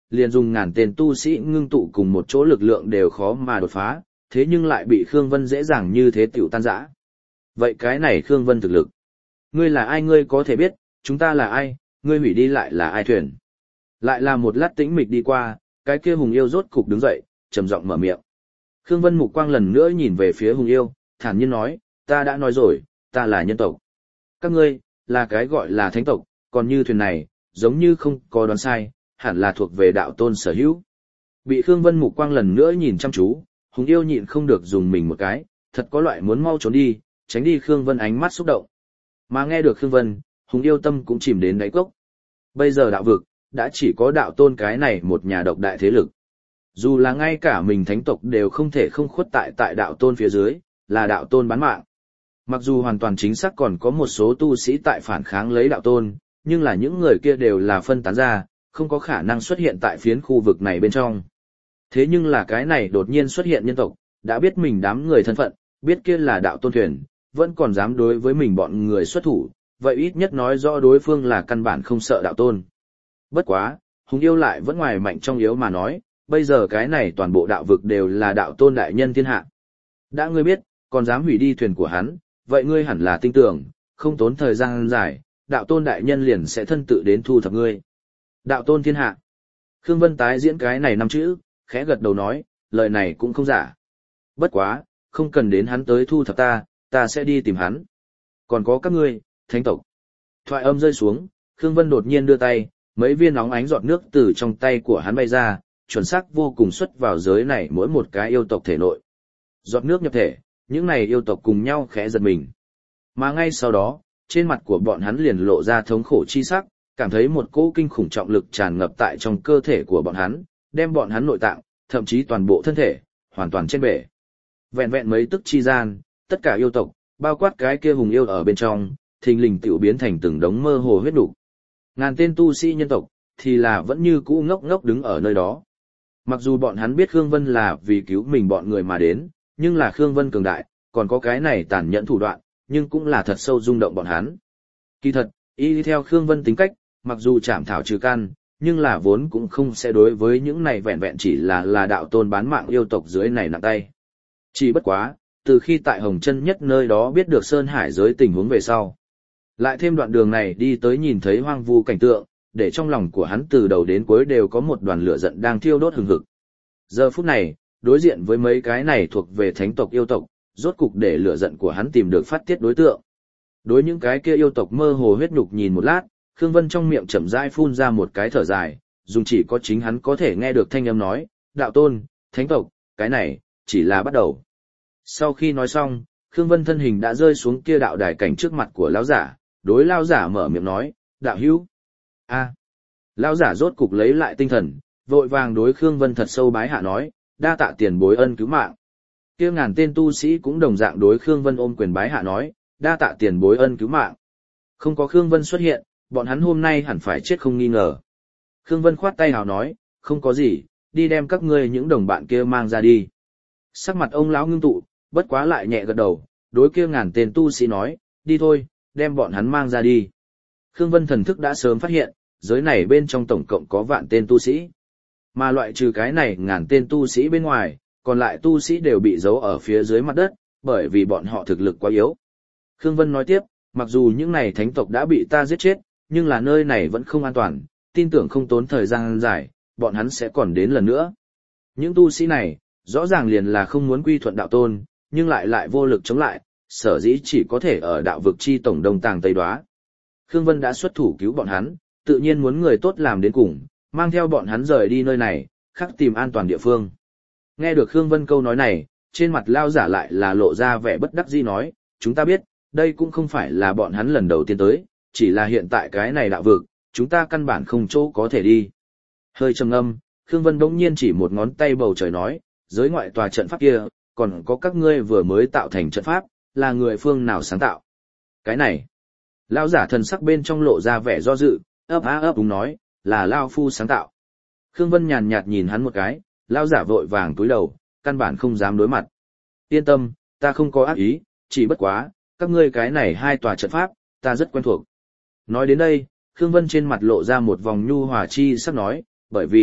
liền dùng ngàn tên tu sĩ ngưng tụ cùng một chỗ lực lượng đều khó mà đột phá, thế nhưng lại bị Khương Vân dễ dàng như thế tiểu tan rã. Vậy cái này Khương Vân thực lực. Ngươi là ai ngươi có thể biết, chúng ta là ai, ngươi hủy đi lại là ai thuyền. Lại là một lát tĩnh mịch đi qua, cái kia Hùng Yêu rốt cục đứng dậy, trầm giọng mở miệng. Khương Vân mục quang lần nữa nhìn về phía Hùng Yêu, thản nhiên nói, ta đã nói rồi, ta là nhân tộc. Các ngươi, là cái gọi là thánh tộc, còn như thuyền này, giống như không có đoán sai, hẳn là thuộc về đạo tôn sở hữu. Bị Khương Vân mục quang lần nữa nhìn chăm chú, Hùng Yêu nhịn không được dùng mình một cái, thật có loại muốn mau trốn đi, tránh đi Khương Vân ánh mắt xúc động. Mà nghe được Khương Vân, Hùng Yêu tâm cũng chìm đến đáy cốc. Bây giờ đạo vực, đã chỉ có đạo tôn cái này một nhà độc đại thế lực. Dù là ngay cả mình thánh tộc đều không thể không khuất tại tại đạo tôn phía dưới, là đạo tôn bán mạng. Mặc dù hoàn toàn chính xác còn có một số tu sĩ tại phản kháng lấy đạo tôn, nhưng là những người kia đều là phân tán ra, không có khả năng xuất hiện tại phiến khu vực này bên trong. Thế nhưng là cái này đột nhiên xuất hiện nhân tộc, đã biết mình đám người thân phận, biết kia là đạo tôn thuyền, vẫn còn dám đối với mình bọn người xuất thủ, vậy ít nhất nói rõ đối phương là căn bản không sợ đạo tôn. Bất quá, Hùng Yêu lại vẫn ngoài mạnh trong yếu mà nói, bây giờ cái này toàn bộ đạo vực đều là đạo tôn đại nhân thiên hạ. Đã ngươi biết, còn dám hủy đi thuyền của hắn, vậy ngươi hẳn là tin tưởng, không tốn thời gian dài, đạo tôn đại nhân liền sẽ thân tự đến thu thập ngươi. Đạo tôn thiên hạ. Khương Vân tái diễn cái này năm chữ, khẽ gật đầu nói, lời này cũng không giả. Bất quá, không cần đến hắn tới thu thập ta, ta sẽ đi tìm hắn. Còn có các ngươi, thánh tộc. Thoại âm rơi xuống, Khương Vân đột nhiên đưa tay, mấy viên nóng ánh giọt nước từ trong tay của hắn bay ra, chuẩn xác vô cùng xuất vào giới này mỗi một cái yêu tộc thể nội. Giọt nước nhập thể, những này yêu tộc cùng nhau khẽ giật mình. Mà ngay sau đó, trên mặt của bọn hắn liền lộ ra thống khổ chi sắc, cảm thấy một cỗ kinh khủng trọng lực tràn ngập tại trong cơ thể của bọn hắn, đem bọn hắn nội tạng, thậm chí toàn bộ thân thể, hoàn toàn trên bể. Vẹn vẹn mấy tức chi gian, tất cả yêu tộc, bao quát cái kia Hùng Yêu ở bên trong, thình lình tiểu biến thành từng đống mơ hồ huyết đủ. Ngàn tên tu sĩ nhân tộc, thì là vẫn như cũ ngốc ngốc đứng ở nơi đó. Mặc dù bọn hắn biết Khương Vân là vì cứu mình bọn người mà đến, nhưng là Khương Vân cường đại, còn có cái này tàn nhẫn thủ đoạn, nhưng cũng là thật sâu rung động bọn hắn. Kỳ thật, y theo Khương Vân tính cách, mặc dù chảm thảo trừ căn, nhưng là vốn cũng không sẽ đối với những này vẹn vẹn chỉ là là đạo tôn bán mạng yêu tộc dưới này nặng tay. Chỉ bất quá, từ khi tại Hồng Chân Nhất nơi đó biết được Sơn Hải giới tình huống về sau. Lại thêm đoạn đường này đi tới nhìn thấy hoang vu cảnh tượng, để trong lòng của hắn từ đầu đến cuối đều có một đoàn lửa giận đang thiêu đốt hừng hực. Giờ phút này, đối diện với mấy cái này thuộc về thánh tộc yêu tộc, rốt cục để lửa giận của hắn tìm được phát tiết đối tượng. Đối những cái kia yêu tộc mơ hồ huyết nhục nhìn một lát, Khương Vân trong miệng chậm rãi phun ra một cái thở dài, dùng chỉ có chính hắn có thể nghe được thanh âm nói, đạo tôn, thánh tộc, cái này, chỉ là bắt đầu. Sau khi nói xong, Khương Vân thân hình đã rơi xuống kia đạo đài cảnh trước mặt của lão giả, đối lão giả mở miệng nói, đạo hữu. A. Lão giả rốt cục lấy lại tinh thần, vội vàng đối Khương Vân thật sâu bái hạ nói, đa tạ tiền bối ân cứu mạng. Kia ngàn tên tu sĩ cũng đồng dạng đối Khương Vân ôm quyền bái hạ nói, đa tạ tiền bối ân cứu mạng. Không có Khương Vân xuất hiện, bọn hắn hôm nay hẳn phải chết không nghi ngờ. Khương Vân khoát tay hào nói, không có gì, đi đem các ngươi những đồng bạn kia mang ra đi. Sắc mặt ông lão ngưng tụ, bất quá lại nhẹ gật đầu, đối kia ngàn tên tu sĩ nói, đi thôi, đem bọn hắn mang ra đi. Khương Vân thần thức đã sớm phát hiện, giới này bên trong tổng cộng có vạn tên tu sĩ. Mà loại trừ cái này ngàn tên tu sĩ bên ngoài, còn lại tu sĩ đều bị giấu ở phía dưới mặt đất, bởi vì bọn họ thực lực quá yếu. Khương Vân nói tiếp, mặc dù những này thánh tộc đã bị ta giết chết, nhưng là nơi này vẫn không an toàn, tin tưởng không tốn thời gian dài, bọn hắn sẽ còn đến lần nữa. Những tu sĩ này, rõ ràng liền là không muốn quy thuận đạo tôn, nhưng lại lại vô lực chống lại, sở dĩ chỉ có thể ở đạo vực chi tổng đông tàng Tây Đoá. Khương Vân đã xuất thủ cứu bọn hắn, tự nhiên muốn người tốt làm đến cùng, mang theo bọn hắn rời đi nơi này, khắc tìm an toàn địa phương. Nghe được Khương Vân câu nói này, trên mặt lao giả lại là lộ ra vẻ bất đắc dĩ nói, chúng ta biết, đây cũng không phải là bọn hắn lần đầu tiên tới, chỉ là hiện tại cái này đạo vực, chúng ta căn bản không chỗ có thể đi. Hơi trầm ngâm, Khương Vân bỗng nhiên chỉ một ngón tay bầu trời nói, giới ngoại tòa trận pháp kia, còn có các ngươi vừa mới tạo thành trận pháp, là người phương nào sáng tạo. Cái này, lao giả thần sắc bên trong lộ ra vẻ do dự, ấp á ấp đúng nói, là lao phu sáng tạo. Khương Vân nhàn nhạt nhìn hắn một cái, lao giả vội vàng túi đầu, căn bản không dám đối mặt. Yên tâm, ta không có ác ý, chỉ bất quá, các ngươi cái này hai tòa trận pháp, ta rất quen thuộc. Nói đến đây, Khương Vân trên mặt lộ ra một vòng nhu hòa chi sắc nói, bởi vì,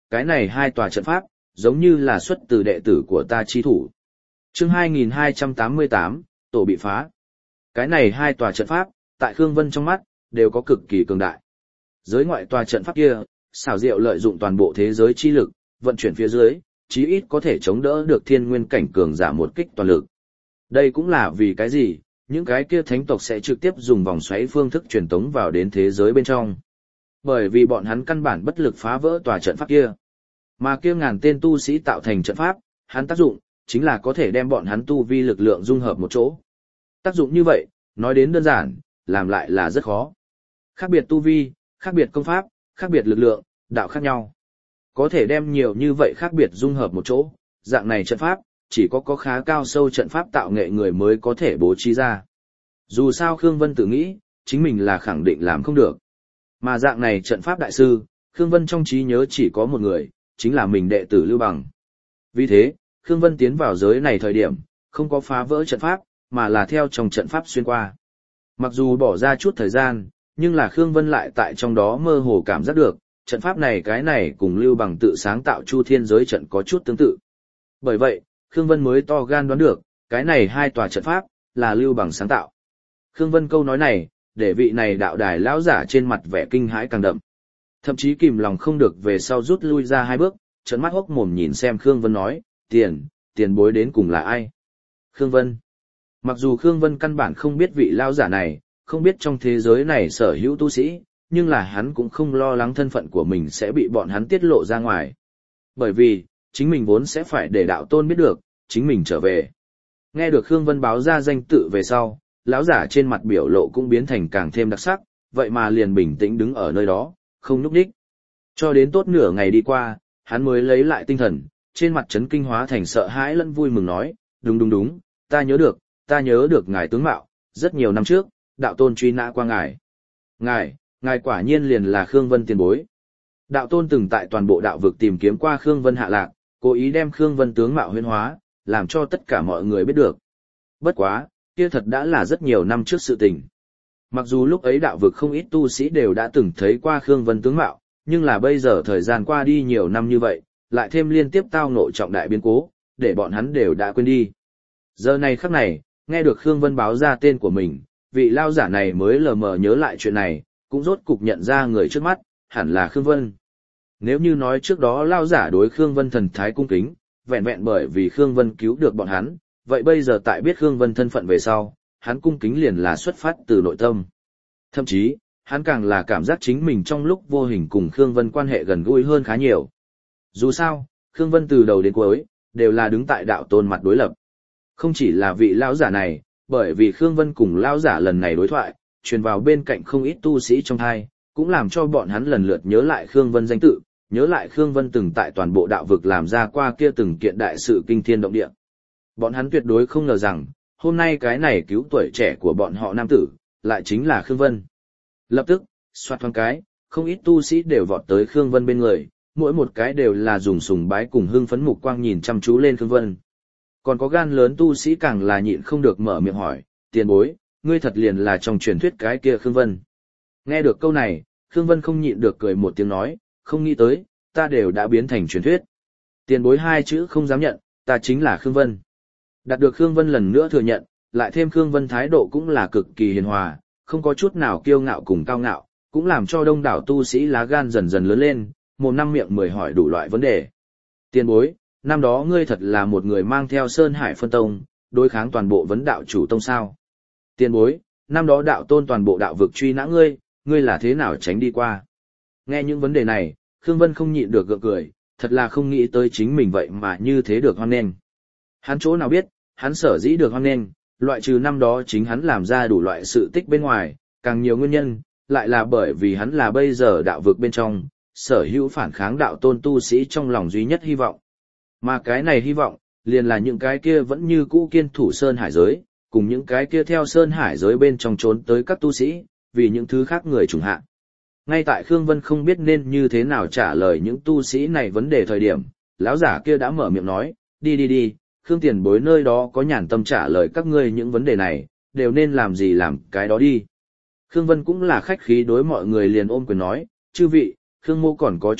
cái này hai tòa trận pháp, giống như là xuất từ đệ tử của ta chi thủ. Chương hai nghìn hai trăm tám mươi tám, tổ bị phá. Cái này hai tòa trận pháp, tại Khương Vân trong mắt, đều có cực kỳ cường đại. Giới ngoại tòa trận pháp kia, xảo diệu lợi dụng toàn bộ thế giới chi lực, vận chuyển phía dưới, chí ít có thể chống đỡ được thiên nguyên cảnh cường giả một kích toàn lực. Đây cũng là vì cái gì, những cái kia thánh tộc sẽ trực tiếp dùng vòng xoáy phương thức truyền tống vào đến thế giới bên trong. Bởi vì bọn hắn căn bản bất lực phá vỡ tòa trận pháp kia. Mà kia ngàn tên tu sĩ tạo thành trận pháp, hắn tác dụng, chính là có thể đem bọn hắn tu vi lực lượng dung hợp một chỗ. Tác dụng như vậy, nói đến đơn giản, làm lại là rất khó. Khác biệt tu vi, khác biệt công pháp, khác biệt lực lượng, đạo khác nhau. Có thể đem nhiều như vậy khác biệt dung hợp một chỗ, dạng này trận pháp, chỉ có có khá cao sâu trận pháp tạo nghệ người mới có thể bố trí ra. Dù sao Khương Vân tự nghĩ, chính mình là khẳng định làm không được. Mà dạng này trận pháp đại sư, Khương Vân trong trí nhớ chỉ có một người, chính là mình đệ tử Lưu Bằng. Vì thế, Khương Vân tiến vào giới này thời điểm, không có phá vỡ trận pháp, mà là theo trong trận pháp xuyên qua. Mặc dù bỏ ra chút thời gian, nhưng là Khương Vân lại tại trong đó mơ hồ cảm giác được, trận pháp này cái này cùng Lưu Bằng tự sáng tạo Chu Thiên giới trận có chút tương tự. Bởi vậy, Khương Vân mới to gan đoán được, cái này hai tòa trận pháp, là Lưu Bằng sáng tạo. Khương Vân câu nói này, để vị này đạo đài lão giả trên mặt vẻ kinh hãi càng đậm. Thậm chí kìm lòng không được về sau rút lui ra hai bước, trợn mắt hốc mồm nhìn xem Khương Vân nói, tiền, tiền bối đến cùng là ai? Khương Vân. Mặc dù Khương Vân căn bản không biết vị lão giả này, không biết trong thế giới này sở hữu tu sĩ, nhưng là hắn cũng không lo lắng thân phận của mình sẽ bị bọn hắn tiết lộ ra ngoài. Bởi vì, chính mình vốn sẽ phải để đạo tôn biết được, chính mình trở về. Nghe được Khương Vân báo ra danh tự về sau, lão giả trên mặt biểu lộ cũng biến thành càng thêm đặc sắc, vậy mà liền bình tĩnh đứng ở nơi đó, không nhúc nhích. Cho đến tốt nửa ngày đi qua, hắn mới lấy lại tinh thần, trên mặt chấn kinh hóa thành sợ hãi lẫn vui mừng nói, đúng đúng đúng, ta nhớ được, ta nhớ được ngài tướng mạo, rất nhiều năm trước, đạo tôn truy nã qua ngài. Ngài, ngài quả nhiên liền là Khương Vân tiền bối. Đạo tôn từng tại toàn bộ đạo vực tìm kiếm qua Khương Vân hạ lạc, cố ý đem Khương Vân tướng mạo huyễn hóa, làm cho tất cả mọi người biết được. Bất quá, kia thật đã là rất nhiều năm trước sự tình. Mặc dù lúc ấy đạo vực không ít tu sĩ đều đã từng thấy qua Khương Vân tướng mạo, nhưng là bây giờ thời gian qua đi nhiều năm như vậy, lại thêm liên tiếp tao ngộ trọng đại biến cố, để bọn hắn đều đã quên đi. Giờ này khắc này, nghe được Khương Vân báo ra tên của mình, vị lao giả này mới lờ mờ nhớ lại chuyện này, cũng rốt cục nhận ra người trước mắt, hẳn là Khương Vân. Nếu như nói trước đó lao giả đối Khương Vân thần thái cung kính, vẹn vẹn bởi vì Khương Vân cứu được bọn hắn, vậy bây giờ tại biết Khương Vân thân phận về sau, hắn cung kính liền là xuất phát từ nội tâm. Thậm chí, hắn càng là cảm giác chính mình trong lúc vô hình cùng Khương Vân quan hệ gần gũi hơn khá nhiều. Dù sao, Khương Vân từ đầu đến cuối, đều là đứng tại đạo tôn mặt đối lập. Không chỉ là vị lão giả này, bởi vì Khương Vân cùng lão giả lần này đối thoại, truyền vào bên cạnh không ít tu sĩ trong thai, cũng làm cho bọn hắn lần lượt nhớ lại Khương Vân danh tự, nhớ lại Khương Vân từng tại toàn bộ đạo vực làm ra qua kia từng kiện đại sự kinh thiên động địa. Bọn hắn tuyệt đối không ngờ rằng, hôm nay cái này cứu tuổi trẻ của bọn họ nam tử, lại chính là Khương Vân. Lập tức, xoát thoáng cái, không ít tu sĩ đều vọt tới Khương Vân bên người, mỗi một cái đều là dùng sùng bái cùng hưng phấn mục quang nhìn chăm chú lên Khương Vân. Còn có gan lớn tu sĩ càng là nhịn không được mở miệng hỏi, tiền bối, ngươi thật liền là trong truyền thuyết cái kia Khương Vân. Nghe được câu này, Khương Vân không nhịn được cười một tiếng nói, không nghĩ tới, ta đều đã biến thành truyền thuyết. Tiền bối hai chữ không dám nhận, ta chính là Khương Vân. Đạt được Khương Vân lần nữa thừa nhận, lại thêm Khương Vân thái độ cũng là cực kỳ hiền hòa, không có chút nào kiêu ngạo cùng cao ngạo, cũng làm cho đông đảo tu sĩ lá gan dần dần lớn lên, một năm miệng mười hỏi đủ loại vấn đề. Tiền bối, năm đó ngươi thật là một người mang theo Sơn Hải phân tông, đối kháng toàn bộ vấn đạo chủ tông sao. Tiền bối, năm đó đạo tôn toàn bộ đạo vực truy nã ngươi, ngươi là thế nào tránh đi qua. Nghe những vấn đề này, Khương Vân không nhịn được gượng cười, thật là không nghĩ tới chính mình vậy mà như thế được hoan nghênh. Hắn chỗ nào biết, hắn sở dĩ được hoan nghênh, loại trừ năm đó chính hắn làm ra đủ loại sự tích bên ngoài, càng nhiều nguyên nhân, lại là bởi vì hắn là bây giờ đạo vực bên trong, sở hữu phản kháng đạo tôn tu sĩ trong lòng duy nhất hy vọng. Mà cái này hy vọng, liền là những cái kia vẫn như cũ kiên thủ Sơn Hải giới, cùng những cái kia theo Sơn Hải giới bên trong trốn tới các tu sĩ, vì những thứ khác người trùng hạ. Ngay tại Khương Vân không biết nên như thế nào trả lời những tu sĩ này vấn đề thời điểm, lão giả kia đã mở miệng nói, đi đi đi, Khương tiền bối nơi đó có nhàn tâm trả lời các ngươi những vấn đề này, đều nên làm gì làm cái đó đi. Khương Vân cũng là khách khí đối mọi người liền ôm quyền nói, chư vị, Khương mô còn có chút việc,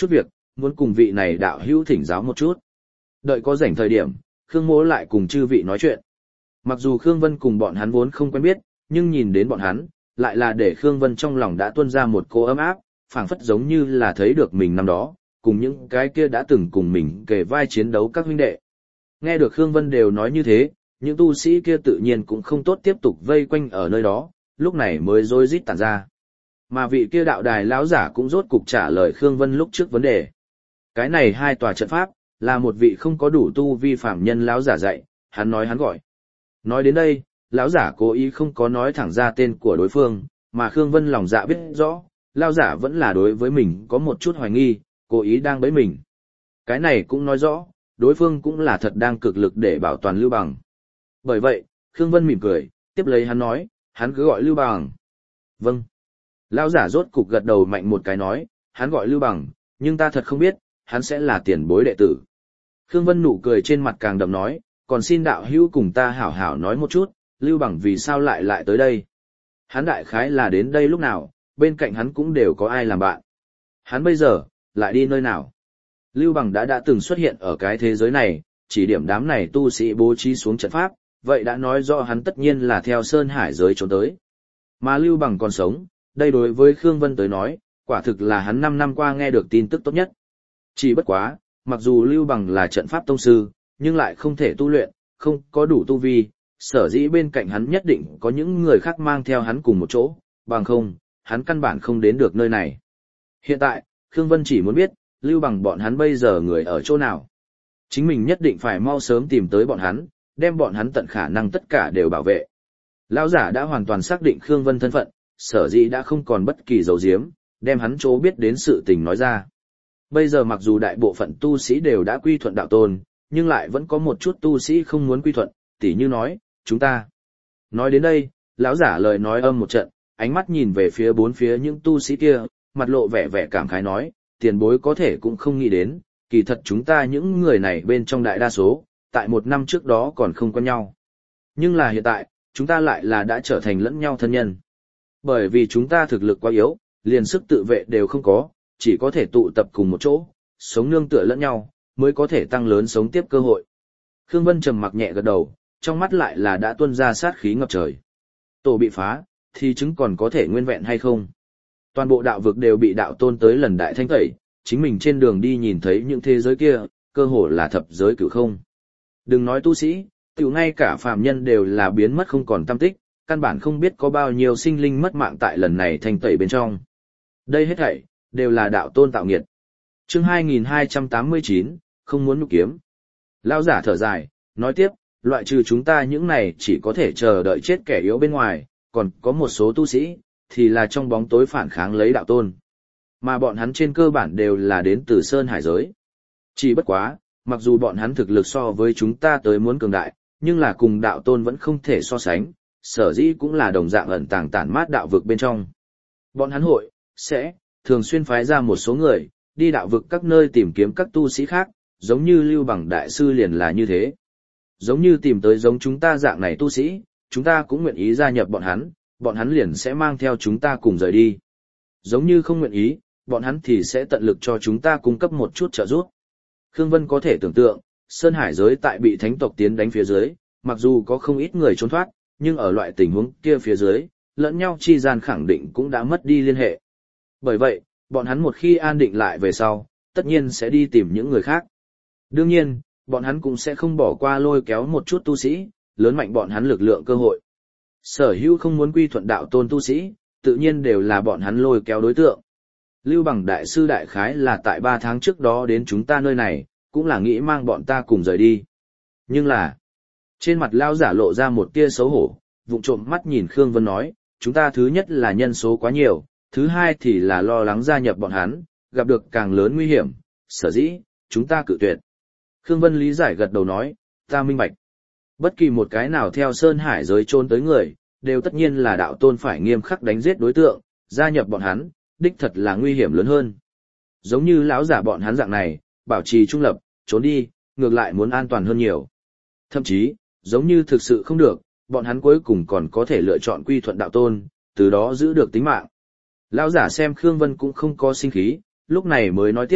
muốn cùng vị này đạo hữu thỉnh giáo một chút. Đợi có rảnh thời điểm, Khương Mỗ lại cùng chư vị nói chuyện. Mặc dù Khương Vân cùng bọn hắn vốn không quen biết, nhưng nhìn đến bọn hắn, lại là để Khương Vân trong lòng đã tuôn ra một cô ấm áp, phảng phất giống như là thấy được mình năm đó, cùng những cái kia đã từng cùng mình kề vai chiến đấu các huynh đệ. Nghe được Khương Vân đều nói như thế, những tu sĩ kia tự nhiên cũng không tốt tiếp tục vây quanh ở nơi đó, lúc này mới rối rít tản ra. Mà vị kia đạo đài lão giả cũng rốt cục trả lời Khương Vân lúc trước vấn đề. Cái này hai tòa trận pháp, là một vị không có đủ tu vi phạm nhân lão giả dạy, hắn nói hắn gọi. Nói đến đây, lão giả cố ý không có nói thẳng ra tên của đối phương, mà Khương Vân lòng dạ biết rõ, lão giả vẫn là đối với mình có một chút hoài nghi, cố ý đang bẫy mình. Cái này cũng nói rõ, đối phương cũng là thật đang cực lực để bảo toàn Lưu Bằng. Bởi vậy, Khương Vân mỉm cười, tiếp lấy hắn nói, hắn cứ gọi Lưu Bằng. Vâng. Lão giả rốt cục gật đầu mạnh một cái nói, hắn gọi Lưu Bằng, nhưng ta thật không biết, hắn sẽ là tiền bối đệ tử. Khương Vân nụ cười trên mặt càng đậm nói, còn xin đạo hữu cùng ta hảo hảo nói một chút, Lưu Bằng vì sao lại lại tới đây. Hắn đại khái là đến đây lúc nào, bên cạnh hắn cũng đều có ai làm bạn. Hắn bây giờ, lại đi nơi nào. Lưu Bằng đã đã từng xuất hiện ở cái thế giới này, chỉ điểm đám này tu sĩ bố trí xuống trận pháp, vậy đã nói rõ hắn tất nhiên là theo Sơn Hải giới trốn tới. Mà Lưu Bằng còn sống, đây đối với Khương Vân tới nói, quả thực là hắn năm năm qua nghe được tin tức tốt nhất. Chỉ bất quá, mặc dù Lưu Bằng là trận pháp tông sư, nhưng lại không thể tu luyện, không có đủ tu vi, sở dĩ bên cạnh hắn nhất định có những người khác mang theo hắn cùng một chỗ, bằng không, hắn căn bản không đến được nơi này. Hiện tại, Khương Vân chỉ muốn biết, Lưu Bằng bọn hắn bây giờ người ở chỗ nào. Chính mình nhất định phải mau sớm tìm tới bọn hắn, đem bọn hắn tận khả năng tất cả đều bảo vệ. Lão giả đã hoàn toàn xác định Khương Vân thân phận, sở dĩ đã không còn bất kỳ dấu diếm, đem hắn chỗ biết đến sự tình nói ra. Bây giờ mặc dù đại bộ phận tu sĩ đều đã quy thuận đạo tôn, nhưng lại vẫn có một chút tu sĩ không muốn quy thuận, tỉ như nói, chúng ta. Nói đến đây, lão giả lời nói âm một trận, ánh mắt nhìn về phía bốn phía những tu sĩ kia, mặt lộ vẻ vẻ cảm khái nói, tiền bối có thể cũng không nghĩ đến, kỳ thật chúng ta những người này bên trong đại đa số, tại một năm trước đó còn không quen nhau. Nhưng là hiện tại, chúng ta lại là đã trở thành lẫn nhau thân nhân. Bởi vì chúng ta thực lực quá yếu, liền sức tự vệ đều không có, chỉ có thể tụ tập cùng một chỗ, sống nương tựa lẫn nhau, mới có thể tăng lớn sống tiếp cơ hội. Khương Vân trầm mặc nhẹ gật đầu, trong mắt lại là đã tuôn ra sát khí ngập trời. Tổ bị phá, thì chứng còn có thể nguyên vẹn hay không? Toàn bộ đạo vực đều bị đạo tôn tới lần đại thanh tẩy, chính mình trên đường đi nhìn thấy những thế giới kia, cơ hồ là thập giới cửu không. Đừng nói tu sĩ, tiểu ngay cả phàm nhân đều là biến mất không còn tăm tích, căn bản không biết có bao nhiêu sinh linh mất mạng tại lần này thanh tẩy bên trong. Đây hết thảy đều là đạo tôn tạo nghiệt. Chương hai nghìn hai trăm tám mươi chín, không muốn nhục kiếm. Lão giả thở dài, nói tiếp, loại trừ chúng ta những này chỉ có thể chờ đợi chết kẻ yếu bên ngoài, còn có một số tu sĩ, thì là trong bóng tối phản kháng lấy đạo tôn. Mà bọn hắn trên cơ bản đều là đến từ Sơn Hải giới. Chỉ bất quá, mặc dù bọn hắn thực lực so với chúng ta tới muốn cường đại, nhưng là cùng đạo tôn vẫn không thể so sánh, sở dĩ cũng là đồng dạng ẩn tàng tản mát đạo vực bên trong. Bọn hắn hội, sẽ, thường xuyên phái ra một số người, đi đạo vực các nơi tìm kiếm các tu sĩ khác, giống như Lưu Bằng Đại Sư liền là như thế. Giống như tìm tới giống chúng ta dạng này tu sĩ, chúng ta cũng nguyện ý gia nhập bọn hắn, bọn hắn liền sẽ mang theo chúng ta cùng rời đi. Giống như không nguyện ý, bọn hắn thì sẽ tận lực cho chúng ta cung cấp một chút trợ giúp. Khương Vân có thể tưởng tượng, Sơn Hải giới tại bị thánh tộc tiến đánh phía dưới, mặc dù có không ít người trốn thoát, nhưng ở loại tình huống kia phía dưới, lẫn nhau chi gian khẳng định cũng đã mất đi liên hệ. Bởi vậy, bọn hắn một khi an định lại về sau, tất nhiên sẽ đi tìm những người khác. Đương nhiên, bọn hắn cũng sẽ không bỏ qua lôi kéo một chút tu sĩ, lớn mạnh bọn hắn lực lượng cơ hội. Sở hữu không muốn quy thuận đạo tôn tu sĩ, tự nhiên đều là bọn hắn lôi kéo đối tượng. Lưu Bằng Đại Sư đại khái là tại ba tháng trước đó đến chúng ta nơi này, cũng là nghĩ mang bọn ta cùng rời đi. Nhưng là, trên mặt lão giả lộ ra một tia xấu hổ, vụng trộm mắt nhìn Khương Vân nói, chúng ta thứ nhất là nhân số quá nhiều, thứ hai thì là lo lắng gia nhập bọn hắn, gặp được càng lớn nguy hiểm, sở dĩ, chúng ta cự tuyệt. Khương Vân lý giải gật đầu nói, ta minh bạch. Bất kỳ một cái nào theo Sơn Hải giới trốn tới người, đều tất nhiên là đạo tôn phải nghiêm khắc đánh giết đối tượng, gia nhập bọn hắn, đích thật là nguy hiểm lớn hơn. Giống như lão giả bọn hắn dạng này, bảo trì trung lập, trốn đi, ngược lại muốn an toàn hơn nhiều. Thậm chí, giống như thực sự không được, bọn hắn cuối cùng còn có thể lựa chọn quy thuận đạo tôn, từ đó giữ được tính mạng. Lão giả xem Khương Vân cũng không có sinh khí, lúc này mới nói tiếp,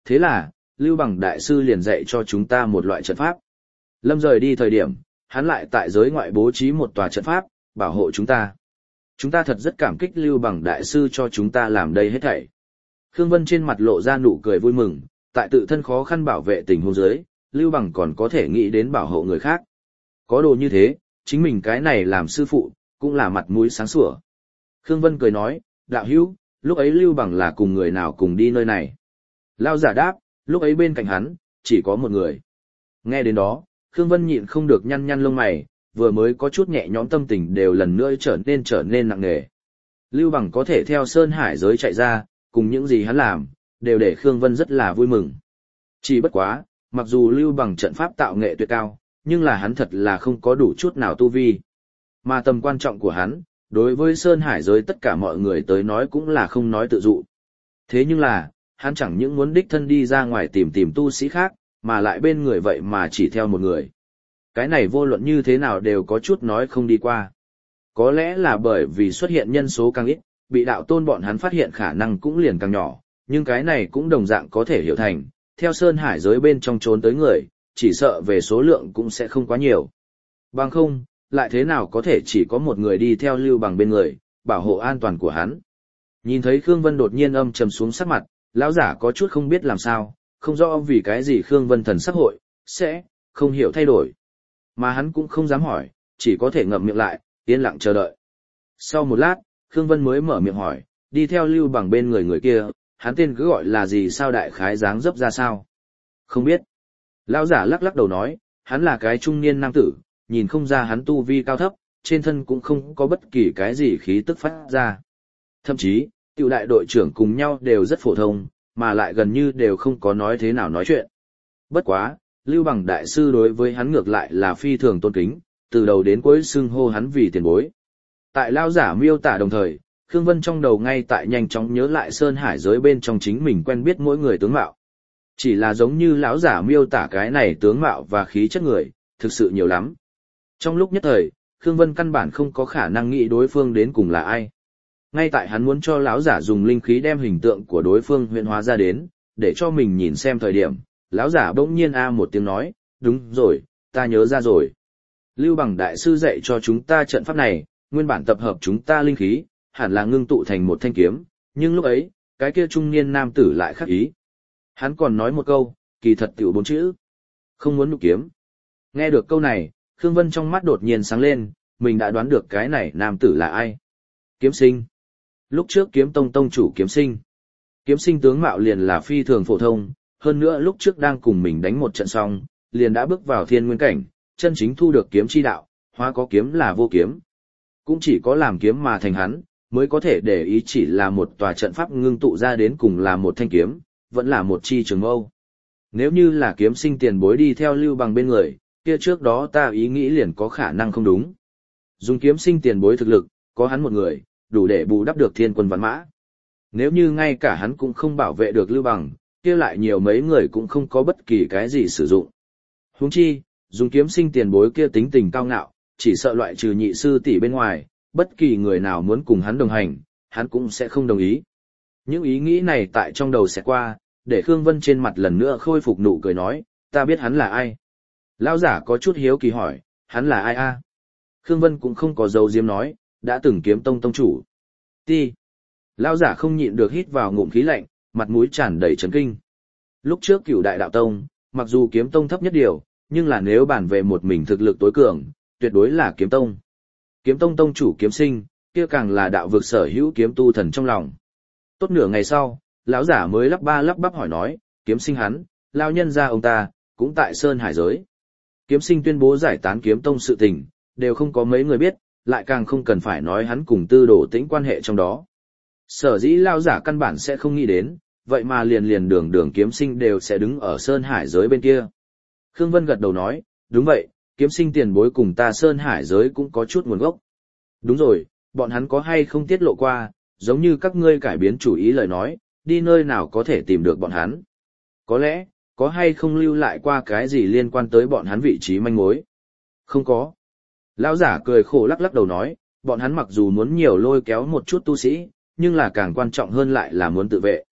Thế là, Lưu Bằng Đại Sư liền dạy cho chúng ta một loại trận pháp. Lâm rời đi thời điểm, hắn lại tại giới ngoại bố trí một tòa trận pháp, bảo hộ chúng ta. Chúng ta thật rất cảm kích Lưu Bằng Đại Sư cho chúng ta làm đây hết thảy. Khương Vân trên mặt lộ ra nụ cười vui mừng, tại tự thân khó khăn bảo vệ tình huống dưới, Lưu Bằng còn có thể nghĩ đến bảo hộ người khác. Có đồ như thế, chính mình cái này làm sư phụ, cũng là mặt mũi sáng sủa. Khương Vân cười nói, đạo hữu, lúc ấy Lưu Bằng là cùng người nào cùng đi nơi này. Lao giả đáp, lúc ấy bên cạnh hắn, chỉ có một người. Nghe đến đó, Khương Vân nhịn không được nhăn nhăn lông mày, vừa mới có chút nhẹ nhõm tâm tình đều lần nữa trở nên trở nên nặng nề. Lưu Bằng có thể theo Sơn Hải giới chạy ra, cùng những gì hắn làm, đều để Khương Vân rất là vui mừng. Chỉ bất quá, mặc dù Lưu Bằng trận pháp tạo nghệ tuyệt cao, nhưng là hắn thật là không có đủ chút nào tu vi. Mà tầm quan trọng của hắn, đối với Sơn Hải giới tất cả mọi người tới nói cũng là không nói tự dụ. Thế nhưng là, hắn chẳng những muốn đích thân đi ra ngoài tìm tìm tu sĩ khác, mà lại bên người vậy mà chỉ theo một người. Cái này vô luận như thế nào đều có chút nói không đi qua. Có lẽ là bởi vì xuất hiện nhân số càng ít, bị đạo tôn bọn hắn phát hiện khả năng cũng liền càng nhỏ, nhưng cái này cũng đồng dạng có thể hiểu thành, theo Sơn Hải giới bên trong trốn tới người, chỉ sợ về số lượng cũng sẽ không quá nhiều. Bằng không, lại thế nào có thể chỉ có một người đi theo Lưu Bằng bên người, bảo hộ an toàn của hắn. Nhìn thấy Khương Vân đột nhiên âm trầm xuống sắc mặt, lão giả có chút không biết làm sao, không rõ vì cái gì Khương Vân thần sắc hội, sẽ, không hiểu thay đổi. Mà hắn cũng không dám hỏi, chỉ có thể ngậm miệng lại, yên lặng chờ đợi. Sau một lát, Khương Vân mới mở miệng hỏi, đi theo Lưu Bằng bên người người kia, hắn tên cứ gọi là gì sao đại khái dáng dấp ra sao? Không biết. Lão giả lắc lắc đầu nói, hắn là cái trung niên nam tử, nhìn không ra hắn tu vi cao thấp, trên thân cũng không có bất kỳ cái gì khí tức phát ra. Thậm chí, tiểu đại đội trưởng cùng nhau đều rất phổ thông, mà lại gần như đều không có nói thế nào nói chuyện. Bất quá, Lưu Bằng Đại Sư đối với hắn ngược lại là phi thường tôn kính, từ đầu đến cuối xưng hô hắn vì tiền bối. Tại lão giả miêu tả đồng thời, Khương Vân trong đầu ngay tại nhanh chóng nhớ lại Sơn Hải giới bên trong chính mình quen biết mỗi người tướng mạo. Chỉ là giống như lão giả miêu tả cái này tướng mạo và khí chất người, thực sự nhiều lắm. Trong lúc nhất thời, Khương Vân căn bản không có khả năng nghĩ đối phương đến cùng là ai. Ngay tại hắn muốn cho lão giả dùng linh khí đem hình tượng của đối phương huyễn hóa ra đến, để cho mình nhìn xem thời điểm, lão giả bỗng nhiên a một tiếng nói, đúng rồi, ta nhớ ra rồi. Lưu Bằng Đại Sư dạy cho chúng ta trận pháp này, nguyên bản tập hợp chúng ta linh khí, hẳn là ngưng tụ thành một thanh kiếm, nhưng lúc ấy, cái kia trung niên nam tử lại khác ý. Hắn còn nói một câu, kỳ thật tiểu bốn chữ. Không muốn nụ kiếm. Nghe được câu này, Khương Vân trong mắt đột nhiên sáng lên, mình đã đoán được cái này nam tử là ai. Kiếm Sinh. Lúc trước Kiếm Tông tông chủ Kiếm Sinh. Kiếm Sinh tướng mạo liền là phi thường phổ thông, hơn nữa lúc trước đang cùng mình đánh một trận xong, liền đã bước vào thiên nguyên cảnh, chân chính thu được kiếm chi đạo, hóa có kiếm là vô kiếm. Cũng chỉ có làm kiếm mà thành hắn, mới có thể để ý chỉ là một tòa trận pháp ngưng tụ ra đến cùng là một thanh kiếm, vẫn là một chi trường mâu. Nếu như là Kiếm Sinh tiền bối đi theo Lưu Bằng bên người, kia trước đó ta ý nghĩ liền có khả năng không đúng. Dùng Kiếm Sinh tiền bối thực lực, có hắn một người, đủ để bù đắp được thiên quân vạn mã. Nếu như ngay cả hắn cũng không bảo vệ được Lưu Bằng, kia lại nhiều mấy người cũng không có bất kỳ cái gì sử dụng. Huống chi, dùng Kiếm Sinh tiền bối kia tính tình cao ngạo, chỉ sợ loại trừ nhị sư tỷ bên ngoài, bất kỳ người nào muốn cùng hắn đồng hành, hắn cũng sẽ không đồng ý. Những ý nghĩ này tại trong đầu sẽ qua, để Khương Vân trên mặt lần nữa khôi phục nụ cười nói, ta biết hắn là ai. Lão giả có chút hiếu kỳ hỏi, hắn là ai a? Khương Vân cũng không có dấu diếm nói, đã từng Kiếm Tông tông chủ. Ti. Lão giả không nhịn được hít vào ngụm khí lạnh, mặt mũi tràn đầy chấn kinh. Lúc trước Cửu Đại Đạo Tông, mặc dù Kiếm Tông thấp nhất điều, nhưng là nếu bàn về một mình thực lực tối cường, tuyệt đối là Kiếm Tông. Kiếm Tông tông chủ Kiếm Sinh, kia càng là đạo vực sở hữu kiếm tu thần trong lòng. Tốt nửa ngày sau, lão giả mới lắp ba lắp bắp hỏi nói, Kiếm Sinh hắn, lao nhân gia ông ta, cũng tại Sơn Hải giới. Kiếm Sinh tuyên bố giải tán Kiếm Tông sự tình, đều không có mấy người biết, lại càng không cần phải nói hắn cùng Tư Đồ Tĩnh quan hệ trong đó. Sở dĩ lao giả căn bản sẽ không nghĩ đến, vậy mà liền liền đường đường Kiếm Sinh đều sẽ đứng ở Sơn Hải giới bên kia. Khương Vân gật đầu nói, đúng vậy, Kiếm Sinh tiền bối cùng ta Sơn Hải giới cũng có chút nguồn gốc. Đúng rồi, bọn hắn có hay không tiết lộ qua, giống như các ngươi cải biến chủ ý lời nói, đi nơi nào có thể tìm được bọn hắn. Có lẽ, có hay không lưu lại qua cái gì liên quan tới bọn hắn vị trí manh mối. Không có. Lão giả cười khổ lắc lắc đầu nói, bọn hắn mặc dù muốn nhiều lôi kéo một chút tu sĩ, nhưng là càng quan trọng hơn lại là muốn tự vệ.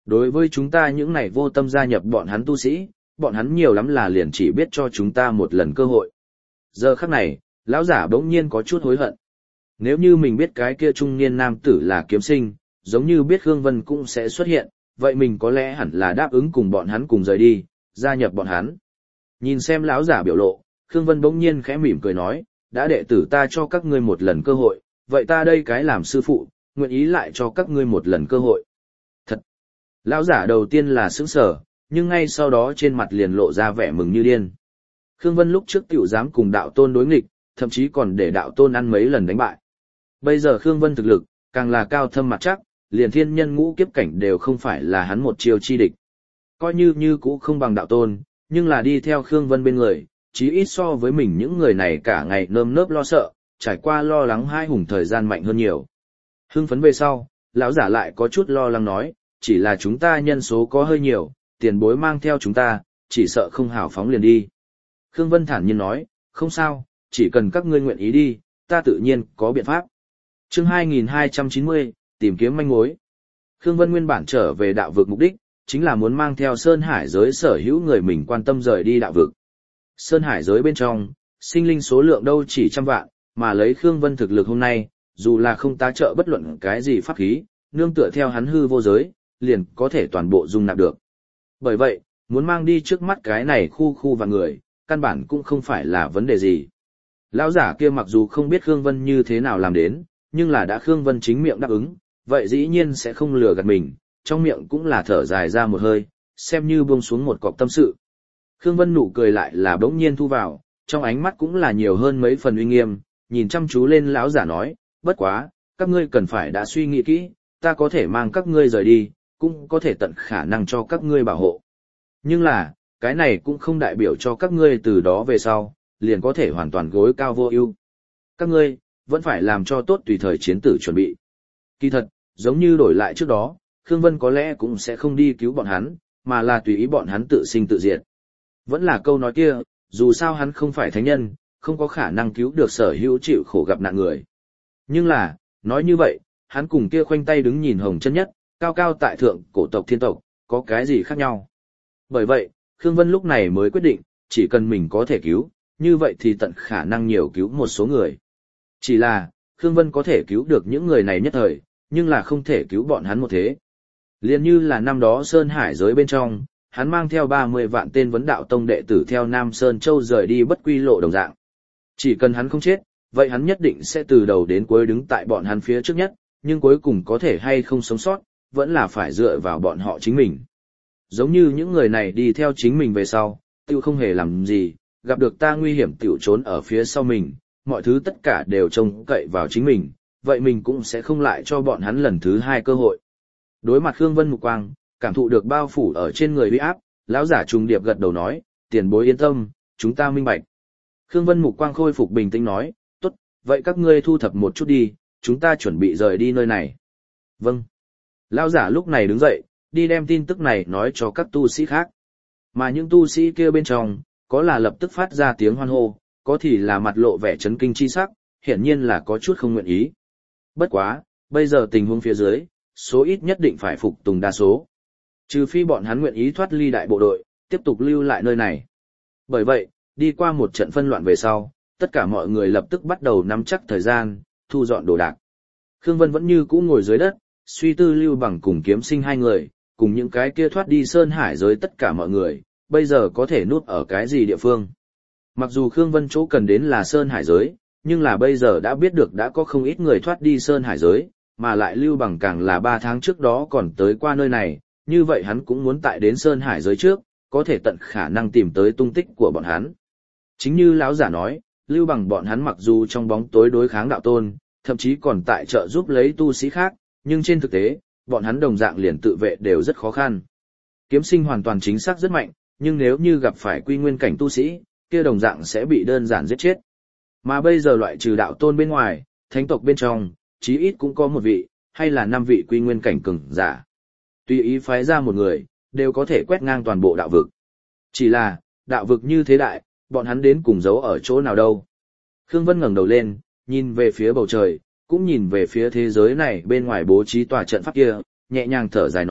Đối với chúng ta những này vô tâm gia nhập bọn hắn tu sĩ, bọn hắn nhiều lắm là liền chỉ biết cho chúng ta một lần cơ hội. Giờ khắc này, lão giả bỗng nhiên có chút hối hận. Nếu như mình biết cái kia trung niên nam tử là kiếm sinh, giống như biết Khương Vân cũng sẽ xuất hiện, vậy mình có lẽ hẳn là đáp ứng cùng bọn hắn cùng rời đi, gia nhập bọn hắn. Nhìn xem lão giả biểu lộ, Khương Vân bỗng nhiên khẽ mỉm cười nói, đã đệ tử ta cho các ngươi một lần cơ hội, vậy ta đây cái làm sư phụ, nguyện ý lại cho các ngươi một lần cơ hội. Thật! Lão giả đầu tiên là sững sờ, nhưng ngay sau đó trên mặt liền lộ ra vẻ mừng như điên. Khương Vân lúc trước tiểu dám cùng đạo tôn đối nghịch, thậm chí còn để đạo tôn ăn mấy lần đánh bại. Bây giờ Khương Vân thực lực, càng là cao thâm mặt chắc, liền thiên nhân ngũ kiếp cảnh đều không phải là hắn một chiêu chi địch. Coi như như cũ không bằng đạo tôn, nhưng là đi theo Khương Vân bên người, chí ít so với mình những người này cả ngày nơm nớp lo sợ, trải qua lo lắng hai hùng thời gian mạnh hơn nhiều. Hưng phấn về sau, lão giả lại có chút lo lắng nói, chỉ là chúng ta nhân số có hơi nhiều, tiền bối mang theo chúng ta, chỉ sợ không hào phóng liền đi. Khương Vân thản nhiên nói, không sao, chỉ cần các ngươi nguyện ý đi, ta tự nhiên có biện pháp. Chương hai nghìn hai trăm chín mươi, tìm kiếm manh mối. Khương Vân nguyên bản trở về đạo vực mục đích, chính là muốn mang theo Sơn Hải giới sở hữu người mình quan tâm rời đi đạo vực. Sơn Hải giới bên trong, sinh linh số lượng đâu chỉ trăm vạn, mà lấy Khương Vân thực lực hôm nay, dù là không tá trợ bất luận cái gì pháp khí, nương tựa theo hắn hư vô giới, liền có thể toàn bộ dung nạp được. Bởi vậy, muốn mang đi trước mắt cái này khu khu và người, căn bản cũng không phải là vấn đề gì. Lão giả kia mặc dù không biết Khương Vân như thế nào làm đến, nhưng là đã Khương Vân chính miệng đáp ứng, vậy dĩ nhiên sẽ không lừa gạt mình, trong miệng cũng là thở dài ra một hơi, xem như buông xuống một cọc tâm sự. Khương Vân nụ cười lại là bỗng nhiên thu vào, trong ánh mắt cũng là nhiều hơn mấy phần uy nghiêm, nhìn chăm chú lên lão giả nói, bất quá, các ngươi cần phải đã suy nghĩ kỹ, ta có thể mang các ngươi rời đi, cũng có thể tận khả năng cho các ngươi bảo hộ. Nhưng là, cái này cũng không đại biểu cho các ngươi từ đó về sau, liền có thể hoàn toàn gối cao vô ưu. Các ngươi, vẫn phải làm cho tốt tùy thời chiến tử chuẩn bị. Kỳ thật, giống như đổi lại trước đó, Khương Vân có lẽ cũng sẽ không đi cứu bọn hắn, mà là tùy ý bọn hắn tự sinh tự diệt. Vẫn là câu nói kia, dù sao hắn không phải thánh nhân, không có khả năng cứu được sở hữu chịu khổ gặp nạn người. Nhưng là, nói như vậy, hắn cùng kia khoanh tay đứng nhìn Hồng Chân Nhất, cao cao tại thượng cổ tộc thiên tộc, có cái gì khác nhau. Bởi vậy, Khương Vân lúc này mới quyết định, chỉ cần mình có thể cứu, như vậy thì tận khả năng nhiều cứu một số người. Chỉ là, Khương Vân có thể cứu được những người này nhất thời, nhưng là không thể cứu bọn hắn một thế. Liên như là năm đó Sơn Hải giới bên trong, hắn mang theo ba mươi vạn tên vấn đạo tông đệ tử theo Nam Sơn Châu rời đi bất quy lộ đồng dạng. Chỉ cần hắn không chết, vậy hắn nhất định sẽ từ đầu đến cuối đứng tại bọn hắn phía trước nhất, nhưng cuối cùng có thể hay không sống sót, vẫn là phải dựa vào bọn họ chính mình. Giống như những người này đi theo chính mình về sau, tiêu không hề làm gì, gặp được ta nguy hiểm tiểu trốn ở phía sau mình, mọi thứ tất cả đều trông cậy vào chính mình, vậy mình cũng sẽ không lại cho bọn hắn lần thứ hai cơ hội. Đối mặt Khương Vân mục quang, cảm thụ được bao phủ ở trên người uy áp, lão giả trùng điệp gật đầu nói, tiền bối yên tâm, chúng ta minh bạch. Khương Vân mục quang khôi phục bình tĩnh nói, tốt, vậy các ngươi thu thập một chút đi, chúng ta chuẩn bị rời đi nơi này. Vâng. Lão giả lúc này đứng dậy, đi đem tin tức này nói cho các tu sĩ khác. Mà những tu sĩ kia bên trong, có là lập tức phát ra tiếng hoan hô, có thì là mặt lộ vẻ chấn kinh chi sắc, hiển nhiên là có chút không nguyện ý. Bất quá, bây giờ tình huống phía dưới, số ít nhất định phải phục tùng đa số. Trừ phi bọn hắn nguyện ý thoát ly đại bộ đội, tiếp tục lưu lại nơi này. Bởi vậy, đi qua một trận phân loạn về sau, tất cả mọi người lập tức bắt đầu nắm chắc thời gian, thu dọn đồ đạc. Khương Vân vẫn như cũ ngồi dưới đất, suy tư Lưu Bằng cùng Kiếm Sinh hai người, cùng những cái kia thoát đi Sơn Hải giới tất cả mọi người, bây giờ có thể núp ở cái gì địa phương. Mặc dù Khương Vân chỗ cần đến là Sơn Hải giới, nhưng là bây giờ đã biết được đã có không ít người thoát đi Sơn Hải giới, mà lại Lưu Bằng càng là ba tháng trước đó còn tới qua nơi này, như vậy hắn cũng muốn tại đến Sơn Hải giới trước, có thể tận khả năng tìm tới tung tích của bọn hắn. Chính như lão giả nói, Lưu Bằng bọn hắn mặc dù trong bóng tối đối kháng đạo tôn, thậm chí còn tại trợ giúp lấy tu sĩ khác, nhưng trên thực tế, bọn hắn đồng dạng liền tự vệ đều rất khó khăn. Kiếm Sinh hoàn toàn chính xác rất mạnh, nhưng nếu như gặp phải quy nguyên cảnh tu sĩ, kia đồng dạng sẽ bị đơn giản giết chết. Mà bây giờ loại trừ đạo tôn bên ngoài, thánh tộc bên trong, chí ít cũng có một vị, hay là năm vị quy nguyên cảnh cường giả. Tùy ý phái ra một người, đều có thể quét ngang toàn bộ đạo vực. Chỉ là, đạo vực như thế đại, bọn hắn đến cùng giấu ở chỗ nào đâu. Khương Vân ngẩng đầu lên, nhìn về phía bầu trời, cũng nhìn về phía thế giới này bên ngoài bố trí tòa trận pháp kia, nhẹ nhàng thở dài nói,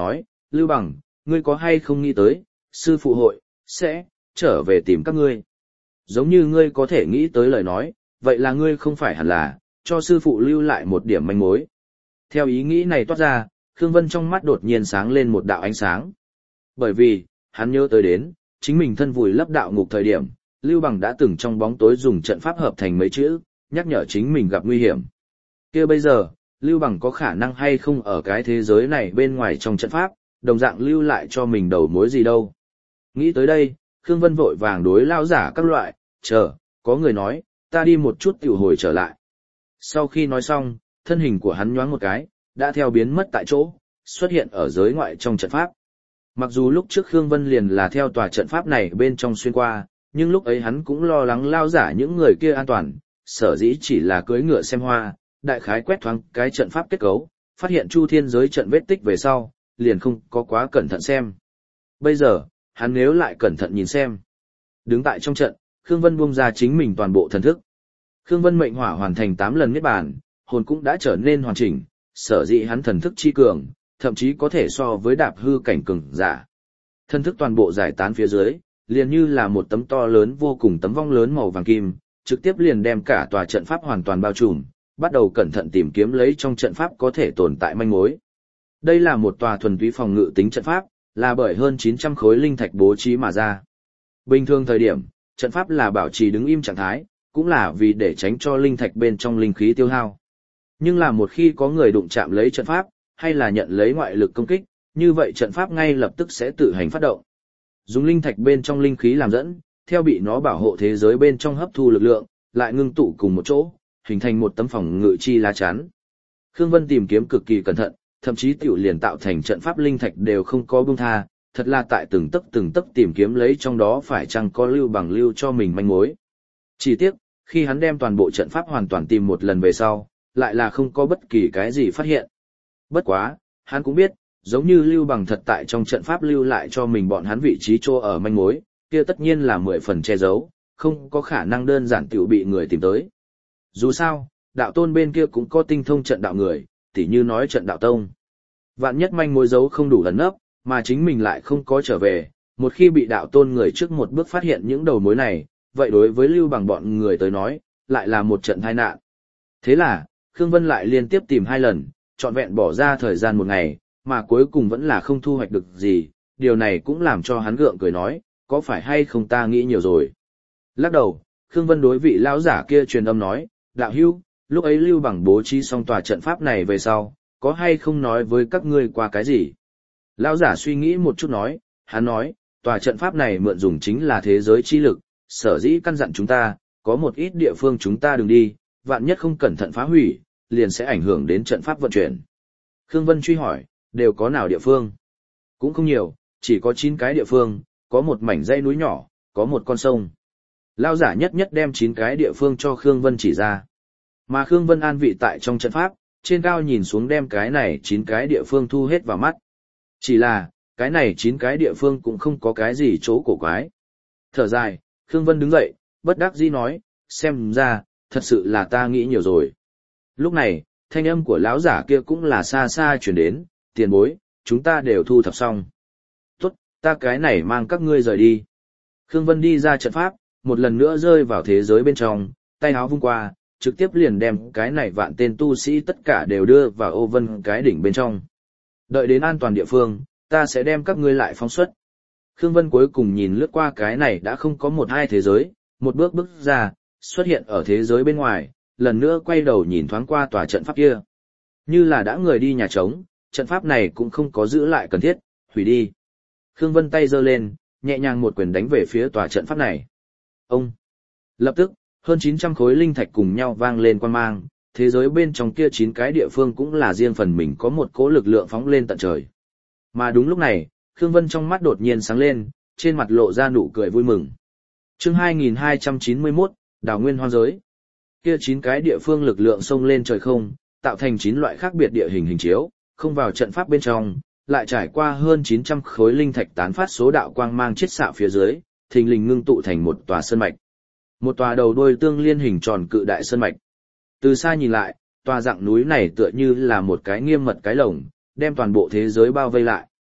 Lưu Bằng, ngươi có hay không nghĩ tới, sư phụ hội, sẽ, trở về tìm các ngươi. Giống như ngươi có thể nghĩ tới lời nói, vậy là ngươi không phải hẳn là, cho sư phụ lưu lại một điểm manh mối. Theo ý nghĩ này toát ra, Khương Vân trong mắt đột nhiên sáng lên một đạo ánh sáng. Bởi vì, hắn nhớ tới đến, chính mình thân vùi lấp đạo ngục thời điểm, Lưu Bằng đã từng trong bóng tối dùng trận pháp hợp thành mấy chữ, nhắc nhở chính mình gặp nguy hiểm. Kia bây giờ, Lưu Bằng có khả năng hay không ở cái thế giới này bên ngoài trong trận pháp, đồng dạng lưu lại cho mình đầu mối gì đâu. Nghĩ tới đây, Khương Vân vội vàng đối lao giả các loại, chờ, có người nói, ta đi một chút tiểu hồi trở lại. Sau khi nói xong, thân hình của hắn nhoáng một cái, đã theo biến mất tại chỗ, xuất hiện ở giới ngoại trong trận pháp. Mặc dù lúc trước Khương Vân liền là theo tòa trận pháp này bên trong xuyên qua, nhưng lúc ấy hắn cũng lo lắng lao giả những người kia an toàn, sở dĩ chỉ là cưỡi ngựa xem hoa, đại khái quét thoáng cái trận pháp kết cấu, phát hiện Chu Thiên giới trận vết tích về sau, liền không có quá cẩn thận xem. Bây giờ, hắn nếu lại cẩn thận nhìn xem. Đứng tại trong trận, Khương Vân buông ra chính mình toàn bộ thần thức. Khương Vân mệnh hỏa hoàn thành tám lần niết bàn, hồn cũng đã trở nên hoàn chỉnh, sở dĩ hắn thần thức chi cường, thậm chí có thể so với đạp hư cảnh cường giả. Thần thức toàn bộ giải tán phía dưới, liền như là một tấm to lớn vô cùng tấm vong lớn màu vàng kim, trực tiếp liền đem cả tòa trận pháp hoàn toàn bao trùm, bắt đầu cẩn thận tìm kiếm lấy trong trận pháp có thể tồn tại manh mối. Đây là một tòa thuần túy phòng ngự tính trận pháp, là bởi hơn chín trăm khối linh thạch bố trí mà ra. Bình thường thời điểm, trận pháp là bảo trì đứng im trạng thái, cũng là vì để tránh cho linh thạch bên trong linh khí tiêu hao. Nhưng là một khi có người đụng chạm lấy trận pháp, hay là nhận lấy ngoại lực công kích, như vậy trận pháp ngay lập tức sẽ tự hành phát động. Dùng linh thạch bên trong linh khí làm dẫn, theo bị nó bảo hộ thế giới bên trong hấp thu lực lượng, lại ngưng tụ cùng một chỗ, hình thành một tấm phòng ngự chi lá chắn. Khương Vân tìm kiếm cực kỳ cẩn thận, thậm chí tiểu liền tạo thành trận pháp linh thạch đều không có buông tha, thật là tại từng tấc từng tấc tìm kiếm lấy trong đó phải chăng có Lưu Bằng lưu cho mình manh mối. Chỉ tiếc, khi hắn đem toàn bộ trận pháp hoàn toàn tìm một lần về sau, lại là không có bất kỳ cái gì phát hiện. Bất quá, hắn cũng biết, giống như Lưu Bằng thật tại trong trận pháp lưu lại cho mình bọn hắn vị trí chỗ ở manh mối, kia tất nhiên là mười phần che giấu, không có khả năng đơn giản tiểu bị người tìm tới. Dù sao, đạo tôn bên kia cũng có tinh thông trận đạo người, tỉ như nói trận đạo tông. Vạn nhất manh mối giấu không đủ ẩn nấp, mà chính mình lại không có trở về, một khi bị đạo tôn người trước một bước phát hiện những đầu mối này, vậy đối với Lưu Bằng bọn người tới nói, lại là một trận tai nạn. Thế là, Khương Vân lại liên tiếp tìm hai lần, trọn vẹn bỏ ra thời gian một ngày, mà cuối cùng vẫn là không thu hoạch được gì, điều này cũng làm cho hắn gượng cười nói, có phải hay không ta nghĩ nhiều rồi. Lắc đầu, Khương Vân đối vị lão giả kia truyền âm nói, đạo hữu, lúc ấy Lưu Bằng bố trí xong tòa trận pháp này về sau, có hay không nói với các ngươi qua cái gì? Lão giả suy nghĩ một chút nói, hắn nói, tòa trận pháp này mượn dùng chính là thế giới chi lực, sở dĩ căn dặn chúng ta, có một ít địa phương chúng ta đừng đi, vạn nhất không cẩn thận phá hủy, liền sẽ ảnh hưởng đến trận pháp vận chuyển. Khương Vân truy hỏi, đều có nào địa phương? Cũng không nhiều, chỉ có chín cái địa phương, có một mảnh dãy núi nhỏ, có một con sông. Lão giả nhất nhất đem chín cái địa phương cho Khương Vân chỉ ra. Mà Khương Vân an vị tại trong trận pháp, trên cao nhìn xuống đem cái này chín cái địa phương thu hết vào mắt. Chỉ là, cái này chín cái địa phương cũng không có cái gì chỗ cổ quái. Thở dài, Khương Vân đứng dậy, bất đắc dĩ nói, xem ra, thật sự là ta nghĩ nhiều rồi. Lúc này, thanh âm của lão giả kia cũng là xa xa chuyển đến, tiền bối, chúng ta đều thu thập xong. Tốt, ta cái này mang các ngươi rời đi. Khương Vân đi ra trận pháp, một lần nữa rơi vào thế giới bên trong, tay áo vung qua, trực tiếp liền đem cái này vạn tên tu sĩ tất cả đều đưa vào ô vân cái đỉnh bên trong. Đợi đến an toàn địa phương, ta sẽ đem các ngươi lại phóng xuất. Khương Vân cuối cùng nhìn lướt qua cái này đã không có một hai thế giới, một bước bước ra, xuất hiện ở thế giới bên ngoài, lần nữa quay đầu nhìn thoáng qua tòa trận pháp kia. Như là đã người đi nhà trống, trận pháp này cũng không có giữ lại cần thiết, hủy đi. Khương Vân tay giơ lên, nhẹ nhàng một quyền đánh về phía tòa trận pháp này. Ông! Lập tức, hơn chín trăm khối linh thạch cùng nhau vang lên quang mang, thế giới bên trong kia chín cái địa phương cũng là riêng phần mình có một cỗ lực lượng phóng lên tận trời. Mà đúng lúc này, Khương Vân trong mắt đột nhiên sáng lên, trên mặt lộ ra nụ cười vui mừng. Chương hai nghìn hai trăm chín mươi mốt, Đào Nguyên Hoang Giới. Kia chín cái địa phương lực lượng xông lên trời không, tạo thành chín loại khác biệt địa hình hình chiếu, không vào trận pháp bên trong, lại trải qua hơn chín trăm khối linh thạch tán phát số đạo quang mang chiết xạ phía dưới, thình lình ngưng tụ thành một tòa sơn mạch. Một tòa đầu đuôi tương liên hình tròn cự đại sơn mạch. Từ xa nhìn lại, tòa dạng núi này tựa như là một cái nghiêm mật cái lồng, đem toàn bộ thế giới bao vây lại.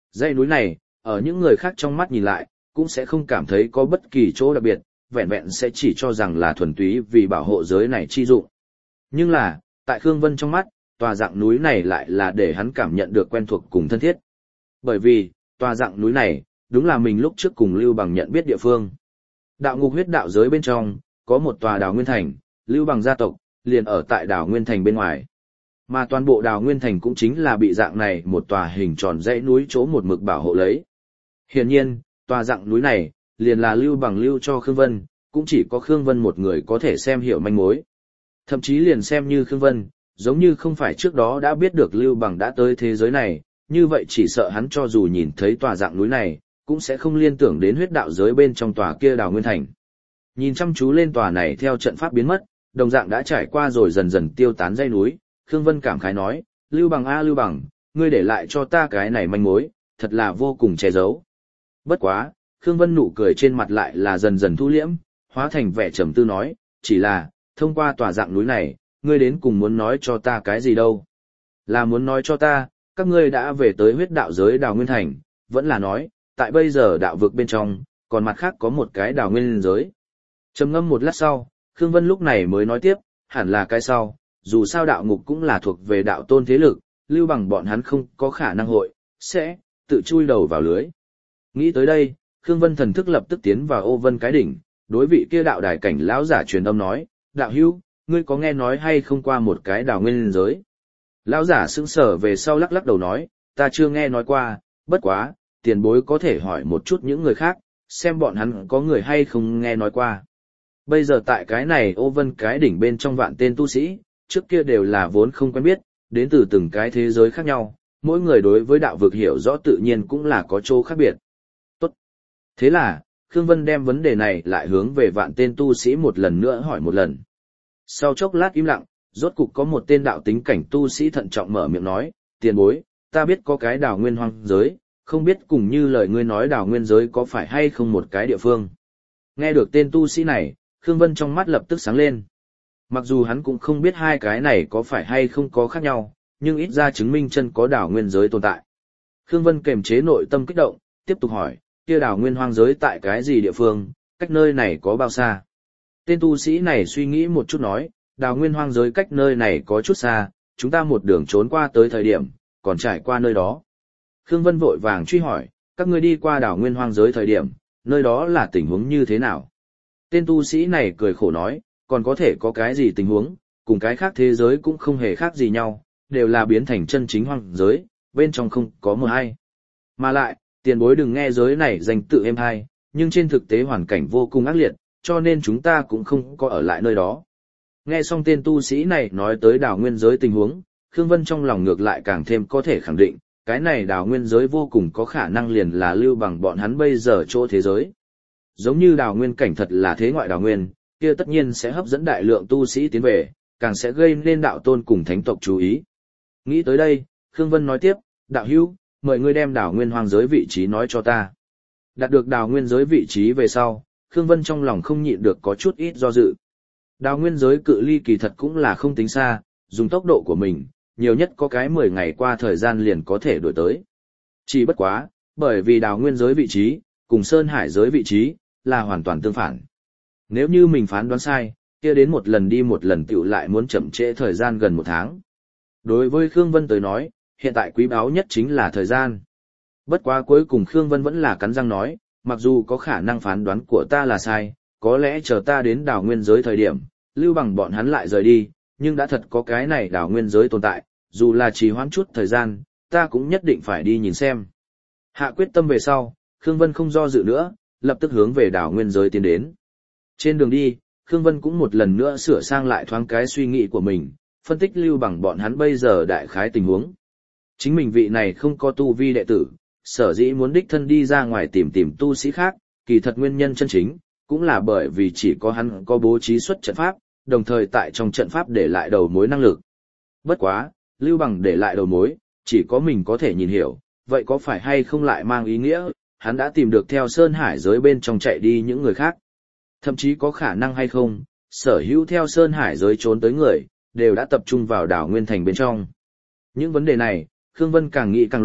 Dãy núi này, ở những người khác trong mắt nhìn lại, cũng sẽ không cảm thấy có bất kỳ chỗ đặc biệt, vẹn vẹn sẽ chỉ cho rằng là thuần túy vì bảo hộ giới này chi dụng. Nhưng là, tại Khương Vân trong mắt, tòa dạng núi này lại là để hắn cảm nhận được quen thuộc cùng thân thiết. Bởi vì, tòa dạng núi này, đúng là mình lúc trước cùng Lưu Bằng nhận biết địa phương. Đạo ngục huyết đạo giới bên trong, có một tòa đào nguyên thành, Lưu Bằng gia tộc, liền ở tại đào nguyên thành bên ngoài. Mà toàn bộ đào nguyên thành cũng chính là bị dạng này một tòa hình tròn dãy núi chỗ một mực bảo hộ lấy. Hiển nhiên, tòa dạng núi này, liền là Lưu Bằng lưu cho Khương Vân, cũng chỉ có Khương Vân một người có thể xem hiểu manh mối. Thậm chí liền xem như Khương Vân, giống như không phải trước đó đã biết được Lưu Bằng đã tới thế giới này, như vậy chỉ sợ hắn cho dù nhìn thấy tòa dạng núi này, cũng sẽ không liên tưởng đến huyết đạo giới bên trong tòa kia đào nguyên thành. Nhìn chăm chú lên tòa này theo trận pháp biến mất, đồng dạng đã trải qua rồi dần dần tiêu tán dãy núi, Khương Vân cảm khái nói, Lưu Bằng a Lưu Bằng, ngươi để lại cho ta cái này manh mối, thật là vô cùng che giấu. Bất quá, Khương Vân nụ cười trên mặt lại là dần dần thu liễm, hóa thành vẻ trầm tư nói, chỉ là, thông qua tòa dạng núi này, ngươi đến cùng muốn nói cho ta cái gì đâu? Là muốn nói cho ta, các ngươi đã về tới huyết đạo giới đào nguyên thành, vẫn là nói, tại bây giờ đạo vực bên trong, còn mặt khác có một cái đào nguyên giới. Trầm ngâm một lát sau, Khương Vân lúc này mới nói tiếp, hẳn là cái sau, dù sao đạo ngục cũng là thuộc về đạo tôn thế lực, Lưu Bằng bọn hắn không có khả năng hội, sẽ, tự chui đầu vào lưới. Nghĩ tới đây, Khương Vân thần thức lập tức tiến vào ô vân cái đỉnh, đối vị kia đạo đài cảnh lão giả truyền âm nói, đạo hữu, ngươi có nghe nói hay không qua một cái đào nguyên giới? Lão giả sững sờ về sau lắc lắc đầu nói, ta chưa nghe nói qua, bất quá, tiền bối có thể hỏi một chút những người khác, xem bọn hắn có người hay không nghe nói qua. Bây giờ tại cái này ô vân cái đỉnh bên trong vạn tên tu sĩ, trước kia đều là vốn không quen biết, đến từ từng cái thế giới khác nhau, mỗi người đối với đạo vực hiểu rõ tự nhiên cũng là có chỗ khác biệt. Tốt. Thế là, Khương Vân đem vấn đề này lại hướng về vạn tên tu sĩ một lần nữa hỏi một lần. Sau chốc lát im lặng, rốt cục có một tên đạo tính cảnh tu sĩ thận trọng mở miệng nói, tiền bối, ta biết có cái đào nguyên hoang giới, không biết cùng như lời ngươi nói đào nguyên giới có phải hay không một cái địa phương. Nghe được tên tu sĩ này, Khương Vân trong mắt lập tức sáng lên. Mặc dù hắn cũng không biết hai cái này có phải hay không có khác nhau, nhưng ít ra chứng minh chân có đào nguyên giới tồn tại. Khương Vân kềm chế nội tâm kích động, tiếp tục hỏi, kia đào nguyên hoang giới tại cái gì địa phương, cách nơi này có bao xa? Tên tu sĩ này suy nghĩ một chút nói, đào nguyên hoang giới cách nơi này có chút xa, chúng ta một đường trốn qua tới thời điểm, còn trải qua nơi đó. Khương Vân vội vàng truy hỏi, các ngươi đi qua đào nguyên hoang giới thời điểm, nơi đó là tình huống như thế nào? Tên tu sĩ này cười khổ nói, còn có thể có cái gì tình huống, cùng cái khác thế giới cũng không hề khác gì nhau, đều là biến thành chân chính hoang giới, bên trong không có một ai. Mà lại, tiền bối đừng nghe giới này danh tự êm hay, nhưng trên thực tế hoàn cảnh vô cùng ác liệt, cho nên chúng ta cũng không có ở lại nơi đó. Nghe xong tên tu sĩ này nói tới đào nguyên giới tình huống, Khương Vân trong lòng ngược lại càng thêm có thể khẳng định, cái này đào nguyên giới vô cùng có khả năng liền là Lưu Bằng bọn hắn bây giờ chỗ thế giới. Giống như đào nguyên cảnh thật là thế ngoại đào nguyên, kia tất nhiên sẽ hấp dẫn đại lượng tu sĩ tiến về, càng sẽ gây nên đạo tôn cùng thánh tộc chú ý. Nghĩ tới đây, Khương Vân nói tiếp, đạo hữu, mời ngươi đem đào nguyên hoang giới vị trí nói cho ta. Đạt được đào nguyên giới vị trí về sau, Khương Vân trong lòng không nhịn được có chút ít do dự. Đào nguyên giới cự ly kỳ thật cũng là không tính xa, dùng tốc độ của mình, nhiều nhất có cái mười ngày qua thời gian liền có thể đuổi tới. Chỉ bất quá, bởi vì đào nguyên giới vị trí, cùng Sơn Hải giới vị trí, là hoàn toàn tương phản. Nếu như mình phán đoán sai, kia đến một lần đi một lần tựu lại muốn chậm trễ thời gian gần một tháng. Đối với Khương Vân tới nói, hiện tại quý báu nhất chính là thời gian. Bất quá cuối cùng Khương Vân vẫn là cắn răng nói, mặc dù có khả năng phán đoán của ta là sai, có lẽ chờ ta đến đảo nguyên giới thời điểm, Lưu Bằng bọn hắn lại rời đi, nhưng đã thật có cái này đảo nguyên giới tồn tại, dù là trì hoãn chút thời gian, ta cũng nhất định phải đi nhìn xem. Hạ quyết tâm về sau, Khương Vân không do dự nữa, lập tức hướng về đảo nguyên giới tiến đến. Trên đường đi, Khương Vân cũng một lần nữa sửa sang lại thoáng cái suy nghĩ của mình, phân tích Lưu Bằng bọn hắn bây giờ đại khái tình huống. Chính mình vị này không có tu vi đệ tử, sở dĩ muốn đích thân đi ra ngoài tìm tìm tu sĩ khác, kỳ thật nguyên nhân chân chính, cũng là bởi vì chỉ có hắn có bố trí xuất trận pháp, đồng thời tại trong trận pháp để lại đầu mối năng lực. Bất quá, Lưu Bằng để lại đầu mối, chỉ có mình có thể nhìn hiểu, vậy có phải hay không lại mang ý nghĩa, hắn đã tìm được theo Sơn Hải giới bên trong chạy đi những người khác. Thậm chí có khả năng hay không, sở hữu theo Sơn Hải giới trốn tới người, đều đã tập trung vào đảo Nguyên Thành bên trong. Những vấn đề này, Khương Vân càng nghĩ càng loạn,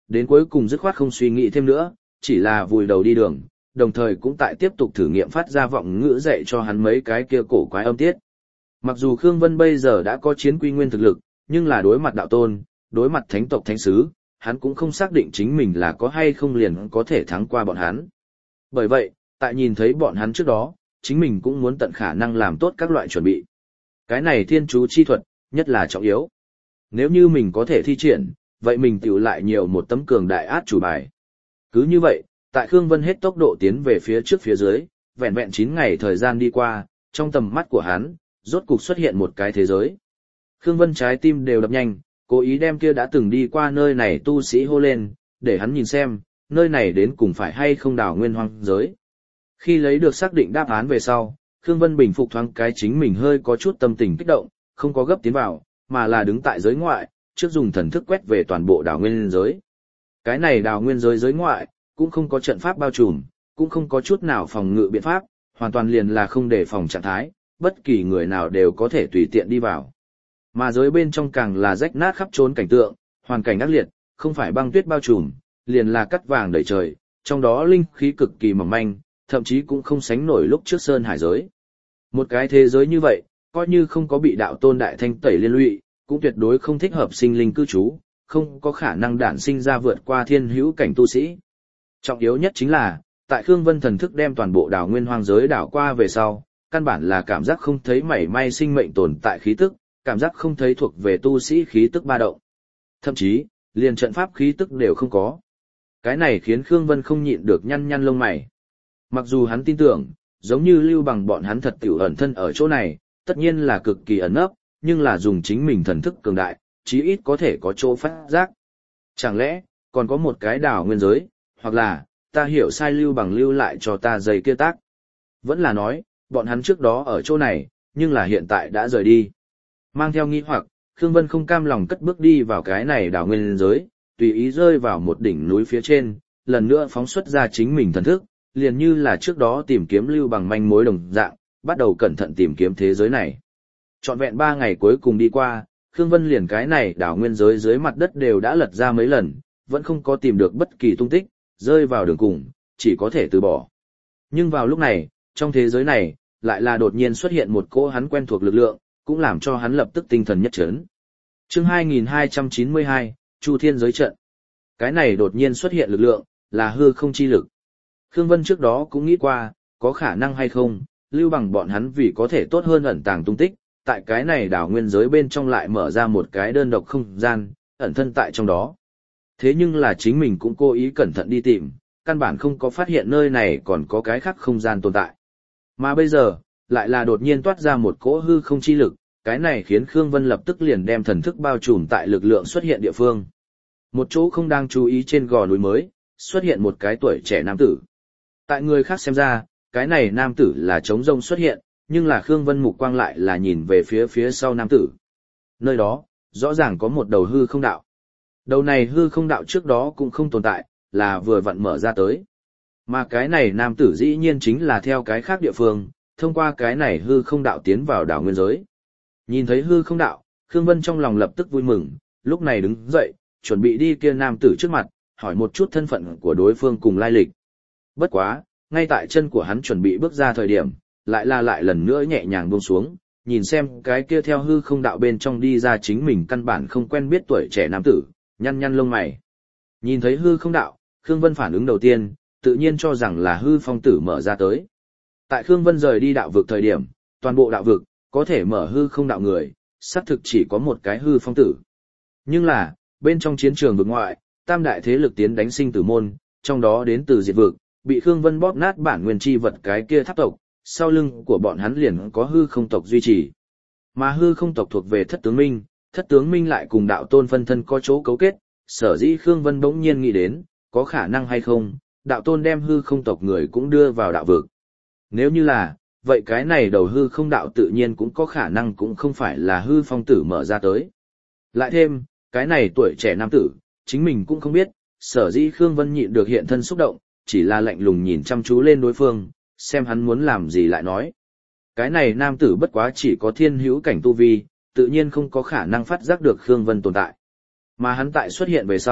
đến cuối cùng dứt khoát không suy nghĩ thêm nữa, chỉ là vùi đầu đi đường, đồng thời cũng tại tiếp tục thử nghiệm phát ra vọng ngữ dạy cho hắn mấy cái kia cổ quái âm tiết. Mặc dù Khương Vân bây giờ đã có chiến quy nguyên thực lực, nhưng là đối mặt đạo tôn, đối mặt thánh tộc thánh sứ, hắn cũng không xác định chính mình là có hay không liền có thể thắng qua bọn hắn. Bởi vậy, tại nhìn thấy bọn hắn trước đó, chính mình cũng muốn tận khả năng làm tốt các loại chuẩn bị. Cái này thiên chú chi thuật, nhất là trọng yếu. Nếu như mình có thể thi triển, vậy mình tiểu lại nhiều một tấm cường đại át chủ bài. Cứ như vậy, tại Khương Vân hết tốc độ tiến về phía trước phía dưới, vẹn vẹn chín ngày thời gian đi qua, trong tầm mắt của hắn, rốt cục xuất hiện một cái thế giới. Khương Vân trái tim đều đập nhanh, cố ý đem kia đã từng đi qua nơi này tu sĩ hô lên, để hắn nhìn xem, nơi này đến cùng phải hay không đảo nguyên hoang giới. Khi lấy được xác định đáp án về sau, Khương Vân bình phục thoáng cái chính mình hơi có chút tâm tình kích động, không có gấp tiến vào, mà là đứng tại giới ngoại, trước dùng thần thức quét về toàn bộ đảo nguyên giới. Cái này đảo nguyên giới giới ngoại, cũng không có trận pháp bao trùm, cũng không có chút nào phòng ngự biện pháp, hoàn toàn liền là không để phòng trạng thái, bất kỳ người nào đều có thể tùy tiện đi vào. Mà giới bên trong càng là rách nát khắp trốn cảnh tượng, hoàn cảnh ác liệt, không phải băng tuyết bao trùm, liền là cắt vàng đầy trời, trong đó linh khí cực kỳ mỏng manh, thậm chí cũng không sánh nổi lúc trước sơn hải giới. Một cái thế giới như vậy, coi như không có bị đạo tôn đại thanh tẩy liên lụy, cũng tuyệt đối không thích hợp sinh linh cư trú, không có khả năng đản sinh ra vượt qua thiên hữu cảnh tu sĩ. Trọng yếu nhất chính là, tại Khương Vân thần thức đem toàn bộ đảo nguyên hoang giới đảo qua về sau, căn bản là cảm giác không thấy mảy may sinh mệnh tồn tại khí tức, cảm giác không thấy thuộc về tu sĩ khí tức ba động. Thậm chí, liền trận pháp khí tức đều không có. Cái này khiến Khương Vân không nhịn được nhăn nhăn lông mày. Mặc dù hắn tin tưởng, giống như Lưu Bằng bọn hắn thật tiểu ẩn thân ở chỗ này, tất nhiên là cực kỳ ẩn nấp, nhưng là dùng chính mình thần thức cường đại, chí ít có thể có chỗ phát giác. Chẳng lẽ, còn có một cái đảo nguyên giới, hoặc là, ta hiểu sai Lưu Bằng lưu lại cho ta giày kia tác. Vẫn là nói, bọn hắn trước đó ở chỗ này, nhưng là hiện tại đã rời đi. Mang theo nghi hoặc, Khương Vân không cam lòng cất bước đi vào cái này đảo nguyên giới, tùy ý rơi vào một đỉnh núi phía trên, lần nữa phóng xuất ra chính mình thần thức, liền như là trước đó tìm kiếm Lưu Bằng manh mối đồng dạng, bắt đầu cẩn thận tìm kiếm thế giới này. Trọn vẹn ba ngày cuối cùng đi qua, Khương Vân liền cái này đảo nguyên giới dưới mặt đất đều đã lật ra mấy lần, vẫn không có tìm được bất kỳ tung tích, rơi vào đường cùng, chỉ có thể từ bỏ. Nhưng vào lúc này, trong thế giới này, lại là đột nhiên xuất hiện một cỗ hắn quen thuộc lực lượng, cũng làm cho hắn lập tức tinh thần nhất trấn. Chương hai nghìn hai trăm chín mươi hai, Chu Thiên giới trận. Cái này đột nhiên xuất hiện lực lượng, là hư không chi lực. Khương Vân trước đó cũng nghĩ qua, có khả năng hay không, Lưu Bằng bọn hắn vì có thể tốt hơn ẩn tàng tung tích, tại cái này đảo nguyên giới bên trong lại mở ra một cái đơn độc không gian, ẩn thân tại trong đó. Thế nhưng là chính mình cũng cố ý cẩn thận đi tìm, căn bản không có phát hiện nơi này còn có cái khác không gian tồn tại. Mà bây giờ, lại là đột nhiên toát ra một cỗ hư không chi lực, cái này khiến Khương Vân lập tức liền đem thần thức bao trùm tại lực lượng xuất hiện địa phương. Một chỗ không đang chú ý trên gò núi mới, xuất hiện một cái tuổi trẻ nam tử. Tại người khác xem ra, cái này nam tử là trống rông xuất hiện, nhưng là Khương Vân mục quang lại là nhìn về phía phía sau nam tử. Nơi đó, rõ ràng có một đầu hư không đạo. Đầu này hư không đạo trước đó cũng không tồn tại, là vừa vặn mở ra tới. Mà cái này nam tử dĩ nhiên chính là theo cái khác địa phương, thông qua cái này hư không đạo tiến vào đảo nguyên giới. Nhìn thấy hư không đạo, Khương Vân trong lòng lập tức vui mừng, lúc này đứng dậy, chuẩn bị đi kia nam tử trước mặt, hỏi một chút thân phận của đối phương cùng lai lịch. Bất quá, ngay tại chân của hắn chuẩn bị bước ra thời điểm, lại là lại lần nữa nhẹ nhàng buông xuống, nhìn xem cái kia theo hư không đạo bên trong đi ra chính mình căn bản không quen biết tuổi trẻ nam tử, nhăn nhăn lông mày. Nhìn thấy hư không đạo, Khương Vân phản ứng đầu tiên, tự nhiên cho rằng là hư phong tử mở ra tới. Tại Khương Vân rời đi đạo vực thời điểm, toàn bộ đạo vực, có thể mở hư không đạo người, xác thực chỉ có một cái hư phong tử. Nhưng là, bên trong chiến trường vực ngoại, tam đại thế lực tiến đánh sinh tử môn, trong đó đến từ diệt vực, bị Khương Vân bóp nát bản nguyên chi vật cái kia tháp tộc, sau lưng của bọn hắn liền có hư không tộc duy trì. Mà hư không tộc thuộc về thất tướng minh, thất tướng minh lại cùng đạo tôn phân thân có chỗ cấu kết, sở dĩ Khương Vân bỗng nhiên nghĩ đến, có khả năng hay không, đạo tôn đem hư không tộc người cũng đưa vào đạo vực. Nếu như là, vậy cái này đầu hư không đạo tự nhiên cũng có khả năng cũng không phải là hư phong tử mở ra tới. Lại thêm, cái này tuổi trẻ nam tử, chính mình cũng không biết, sở dĩ Khương Vân nhịn được hiện thân xúc động, chỉ là lạnh lùng nhìn chăm chú lên đối phương, xem hắn muốn làm gì lại nói. Cái này nam tử bất quá chỉ có thiên hữu cảnh tu vi, tự nhiên không có khả năng phát giác được Khương Vân tồn tại. Mà hắn tại xuất hiện về sau,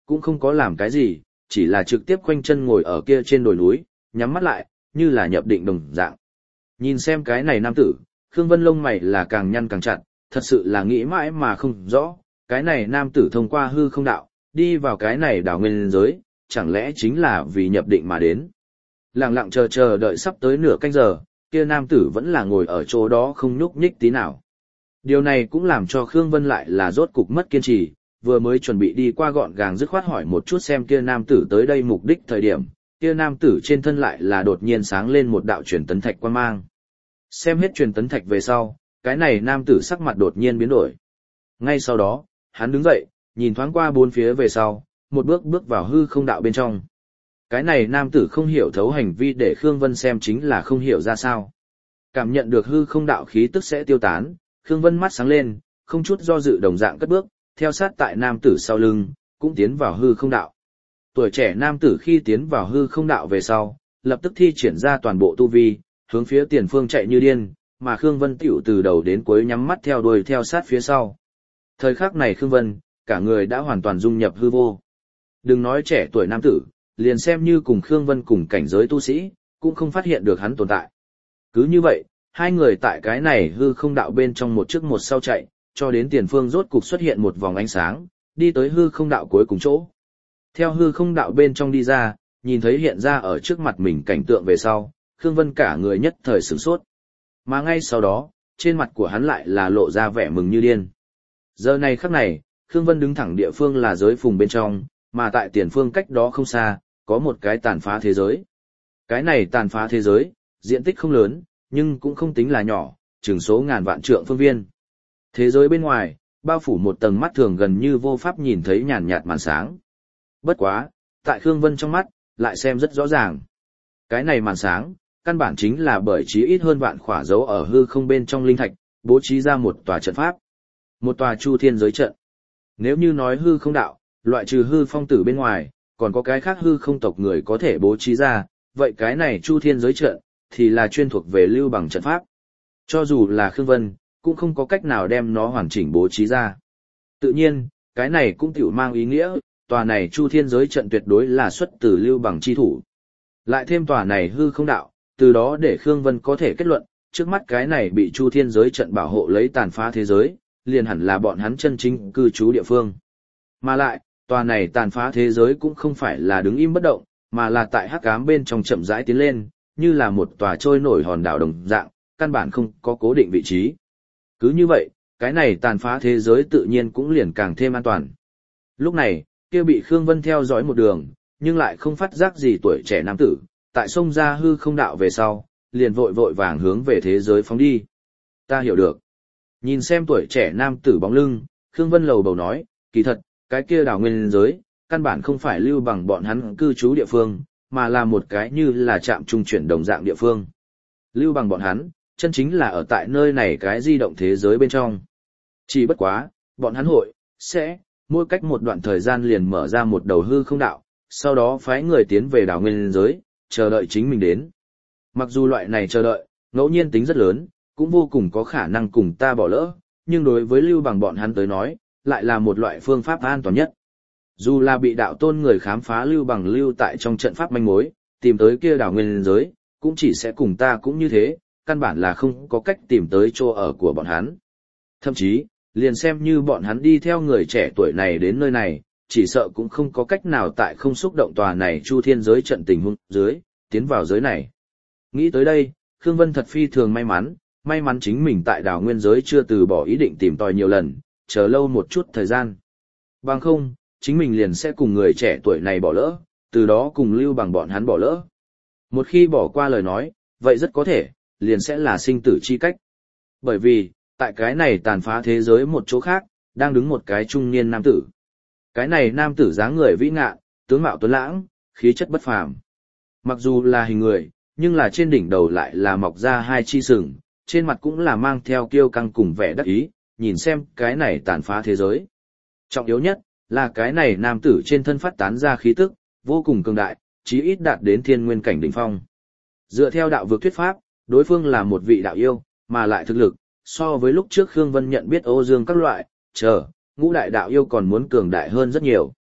cũng không có làm cái gì, chỉ là trực tiếp khoanh chân ngồi ở kia trên đồi núi, nhắm mắt lại, như là nhập định đồng dạng. Nhìn xem cái này nam tử, Khương Vân lông mày là càng nhăn càng chặt, thật sự là nghĩ mãi mà không rõ, cái này nam tử thông qua hư không đạo, đi vào cái này đảo nguyên giới, chẳng lẽ chính là vì nhập định mà đến. Lặng lặng chờ chờ đợi sắp tới nửa canh giờ, kia nam tử vẫn là ngồi ở chỗ đó không nhúc nhích tí nào. Điều này cũng làm cho Khương Vân lại là rốt cục mất kiên trì, vừa mới chuẩn bị đi qua gọn gàng dứt khoát hỏi một chút xem kia nam tử tới đây mục đích thời điểm, kia nam tử trên thân lại là đột nhiên sáng lên một đạo truyền tấn thạch quang mang. Xem hết truyền tấn thạch về sau, cái này nam tử sắc mặt đột nhiên biến đổi. Ngay sau đó, hắn đứng dậy, nhìn thoáng qua bốn phía về sau, một bước bước vào hư không đạo bên trong. Cái này nam tử không hiểu thấu hành vi để Khương Vân xem chính là không hiểu ra sao. Cảm nhận được hư không đạo khí tức sẽ tiêu tán, Khương Vân mắt sáng lên, không chút do dự đồng dạng cất bước, theo sát tại nam tử sau lưng, cũng tiến vào hư không đạo. Tuổi trẻ nam tử khi tiến vào hư không đạo về sau, lập tức thi triển ra toàn bộ tu vi, hướng phía tiền phương chạy như điên, mà Khương Vân tiểu từ đầu đến cuối nhắm mắt theo đuôi theo sát phía sau. Thời khắc này Khương Vân, cả người đã hoàn toàn dung nhập hư vô. Đừng nói trẻ tuổi nam tử, liền xem như cùng Khương Vân cùng cảnh giới tu sĩ, cũng không phát hiện được hắn tồn tại. Cứ như vậy, hai người tại cái này hư không đạo bên trong một trước một sau chạy, cho đến tiền phương rốt cục xuất hiện một vòng ánh sáng, đi tới hư không đạo cuối cùng chỗ. Theo hư không đạo bên trong đi ra, nhìn thấy hiện ra ở trước mặt mình cảnh tượng về sau, Khương Vân cả người nhất thời sửng sốt. Mà ngay sau đó, trên mặt của hắn lại là lộ ra vẻ mừng như điên. Giờ này khắc này, Khương Vân đứng thẳng địa phương là giới phùng bên trong, mà tại tiền phương cách đó không xa, có một cái tàn phá thế giới. Cái này tàn phá thế giới, diện tích không lớn, nhưng cũng không tính là nhỏ, chừng số ngàn vạn trượng phương viên. Thế giới bên ngoài, bao phủ một tầng mắt thường gần như vô pháp nhìn thấy nhàn nhạt màn sáng. Bất quá, tại Khương Vân trong mắt, lại xem rất rõ ràng. Cái này màn sáng, căn bản chính là bởi chí ít hơn vạn khỏa dấu ở hư không bên trong linh thạch, bố trí ra một tòa trận pháp. Một tòa chu thiên giới trận. Nếu như nói hư không đạo, loại trừ hư phong tử bên ngoài, còn có cái khác hư không tộc người có thể bố trí ra, vậy cái này chu thiên giới trận, thì là chuyên thuộc về lưu bằng trận pháp. Cho dù là Khương Vân, cũng không có cách nào đem nó hoàn chỉnh bố trí ra. Tự nhiên, cái này cũng tiểu mang ý nghĩa, tòa này chu thiên giới trận tuyệt đối là xuất từ lưu bằng chi thủ. Lại thêm tòa này hư không đạo, từ đó để Khương Vân có thể kết luận, trước mắt cái này bị chu thiên giới trận bảo hộ lấy tàn phá thế giới, liền hẳn là bọn hắn chân chính cư trú địa phương. Mà lại, tòa này tàn phá thế giới cũng không phải là đứng im bất động, mà là tại hắc ám bên trong chậm rãi tiến lên, như là một tòa trôi nổi hòn đảo đồng dạng, căn bản không có cố định vị trí. Cứ như vậy, cái này tàn phá thế giới tự nhiên cũng liền càng thêm an toàn. Lúc này, kia bị Khương Vân theo dõi một đường, nhưng lại không phát giác gì tuổi trẻ nam tử, tại sông ra hư không đạo về sau, liền vội vội vàng hướng về thế giới phóng đi. Ta hiểu được. Nhìn xem tuổi trẻ nam tử bóng lưng, Khương Vân lầu bầu nói, kỳ thật, cái kia đảo nguyên giới, căn bản không phải lưu bằng bọn hắn cư trú địa phương, mà là một cái như là trạm trung chuyển đồng dạng địa phương. Lưu bằng bọn hắn, chân chính là ở tại nơi này cái di động thế giới bên trong. Chỉ bất quá, bọn hắn hội, sẽ, mỗi cách một đoạn thời gian liền mở ra một đầu hư không đạo, sau đó phái người tiến về đảo nguyên giới, chờ đợi chính mình đến. Mặc dù loại này chờ đợi, ngẫu nhiên tính rất lớn, cũng vô cùng có khả năng cùng ta bỏ lỡ, nhưng đối với lưu bằng bọn hắn tới nói, lại là một loại phương pháp an toàn nhất. Dù là bị đạo tôn người khám phá lưu bằng lưu tại trong trận pháp manh mối, tìm tới kia đảo nguyên giới, cũng chỉ sẽ cùng ta cũng như thế, căn bản là không có cách tìm tới chỗ ở của bọn hắn. Thậm chí, liền xem như bọn hắn đi theo người trẻ tuổi này đến nơi này, chỉ sợ cũng không có cách nào tại không xúc động tòa này chu thiên giới trận tình huống dưới, tiến vào giới này. Nghĩ tới đây, Khương Vân thật phi thường may mắn, may mắn chính mình tại đảo nguyên giới chưa từ bỏ ý định tìm tòi nhiều lần, chờ lâu một chút thời gian. Bằng không, chính mình liền sẽ cùng người trẻ tuổi này bỏ lỡ, từ đó cùng lưu bằng bọn hắn bỏ lỡ. Một khi bỏ qua lời nói, vậy rất có thể, liền sẽ là sinh tử chi cách. Bởi vì, tại cái này tàn phá thế giới một chỗ khác, đang đứng một cái trung niên nam tử. Cái này nam tử dáng người vĩ ngạn, tướng mạo tuấn lãng, khí chất bất phàm. Mặc dù là hình người, nhưng là trên đỉnh đầu lại là mọc ra hai chi sừng, trên mặt cũng là mang theo kiêu căng cùng vẻ đắc ý, nhìn xem cái này tàn phá thế giới. Trọng yếu nhất, là cái này nam tử trên thân phát tán ra khí tức, vô cùng cường đại, chí ít đạt đến thiên nguyên cảnh đỉnh phong. Dựa theo đạo vực thuyết pháp, đối phương là một vị đạo yêu, mà lại thực lực, so với lúc trước Khương Vân nhận biết Ô Dương các loại, chờ, ngũ đại đạo yêu còn muốn cường đại hơn rất nhiều.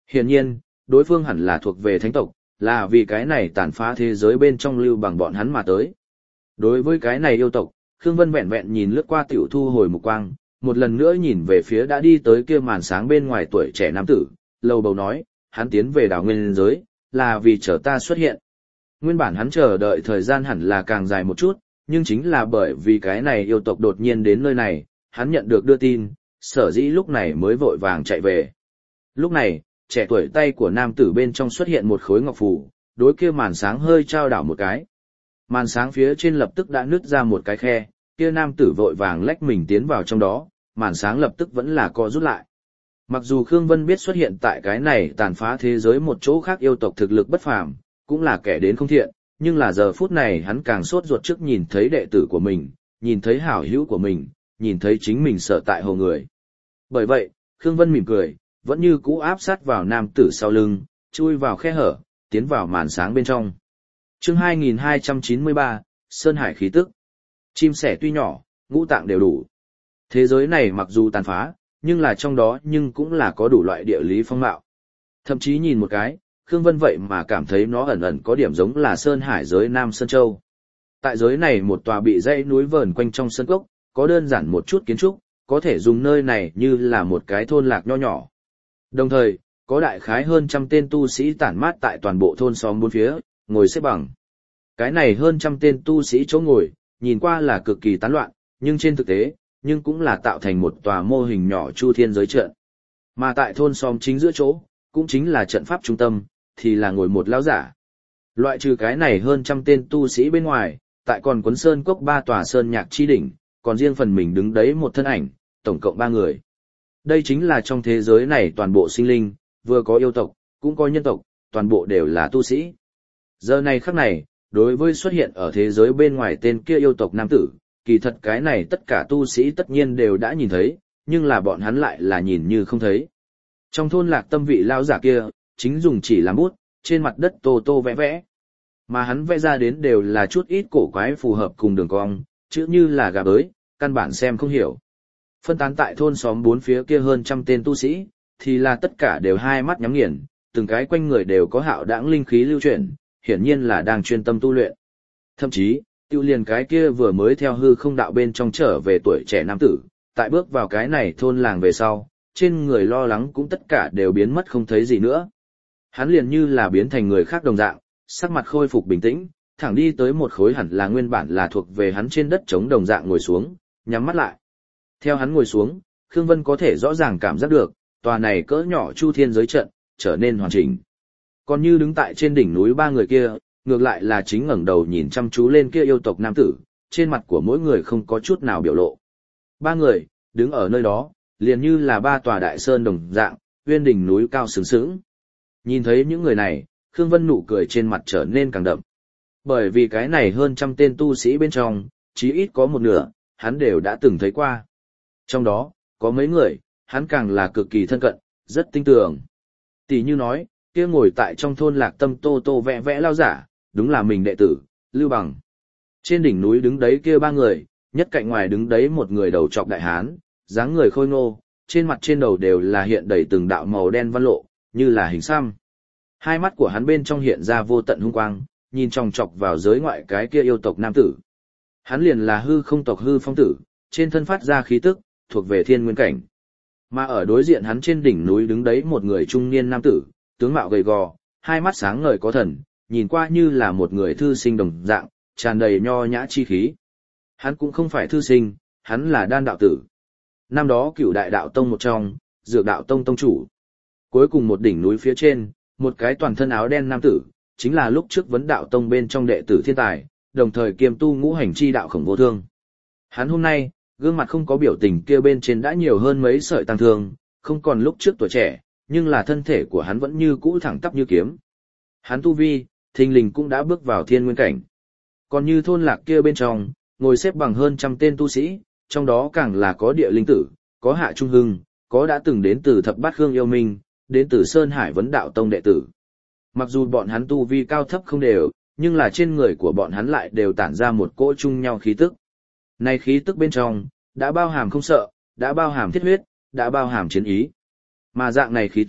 Hiển nhiên, đối phương hẳn là thuộc về thánh tộc, là vì cái này tàn phá thế giới bên trong lưu bằng bọn hắn mà tới. Đối với cái này yêu tộc, Khương Vân vẹn vẹn nhìn lướt qua tiểu thu hồi mục quang, một lần nữa nhìn về phía đã đi tới kia màn sáng bên ngoài tuổi trẻ nam tử, lầu bầu nói, hắn tiến về đảo nguyên giới, là vì chờ ta xuất hiện. Nguyên bản hắn chờ đợi thời gian hẳn là càng dài một chút, nhưng chính là bởi vì cái này yêu tộc đột nhiên đến nơi này, hắn nhận được đưa tin, sở dĩ lúc này mới vội vàng chạy về. Lúc này, trẻ tuổi tay của nam tử bên trong xuất hiện một khối ngọc phù, đối kia màn sáng hơi trao đảo một cái. Màn sáng phía trên lập tức đã nứt ra một cái khe, kia nam tử vội vàng lách mình tiến vào trong đó, màn sáng lập tức vẫn là co rút lại. Mặc dù Khương Vân biết xuất hiện tại cái này tàn phá thế giới một chỗ khác yêu tộc thực lực bất phàm, cũng là kẻ đến không thiện, nhưng là giờ phút này hắn càng sốt ruột trước nhìn thấy đệ tử của mình, nhìn thấy hảo hữu của mình, nhìn thấy chính mình sở tại hồ người. Bởi vậy, Khương Vân mỉm cười, vẫn như cũ áp sát vào nam tử sau lưng, chui vào khe hở, tiến vào màn sáng bên trong. Chương hai nghìn hai trăm chín mươi ba, Sơn Hải khí tức. Chim sẻ tuy nhỏ, ngũ tạng đều đủ. Thế giới này mặc dù tàn phá, nhưng là trong đó nhưng cũng là có đủ loại địa lý phong mạo. Thậm chí nhìn một cái, Khương Vân vậy mà cảm thấy nó ẩn ẩn có điểm giống là Sơn Hải giới Nam Sơn Châu. Tại giới này một tòa bị dãy núi vờn quanh trong sân cốc, có đơn giản một chút kiến trúc, có thể dùng nơi này như là một cái thôn lạc nho nhỏ. Đồng thời, có đại khái hơn trăm tên tu sĩ tản mát tại toàn bộ thôn xóm bốn phía, ngồi xếp bằng. Cái này hơn trăm tên tu sĩ chỗ ngồi, nhìn qua là cực kỳ tán loạn, nhưng trên thực tế, nhưng cũng là tạo thành một tòa mô hình nhỏ chu thiên giới trận. Mà tại thôn xóm chính giữa chỗ, cũng chính là trận pháp trung tâm, thì là ngồi một lão giả. Loại trừ cái này hơn trăm tên tu sĩ bên ngoài, tại còn Quấn Sơn Cốc ba tòa sơn nhạc chi đỉnh, còn riêng phần mình đứng đấy một thân ảnh, tổng cộng ba người. Đây chính là trong thế giới này toàn bộ sinh linh, vừa có yêu tộc, cũng có nhân tộc, toàn bộ đều là tu sĩ. Giờ này khắc này, đối với xuất hiện ở thế giới bên ngoài tên kia yêu tộc nam tử, kỳ thật cái này tất cả tu sĩ tất nhiên đều đã nhìn thấy, nhưng là bọn hắn lại là nhìn như không thấy. Trong thôn lạc tâm vị lao giả kia, chính dùng chỉ làm bút, trên mặt đất tô tô vẽ vẽ. Mà hắn vẽ ra đến đều là chút ít cổ quái phù hợp cùng đường cong, chữ như là gà bới, căn bản xem không hiểu. Phân tán tại thôn xóm bốn phía kia hơn trăm tên tu sĩ, thì là tất cả đều hai mắt nhắm nghiền, từng cái quanh người đều có hạo đãng linh khí lưu chuyển, hiển nhiên là đang chuyên tâm tu luyện. Thậm chí, tiêu liền cái kia vừa mới theo hư không đạo bên trong trở về tuổi trẻ nam tử, tại bước vào cái này thôn làng về sau, trên người lo lắng cũng tất cả đều biến mất không thấy gì nữa. Hắn liền như là biến thành người khác đồng dạng, sắc mặt khôi phục bình tĩnh, thẳng đi tới một khối hẳn là nguyên bản là thuộc về hắn trên đất trống đồng dạng ngồi xuống, nhắm mắt lại. Theo hắn ngồi xuống, Khương Vân có thể rõ ràng cảm giác được, tòa này cỡ nhỏ chu thiên giới trận, trở nên hoàn chỉnh. Còn như đứng tại trên đỉnh núi ba người kia, ngược lại là chính ngẩng đầu nhìn chăm chú lên kia yêu tộc nam tử, trên mặt của mỗi người không có chút nào biểu lộ. Ba người, đứng ở nơi đó, liền như là ba tòa đại sơn đồng dạng, uyên đỉnh núi cao sướng sướng. Nhìn thấy những người này, Khương Vân nụ cười trên mặt trở nên càng đậm. Bởi vì cái này hơn trăm tên tu sĩ bên trong, chí ít có một nửa, hắn đều đã từng thấy qua. Trong đó, có mấy người, hắn càng là cực kỳ thân cận, rất tinh tường. Tỷ như nói, kia ngồi tại trong thôn lạc tâm tô tô vẽ vẽ lao giả, đúng là mình đệ tử, Lưu Bằng. Trên đỉnh núi đứng đấy kia ba người, nhất cạnh ngoài đứng đấy một người đầu trọc đại hán, dáng người khôi ngô, trên mặt trên đầu đều là hiện đầy từng đạo màu đen văn lộ, như là hình xăm. Hai mắt của hắn bên trong hiện ra vô tận hung quang, nhìn chòng chọc vào giới ngoại cái kia yêu tộc nam tử. Hắn liền là hư không tộc hư phong tử, trên thân phát ra khí tức, thuộc về thiên nguyên cảnh. Mà ở đối diện hắn trên đỉnh núi đứng đấy một người trung niên nam tử, tướng mạo gầy gò, hai mắt sáng ngời có thần, nhìn qua như là một người thư sinh đồng dạng, tràn đầy nho nhã chi khí. Hắn cũng không phải thư sinh, hắn là đan đạo tử. Năm đó cửu đại đạo tông một trong, dược đạo tông tông chủ. Cuối cùng một đỉnh núi phía trên, một cái toàn thân áo đen nam tử, chính là lúc trước vấn đạo tông bên trong đệ tử thiên tài, đồng thời kiêm tu ngũ hành chi đạo khổng vô thương. Hắn hôm nay, gương mặt không có biểu tình kia bên trên đã nhiều hơn mấy sợi tăng thương, không còn lúc trước tuổi trẻ, nhưng là thân thể của hắn vẫn như cũ thẳng tắp như kiếm. Hắn tu vi, thình lình cũng đã bước vào thiên nguyên cảnh. Còn như thôn lạc kia bên trong, ngồi xếp bằng hơn trăm tên tu sĩ, trong đó càng là có địa linh tử, có hạ trung hưng, có đã từng đến từ thập bát khương yêu minh, đến từ Sơn Hải vấn đạo tông đệ tử. Mặc dù bọn hắn tu vi cao thấp không đều, nhưng là trên người của bọn hắn lại đều tản ra một cỗ chung nhau khí tức. Này khí tức bên trong, đã bao hàm không sợ, đã bao hàm thiết huyết, đã bao hàm chiến ý. Mà dạng này khí tức,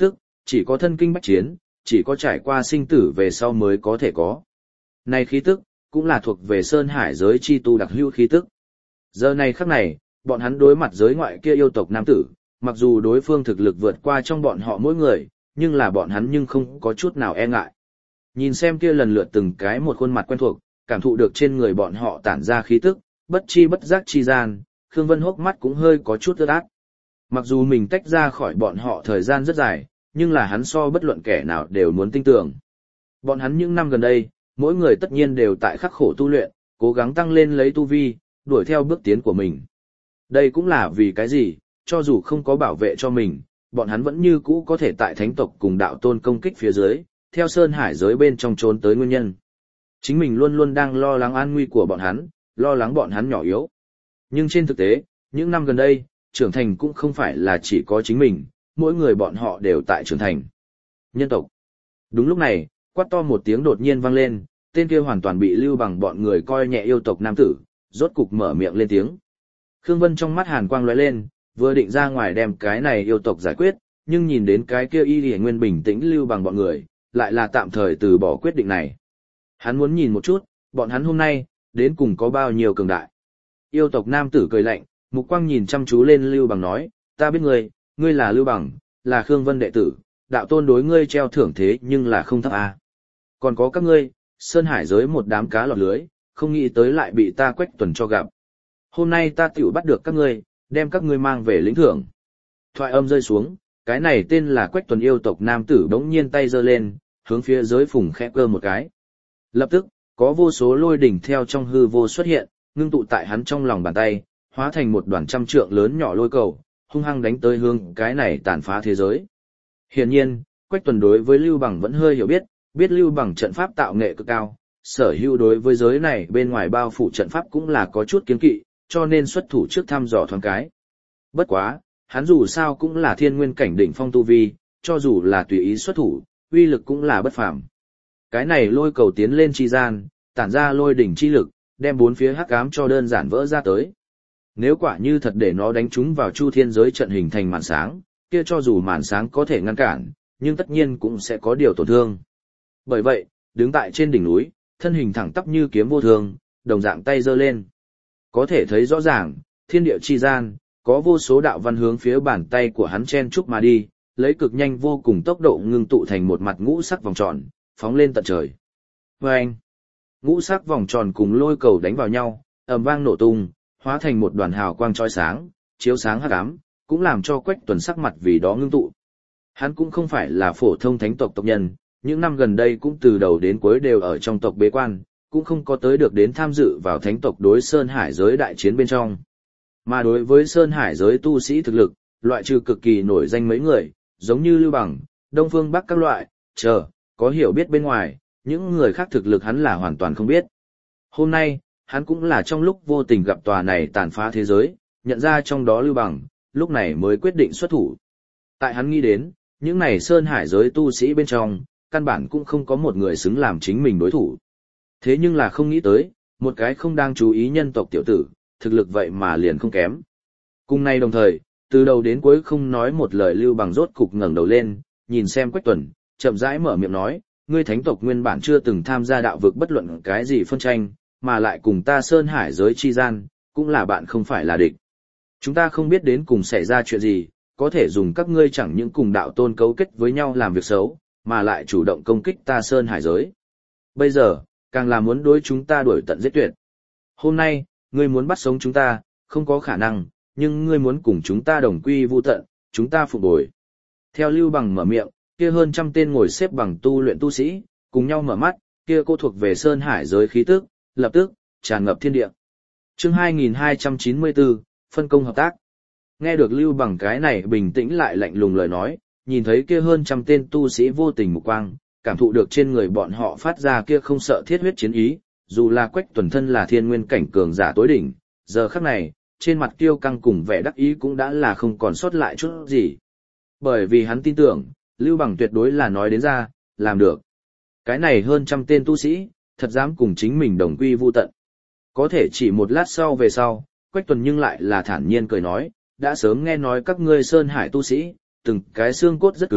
chỉ có thân kinh bách chiến, chỉ có trải qua sinh tử về sau mới có thể có. Này khí tức, cũng là thuộc về Sơn Hải giới chi tu đặc hữu khí tức. Giờ này khắc này, bọn hắn đối mặt giới ngoại kia yêu tộc nam tử, mặc dù đối phương thực lực vượt qua trong bọn họ mỗi người, nhưng là bọn hắn nhưng không có chút nào e ngại. Nhìn xem kia lần lượt từng cái một khuôn mặt quen thuộc, cảm thụ được trên người bọn họ tản ra khí tức, bất chi bất giác chi gian, Khương Vân hốc mắt cũng hơi có chút ướt át. Mặc dù mình tách ra khỏi bọn họ thời gian rất dài, nhưng là hắn so bất luận kẻ nào đều muốn tin tưởng. Bọn hắn những năm gần đây, mỗi người tất nhiên đều tại khắc khổ tu luyện, cố gắng tăng lên lấy tu vi, đuổi theo bước tiến của mình. Đây cũng là vì cái gì, cho dù không có bảo vệ cho mình, bọn hắn vẫn như cũ có thể tại thánh tộc cùng đạo tôn công kích phía dưới, theo Sơn Hải giới bên trong trốn tới nguyên nhân. Chính mình luôn luôn đang lo lắng an nguy của bọn hắn, lo lắng bọn hắn nhỏ yếu. Nhưng trên thực tế, những năm gần đây, trưởng thành cũng không phải là chỉ có chính mình, mỗi người bọn họ đều tại trưởng thành. Nhân tộc. Đúng lúc này, quát to một tiếng đột nhiên vang lên, tên kia hoàn toàn bị Lưu Bằng bọn người coi nhẹ yêu tộc nam tử, rốt cục mở miệng lên tiếng. Khương Vân trong mắt hàn quang lóe lên, vừa định ra ngoài đem cái này yêu tộc giải quyết, nhưng nhìn đến cái kia Y Lệ Nguyên bình tĩnh Lưu Bằng bọn người, lại là tạm thời từ bỏ quyết định này. Hắn muốn nhìn một chút, bọn hắn hôm nay, đến cùng có bao nhiêu cường đại. Yêu tộc nam tử cười lạnh, mục quang nhìn chăm chú lên Lưu Bằng nói, ta biết ngươi, ngươi là Lưu Bằng, là Khương Vân đệ tử, đạo tôn đối ngươi treo thưởng thế nhưng là không thấp à. Còn có các ngươi, Sơn Hải giới một đám cá lọt lưới, không nghĩ tới lại bị ta Quách Tuần cho gặp. Hôm nay ta tiểu bắt được các ngươi, đem các ngươi mang về lĩnh thưởng. Thoại âm rơi xuống, cái này tên là Quách Tuần yêu tộc nam tử bỗng nhiên tay giơ lên, hướng phía giới phùng khẽ cơ một cái. Lập tức, có vô số lôi đỉnh theo trong hư vô xuất hiện, ngưng tụ tại hắn trong lòng bàn tay, hóa thành một đoàn trăm trượng lớn nhỏ lôi cầu, hung hăng đánh tới hướng cái này tàn phá thế giới. Hiển nhiên, Quách Tuần đối với Lưu Bằng vẫn hơi hiểu biết, biết Lưu Bằng trận pháp tạo nghệ cực cao, sở hữu đối với giới này bên ngoài bao phủ trận pháp cũng là có chút kiêng kỵ, cho nên xuất thủ trước thăm dò thoáng cái. Bất quá, hắn dù sao cũng là thiên nguyên cảnh đỉnh phong tu vi, cho dù là tùy ý xuất thủ, uy lực cũng là bất phàm. Cái này lôi cầu tiến lên chi gian, tản ra lôi đỉnh chi lực, đem bốn phía hắc ám cho đơn giản vỡ ra tới. Nếu quả như thật để nó đánh trúng vào chu thiên giới trận hình thành màn sáng, kia cho dù màn sáng có thể ngăn cản, nhưng tất nhiên cũng sẽ có điều tổn thương. Bởi vậy, đứng tại trên đỉnh núi, thân hình thẳng tắp như kiếm vô thường, đồng dạng tay giơ lên. Có thể thấy rõ ràng, thiên địa chi gian, có vô số đạo văn hướng phía bàn tay của hắn chen chúc mà đi, lấy cực nhanh vô cùng tốc độ ngưng tụ thành một mặt ngũ sắc vòng tròn, phóng lên tận trời. Vâng! Ngũ sắc vòng tròn cùng lôi cầu đánh vào nhau, ầm vang nổ tung, hóa thành một đoàn hào quang chói sáng, chiếu sáng hắc ám, cũng làm cho Quách Tuần sắc mặt vì đó ngưng tụ. Hắn cũng không phải là phổ thông thánh tộc tộc nhân, những năm gần đây cũng từ đầu đến cuối đều ở trong tộc bế quan, cũng không có tới được đến tham dự vào thánh tộc đối Sơn Hải giới đại chiến bên trong. Mà đối với Sơn Hải giới tu sĩ thực lực, loại trừ cực kỳ nổi danh mấy người, giống như Lưu Bằng, Đông Phương Bắc các loại, chờ, có hiểu biết bên ngoài, những người khác thực lực hắn là hoàn toàn không biết. Hôm nay, hắn cũng là trong lúc vô tình gặp tòa này tàn phá thế giới, nhận ra trong đó Lưu Bằng, lúc này mới quyết định xuất thủ. Tại hắn nghĩ đến, những này Sơn Hải giới tu sĩ bên trong, căn bản cũng không có một người xứng làm chính mình đối thủ. Thế nhưng là không nghĩ tới, một cái không đang chú ý nhân tộc tiểu tử, thực lực vậy mà liền không kém. Cùng nay đồng thời, từ đầu đến cuối không nói một lời Lưu Bằng rốt cục ngẩng đầu lên, nhìn xem Quách Tuần, chậm rãi mở miệng nói, ngươi thánh tộc nguyên bản chưa từng tham gia đạo vực bất luận cái gì phân tranh, mà lại cùng ta Sơn Hải giới chi gian, cũng là bạn không phải là địch. Chúng ta không biết đến cùng xảy ra chuyện gì, có thể dùng các ngươi chẳng những cùng đạo tôn cấu kết với nhau làm việc xấu, mà lại chủ động công kích ta Sơn Hải giới. Bây giờ, càng là muốn đối chúng ta đuổi tận giết tuyệt. Hôm nay, ngươi muốn bắt sống chúng ta, không có khả năng, nhưng ngươi muốn cùng chúng ta đồng quy vu tận, chúng ta phục bồi. Theo Lưu Bằng mở miệng, kia hơn trăm tên ngồi xếp bằng tu luyện tu sĩ, cùng nhau mở mắt, kia cô thuộc về Sơn Hải giới khí tức, lập tức, tràn ngập thiên địa. Chương hai nghìn hai trăm chín mươi bốn, phân công hợp tác. Nghe được Lưu Bằng cái này bình tĩnh lại lạnh lùng lời nói, nhìn thấy kia hơn trăm tên tu sĩ vô tình mục quang, cảm thụ được trên người bọn họ phát ra kia không sợ thiết huyết chiến ý, dù là Quách Tuần thân là thiên nguyên cảnh cường giả tối đỉnh, giờ khắc này, trên mặt kiêu căng cùng vẻ đắc ý cũng đã là không còn sót lại chút gì. Bởi vì hắn tin tưởng, Lưu Bằng tuyệt đối là nói đến ra, làm được. Cái này hơn trăm tên tu sĩ, thật dám cùng chính mình đồng quy vu tận. Có thể chỉ một lát sau về sau, Quách Tuần nhưng lại là thản nhiên cười nói, đã sớm nghe nói các ngươi Sơn Hải tu sĩ, từng cái xương cốt rất cứng,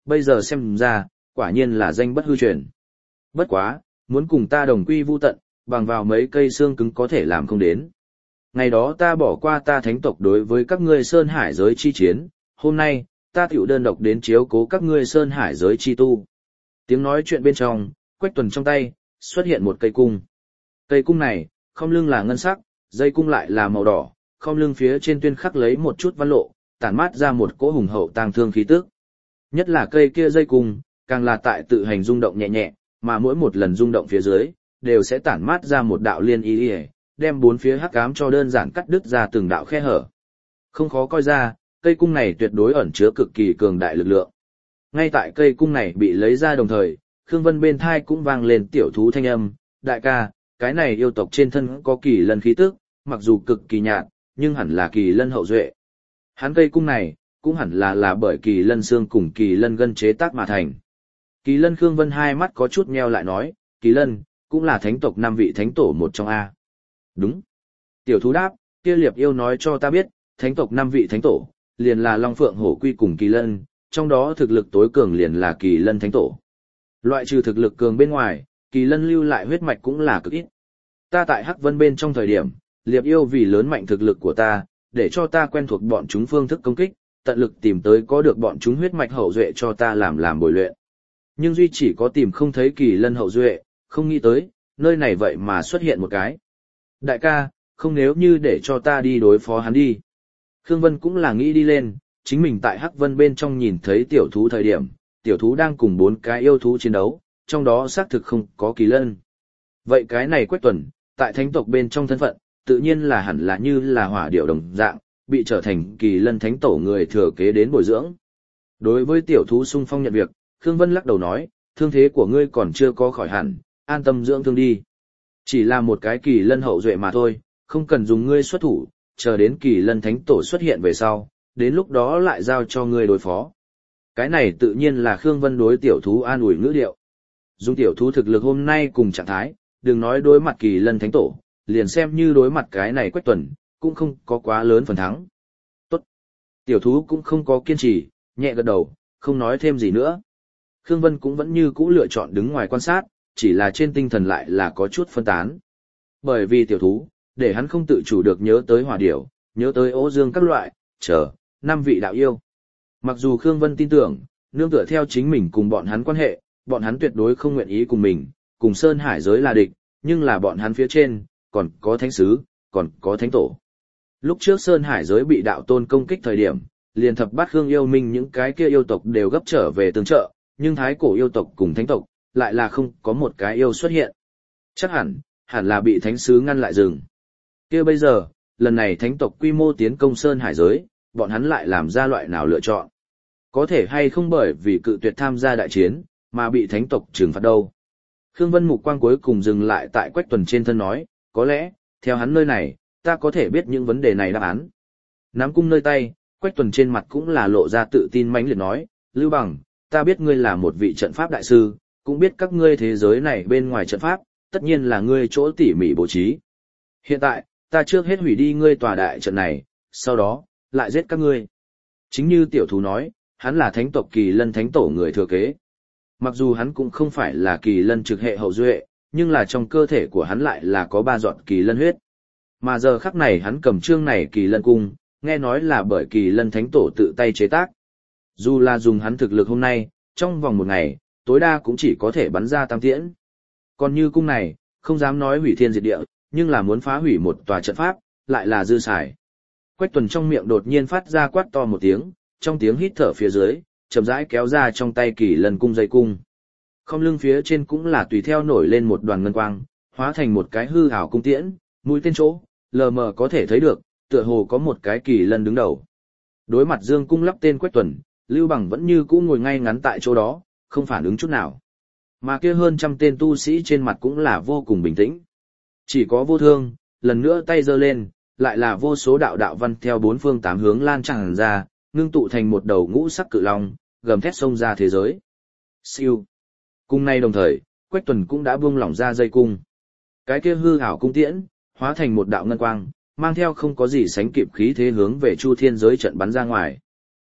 bây giờ xem ra, quả nhiên là danh bất hư truyền. Bất quá, muốn cùng ta đồng quy vu tận, bằng vào mấy cây xương cứng có thể làm không đến. Ngày đó ta bỏ qua ta thánh tộc đối với các ngươi Sơn Hải giới chi chiến, hôm nay, ta tiểu đơn độc đến chiếu cố các ngươi Sơn Hải giới chi tu. Tiếng nói chuyện bên trong, Quách Tuần trong tay, xuất hiện một cây cung. Cây cung này, không lưng là ngân sắc, dây cung lại là màu đỏ, không lưng phía trên tuyên khắc lấy một chút văn lộ, tản mát ra một cỗ hùng hậu tang thương khí tức. Nhất là cây kia dây cung, càng là tại tự hành rung động nhẹ nhẹ, mà mỗi một lần rung động phía dưới, đều sẽ tản mát ra một đạo liên ý ý, đem bốn phía hắc ám cho đơn giản cắt đứt ra từng đạo khe hở. Không khó coi ra, cây cung này tuyệt đối ẩn chứa cực kỳ cường đại lực lượng. Ngay tại cây cung này bị lấy ra đồng thời, Khương Vân bên thai cũng vang lên tiểu thú thanh âm, đại ca, cái này yêu tộc trên thân có kỳ lân khí tức, mặc dù cực kỳ nhạt, nhưng hẳn là kỳ lân hậu duệ. Hắn cây cung này, cũng hẳn là là bởi kỳ lân xương cùng kỳ lân gân chế tác mà thành. Kỳ lân Khương Vân hai mắt có chút nheo lại nói, kỳ lân, cũng là thánh tộc năm vị thánh tổ một trong A. Đúng. Tiểu thú đáp, kia liệp yêu nói cho ta biết, thánh tộc năm vị thánh tổ, liền là Long Phượng Hổ Quy cùng kỳ lân, trong đó thực lực tối cường liền là kỳ lân thánh tổ. Loại trừ thực lực cường bên ngoài, kỳ lân lưu lại huyết mạch cũng là cực ít. Ta tại Hắc Vân bên trong thời điểm, liệp yêu vì lớn mạnh thực lực của ta, để cho ta quen thuộc bọn chúng phương thức công kích, tận lực tìm tới có được bọn chúng huyết mạch hậu duệ cho ta làm làm bồi luyện. Nhưng duy chỉ có tìm không thấy kỳ lân hậu duệ, không nghĩ tới, nơi này vậy mà xuất hiện một cái. Đại ca, không nếu như để cho ta đi đối phó hắn đi. Khương Vân cũng là nghĩ đi lên, chính mình tại Hắc Vân bên trong nhìn thấy tiểu thú thời điểm, tiểu thú đang cùng bốn cái yêu thú chiến đấu, trong đó xác thực không có kỳ lân. Vậy cái này Quách Tuần, tại thánh tộc bên trong thân phận, tự nhiên là hẳn là như là hỏa điểu đồng dạng, bị trở thành kỳ lân thánh tổ người thừa kế đến bồi dưỡng. Đối với tiểu thú xung phong nhận việc, Khương Vân lắc đầu nói, thương thế của ngươi còn chưa có khỏi hẳn, an tâm dưỡng thương đi. Chỉ là một cái kỳ lân hậu duệ mà thôi, không cần dùng ngươi xuất thủ, chờ đến kỳ lân thánh tổ xuất hiện về sau, đến lúc đó lại giao cho ngươi đối phó. Cái này tự nhiên là Khương Vân đối tiểu thú an ủi ngữ điệu. Dùng tiểu thú thực lực hôm nay cùng trạng thái, đừng nói đối mặt kỳ lân thánh tổ, liền xem như đối mặt cái này Quách Tuần, cũng không có quá lớn phần thắng. Tốt. Tiểu thú cũng không có kiên trì, nhẹ gật đầu, không nói thêm gì nữa. Khương Vân cũng vẫn như cũ lựa chọn đứng ngoài quan sát, chỉ là trên tinh thần lại là có chút phân tán. Bởi vì tiểu thú, để hắn không tự chủ được nhớ tới hỏa điểu, nhớ tới ố dương các loại, chờ, năm vị đạo yêu. Mặc dù Khương Vân tin tưởng, nương tựa theo chính mình cùng bọn hắn quan hệ, bọn hắn tuyệt đối không nguyện ý cùng mình, cùng Sơn Hải giới là địch, nhưng là bọn hắn phía trên, còn có thánh sứ, còn có thánh tổ. Lúc trước Sơn Hải giới bị đạo tôn công kích thời điểm, liền thập bát Khương yêu minh những cái kia yêu tộc đều gấp trở về tương trợ, nhưng thái cổ yêu tộc cùng thánh tộc, lại là không có một cái yêu xuất hiện. Chắc hẳn, hẳn là bị thánh sứ ngăn lại rừng. Kia bây giờ, lần này thánh tộc quy mô tiến công Sơn Hải giới, bọn hắn lại làm ra loại nào lựa chọn? Có thể hay không bởi vì cự tuyệt tham gia đại chiến, mà bị thánh tộc trừng phạt đâu? Khương Vân mục quang cuối cùng dừng lại tại Quách Tuần trên thân nói, có lẽ, theo hắn nơi này, ta có thể biết những vấn đề này đáp án. Nắm cung nơi tay, Quách Tuần trên mặt cũng là lộ ra tự tin mãnh liệt nói, Lưu Bằng, ta biết ngươi là một vị trận pháp đại sư, cũng biết các ngươi thế giới này bên ngoài trận pháp, tất nhiên là ngươi chỗ tỉ mỉ bố trí. Hiện tại, ta trước hết hủy đi ngươi tòa đại trận này, sau đó, lại giết các ngươi. Chính như tiểu thú nói, hắn là thánh tộc kỳ lân thánh tổ người thừa kế. Mặc dù hắn cũng không phải là kỳ lân trực hệ hậu duệ, nhưng là trong cơ thể của hắn lại là có ba giọt kỳ lân huyết. Mà giờ khắc này hắn cầm chương này kỳ lân cung, nghe nói là bởi kỳ lân thánh tổ tự tay chế tác. Dù là dùng hắn thực lực hôm nay, trong vòng một ngày, tối đa cũng chỉ có thể bắn ra tam tiễn. Còn như cung này, không dám nói hủy thiên diệt địa, nhưng là muốn phá hủy một tòa trận pháp, lại là dư xài. Quách Tuần trong miệng đột nhiên phát ra quát to một tiếng, trong tiếng hít thở phía dưới, chậm rãi kéo ra trong tay kỳ lân cung dây cung. Không lưng phía trên cũng là tùy theo nổi lên một đoàn ngân quang, hóa thành một cái hư ảo cung tiễn, mũi tên chỗ, lờ mờ có thể thấy được, tựa hồ có một cái kỳ lân đứng đầu. Đối mặt dương cung lắp tên Quách Tuần, Lưu Bằng vẫn như cũ ngồi ngay ngắn tại chỗ đó, không phản ứng chút nào. Mà kia hơn trăm tên tu sĩ trên mặt cũng là vô cùng bình tĩnh. Chỉ có Vô Thương, lần nữa tay giơ lên, lại là vô số đạo đạo văn theo bốn phương tám hướng lan tràn ra, ngưng tụ thành một đầu ngũ sắc cự long, gầm thét xông ra thế giới. Siêu. Cùng nay đồng thời, Quách Tuần cũng đã buông lỏng ra dây cung. Cái kia hư ảo cung tiễn, hóa thành một đạo ngân quang, mang theo không có gì sánh kịp khí thế hướng về Chu Thiên giới trận bắn ra ngoài.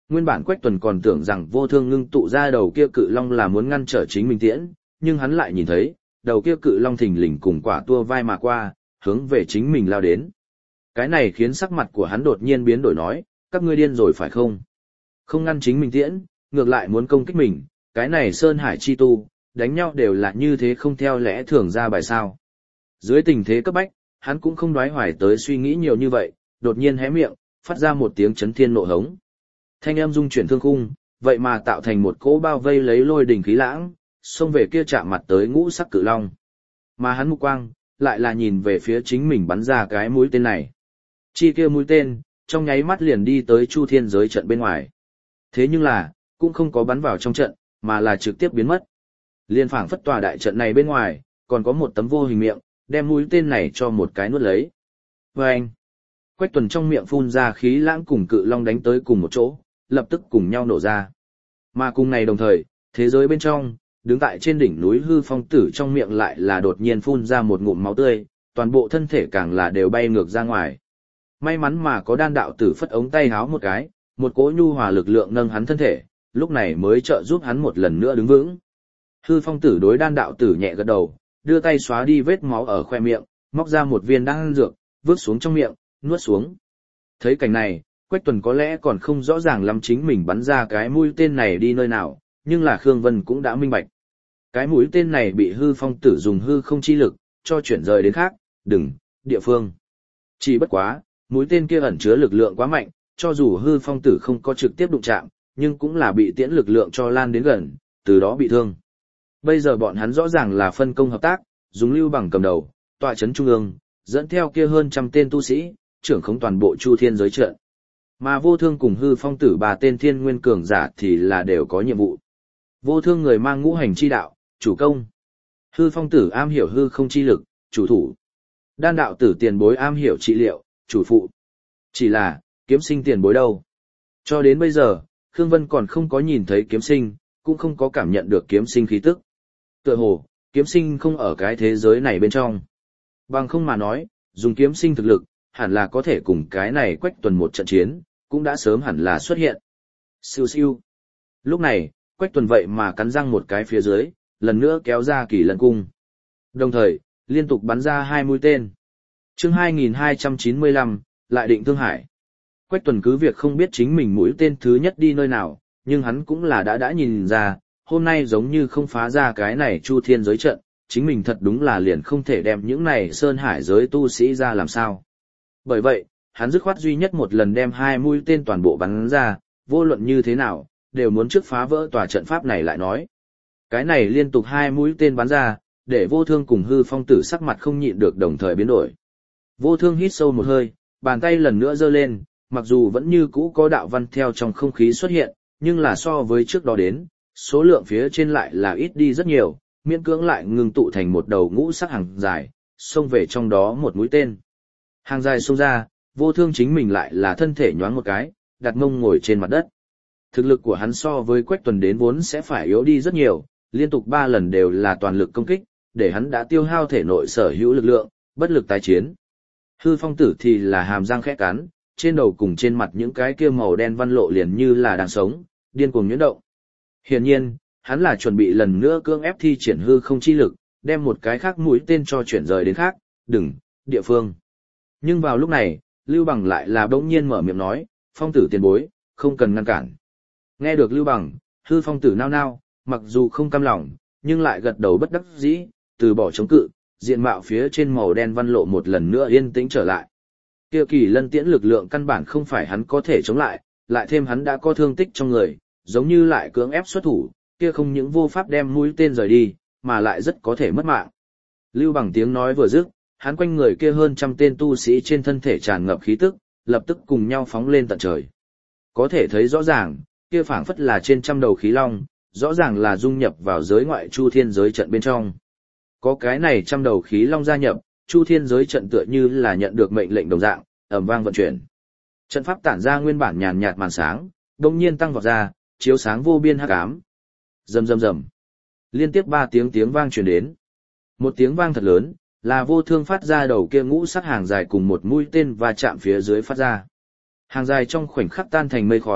Nguyên bản Quách Tuần còn tưởng rằng Vô Thương ngưng tụ ra đầu kia cự long là muốn ngăn trở chính mình tiễn, nhưng hắn lại nhìn thấy, đầu kia cự long thình lình cùng quả tua vai mà qua, hướng về chính mình lao đến. Cái này khiến sắc mặt của hắn đột nhiên biến đổi nói, các ngươi điên rồi phải không? Không ngăn chính mình tiễn, ngược lại muốn công kích mình, cái này Sơn Hải chi tu, đánh nhau đều là như thế không theo lẽ thường ra bài sao. Dưới tình thế cấp bách, hắn cũng không đoái hoài tới suy nghĩ nhiều như vậy, đột nhiên hé miệng, phát ra một tiếng chấn thiên nộ hống. Thanh âm dung chuyển thương khung, vậy mà tạo thành một cỗ bao vây lấy lôi đỉnh khí lãng, xông về kia chạm mặt tới ngũ sắc cự long. Mà hắn mục quang, lại là nhìn về phía chính mình bắn ra cái mũi tên này. Chi kia mũi tên, trong nháy mắt liền đi tới Chu Thiên giới trận bên ngoài. Thế nhưng là, cũng không có bắn vào trong trận, mà là trực tiếp biến mất. Liên phảng phất tòa đại trận này bên ngoài, còn có một tấm vô hình miệng, đem mũi tên này cho một cái nuốt lấy. Và anh, Quách Tuần trong miệng phun ra khí lãng cùng cự long đánh tới cùng một chỗ, lập tức cùng nhau nổ ra. Mà cùng này đồng thời, thế giới bên trong, đứng tại trên đỉnh núi Hư Phong Tử trong miệng lại là đột nhiên phun ra một ngụm máu tươi, toàn bộ thân thể càng là đều bay ngược ra ngoài. May mắn mà có Đan đạo tử phất ống tay háo một cái, một cỗ nhu hòa lực lượng nâng hắn thân thể, lúc này mới trợ giúp hắn một lần nữa đứng vững. Hư Phong Tử đối Đan đạo tử nhẹ gật đầu, đưa tay xóa đi vết máu ở khoe miệng, móc ra một viên đan dược, vứt xuống trong miệng, nuốt xuống. Thấy cảnh này, Quách Tuần có lẽ còn không rõ ràng lắm chính mình bắn ra cái mũi tên này đi nơi nào, nhưng là Khương Vân cũng đã minh bạch. Cái mũi tên này bị Hư Phong Tử dùng hư không chi lực, cho chuyển rời đến khác, đừng, địa phương. Chỉ bất quá, mũi tên kia ẩn chứa lực lượng quá mạnh, cho dù Hư Phong Tử không có trực tiếp đụng chạm, nhưng cũng là bị tiễn lực lượng cho lan đến gần, từ đó bị thương. Bây giờ bọn hắn rõ ràng là phân công hợp tác, dùng Lưu Bằng cầm đầu, tọa chấn trung ương, dẫn theo kia hơn trăm tên tu sĩ, trưởng khống toàn bộ Chu Thiên giới trận. Mà Vô Thương cùng Hư Phong Tử ba tên thiên nguyên cường giả thì là đều có nhiệm vụ. Vô Thương người mang ngũ hành chi đạo, chủ công. Hư Phong Tử am hiểu hư không chi lực, chủ thủ. Đan đạo tử tiền bối am hiểu trị liệu, chủ phụ. Chỉ là, kiếm sinh tiền bối đâu? Cho đến bây giờ, Khương Vân còn không có nhìn thấy kiếm sinh, cũng không có cảm nhận được kiếm sinh khí tức. Tựa hồ, kiếm sinh không ở cái thế giới này bên trong. Bằng không mà nói, dùng kiếm sinh thực lực, hẳn là có thể cùng cái này Quách Tuần một trận chiến, cũng đã sớm hẳn là xuất hiện. Siêu siêu. Lúc này, Quách Tuần vậy mà cắn răng một cái phía dưới, lần nữa kéo ra Kỳ Lân cung. Đồng thời, liên tục bắn ra hai mũi tên. Chương hai nghìn hai trăm chín mươi lăm, lại định Thương Hải. Quách Tuần cứ việc không biết chính mình mũi tên thứ nhất đi nơi nào, nhưng hắn cũng là đã đã nhìn ra, hôm nay giống như không phá ra cái này Chu Thiên giới trận, chính mình thật đúng là liền không thể đem những này Sơn Hải giới tu sĩ ra làm sao. Bởi vậy, hắn dứt khoát duy nhất một lần đem hai mũi tên toàn bộ bắn ra, vô luận như thế nào, đều muốn trước phá vỡ tòa trận pháp này lại nói. Cái này liên tục hai mũi tên bắn ra, để Vô Thương cùng Hư Phong Tử sắc mặt không nhịn được đồng thời biến đổi. Vô Thương hít sâu một hơi, bàn tay lần nữa giơ lên, mặc dù vẫn như cũ có đạo văn theo trong không khí xuất hiện, nhưng là so với trước đó đến, số lượng phía trên lại là ít đi rất nhiều, miễn cưỡng lại ngừng tụ thành một đầu ngũ sắc hàng dài, xông về trong đó một mũi tên. Hàng dài xông ra, Vô Thương chính mình lại là thân thể nhoáng một cái, đặt mông ngồi trên mặt đất. Thực lực của hắn so với Quách Tuần đến vốn sẽ phải yếu đi rất nhiều, liên tục ba lần đều là toàn lực công kích, để hắn đã tiêu hao thể nội sở hữu lực lượng, bất lực tái chiến. Hư Phong Tử thì là hàm răng khẽ cắn, trên đầu cùng trên mặt những cái kia màu đen văn lộ liền như là đang sống, điên cuồng nhuyễn động. Hiển nhiên, hắn là chuẩn bị lần nữa cưỡng ép thi triển hư không chi lực, đem một cái khác mũi tên cho chuyển rời đến khác, đừng, địa phương. Nhưng vào lúc này, Lưu Bằng lại là bỗng nhiên mở miệng nói, Phong Tử tiền bối, không cần ngăn cản. Nghe được Lưu Bằng, Hư Phong Tử nao nao, mặc dù không cam lòng, nhưng lại gật đầu bất đắc dĩ, từ bỏ chống cự, diện mạo phía trên màu đen văn lộ một lần nữa yên tĩnh trở lại. Kia Kỳ Lân tiễn lực lượng căn bản không phải hắn có thể chống lại, lại thêm hắn đã có thương tích trong người, giống như lại cưỡng ép xuất thủ, kia không những vô pháp đem mũi tên rời đi, mà lại rất có thể mất mạng. Lưu Bằng tiếng nói vừa dứt, hắn quanh người kia hơn trăm tên tu sĩ trên thân thể tràn ngập khí tức, lập tức cùng nhau phóng lên tận trời. Có thể thấy rõ ràng, kia phảng phất là trên trăm đầu khí long, rõ ràng là dung nhập vào giới ngoại Chu Thiên giới trận bên trong. Có cái này trăm đầu khí long gia nhập, Chu Thiên giới trận tựa như là nhận được mệnh lệnh đồng dạng, ầm vang vận chuyển. Trận pháp tản ra nguyên bản nhàn nhạt màn sáng, đột nhiên tăng vọt ra, chiếu sáng vô biên hắc ám. Rầm rầm rầm. Liên tiếp ba tiếng tiếng vang truyền đến. Một tiếng vang thật lớn, là Vô Thương phát ra đầu kia ngũ sắc hàng dài cùng một mũi tên và chạm phía dưới phát ra. Hàng dài trong khoảnh khắc tan thành mây khói,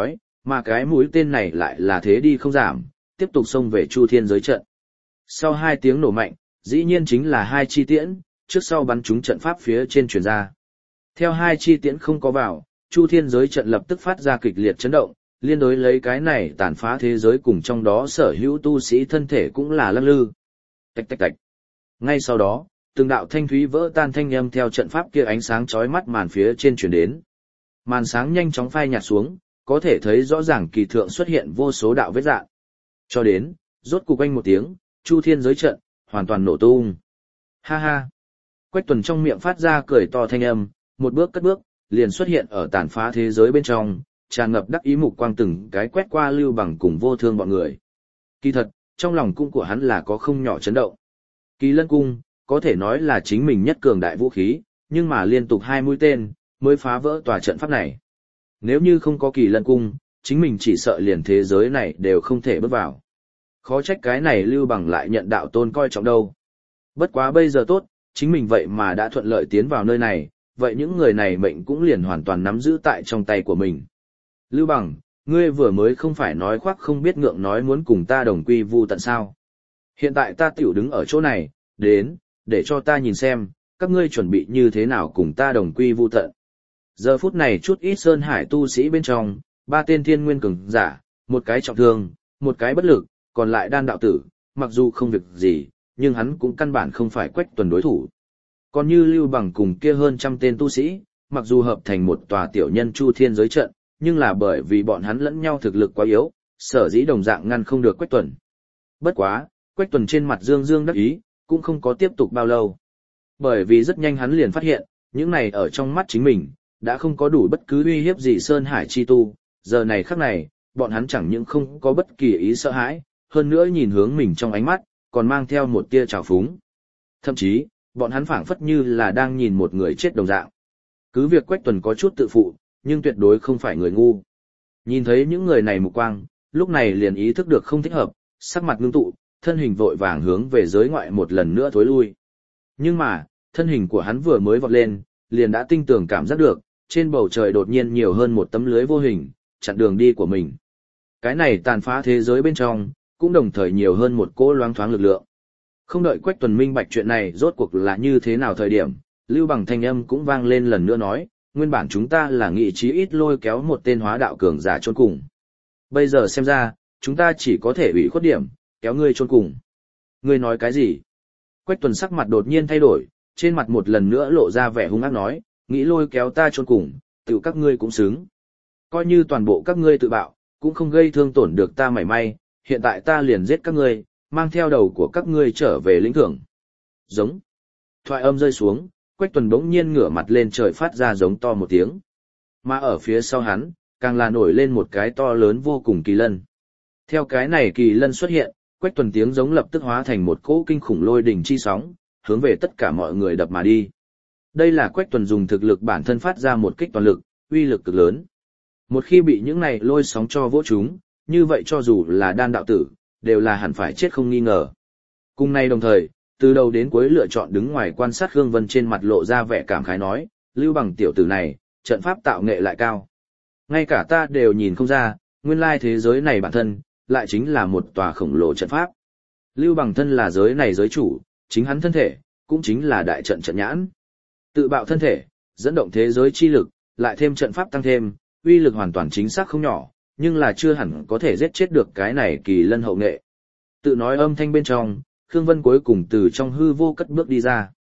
mà cái mũi tên này lại là thế đi không giảm, tiếp tục xông về Chu Thiên giới trận. Sau hai tiếng nổ mạnh, dĩ nhiên chính là hai chi tiễn, trước sau bắn trúng trận pháp phía trên truyền ra. Theo hai chi tiễn không có vào, Chu Thiên giới trận lập tức phát ra kịch liệt chấn động, liên đối lấy cái này tàn phá thế giới cùng trong đó sở hữu tu sĩ thân thể cũng là lắc lư. Tạch tạch tạch. Ngay sau đó, từng đạo thanh thúy vỡ tan thanh âm theo trận pháp kia ánh sáng chói mắt màn phía trên truyền đến. Màn sáng nhanh chóng phai nhạt xuống, có thể thấy rõ ràng kỳ thượng xuất hiện vô số đạo vết rạn. Cho đến, rốt cục anh một tiếng, Chu Thiên giới trận hoàn toàn nổ tung. Ha ha. Quách Tuần trong miệng phát ra cười to thanh âm, một bước cất bước, liền xuất hiện ở tàn phá thế giới bên trong, tràn ngập đắc ý mục quang từng cái quét qua Lưu Bằng cùng Vô Thương bọn người. Kỳ thật, trong lòng cung của hắn là có không nhỏ chấn động. Kỳ Lân cung, có thể nói là chính mình nhất cường đại vũ khí, nhưng mà liên tục hai mũi tên, mới phá vỡ tòa trận pháp này. Nếu như không có Kỳ Lân cung, chính mình chỉ sợ liền thế giới này đều không thể bước vào. Khó trách cái này Lưu Bằng lại nhận đạo tôn coi trọng đâu. Bất quá bây giờ tốt, chính mình vậy mà đã thuận lợi tiến vào nơi này, vậy những người này mệnh cũng liền hoàn toàn nắm giữ tại trong tay của mình. Lưu Bằng, ngươi vừa mới không phải nói khoác không biết ngượng nói muốn cùng ta đồng quy vu tận sao. Hiện tại ta tiểu đứng ở chỗ này, đến, để cho ta nhìn xem, các ngươi chuẩn bị như thế nào cùng ta đồng quy vu tận. Giờ phút này chút ít Sơn Hải tu sĩ bên trong, ba tên thiên nguyên cường giả, một cái trọng thương, một cái bất lực, còn lại đan đạo tử, mặc dù không việc gì, nhưng hắn cũng căn bản không phải Quách Tuần đối thủ. Còn như Lưu Bằng cùng kia hơn trăm tên tu sĩ, mặc dù hợp thành một tòa tiểu nhân Chu Thiên giới trận, nhưng là bởi vì bọn hắn lẫn nhau thực lực quá yếu, sở dĩ đồng dạng ngăn không được Quách Tuần. Bất quá, Quách Tuần trên mặt dương dương đắc ý, cũng không có tiếp tục bao lâu. Bởi vì rất nhanh hắn liền phát hiện, những này ở trong mắt chính mình, đã không có đủ bất cứ uy hiếp gì Sơn Hải chi tu, giờ này khắc này, bọn hắn chẳng những không có bất kỳ ý sợ hãi, hơn nữa nhìn hướng mình trong ánh mắt, còn mang theo một tia trào phúng. Thậm chí, bọn hắn phảng phất như là đang nhìn một người chết đồng dạng. Cứ việc Quách Tuần có chút tự phụ, nhưng tuyệt đối không phải người ngu. Nhìn thấy những người này mục quang, lúc này liền ý thức được không thích hợp, sắc mặt ngưng tụ, thân hình vội vàng hướng về giới ngoại một lần nữa thối lui. Nhưng mà, thân hình của hắn vừa mới vọt lên, liền đã tinh tường cảm giác được, trên bầu trời đột nhiên nhiều hơn một tấm lưới vô hình, chặn đường đi của mình. Cái này tàn phá thế giới bên trong, cũng đồng thời nhiều hơn một cỗ loáng thoáng lực lượng. Không đợi Quách Tuần minh bạch chuyện này rốt cuộc là như thế nào thời điểm, Lưu Bằng thanh âm cũng vang lên lần nữa nói, nguyên bản chúng ta là nghị chí ít lôi kéo một tên hóa đạo cường giả chôn cùng. Bây giờ xem ra, chúng ta chỉ có thể ủy khuất điểm, kéo ngươi chôn cùng. Ngươi nói cái gì? Quách Tuần sắc mặt đột nhiên thay đổi, trên mặt một lần nữa lộ ra vẻ hung ác nói, nghĩ lôi kéo ta chôn cùng, tự các ngươi cũng xứng. Coi như toàn bộ các ngươi tự bạo, cũng không gây thương tổn được ta mảy may, hiện tại ta liền giết các ngươi, mang theo đầu của các ngươi trở về lĩnh thưởng. Giống. Thoại âm rơi xuống, Quách Tuần bỗng nhiên ngửa mặt lên trời phát ra giống to một tiếng. Mà ở phía sau hắn, càng là nổi lên một cái to lớn vô cùng kỳ lân. Theo cái này kỳ lân xuất hiện, Quách Tuần tiếng giống lập tức hóa thành một cỗ kinh khủng lôi đỉnh chi sóng, hướng về tất cả mọi người đập mà đi. Đây là Quách Tuần dùng thực lực bản thân phát ra một kích toàn lực, uy lực cực lớn. Một khi bị những này lôi sóng cho vỗ chúng, như vậy cho dù là đan đạo tử, đều là hẳn phải chết không nghi ngờ. Cùng nay đồng thời, từ đầu đến cuối lựa chọn đứng ngoài quan sát Khương Vân trên mặt lộ ra vẻ cảm khái nói, Lưu Bằng tiểu tử này, trận pháp tạo nghệ lại cao. Ngay cả ta đều nhìn không ra, nguyên lai thế giới này bản thân, lại chính là một tòa khổng lồ trận pháp. Lưu Bằng thân là giới này giới chủ, chính hắn thân thể, cũng chính là đại trận trận nhãn. Tự bạo thân thể, dẫn động thế giới chi lực, lại thêm trận pháp tăng thêm, uy lực hoàn toàn chính xác không nhỏ, nhưng là chưa hẳn có thể giết chết được cái này kỳ lân hậu nghệ. Tự nói âm thanh bên trong, Khương Vân cuối cùng từ trong hư vô cất bước đi ra.